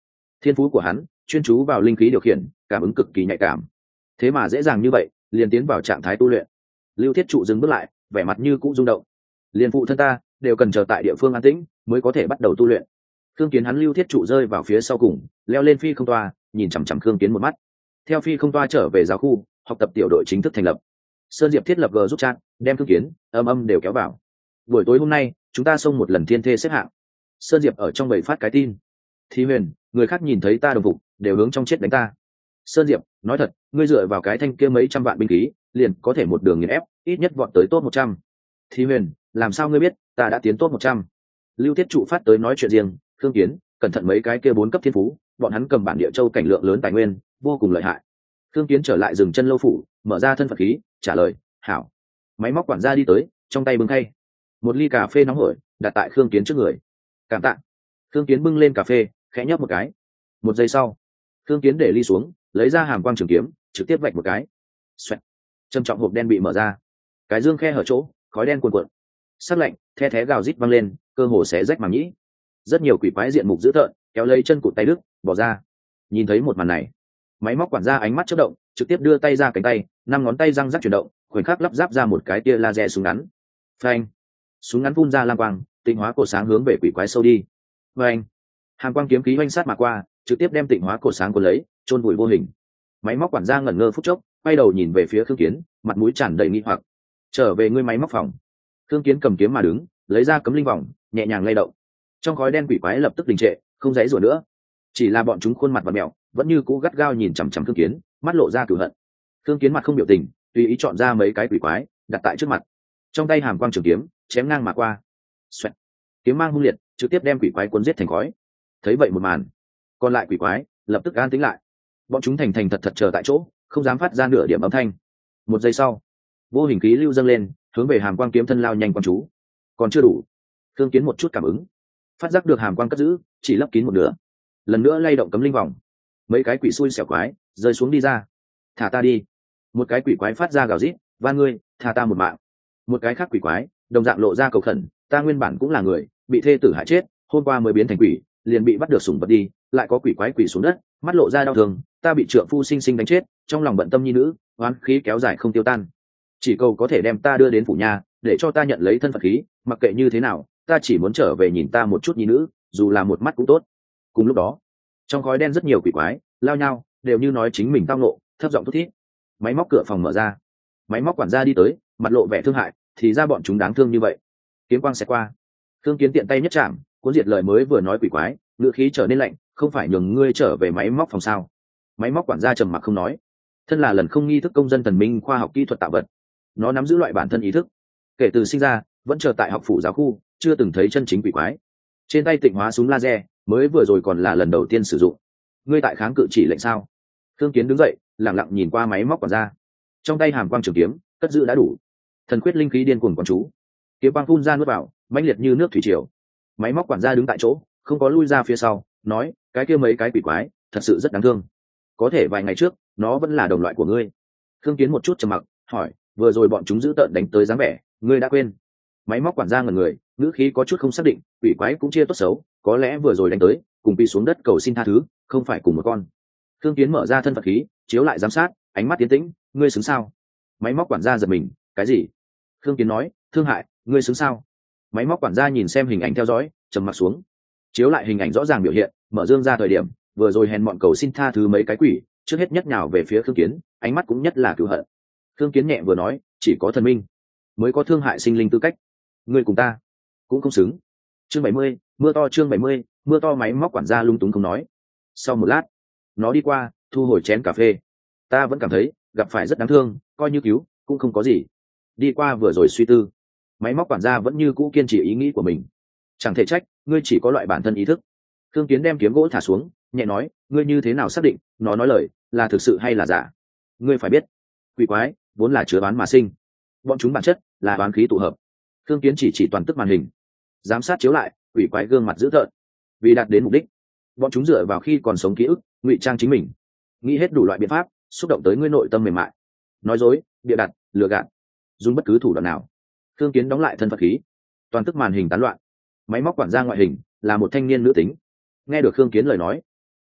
thiên phú của hắn chuyên chú vào linh khí điều khiển, cảm ứng cực kỳ nhạy cảm, thế mà dễ dàng như vậy liền tiến vào trạng thái tu luyện. Lưu Thiết Trụ dừng bước lại, vẻ mặt như cũ rung động. Liền phụ thân ta đều cần chờ tại địa phương an tĩnh mới có thể bắt đầu tu luyện. Khương Kiến hắn Lưu Thiết Trụ rơi vào phía sau cùng, leo lên phi không toa, nhìn chằm chằm Khương Kiến một mắt. Theo phi không toa trở về giáo khu, học tập tiểu đội chính thức thành lập. Sơn Diệp thiết lập g giúp chat, đem Khương Kiến, âm âm đều kéo vào. Buổi tối hôm nay, chúng ta xông một lần thiên thê xếp hạng. Sơn Diệp ở trong bầy phát cái tin. Thi Huyền, người khác nhìn thấy ta đồng phục, đều hướng trong chết đánh ta. Sơn Diệp, nói thật, ngươi dựa vào cái thanh kia mấy trăm vạn binh khí, liền có thể một đường nghiền ép, ít nhất vọt tới top một trăm. Thi Huyền, làm sao ngươi biết, ta đã tiến top một trăm? Lưu Thiết Trụ phát tới nói chuyện riêng, Khương Kiến, cẩn thận mấy cái kia bốn cấp thiên phú, bọn hắn cầm bản địa châu cảnh lượng lớn tài nguyên, vô cùng lợi hại. Khương Kiến trở lại dừng chân lâu phủ, mở ra thân phận khí, trả lời, hảo. Máy móc quản gia đi tới, trong tay bưng khay, một ly cà phê nóng hổi đặt tại Khương Kiến trước người. Cảm tạ. Khương Kiến bưng lên cà phê, khẽ nhấp một cái. Một giây sau, Khương Kiến để ly xuống, lấy ra hàm quang trường kiếm, trực tiếp vạch một cái. Xoẹt. Trầm trọng hộp đen bị mở ra, cái dương khe hở chỗ, khói đen cuồn cuộn. Sắc lạnh, the thé gào rít vang lên, cơ hồ xé rách màng nhĩ. Rất nhiều quỷ quái diện mục dữ tợn, kéo lấy chân cụt tay đứt, bỏ ra. Nhìn thấy một màn này, máy móc quản gia ánh mắt chớp động, trực tiếp đưa tay ra cánh tay, năm ngón tay răng rắc chuyển động, khoảnh khắc lắp ráp ra một cái tia laser súng ngắn. Phanh. Súng ngắn phun ra lam quang, tịnh hóa cổ sáng hướng về quỷ quái sâu đi. Phanh. Hàn quang kiếm khí oanh sát mà qua, trực tiếp đem tịnh hóa cổ sáng cuốn lấy, chôn vùi vô hình. Máy móc quản gia ngẩn ngơ phút chốc, quay đầu nhìn về phía Khương Kiến, mặt mũi tràn đầy nghi hoặc. Trở về ngươi máy móc phòng. Khương Kiến cầm kiếm mà đứng, lấy ra cấm linh vòng, nhẹ nhàng lay động. Trong khói đen quỷ quái lập tức đình trệ, không dãy rủa nữa. Chỉ là bọn chúng khuôn mặt và mèo, vẫn như cũ gắt gao nhìn chằm chằm Khương Kiến, mắt lộ ra cửu hận. Khương Kiến mặt không biểu tình, tùy ý chọn ra mấy cái quỷ quái, đặt tại trước mặt. Trong tay hàm quang trường kiếm, chém ngang mà qua. Xoẹt. Kiếm mang hung liệt, trực tiếp đem quỷ quái cuốn giết thành khói. Thấy vậy một màn, còn lại quỷ quái lập tức an tĩnh lại. Bọn chúng thành thành thật thật chờ tại chỗ, không dám phát ra nửa điểm âm thanh. Một giây sau, vô hình khí lưu dâng lên, hướng về hàm quang kiếm thân lao nhanh quan chú. Còn chưa đủ. Khương Kiến một chút cảm ứng, phát giác được hàm quang cất giữ, chỉ lấp kín một nửa. Lần nữa lay động cấm linh vòng, mấy cái quỷ xui xẻo quái rơi xuống đi ra. Thả ta đi. Một cái quỷ quái phát ra gào rít, van ngươi, tha ta một mạng. Một cái khác quỷ quái đồng dạng lộ ra cầu khẩn, ta nguyên bản cũng là người, bị thê tử hại chết, hôm qua mới biến thành quỷ, liền bị bắt được sủng vật đi, lại có quỷ quái quỷ xuống đất, mắt lộ ra đau thương, ta bị trượng phu sinh sinh đánh chết, trong lòng bận tâm nhi nữ, oán khí kéo dài không tiêu tan. Chỉ cầu có thể đem ta đưa đến phủ nhà, để cho ta nhận lấy thân phận khí, mặc kệ như thế nào, ta chỉ muốn trở về nhìn ta một chút nhi nữ, dù là một mắt cũng tốt. Cùng lúc đó, trong khói đen rất nhiều quỷ quái lao nhau, đều như nói chính mình tao nộ, thấp giọng thút thít. Máy móc cửa phòng mở ra, máy móc quản gia đi tới, mặt lộ vẻ thương hại, thì ra bọn chúng đáng thương như vậy. Kiếm quang xẹt qua, Thương Kiến tiện tay nhất chạm, cuốn diệt lời mới vừa nói quỷ quái, ngữ khí trở nên lạnh, không phải nhường ngươi trở về máy móc phòng sao? Máy móc quản gia trầm mặc không nói. Thân là lần không nghi thức công dân thần minh khoa học kỹ thuật tạo vật, nó nắm giữ loại bản thân ý thức. Kể từ sinh ra, vẫn chờ tại học phủ giáo khu, chưa từng thấy chân chính quỷ quái. Trên tay tịnh hóa súng laser, mới vừa rồi còn là lần đầu tiên sử dụng. Ngươi tại kháng cự chỉ lệnh sao? Thương Kiến đứng dậy, lặng lặng nhìn qua máy móc quản gia. Trong tay hàm quang trường kiếm, cất giữ đã đủ. Thần quyết linh khí điên cuồng quán chú, kiếm quang phun ra nuốt vào, mãnh liệt như nước thủy triều. Máy móc quản gia đứng tại chỗ, không có lui ra phía sau, nói, cái kia mấy cái quỷ quái, thật sự rất đáng thương. Có thể vài ngày trước, nó vẫn là đồng loại của ngươi. Thương Kiến một chút trầm mặc, hỏi, vừa rồi bọn chúng giữ tợn đánh tới dáng vẻ, ngươi đã quên? Máy móc quản gia ngẩn người, ngữ khí có chút không xác định, quỷ quái cũng chia tốt xấu, có lẽ vừa rồi đánh tới, cùng bị xuống đất cầu xin tha thứ, không phải cùng một con. Thương Kiến mở ra thân phận khí, chiếu lại giám sát, ánh mắt tiến tĩnh, ngươi xứng sao? Máy móc quản gia giật mình, cái gì? Thương Kiến nói, thương hại, ngươi xứng sao? Máy móc quản gia nhìn xem hình ảnh theo dõi, trầm mặc xuống, chiếu lại hình ảnh rõ ràng biểu hiện, mở dương ra thời điểm, vừa rồi hèn mọn cầu xin tha thứ mấy cái quỷ, trước hết nhất nhào về phía Thương Kiến, ánh mắt cũng nhất là cửu hận. Thương Kiến nhẹ vừa nói, chỉ có thần minh mới có thương hại sinh linh tư cách, ngươi cùng ta cũng không xứng. Chương bảy mươi, mưa to. Chương bảy mươi, mưa to. Máy móc quản gia lung túng không nói. Sau một lát, nó đi qua, thu hồi chén cà phê. Ta vẫn cảm thấy gặp phải rất đáng thương, coi như cứu cũng không có gì. Đi qua vừa rồi suy tư, máy móc quản gia vẫn như cũ kiên trì ý nghĩ của mình. Chẳng thể trách, ngươi chỉ có loại bản thân ý thức. Thương Kiến đem kiếm gỗ thả xuống, nhẹ nói, ngươi như thế nào xác định nó nói lời là thực sự hay là giả? Ngươi phải biết, quỷ quái vốn là chứa oán mà sinh, bọn chúng bản chất là oán khí tụ hợp. Thương Kiến chỉ chỉ toàn tức màn hình, giám sát chiếu lại, quỷ quái gương mặt dữ tợn. Vì đạt đến mục đích, bọn chúng dựa vào khi còn sống ký ức, ngụy trang chính mình, nghĩ hết đủ loại biện pháp, xúc động tới ngươi nội tâm mềm mại, nói dối, bịa đặt, lừa gạt, dùng bất cứ thủ đoạn nào. Thương Kiến đóng lại thân phận khí, toàn tức màn hình tán loạn. Máy móc quản gia ngoại hình là một thanh niên nữ tính. Nghe được Thương Kiến lời nói,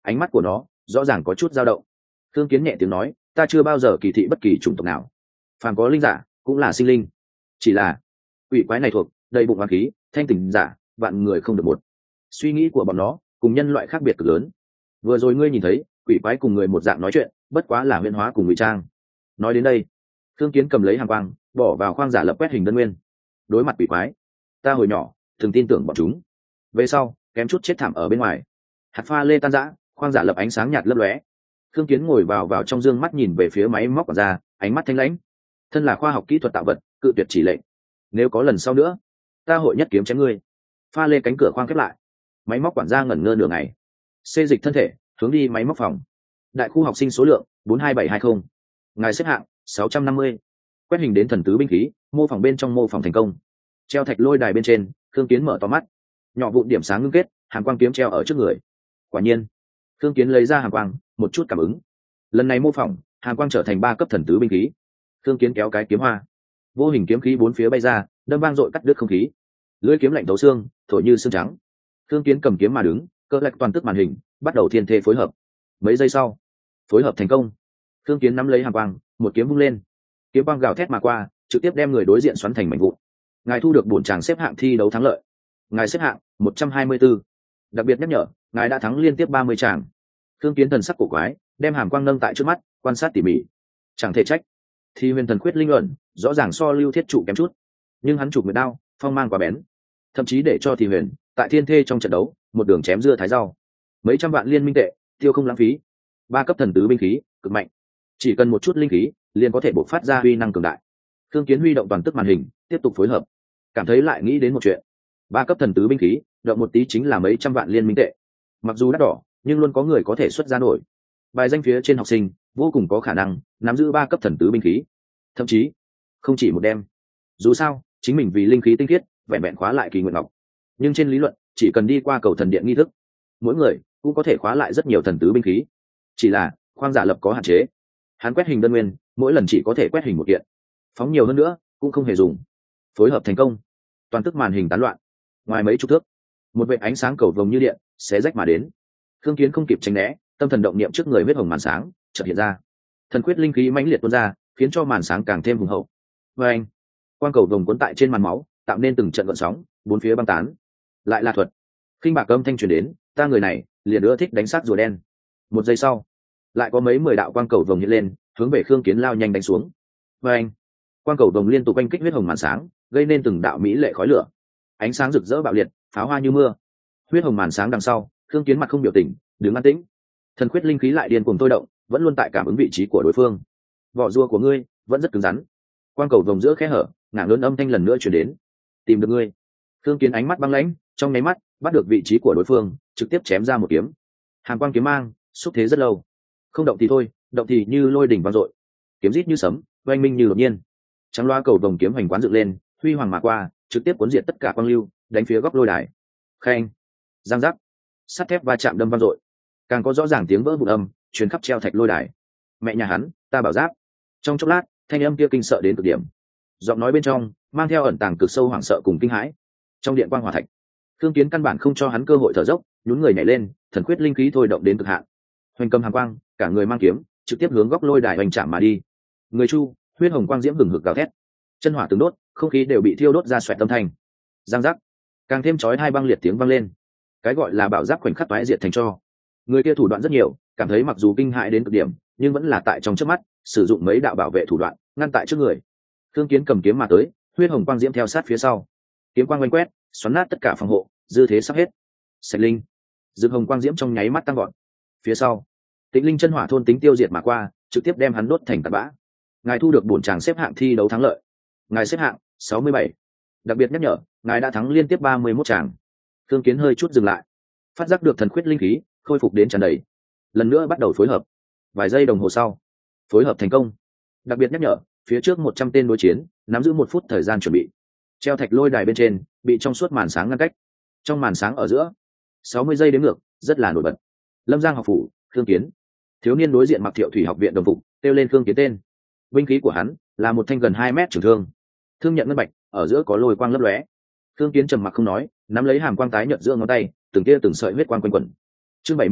ánh mắt của nó rõ ràng có chút dao động. Thương Kiến nhẹ tiếng nói, ta chưa bao giờ kỳ thị bất kỳ chủng tộc nào, phàm có linh giả cũng là sinh linh, chỉ là quỷ quái này thuộc đầy bụng oán khí, thanh tỉnh giả vạn người không được một. Suy nghĩ của bọn nó cùng nhân loại khác biệt cực lớn. Vừa rồi ngươi nhìn thấy quỷ quái cùng người một dạng nói chuyện, bất quá là huyễn hóa cùng ngụy trang. Nói đến đây, Thương Kiến cầm lấy hàng quang bỏ vào khoang giả lập quét hình đơn nguyên. Đối mặt quỷ quái, ta hồi nhỏ thường tin tưởng bọn chúng, về sau kém chút chết thảm ở bên ngoài. Hạt pha lê tan rã, khoang giả lập ánh sáng nhạt lấp lóe. Thương Kiến ngồi vào vào trong dương mắt nhìn về phía máy móc ra, ánh mắt thanh lãnh. Thân là khoa học kỹ thuật tạo vật, cự tuyệt chỉ lệnh. Nếu có lần sau nữa, ta hội nhất kiếm chém ngươi. Pha lê cánh cửa khoang khép lại. Máy móc quản gia ngẩn ngơ nửa ngày, xê dịch thân thể hướng đi máy móc phòng. Đại khu học sinh số lượng bốn hai bảy hai không. Ngài xếp hạng sáu trăm năm mươi. Quét hình đến thần tứ binh khí, mô phỏng bên trong mô phỏng thành công. Treo thạch lôi đài bên trên, Thương Kiến mở to mắt. Nhỏ vụn điểm sáng ngưng kết, hàn quang kiếm treo ở trước người. Quả nhiên, Thương Kiến lấy ra hàn quang, một chút cảm ứng. Lần này mô phỏng, hàn quang trở thành ba cấp thần tứ binh khí. Thương Kiến kéo cái kiếm hoa, vô hình kiếm khí bốn phía bay ra, đâm vang dội cắt đứt không khí. Lưỡi kiếm lạnh thấu xương, thổi như xương trắng. Thương Kiến cầm kiếm mà đứng, cơ lạch toàn tức màn hình, bắt đầu thiên thê phối hợp. Mấy giây sau, phối hợp thành công. Thương Kiến nắm lấy hàn quang, một kiếm vung lên, kiếm quang gào thét mà qua, trực tiếp đem người đối diện xoắn thành mảnh vụn. Ngài thu được bổn tràng xếp hạng thi đấu thắng lợi. Ngài xếp hạng một trăm hai mươi tư. Đặc biệt nhắc nhở, ngài đã thắng liên tiếp ba mươi tràng. Thương Kiến thần sắc cổ quái, đem hàm quang nâng tại trước mắt, quan sát tỉ mỉ. Chẳng thể trách, thì huyền thần quyết linh luận rõ ràng so lưu thiết trụ kém chút, nhưng hắn chụp nguyệt đao, phong mang quá bén, thậm chí để cho thì huyền tại thiên thê trong trận đấu một đường chém dưa thái rau. Mấy trăm vạn liên minh tệ tiêu không lãng phí. Ba cấp thần tứ binh khí cực mạnh, chỉ cần một chút linh khí liền có thể bộc phát ra uy năng cường đại. Thương Kiến huy động toàn tức màn hình, tiếp tục phối hợp, cảm thấy lại nghĩ đến một chuyện. Ba cấp thần tứ binh khí động một tí chính là mấy trăm vạn liên minh tệ, mặc dù đắt đỏ nhưng luôn có người có thể xuất ra nổi. Bài danh phía trên học sinh vô cùng có khả năng nắm giữ ba cấp thần tứ binh khí, thậm chí không chỉ một đem. Dù sao chính mình vì linh khí tinh khiết vẹn vẹn khóa lại kỳ nguyện ngọc, nhưng trên lý luận chỉ cần đi qua cầu thần điện nghi thức, mỗi người cũng có thể khóa lại rất nhiều thần tứ binh khí. Chỉ là khoang giả lập có hạn chế, hắn quét hình đơn nguyên mỗi lần chỉ có thể quét hình một kiện, phóng nhiều hơn nữa cũng không hề dùng. Phối hợp thành công, toàn tức màn hình tán loạn. Ngoài mấy chục thước, một vệt ánh sáng cầu vồng như điện xé rách mà đến. Thương Kiến không kịp tránh né, tâm thần động niệm trước người huyết hồng màn sáng chợt hiện ra, thần quyết linh khí mãnh liệt tuôn ra, khiến cho màn sáng càng thêm hùng hậu. Và anh, quang cầu vồng cuốn tại trên màn máu, tạo nên từng trận gợn sóng, bốn phía băng tán. Lại là thuật. Khinh bạc âm thanh truyền đến, ta người này liền ưa thích đánh sát rùa đen. Một giây sau, lại có mấy mười đạo quang cầu vồng hiện lên, hướng về Thương Kiến lao nhanh đánh xuống. Và anh, quang cầu vồng liên tục oanh kích huyết hồng màn sáng, gây nên từng đạo mỹ lệ khói lửa, ánh sáng rực rỡ bạo liệt, pháo hoa như mưa. Huyết hồng màn sáng đằng sau, Thương Kiến mặt không biểu tình, đứng an tĩnh. Thần quyết linh khí lại điên cuồng tôi động, vẫn luôn tại cảm ứng vị trí của đối phương. Vỏ rùa của ngươi vẫn rất cứng rắn. Quang cầu vồng giữa khe hở, ngả lớn âm thanh lần nữa truyền đến. Tìm được ngươi. Thương Kiến ánh mắt băng lãnh, trong nháy mắt bắt được vị trí của đối phương, trực tiếp chém ra một kiếm. Hàn quang kiếm mang, xúc thế rất lâu. Không động thì thôi, động thì như lôi đỉnh vang dội. Kiếm rít như sấm, oanh minh như đột nhiên. Trắng loa cầu vồng kiếm hoành quán dựng lên, huy hoàng mà qua, trực tiếp cuốn diệt tất cả quang lưu, đánh phía góc lôi đài. Khen, giang giác, sắt thép va chạm đâm vang dội, càng có rõ ràng tiếng vỡ vụn âm truyền khắp treo thạch lôi đài. Mẹ nhà hắn, ta bảo giáp. Trong chốc lát, thanh âm kia kinh sợ đến cực điểm, giọng nói bên trong mang theo ẩn tàng cực sâu hoảng sợ cùng kinh hãi. Trong điện quang hỏa thạch, Thương Kiến căn bản không cho hắn cơ hội thở dốc, nhún người nhảy lên, thần quyết linh khí thôi động đến cực hạn, hoành cầm hàn quang, cả người mang kiếm, trực tiếp hướng góc lôi đài hoành chạm mà đi. Người chu, huyết hồng quang diễm hừng hực gào thét, chân hỏa từng đốt, không khí đều bị thiêu đốt ra xoẹt âm thanh. Giang giác, càng thêm chói hai băng liệt tiếng vang lên. Cái gọi là bảo giáp khoảnh khắc toái diệt thành tro. Người kia thủ đoạn rất nhiều, cảm thấy mặc dù kinh hãi đến cực điểm, nhưng vẫn là tại trong chớp mắt sử dụng mấy đạo bảo vệ thủ đoạn ngăn tại trước người. Thương Kiến cầm kiếm mà tới, huyết hồng quang diễm theo sát phía sau, kiếm quang oanh quét, xoắn nát tất cả phòng hộ, dư thế sắp hết. Sạch linh, dương hồng quang diễm trong nháy mắt tăng gọn. Phía sau, Tịnh Linh chân hỏa thôn tính tiêu diệt mà qua, trực tiếp đem hắn đốt thành tạt bã. Ngài thu được bổn tràng xếp hạng thi đấu thắng lợi. Ngài xếp hạng sáu mươi bảy. Đặc biệt nhắc nhở, ngài đã thắng liên tiếp ba mươi mốt tràng. Thương Kiến hơi chút dừng lại, phát giác được thần quyết linh khí khôi phục đến tràn đầy, lần nữa bắt đầu phối hợp. Vài giây đồng hồ sau, phối hợp thành công. Đặc biệt nhắc nhở, phía trước một trăm tên đối chiến, nắm giữ một phút thời gian chuẩn bị. Treo thạch lôi đài bên trên bị trong suốt màn sáng ngăn cách, trong màn sáng ở giữa sáu mươi giây đếm ngược, rất là nổi bật. Lâm Giang học phủ, Thương Kiến. Thiếu niên đối diện mặc Thiệu Thủy học viện đồng phục, kêu lên Thương Kiến tên. Binh khí của hắn là một thanh gần hai mét trường thương, thương nhận ngân bạch, ở giữa có lôi quang lấp lóe. Thương Kiến trầm mặc không nói, nắm lấy hàm quang tái nhợt giữa ngón tay, từng tia từng sợi huyết quang quanh quẩn. Chương bảy mươi mốt,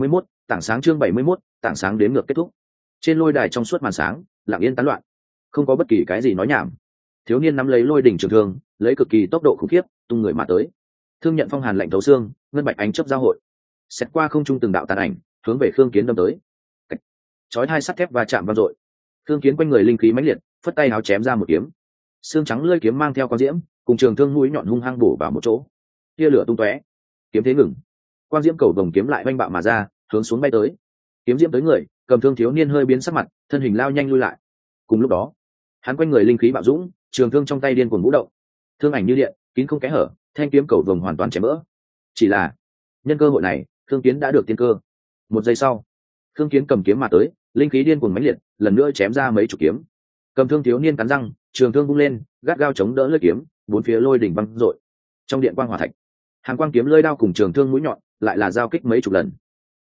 Tảng sáng chương bảy mươi mốt, tảng sáng đếm ngược kết thúc. Trên lôi đài trong suốt màn sáng, lặng yên tán loạn, không có bất kỳ cái gì nói nhảm. Thiếu niên nắm lấy lôi đỉnh trường thương, lấy cực kỳ tốc độ khủng khiếp, tung người mà tới. Thương nhận phong hàn lạnh thấu xương, ngân bạch ánh chớp giao hội, xét qua không trung từng đạo tàn ảnh, hướng về Khương Kiến đâm tới. Chói hai sắt thép va chạm vang dội. Khương Kiến quanh người linh khí mãnh liệt, phất tay áo chém ra một kiếm. Xương trắng lưỡi kiếm mang theo quang diễm, cùng trường thương mũi nhọn hung hăng bổ vào một chỗ. Tia lửa tung tóe, kiếm thế ngừng. Quang diễm cầu vồng kiếm lại oanh bạo mà ra, hướng xuống bay tới. Kiếm diễm tới người, cầm thương thiếu niên hơi biến sắc mặt, thân hình lao nhanh lui lại. Cùng lúc đó, hắn quanh người linh khí bạo dũng, trường thương trong tay điên cuồng vũ động. Thương ảnh như điện, kín không kẽ hở, thanh kiếm cầu vồng hoàn toàn chém vỡ. Chỉ là, nhân cơ hội này, Khương Kiến đã được tiên cơ. Một giây sau, Khương Kiến cầm kiếm mà tới, linh khí điên cuồng mãnh liệt, lần nữa chém ra mấy chục kiếm. Cầm thương thiếu niên cắn răng, trường thương vung lên, gắt gao chống đỡ lưỡi kiếm, bốn phía lôi đỉnh văng dội. Trong điện quang hỏa thạch, hàng quang kiếm lưỡi đao cùng trường thương mũi nhọn, lại là giao kích mấy chục lần.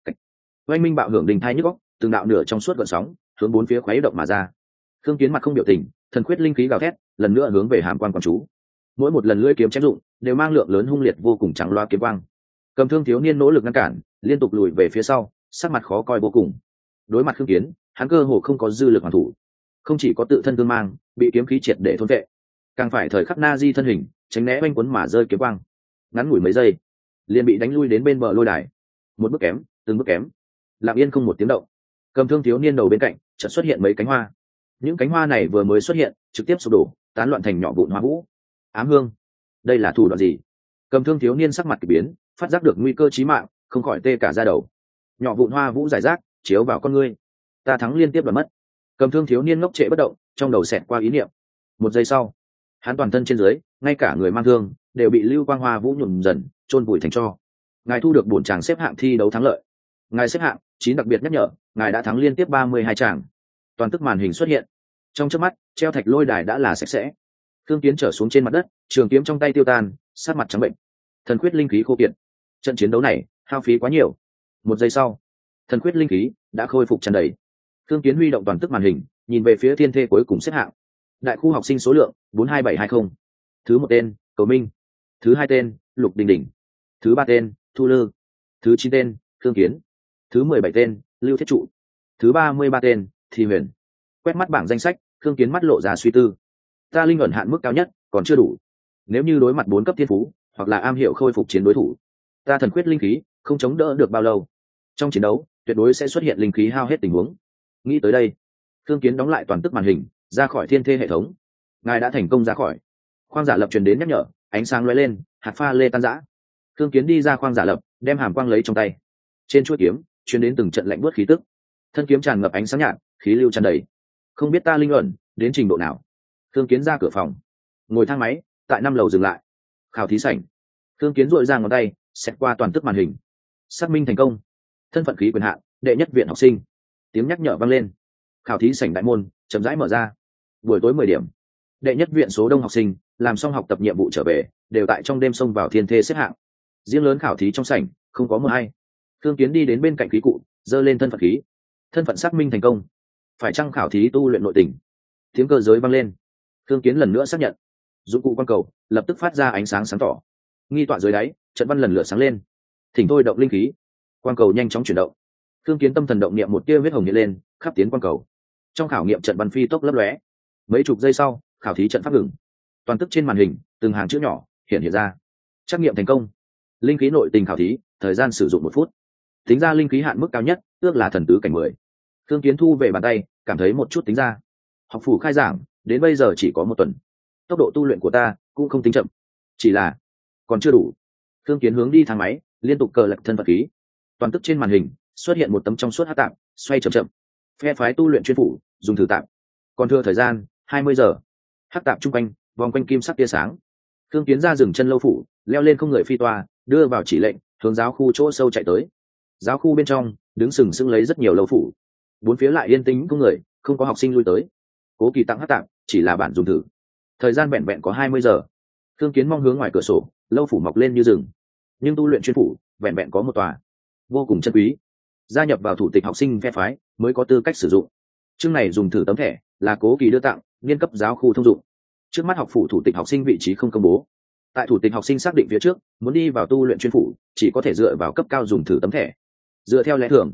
Oanh minh bạo hưởng đình thai nhức óc, từng đạo nửa trong suốt gợn sóng, hướng bốn phía khuấy động mà ra. Khương Kiến mặt không biểu tình, thần quyết linh khí gào thét, lần nữa hướng về hàm quan quang chú. Mỗi một lần lưỡi kiếm chém dụng, đều mang lượng lớn hung liệt vô cùng trắng loa kiếm quang. Cầm thương thiếu niên nỗ lực ngăn cản, liên tục lùi về phía sau, sắc mặt khó coi vô cùng. Đối mặt Khương Kiến, hắn cơ hồ không có dư lực hoàn thủ, không chỉ có tự thân thương mang bị kiếm khí triệt để thôn vệ, càng phải thời khắc na di thân hình tránh né oanh cuốn mà rơi kiếm quang. Ngắn ngủi mấy giây, liền bị đánh lui đến bên bờ lôi đài. Một bước kém, từng bước kém, lặng yên không một tiếng động. Cầm thương thiếu niên đầu bên cạnh chợt xuất hiện mấy cánh hoa. Những cánh hoa này vừa mới xuất hiện, trực tiếp sụp đổ, tán loạn thành nhỏ vụn hoa vũ. Ám hương, đây là thủ đoạn gì? Cầm thương thiếu niên sắc mặt kỳ biến, phát giác được nguy cơ chí mạng, không khỏi tê cả da đầu. Nhỏ vụn hoa vũ rải rác chiếu vào con ngươi, ta thắng liên tiếp và mất. Cầm thương thiếu niên ngốc trệ bất động, trong đầu xẹt qua ý niệm. Một giây sau, hắn toàn thân trên dưới, ngay cả người mang thương đều bị lưu quang hoa vũ nhuộm dần, chôn vùi thành tro. Ngài thu được bổn tràng xếp hạng thi đấu thắng lợi. Ngài xếp hạng chín đặc biệt nhắc nhở, ngài đã thắng liên tiếp ba mươi hai tràng. Toàn tức màn hình xuất hiện. Trong chớp mắt, treo thạch lôi đài đã là sạch sẽ. Khương Kiến trở xuống trên mặt đất, trường kiếm trong tay tiêu tan, sát mặt trắng bệnh. Thần quyết linh khí khô kiệt. Trận chiến đấu này hao phí quá nhiều. Một giây sau, thần quyết linh khí đã khôi phục tràn đầy. Khương Kiến huy động toàn tức màn hình, nhìn về phía thiên thê cuối cùng xếp hạng. Đại khu học sinh số lượng bốn hai bảy hai không. Thứ một tên, Cầu Minh. Thứ hai tên, Lục Đình Đình. Thứ ba tên, Thu Lư. Thứ chín tên, Khương Kiến. Thứ mười bảy tên, Lưu Thiết Trụ. Thứ ba mươi ba tên, Thi Huyền. Quét mắt bảng danh sách, Khương Kiến mắt lộ ra suy tư. Ta linh ẩn hạn mức cao nhất còn chưa đủ. Nếu như đối mặt bốn cấp thiên phú, hoặc là am hiểu khôi phục chiến đối thủ, ta thần quyết linh khí không chống đỡ được bao lâu. Trong chiến đấu, tuyệt đối sẽ xuất hiện linh khí hao hết tình huống. Nghĩ tới đây, Khương Kiến đóng lại toàn tức màn hình, ra khỏi thiên thê hệ thống. Ngài đã thành công ra khỏi. Khoang giả lập truyền đến nhắc nhở, ánh sáng lóe lên, hạt pha lê tan rã. Khương Kiến đi ra khoang giả lập, đem hàm quang lấy trong tay. Trên chuôi kiếm truyền đến từng trận lạnh buốt khí tức. Thân kiếm tràn ngập ánh sáng nhạt, khí lưu tràn đầy. Không biết ta linh ẩn đến trình độ nào. Khương Kiến ra cửa phòng, ngồi thang máy, tại năm lầu dừng lại. Khảo thí sảnh. Khương Kiến duỗi ra ngón tay, xẹt qua toàn tức màn hình. Xác minh thành công. Thân phận khí quyền hạn, đệ nhất viện học sinh. Tiếng nhắc nhở vang lên. Khảo thí sảnh đại môn chậm rãi mở ra. Buổi tối mười điểm, đệ nhất viện số đông học sinh làm xong học tập nhiệm vụ trở về, đều tại trong đêm xông vào thiên thê xếp hạng. Riêng lớn khảo thí trong sảnh không có một ai. Khương Kiến đi đến bên cạnh khí cụ, giơ lên thân phận khí. Thân phận xác minh thành công. Phải chăng khảo thí tu luyện nội tình? Tiếng cơ giới vang lên. Khương Kiến lần nữa xác nhận. Dụng cụ quang cầu lập tức phát ra ánh sáng sáng tỏ. Nghi tọa dưới đáy, trận văn lần lượt sáng lên. Thỉnh thôi động linh khí. Quang cầu nhanh chóng chuyển động. Khương Kiến tâm thần động niệm một tia huyết hồng hiện lên, khắp tiến quang cầu. Trong khảo nghiệm trận văn phi tốc lấp lóe. Mấy chục giây sau, khảo thí trận pháp ngừng. Toàn tức trên màn hình, từng hàng chữ nhỏ hiện hiện ra. Trắc nghiệm thành công. Linh khí nội tình khảo thí, thời gian sử dụng một phút. Tính ra linh khí hạn mức cao nhất, ước là thần tứ cảnh mười. Khương Kiến thu về bàn tay, cảm thấy một chút tính ra. Học phủ khai giảng, đến bây giờ chỉ có một tuần. Tốc độ tu luyện của ta cũng không tính chậm, chỉ là còn chưa đủ. Khương Kiến hướng đi thang máy, liên tục cờ lật thân vật khí. Toàn tức trên màn hình xuất hiện một tấm trong suốt hắc tạm, xoay chậm chậm. Phe phái tu luyện chuyên phủ, dùng thử tạm. Còn thừa thời gian hai mươi giờ. Hắc tạm trung quanh, vòng quanh kim sắc tia sáng. Khương Kiến ra dừng chân lâu phủ, leo lên không người phi toa, đưa vào chỉ lệnh, hướng giáo khu chỗ sâu chạy tới. Giáo khu bên trong đứng sừng sững lấy rất nhiều lâu phủ. Bốn phía lại yên tĩnh không người, không có học sinh lui tới. Cố Kỳ tặng hắc tạm, chỉ là bản dùng thử. Thời gian vẹn vẹn có hai mươi giờ. Khương Kiến mong hướng ngoài cửa sổ, lâu phủ mọc lên như rừng. Nhưng tu luyện chuyên phủ, vẹn vẹn có một tòa, vô cùng chân quý. Gia nhập vào thủ tịch học sinh phe phái mới có tư cách sử dụng. Chương này dùng thử tấm thẻ, là Cố Kỳ đưa tặng, niên cấp giáo khu thông dụng. Trước mắt học phủ thủ tịch học sinh vị trí không công bố. Tại thủ tịch học sinh xác định phía trước, muốn đi vào tu luyện chuyên phủ, chỉ có thể dựa vào cấp cao dùng thử tấm thẻ. Dựa theo lẽ thường,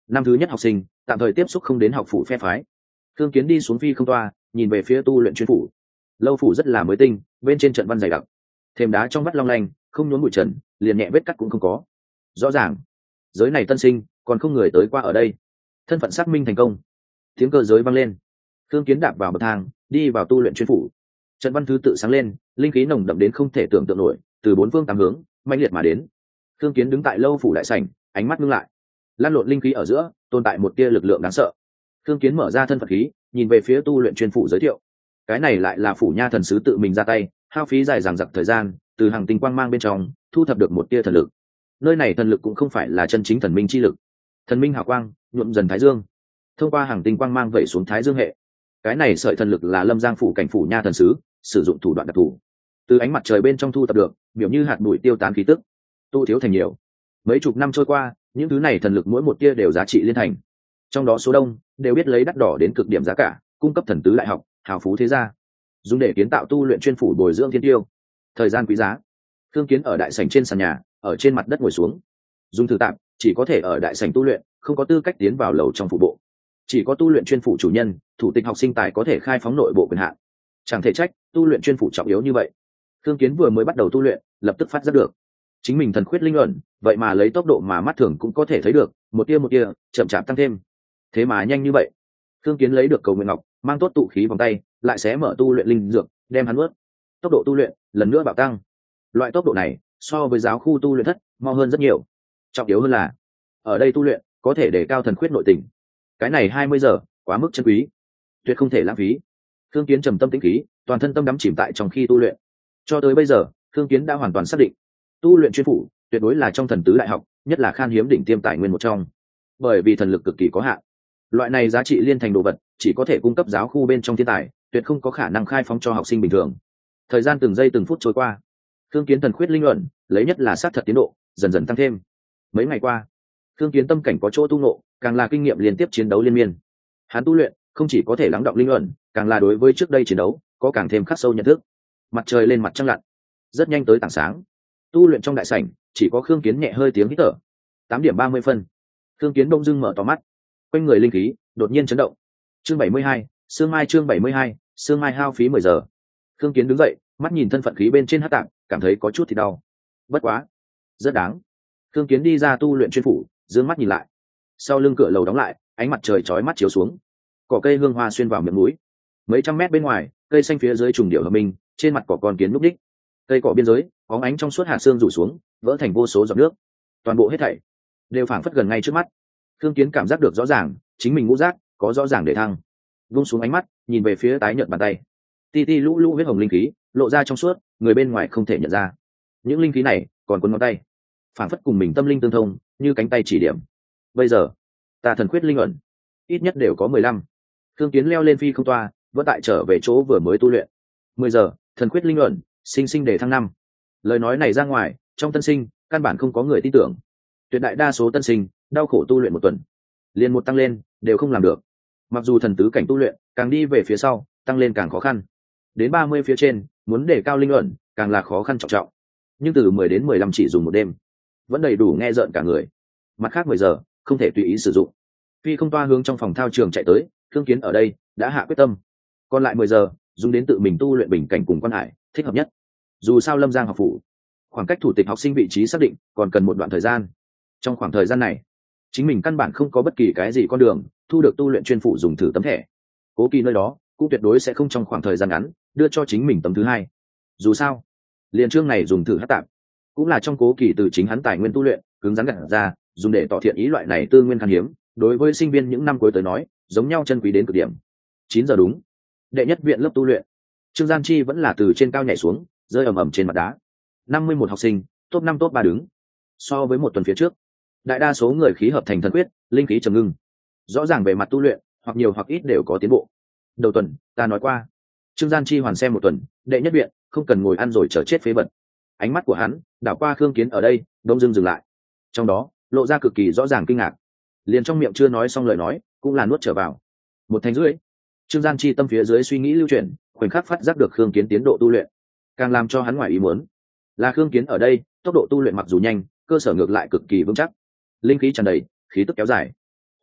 năm thứ nhất học sinh tạm thời tiếp xúc không đến học phủ phe phái. Thương Kiến đi xuống phi không toa, nhìn về phía tu luyện chuyên phủ. Lâu phủ rất là mới tinh, bên trên trận văn dày đặc, thềm đá trong vắt long lanh, không nhốn bụi trần, liền nhẹ vết cắt cũng không có. Rõ ràng giới này tân sinh còn không người tới qua ở đây, thân phận xác minh thành công. Tiếng cơ giới vang lên, Thương Kiến đạp vào bậc thang, đi vào tu luyện chuyên phủ. Trận văn thứ tự sáng lên, linh khí nồng đậm đến không thể tưởng tượng nổi, từ bốn phương tám hướng mãnh liệt mà đến. Thương Kiến đứng tại lâu phủ đại sảnh, ánh mắt ngưng lại. Lan lộn linh khí ở giữa tồn tại một tia lực lượng đáng sợ. Thương Kiến mở ra thân phận khí, nhìn về phía tu luyện chuyên phủ giới thiệu. Cái này lại là phủ nha thần sứ tự mình ra tay, hao phí dài dằng dặc thời gian, từ hàng tinh quang mang bên trong thu thập được một tia thần lực. Nơi này thần lực cũng không phải là chân chính thần minh chi lực. Thần minh hào quang nhuộm dần thái dương, thông qua hàng tinh quang mang vẩy xuống thái dương hệ. Cái này sợi thần lực là Lâm Giang phủ cảnh phủ nha thần sứ sử dụng thủ đoạn đặc thù, từ ánh mặt trời bên trong thu thập được, biểu như hạt bụi tiêu tán khí tức, tu thiếu thành nhiều. Mấy chục năm trôi qua, những thứ này thần lực mỗi một tia đều giá trị liên thành, trong đó số đông đều biết lấy đắt đỏ đến cực điểm giá cả cung cấp thần tứ đại học hào phú thế gia, dùng để kiến tạo tu luyện chuyên phủ bồi dưỡng thiên tiêu. Thời gian quý giá. Thương Kiến ở đại sảnh trên sàn nhà, ở trên mặt đất ngồi xuống. Dùng thử tạm, chỉ có thể ở đại sảnh tu luyện, không có tư cách tiến vào lầu trong phủ bộ. Chỉ có tu luyện chuyên phủ chủ nhân, thủ tịch học sinh tài có thể khai phóng nội bộ quyền hạn. Chẳng thể trách tu luyện chuyên phủ trọng yếu như vậy. Thương Kiến vừa mới bắt đầu tu luyện, lập tức phát giác được chính mình thần khuyết linh luận, vậy mà lấy tốc độ mà mắt thường cũng có thể thấy được, một tia một tia chậm chạp tăng thêm. Thế mà nhanh như vậy. Thương Kiến lấy được cầu nguyện ngọc, mang tốt tụ khí vòng tay, lại xé mở tu luyện linh dược, đem hắn nuốt. Tốc độ tu luyện lần nữa bạo tăng. Loại tốc độ này so với giáo khu tu luyện thất mau hơn rất nhiều. Trọng yếu hơn là ở đây tu luyện có thể đề cao thần khuyết nội tình. Cái này hai mươi giờ quá mức chân quý, tuyệt không thể lãng phí. Thương Kiến trầm tâm tĩnh khí, toàn thân tâm đắm chìm tại trong khi tu luyện. Cho tới bây giờ, Thương Kiến đã hoàn toàn xác định, tu luyện chuyên phủ tuyệt đối là trong thần tứ đại học, nhất là khan hiếm đỉnh tiêm tài nguyên một trong. Bởi vì thần lực cực kỳ có hạn, loại này giá trị liên thành đồ vật chỉ có thể cung cấp giáo khu bên trong thiên tài, tuyệt không có khả năng khai phóng cho học sinh bình thường. Thời gian từng giây từng phút trôi qua, Thương Kiến thần khuyết linh luận lấy nhất là sát thật tiến độ dần dần tăng thêm. Mấy ngày qua, Thương Kiến tâm cảnh có chỗ tu ngộ, càng là kinh nghiệm liên tiếp chiến đấu liên miên. Hắn tu luyện không chỉ có thể lắng đọng linh luận, càng là đối với trước đây chiến đấu có càng thêm khắc sâu nhận thức. Mặt trời lên mặt trăng lặn, rất nhanh tới tảng sáng. Tu luyện trong đại sảnh chỉ có Thương Kiến nhẹ hơi tiếng hít thở. Tám điểm ba mươi phân, Thương Kiến bỗng dưng mở to mắt, quanh người linh khí đột nhiên chấn động. Chương bảy mươi hai, sương mai. Chương bảy mươi hai, sương mai hao phí mười giờ. Thương Kiến đứng dậy, mắt nhìn thân phận khí bên trên hắc tạng, cảm thấy có chút thì đau. Bất quá, rất đáng. Thương Kiến đi ra tu luyện chuyên phủ, dương mắt nhìn lại. Sau lưng cửa lầu đóng lại, ánh mặt trời chói mắt chiếu xuống. Cỏ cây hương hoa xuyên vào miệng núi. Mấy trăm mét bên ngoài, cây xanh phía dưới trùng điệu hợp minh, trên mặt cỏ con kiến núp đích. Cây cỏ biên giới, bóng ánh trong suốt hạt sương rủ xuống, vỡ thành vô số giọt nước. Toàn bộ hết thảy đều phảng phất gần ngay trước mắt. Thương Kiến cảm giác được rõ ràng, chính mình ngũ giác có rõ ràng để thăng. Vung xuống ánh mắt, nhìn về phía tái nhợt bàn tay. Ti ti lũ lũ huyết hồng linh khí lộ ra trong suốt, người bên ngoài không thể nhận ra. Những linh khí này còn cuốn ngón tay, phảng phất cùng mình tâm linh tương thông, như cánh tay chỉ điểm. Bây giờ, ta thần khuyết linh ẩn, ít nhất đều có mười lăm. Thương Kiến leo lên phi không toa, vẫn tại trở về chỗ vừa mới tu luyện. Mười giờ, thần khuyết linh ẩn, sinh sinh để thăng năm. Lời nói này ra ngoài, trong tân sinh, căn bản không có người tin tưởng. Tuyệt đại đa số tân sinh, đau khổ tu luyện một tuần, liền một tăng lên, đều không làm được. Mặc dù thần tứ cảnh tu luyện, càng đi về phía sau, tăng lên càng khó khăn. Đến ba mươi phía trên, muốn để cao linh ẩn, càng là khó khăn trọng trọng. Nhưng từ mười đến mười lăm chỉ dùng một đêm, vẫn đầy đủ nghe rợn cả người. Mặt khác mười giờ, không thể tùy ý sử dụng. Phi không toa hướng trong phòng thao trường chạy tới, Thương Kiến ở đây đã hạ quyết tâm. Còn lại mười giờ, dùng đến tự mình tu luyện bình cảnh cùng quan hải, thích hợp nhất. Dù sao Lâm Giang học phủ, khoảng cách thủ tịch học sinh vị trí xác định còn cần một đoạn thời gian. Trong khoảng thời gian này, chính mình căn bản không có bất kỳ cái gì con đường thu được tu luyện chuyên phụ dùng thử tấm thẻ. Cố Kỳ nơi đó cũng tuyệt đối sẽ không trong khoảng thời gian ngắn đưa cho chính mình tấm thứ hai. Dù sao, liền chương này dùng thử hát tạm, cũng là trong Cố Kỳ từ chính hắn tài nguyên tu luyện cứng rắn gặt ra, dùng để tỏ thiện ý loại này tư nguyên khan hiếm, đối với sinh viên những năm cuối tới nói giống nhau chân quý đến cực điểm. Chín giờ đúng, đệ nhất viện lớp tu luyện, Trương Gian Chi vẫn là từ trên cao nhảy xuống, rơi ầm ầm trên mặt đá. Năm mươi mốt học sinh, top năm top ba đứng. So với một tuần phía trước, đại đa số người khí hợp thành thần quyết, linh khí trầm ngưng. Rõ ràng về mặt tu luyện, hoặc nhiều hoặc ít đều có tiến bộ. Đầu tuần, ta nói qua, Trương Gian Chi hoàn xem một tuần, đệ nhất viện, không cần ngồi ăn rồi chờ chết phế vật. Ánh mắt của hắn đảo qua Khương Kiến ở đây, đông dưng dừng lại. Trong đó, lộ ra cực kỳ rõ ràng kinh ngạc. Liền trong miệng chưa nói xong lời nói, cũng là nuốt trở vào. Một thành rưỡi. Trương Gian Chi tâm phía dưới suy nghĩ lưu chuyển, khoảnh khắc phát giác được Khương Kiến tiến độ tu luyện, càng làm cho hắn ngoài ý muốn là Khương Kiến ở đây tốc độ tu luyện mặc dù nhanh, cơ sở ngược lại cực kỳ vững chắc, linh khí tràn đầy, khí tức kéo dài,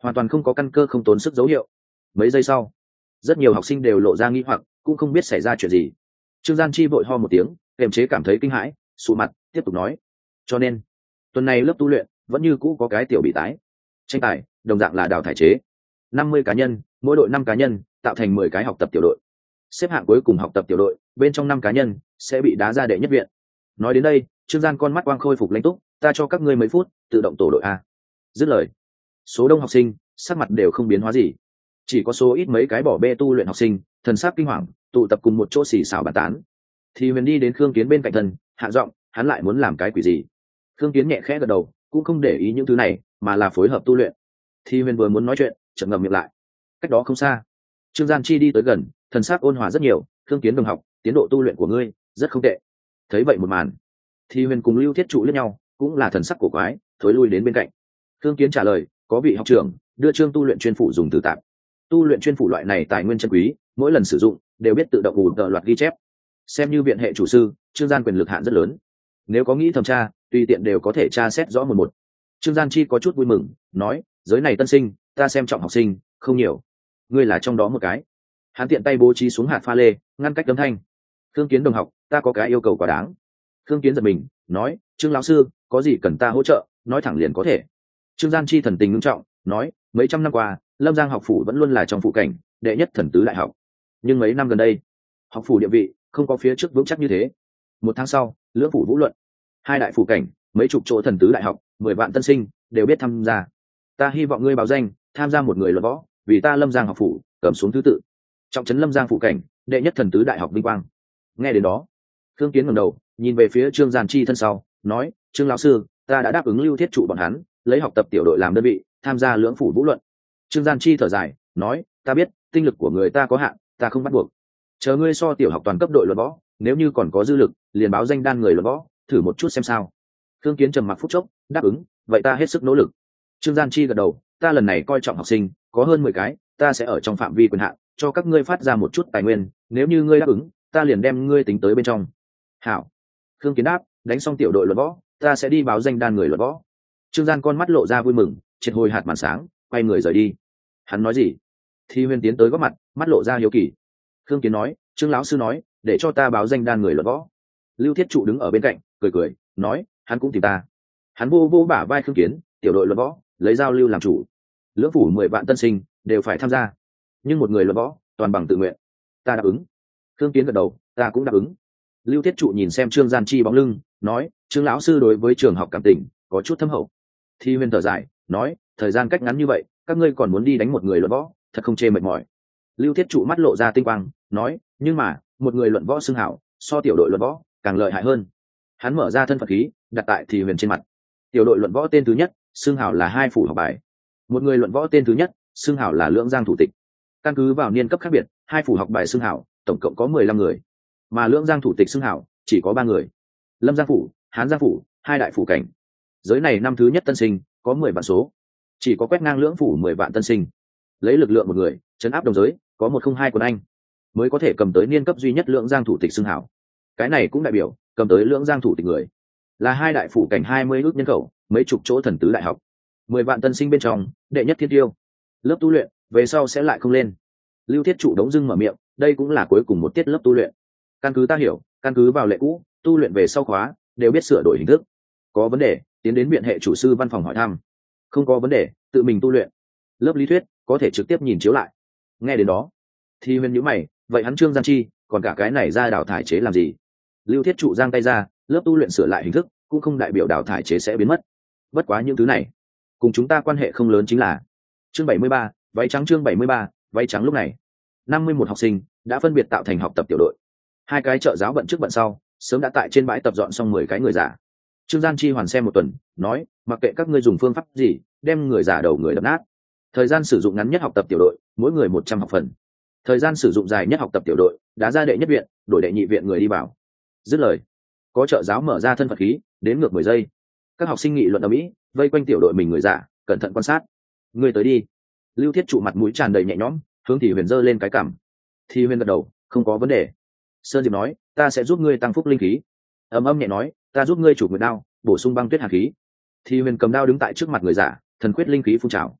hoàn toàn không có căn cơ không tốn sức dấu hiệu. Mấy giây sau, rất nhiều học sinh đều lộ ra nghi hoặc, cũng không biết xảy ra chuyện gì. Trương Gian Chi vội ho một tiếng, kềm chế cảm thấy kinh hãi, sụ mặt tiếp tục nói, cho nên tuần này lớp tu luyện vẫn như cũ có cái tiểu bị tái tranh tài, đồng dạng là đào thải chế, năm mươi cá nhân, mỗi đội năm cá nhân, tạo thành mười cái học tập tiểu đội. Xếp hạng cuối cùng học tập tiểu đội bên trong năm cá nhân sẽ bị đá ra đệ nhất viện. Nói đến đây, Trương Gian con mắt quang khôi phục lãnh túc, ta cho các ngươi mấy phút tự động tổ đội a. Dứt lời, số đông học sinh sắc mặt đều không biến hóa gì, chỉ có số ít mấy cái bỏ bê tu luyện học sinh thần sắc kinh hoàng tụ tập cùng một chỗ xì xào bàn tán. Thì Huyền đi đến Khương Kiến bên cạnh thân, hạ giọng, hắn lại muốn làm cái quỷ gì? Khương Kiến nhẹ khẽ gật đầu, cũng không để ý những thứ này, mà là phối hợp tu luyện. Thì Huyền vừa muốn nói chuyện, chợt ngậm miệng lại. Cách đó không xa, Trương Gian Chi đi tới gần, thần sắc ôn hòa rất nhiều, Khương Kiến đồng học, tiến độ tu luyện của ngươi rất không tệ. Thấy vậy một màn, Thì Huyền cùng Lưu Thiết Trụ liếc nhau, cũng là thần sắc cổ quái, thối lui đến bên cạnh. Khương Kiến trả lời, có vị học trưởng đưa chương tu luyện chuyên phủ dùng từ tạm. Tu luyện chuyên phủ loại này tài nguyên chân quý, mỗi lần sử dụng đều biết tự động ủ tờ loạt ghi chép. Xem như viện hệ chủ sư, Trương Gian quyền lực hạn rất lớn. Nếu có nghĩ thẩm tra, tùy tiện đều có thể tra xét rõ một một. Trương Gian Chi có chút vui mừng, nói, giới này tân sinh, ta xem trọng học sinh không nhiều, ngươi là trong đó một cái. Hắn tiện tay bố trí xuống hạt pha lê, ngăn cách âm thanh. Khương Kiến đồng học, ta có cái yêu cầu quá đáng. Khương Kiến giật mình, nói, Trương lão sư, có gì cần ta hỗ trợ, nói thẳng liền có thể. Trương Gian Chi thần tình ngưng trọng, nói, mấy trăm năm qua, Lâm Giang học phủ vẫn luôn là trong phụ cảnh đệ nhất thần tứ đại học, nhưng mấy năm gần đây, học phủ địa vị không có phía trước vững chắc như thế. Một tháng sau, lưỡng phủ vũ luận, hai đại phủ cảnh, mấy chục chỗ thần tứ đại học, mười vạn tân sinh đều biết tham gia. Ta hy vọng ngươi báo danh tham gia một người luận võ, vì ta Lâm Giang học phủ cầm xuống thứ tự, trọng trấn Lâm Giang phủ cảnh đệ nhất thần tứ đại học vinh quang. Nghe đến đó, Khương Kiến ngẩng đầu nhìn về phía Trương Gian Chi thân sau, nói, Trương lão sư, ta đã đáp ứng Lưu Thiết Trụ bọn hắn lấy học tập tiểu đội làm đơn vị tham gia lưỡng phủ vũ luận. Trương Gian Chi thở dài, nói, ta biết tinh lực của người ta có hạn, ta không bắt buộc. Chờ ngươi so tiểu học toàn cấp đội luận võ, nếu như còn có dư lực, liền báo danh đan người luận võ, thử một chút xem sao. Khương Kiến trầm mặc phút chốc, đáp ứng, vậy ta hết sức nỗ lực. Trương Gian Chi gật đầu, ta lần này coi trọng học sinh, có hơn mười cái, ta sẽ ở trong phạm vi quyền hạn cho các ngươi phát ra một chút tài nguyên, nếu như ngươi đáp ứng, ta liền đem ngươi tính tới bên trong. Hảo. Khương Kiến đáp, đánh xong tiểu đội luận võ, ta sẽ đi báo danh đan người luận võ. Trương Gian con mắt lộ ra vui mừng, triệt hồi hạt màn sáng, quay người rời đi. Hắn nói gì? Thi Huyền tiến tới góp mặt, mắt lộ ra hiếu kỳ. Khương Kiến nói, Trương lão sư nói, để cho ta báo danh đan người luận võ. Lưu Thiết Trụ đứng ở bên cạnh, cười cười, nói, hắn cũng tìm ta. Hắn vô vô bả vai Khương Kiến, tiểu đội luận võ, lấy giao lưu làm chủ. Lưỡng phủ mười vạn tân sinh đều phải tham gia, nhưng một người luận võ, toàn bằng tự nguyện. Ta đáp ứng. Khương Kiến gật đầu, ta cũng đáp ứng. Lưu Thiết Trụ nhìn xem Trương Gian Chi bóng lưng, nói, Trương lão sư đối với trường học cảm tình có chút thâm hậu. Thi Huyền thở dài, nói, thời gian cách ngắn như vậy, các ngươi còn muốn đi đánh một người luận võ, thật không chê mệt mỏi. Lưu Thiết Trụ mắt lộ ra tinh quang, nói, nhưng mà một người luận võ xưng hảo, so tiểu đội luận võ càng lợi hại hơn. Hắn mở ra thân phận khí, đặt tại Thì Huyền trên mặt. Tiểu đội luận võ tên thứ nhất, xưng hảo là hai phủ học bài. Một người luận võ tên thứ nhất, xưng hảo là Lưỡng Giang thủ tịch. Căn cứ vào niên cấp khác biệt, hai phủ học bài xưng hảo tổng cộng có mười lăm người, mà Lưỡng Giang thủ tịch xưng hảo chỉ có ba người. Lâm Giang phủ, Hán Giang phủ, hai đại phủ cảnh. Giới này năm thứ nhất tân sinh có mười vạn số, chỉ có quét ngang lưỡng phủ mười vạn tân sinh. Lấy lực lượng một người chấn áp đồng giới, có một không hai quân anh mới có thể cầm tới niên cấp duy nhất Lưỡng Giang thủ tịch xưng hảo. Cái này cũng đại biểu cầm tới Lưỡng Giang thủ tịch người là hai đại phủ cảnh hai mươi ước nhân khẩu, mấy chục chỗ thần tứ đại học, mười vạn tân sinh bên trong đệ nhất thiên tiêu. Lớp tu luyện về sau sẽ lại không lên. Lưu Thiết Trụ đống dưng mở miệng, đây cũng là cuối cùng một tiết lớp tu luyện. Căn cứ ta hiểu, căn cứ vào lệ cũ, tu luyện về sau khóa đều biết sửa đổi hình thức. Có vấn đề tiến đến viện hệ chủ sư văn phòng hỏi thăm, không có vấn đề tự mình tu luyện. Lớp lý thuyết có thể trực tiếp nhìn chiếu lại. Nghe đến đó Thì Huyền nhíu mày, vậy hắn Trương Gian Chi còn cả cái này ra đào thải chế làm gì? Lưu Thiết Trụ giang tay ra, lớp tu luyện sửa lại hình thức cũng không đại biểu đào thải chế sẽ biến mất. Bất quá những thứ này cùng chúng ta quan hệ không lớn chính là. Chương bảy mươi ba, váy trắng. Chương bảy mươi ba, váy trắng. Lúc này năm mươi mốt học sinh đã phân biệt tạo thành học tập tiểu đội. Hai cái trợ giáo bận trước bận sau, sớm đã tại trên bãi tập dọn xong mười cái người giả. Trương Gian Chi hoàn xem một tuần, nói, mặc kệ các ngươi dùng phương pháp gì, đem người giả đầu người đập nát. Thời gian sử dụng ngắn nhất học tập tiểu đội, mỗi người một trăm học phần. Thời gian sử dụng dài nhất học tập tiểu đội, đá ra đệ nhất viện, đổi đệ nhị viện người đi vào. Dứt lời, có trợ giáo mở ra thân phận khí, đến ngược mười giây. Các học sinh nghị luận ở mỹ, vây quanh tiểu đội mình người giả, cẩn thận quan sát. Người tới đi. Lưu Thiết Trụ mặt mũi tràn đầy nhẹ nhõm, hướng Thì Huyền giơ lên cái cằm. Thì Huyền gật đầu, không có vấn đề. Sơn Diệp nói, ta sẽ giúp ngươi tăng phúc linh khí. Ầm Âm nhẹ nói, ta giúp ngươi chủ nguyệt đao, bổ sung băng tuyết hàn khí. Thì Huyền cầm đao đứng tại trước mặt người giả, thần quyết linh khí phun trào.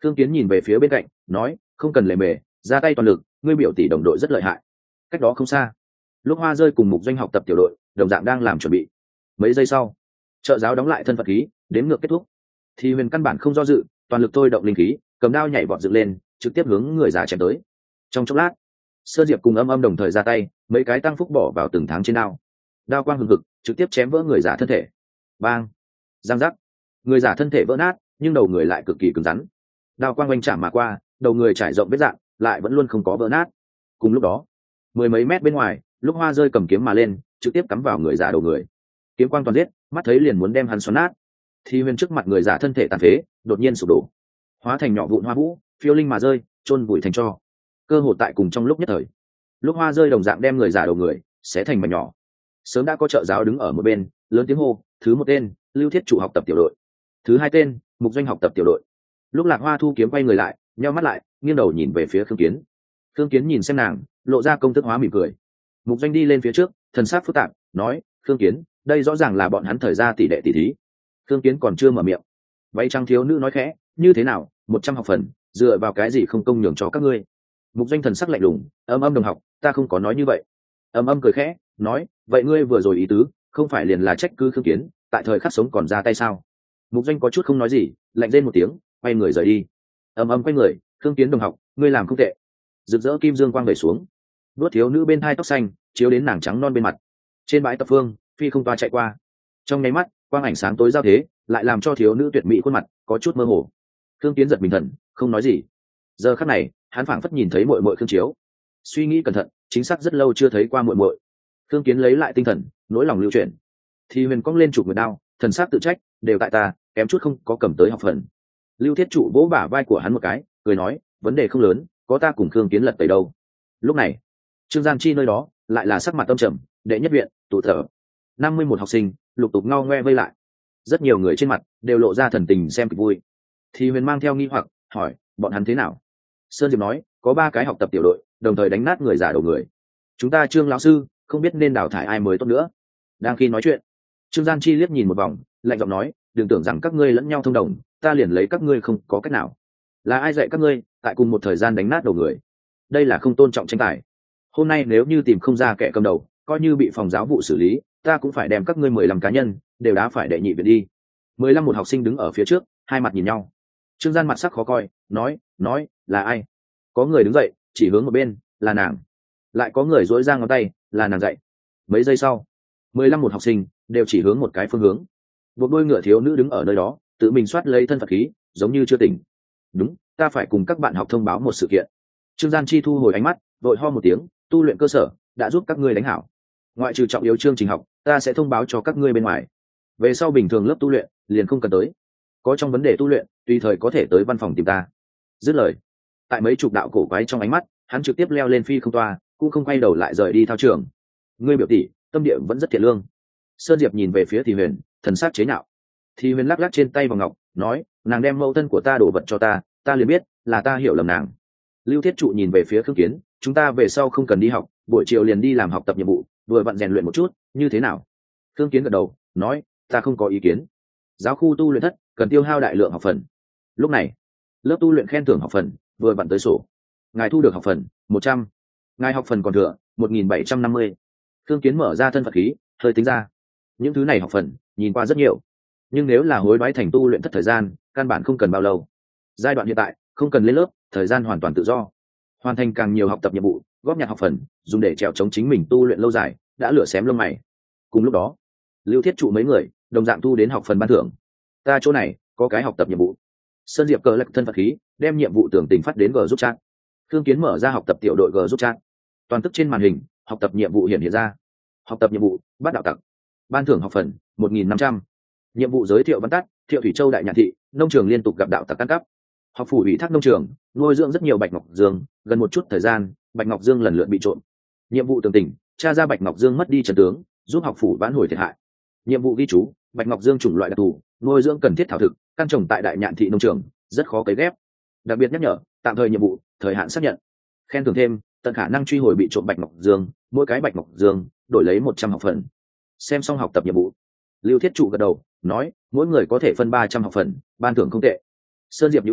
Thương Kiến nhìn về phía bên cạnh nói, không cần lề mề, ra tay toàn lực, ngươi biểu tỷ đồng đội rất lợi hại. Cách đó không xa, lúc Hoa Rơi cùng Mục Doanh học tập tiểu đội đồng dạng đang làm chuẩn bị. Mấy giây sau, trợ giáo đóng lại thân phận khí, đếm ngược kết thúc. Thì Huyền căn bản không do dự, toàn lực thôi động linh khí, cầm đao nhảy vọt dựng lên, trực tiếp hướng người già chém tới. Trong chốc lát, Sơn Diệp cùng Âm Âm đồng thời ra tay, mấy cái tăng phúc bỏ vào từng tháng trên đao. Đao quang hừng hực, trực tiếp chém vỡ người già thân thể. Bang! Giang giác! Người già thân thể vỡ nát, nhưng đầu người lại cực kỳ cứng rắn. Đao quang oanh chạm mà qua, đầu người trải rộng vết dạn, lại vẫn luôn không có vỡ nát. Cùng lúc đó, mười mấy mét bên ngoài, lúc Hoa Rơi cầm kiếm mà lên, trực tiếp cắm vào người già đầu người. Kiếm quang toàn giết, mắt thấy liền muốn đem hắn xoắn nát. Thì Huyền trước mặt người già thân thể tàn phế, đột nhiên sụp đổ, hóa thành nhỏ vụn hoa vũ, phiêu linh mà rơi, chôn vùi thành tro. Cơ hội tại cùng trong lúc nhất thời, lúc Hoa Rơi đồng dạng đem người già đầu người xé thành mảnh nhỏ. Sớm đã có trợ giáo đứng ở một bên, lớn tiếng hô, thứ một tên, Lưu Thiết Trụ học tập tiểu đội. Thứ hai tên, Mục Doanh học tập tiểu đội. Lúc Lạc Hoa Thu kiếm quay người lại, nheo mắt lại, nghiêng đầu nhìn về phía Khương Kiến. Khương Kiến nhìn xem nàng, lộ ra công thức hóa mỉm cười. Mục Doanh đi lên phía trước, thần sắc phức tạp, nói, Khương Kiến, đây rõ ràng là bọn hắn thời gia tỷ đệ tỷ thí. Khương Kiến còn chưa mở miệng, váy trắng thiếu nữ nói khẽ, như thế nào, một trăm học phần, dựa vào cái gì không công nhường cho các ngươi? Mục Doanh thần sắc lạnh lùng, Âm Âm đồng học, ta không có nói như vậy. Âm Âm cười khẽ, nói, vậy ngươi vừa rồi ý tứ, không phải liền là trách cứ Khương Kiến, tại thời khắc sống còn ra tay sao? Mục Doanh có chút không nói gì, lạnh lên một tiếng, quay người rời đi. Âm Âm quay người, Khương Kiến đồng học, ngươi làm không tệ. Rực rỡ kim dương quang về xuống, nuốt thiếu nữ bên hai tóc xanh chiếu đến nàng trắng non bên mặt. Trên bãi tập phương, phi không toa chạy qua, trong nháy mắt, quang ảnh sáng tối giao thế, lại làm cho thiếu nữ tuyệt mỹ khuôn mặt có chút mơ hồ. Khương Kiến giật mình thần, không nói gì. Giờ khắc này, hắn phảng phất nhìn thấy muội muội Khương Chiếu. Suy nghĩ cẩn thận, chính xác rất lâu chưa thấy qua muội muội. Khương Kiến lấy lại tinh thần, nỗi lòng lưu chuyển. Thì Huyền cong lên chụp người đao, thần sắc tự trách, đều tại ta, kém chút không có cầm tới học phần. Lưu Thiết Trụ vỗ bả vai của hắn một cái, cười nói, vấn đề không lớn, có ta cùng Khương Kiến lật tẩy đâu. Lúc này, Trương Gian Chi nơi đó lại là sắc mặt tâm trầm, đệ nhất viện, tụ thở. năm mươi mốt học sinh lục tục ngao ngoe vây lại, rất nhiều người trên mặt đều lộ ra thần tình xem kịch vui. Thì Huyền mang theo nghi hoặc hỏi, bọn hắn thế nào? Sơn Diệp nói, có ba cái học tập tiểu đội đồng thời đánh nát người giả đầu người, chúng ta Trương lão sư không biết nên đào thải ai mới tốt nữa. Đang khi nói chuyện, Trương Gian Chi liếc nhìn một vòng, lạnh giọng nói, đừng tưởng rằng các ngươi lẫn nhau thông đồng, ta liền lấy các ngươi không có cách nào. Là ai dạy các ngươi tại cùng một thời gian đánh nát đầu người? Đây là không tôn trọng tranh tài. Hôm nay nếu như tìm không ra kẻ cầm đầu, coi như bị phòng giáo vụ xử lý, ta cũng phải đem các ngươi mười lăm cá nhân đều đá phải đệ nhị viện đi. Mười lăm một học sinh đứng ở phía trước, hai mặt nhìn nhau. Trương Gian mặt sắc khó coi, nói, nói, là ai? Có người đứng dậy, chỉ hướng một bên, là nàng. Lại có người dỗi ra ngón tay, là nàng dạy. Mấy giây sau, mười lăm một học sinh đều chỉ hướng một cái phương hướng. Một đôi ngựa thiếu nữ đứng ở nơi đó, tự mình soát lấy thân Phật khí, giống như chưa tỉnh. Đúng, ta phải cùng các bạn học thông báo một sự kiện. Trương Gian Chi thu hồi ánh mắt, đội ho một tiếng, tu luyện cơ sở đã giúp các ngươi đánh hảo. Ngoại trừ trọng yếu chương trình học, ta sẽ thông báo cho các ngươi bên ngoài. Về sau bình thường lớp tu luyện liền không cần tới. Có trong vấn đề tu luyện, tùy thời có thể tới văn phòng tìm ta. Dứt lời, tại mấy chục đạo cổ quái trong ánh mắt, hắn trực tiếp leo lên phi không toa, cũng không quay đầu lại rời đi thao trường. Ngươi biểu tỷ, tâm địa vẫn rất thiện lương. Sơn Diệp nhìn về phía Thì Huyền, thần sắc chế nhạo. Thì Huyền lắc lắc trên tay vào ngọc, nói, nàng đem mẫu thân của ta đổ vật cho ta, ta liền biết là ta hiểu lầm nàng. Lưu Thiết Trụ nhìn về phía Khương Kiến, chúng ta về sau không cần đi học, buổi chiều liền đi làm học tập nhiệm vụ, vừa vặn rèn luyện một chút, như thế nào? Khương Kiến gật đầu, nói, ta không có ý kiến. Giáo khu tu luyện thất cần tiêu hao đại lượng học phần. Lúc này, lớp tu luyện khen thưởng học phần vừa vặn tới sổ. Ngài thu được học phần một trăm, ngài học phần còn thừa một nghìn bảy trăm năm mươi. Khương Kiến mở ra thân Phật khí, hơi tính ra, những thứ này học phần nhìn qua rất nhiều, nhưng nếu là hối đoái thành tu luyện thất thời gian, căn bản không cần bao lâu. Giai đoạn hiện tại không cần lên lớp, thời gian hoàn toàn tự do, hoàn thành càng nhiều học tập nhiệm vụ, góp nhặt học phần dùng để trèo chống chính mình tu luyện lâu dài, đã lửa xém lông mày. Cùng lúc đó, Lưu Thiết Trụ mấy người đồng dạng thu đến học phần ban thưởng. Ta chỗ này có cái học tập nhiệm vụ. Sơn Diệp cờ lật thân Phật khí, đem nhiệm vụ tưởng tình phát đến G giúp chat. Khương Kiến mở ra học tập tiểu đội G giúp chat. Toàn tức trên màn hình, học tập nhiệm vụ hiện hiện ra. Học tập nhiệm vụ, bắt đạo tặc. Ban thưởng học phần một nghìn năm trăm. Nhiệm vụ giới thiệu văn tắt, Thiệu Thủy Châu đại nhạn thị, nông trường liên tục gặp đạo tặc ăn cắp. Học phủ ủy thác nông trường, nuôi dưỡng rất nhiều bạch ngọc dương, gần một chút thời gian, bạch ngọc dương lần lượt bị trộm. Nhiệm vụ tường tình, tra ra bạch ngọc dương mất đi trần tướng, giúp học phủ vãn hồi thiệt hại. Nhiệm vụ ghi chú, bạch ngọc dương chủng loại đặc thù, nuôi dưỡng cần thiết thảo thực, căn trồng tại đại nhạn thị nông trường, rất khó cấy ghép. Đặc biệt nhắc nhở, tạm thời nhiệm vụ, thời hạn xác nhận. Khen thưởng thêm, tận khả năng truy hồi bị trộm bạch ngọc dương, mỗi cái bạch ngọc dương đổi lấy một trăm học phần. Xem xong học tập nhiệm vụ, Lưu Thiết Trụ gật đầu, nói, mỗi người có thể phân ba trăm học phần, ban thưởng không tệ. Sơn Diệp nhíu mày,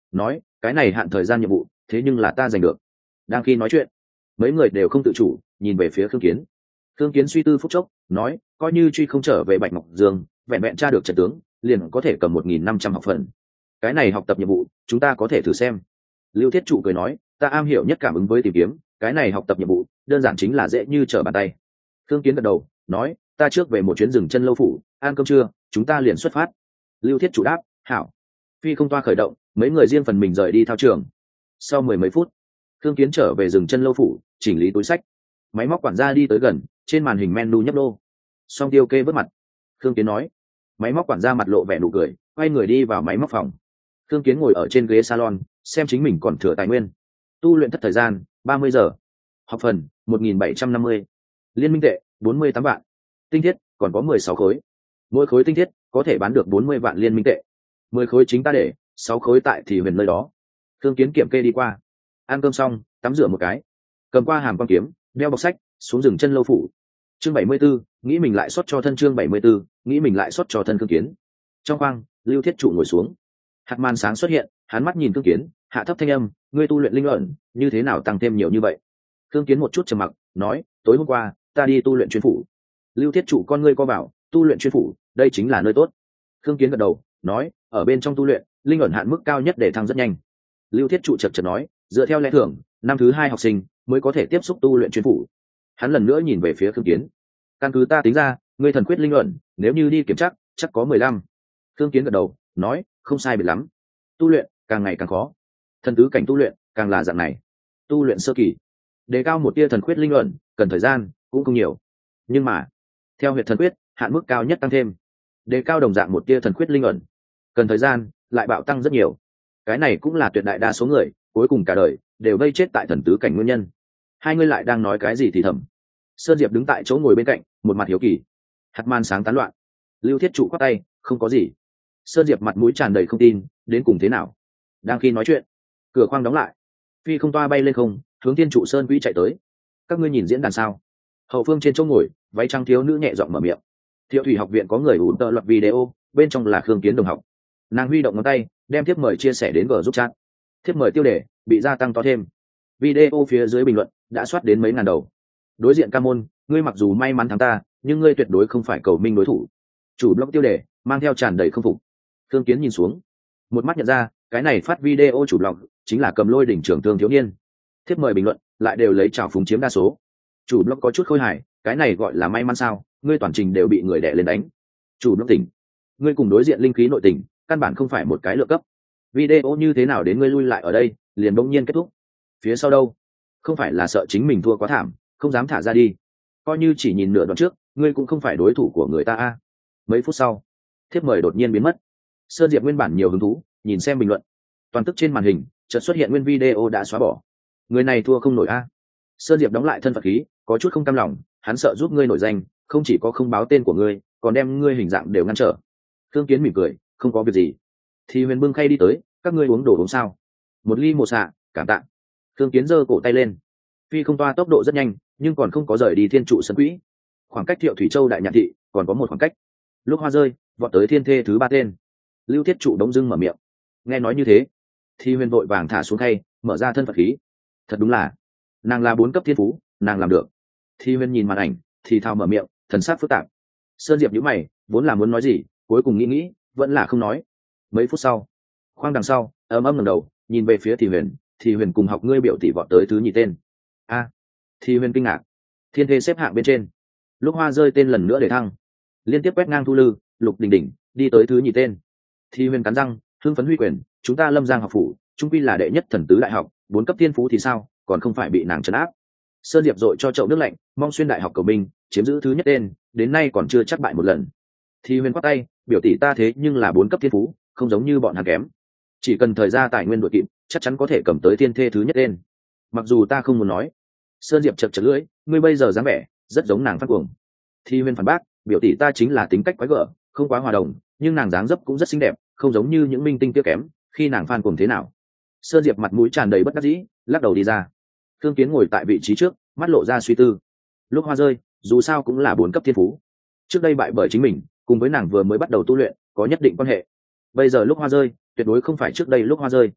nói cái này hạn thời gian nhiệm vụ thế nhưng là ta giành được. Đang khi nói chuyện, mấy người đều không tự chủ nhìn về phía Khương Kiến. Khương Kiến suy tư phút chốc nói, coi như truy không trở về Bạch Ngọc Dương, vẹn vẹn tra được trận tướng liền có thể cầm một nghìn năm trăm học phần. Cái này học tập nhiệm vụ chúng ta có thể thử xem. Lưu Thiết Trụ cười nói, ta am hiểu nhất cảm ứng với tìm kiếm, cái này học tập nhiệm vụ đơn giản chính là dễ như trở bàn tay. Khương Kiến gật đầu nói, ta trước về một chuyến rừng chân lâu phủ ăn cơm trưa, chúng ta liền xuất phát. Lưu Thiết Trụ đáp, hảo. Phi không toa khởi động, mấy người riêng phần mình rời đi thao trường. Sau mười mấy phút, Khương Kiến trở về rừng chân lâu phủ chỉnh lý túi sách. Máy móc quản gia đi tới gần, trên màn hình menu nhấp đô. Song Tiêu kê vớt mặt. Khương Kiến nói. Máy móc quản gia mặt lộ vẻ nụ cười, quay người đi vào máy móc phòng. Khương Kiến ngồi ở trên ghế salon, xem chính mình còn thừa tài nguyên. Tu luyện thất thời gian ba mươi giờ, học phần một nghìn bảy trăm năm mươi, liên minh tệ bốn mươi tám vạn, tinh thiết còn có mười sáu khối. Mỗi khối tinh thiết có thể bán được bốn mươi vạn liên minh tệ. Mười khối chính ta để, sáu khối tại thì huyền nơi đó. Khương Kiến kiểm kê đi qua. Ăn cơm xong, tắm rửa một cái, cầm qua hàm quan kiếm, đeo bọc sách, xuống rừng chân lâu phủ. Chương bảy mươi 74, nghĩ mình lại sót cho thân chương bảy mươi 74, nghĩ mình lại sót cho thân Khương Kiến. Trong khoang, Lưu Thiết Trụ ngồi xuống. Hạt màn sáng xuất hiện, hắn mắt nhìn Khương Kiến, hạ thấp thanh âm, ngươi tu luyện linh ẩn, như thế nào tăng thêm nhiều như vậy? Khương Kiến một chút trầm mặc, nói, tối hôm qua, ta đi tu luyện chuyên phủ. Lưu Thiết Trụ con ngươi co bảo, tu luyện chuyên phủ, đây chính là nơi tốt. Khương Kiến gật đầu, nói, ở bên trong tu luyện, linh ẩn hạn mức cao nhất để thăng rất nhanh. Lưu Thiết Trụ chật chật nói, dựa theo lẽ thường, năm thứ hai học sinh mới có thể tiếp xúc tu luyện chuyên phủ. Hắn lần nữa nhìn về phía Khương Kiến. Căn cứ ta tính ra, ngươi thần quyết linh ẩn, nếu như đi kiểm tra, chắc có mười lăm. Khương Kiến gật đầu, nói, không sai biệt lắm. Tu luyện càng ngày càng khó. Thần tứ cảnh tu luyện càng là dạng này. Tu luyện sơ kỳ, đề cao một tia thần quyết linh ẩn, cần thời gian cũng không nhiều. Nhưng mà, theo huyệt thần quyết, hạn mức cao nhất tăng thêm, đề cao đồng dạng một tia thần quyết linh ẩn, cần thời gian lại bạo tăng rất nhiều. Cái này cũng là tuyệt đại đa số người cuối cùng cả đời đều vây chết tại thần tứ cảnh nguyên nhân. Hai người lại đang nói cái gì thì thầm. Sơn Diệp đứng tại chỗ ngồi bên cạnh, một mặt hiếu kỳ. Hạt man sáng tán loạn. Lưu Thiết Trụ quát tay, không có gì. Sơn Diệp mặt mũi tràn đầy không tin, đến cùng thế nào? Đang khi nói chuyện, cửa khoang đóng lại. Phi không toa bay lên không, hướng Thiên Trụ Sơn quỹ chạy tới. Các ngươi nhìn diễn đàn sao? Hậu phương trên chỗ ngồi, váy trắng thiếu nữ nhẹ giọng mở miệng. Thiệu Thủy học viện có người ủ tợ loạt video, bên trong là Khương Kiến đồng học. Nàng huy động ngón tay, đem thiếp mời chia sẻ đến gờ giúp chat. Thiếp mời tiêu đề bị gia tăng to thêm. Video phía dưới bình luận đã soát đến mấy ngàn đầu. Đối diện ca môn, ngươi mặc dù may mắn thắng ta, nhưng ngươi tuyệt đối không phải cầu minh đối thủ. Chủ blog tiêu đề mang theo tràn đầy không phục. Khương Kiến nhìn xuống, một mắt nhận ra cái này phát video chủ blog chính là Cầm Lôi đỉnh trưởng thương thiếu niên. Thiếp mời bình luận lại đều lấy trào phúng chiếm đa số. Chủ blog có chút khôi hài, cái này gọi là may mắn sao? Ngươi toàn trình đều bị người đè lên đánh. Chủ blog tỉnh, ngươi cùng đối diện linh khí nội tình, căn bản không phải một cái lựa cấp. Video như thế nào đến ngươi lui lại ở đây, liền bỗng nhiên kết thúc. Phía sau đâu? Không phải là sợ chính mình thua quá thảm, không dám thả ra đi. Coi như chỉ nhìn nửa đoạn trước, ngươi cũng không phải đối thủ của người ta a. Mấy phút sau, thiếp mời đột nhiên biến mất. Sơn Diệp nguyên bản nhiều hứng thú, nhìn xem bình luận. Toàn tức trên màn hình, chợt xuất hiện nguyên video đã xóa bỏ. Người này thua không nổi a. Sơn Diệp đóng lại thân phận khí, có chút không cam lòng, hắn sợ giúp ngươi nổi danh, không chỉ có không báo tên của ngươi, còn đem ngươi hình dạng đều ngăn trở. Thương Kiến mỉm cười, không có việc gì. Thì Huyền bưng khay đi tới, các ngươi uống đồ uống sao? Một ly một xạ, cảm tạ. Thương Kiến giơ cổ tay lên. Phi không toa tốc độ rất nhanh, nhưng còn không có rời đi Thiên Trụ Sân Quỹ. Khoảng cách Thiệu Thủy Châu đại nhạn thị còn có một khoảng cách. Lúc hoa rơi, vọt tới thiên thê thứ ba tên. Lưu Thiết Trụ đống dưng mở miệng. Nghe nói như thế, Thì Huyền vội vàng thả xuống khay, mở ra thân phận khí. Thật đúng là, nàng là bốn cấp thiên phú, nàng làm được. Thì Huyền nhìn màn ảnh, thì thào mở miệng, thần sắc phức tạp. Sơn Diệp nhíu mày, vốn là muốn nói gì, cuối cùng nghĩ nghĩ, vẫn là không nói. Mấy phút sau, khoang đằng sau, ấm ấm ngẩng đầu, nhìn về phía Thì Huyền, Thì Huyền cùng học ngươi biểu tỷ vọt tới thứ nhì tên. A, à, Thì Huyền kinh ngạc. Thiên thê xếp hạng bên trên. Lúc hoa rơi tên lần nữa để thăng, liên tiếp quét ngang Thu Lư, Lục Đình Đình, đi tới thứ nhì tên. Thì Huyền cắn răng, hưng phấn huy quyền, chúng ta Lâm Giang học phủ, trung quy là đệ nhất thần tứ đại học, bốn cấp thiên phú thì sao, còn không phải bị nàng trấn áp. Sơn Diệp dội cho chậu nước lạnh, mong xuyên đại học cầu binh, chiếm giữ thứ nhất tên, đến nay còn chưa chắc bại một lần. Thì Huyền quát tay, biểu tỷ ta thế nhưng là bốn cấp thiên phú, không giống như bọn hắn kém. Chỉ cần thời gian tài nguyên đội kịp, chắc chắn có thể cầm tới thiên thê thứ nhất tên. Mặc dù ta không muốn nói. Sơn Diệp chật chật lưỡi, ngươi bây giờ dáng vẻ rất giống nàng phát cuồng. Thì Huyền phản bác, biểu tỷ ta chính là tính cách quái gở, không quá hòa đồng, nhưng nàng dáng dấp cũng rất xinh đẹp, không giống như những minh tinh kia kém, khi nàng phan cuồng thế nào. Sơn Diệp mặt mũi tràn đầy bất đắc dĩ, lắc đầu đi ra. Thương Kiến ngồi tại vị trí trước, mắt lộ ra suy tư. Lúc hoa rơi, dù sao cũng là bốn cấp thiên phú. Trước đây bại bởi chính mình, cùng với nàng vừa mới bắt đầu tu luyện, có nhất định quan hệ. Bây giờ lúc hoa rơi, tuyệt đối không phải trước đây lúc hoa rơi.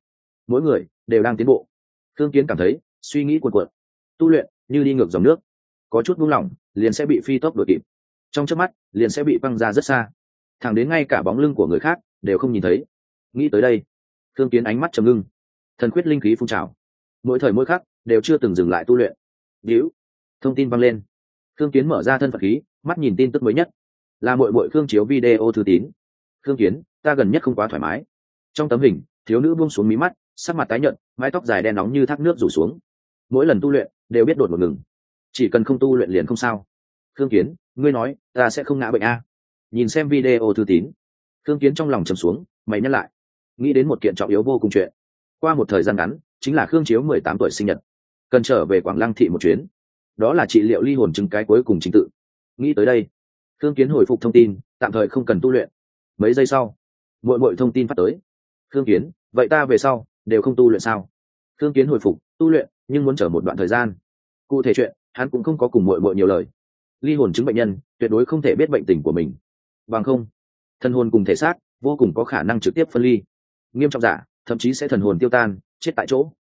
mỗi người đều đang tiến bộ. Thương Kiến cảm thấy suy nghĩ cuồn cuộn, tu luyện như đi ngược dòng nước, có chút buông lỏng liền sẽ bị phi tốc đuổi kịp, trong chớp mắt liền sẽ bị văng ra rất xa, thẳng đến ngay cả bóng lưng của người khác đều không nhìn thấy. Nghĩ tới đây, Thương Kiến ánh mắt trầm ngưng, thần quyết linh khí phun trào, mỗi thời mỗi khắc đều chưa từng dừng lại tu luyện. Điếu, thông tin vang lên. Thương Kiến mở ra thân phận khí, mắt nhìn tin tức mới nhất, là muội muội Khương Chiếu video thư tín. Thương Kiến, ta gần nhất không quá thoải mái. Trong tấm hình, thiếu nữ buông xuống mí mắt, sắc mặt tái nhợt, mái tóc dài đen nóng như thác nước rủ xuống. Mỗi lần tu luyện đều biết đột một ngừng, chỉ cần không tu luyện liền không sao. Thương Kiến, ngươi nói ta sẽ không ngã bệnh a? Nhìn xem video thư tín, Thương Kiến trong lòng trầm xuống, mày nhắc lại, nghĩ đến một kiện trọng yếu vô cùng chuyện. Qua một thời gian ngắn, chính là Khương Chiếu mười tám tuổi sinh nhật, cần trở về Quảng Lăng thị một chuyến, đó là trị liệu ly hồn chứng cái cuối cùng chính tự. Nghĩ tới đây, Thương Kiến hồi phục thông tin, tạm thời không cần tu luyện. Mấy giây sau, muội muội thông tin phát tới. Thương Kiến, vậy ta về sau đều không tu luyện sao? Thương Kiến hồi phục, tu luyện nhưng muốn chờ một đoạn thời gian. Cụ thể chuyện hắn cũng không có cùng muội muội nhiều lời. Ly hồn chứng bệnh nhân tuyệt đối không thể biết bệnh tình của mình, bằng không thần hồn cùng thể xác vô cùng có khả năng trực tiếp phân ly, nghiêm trọng giả thậm chí sẽ thần hồn tiêu tan, chết tại chỗ.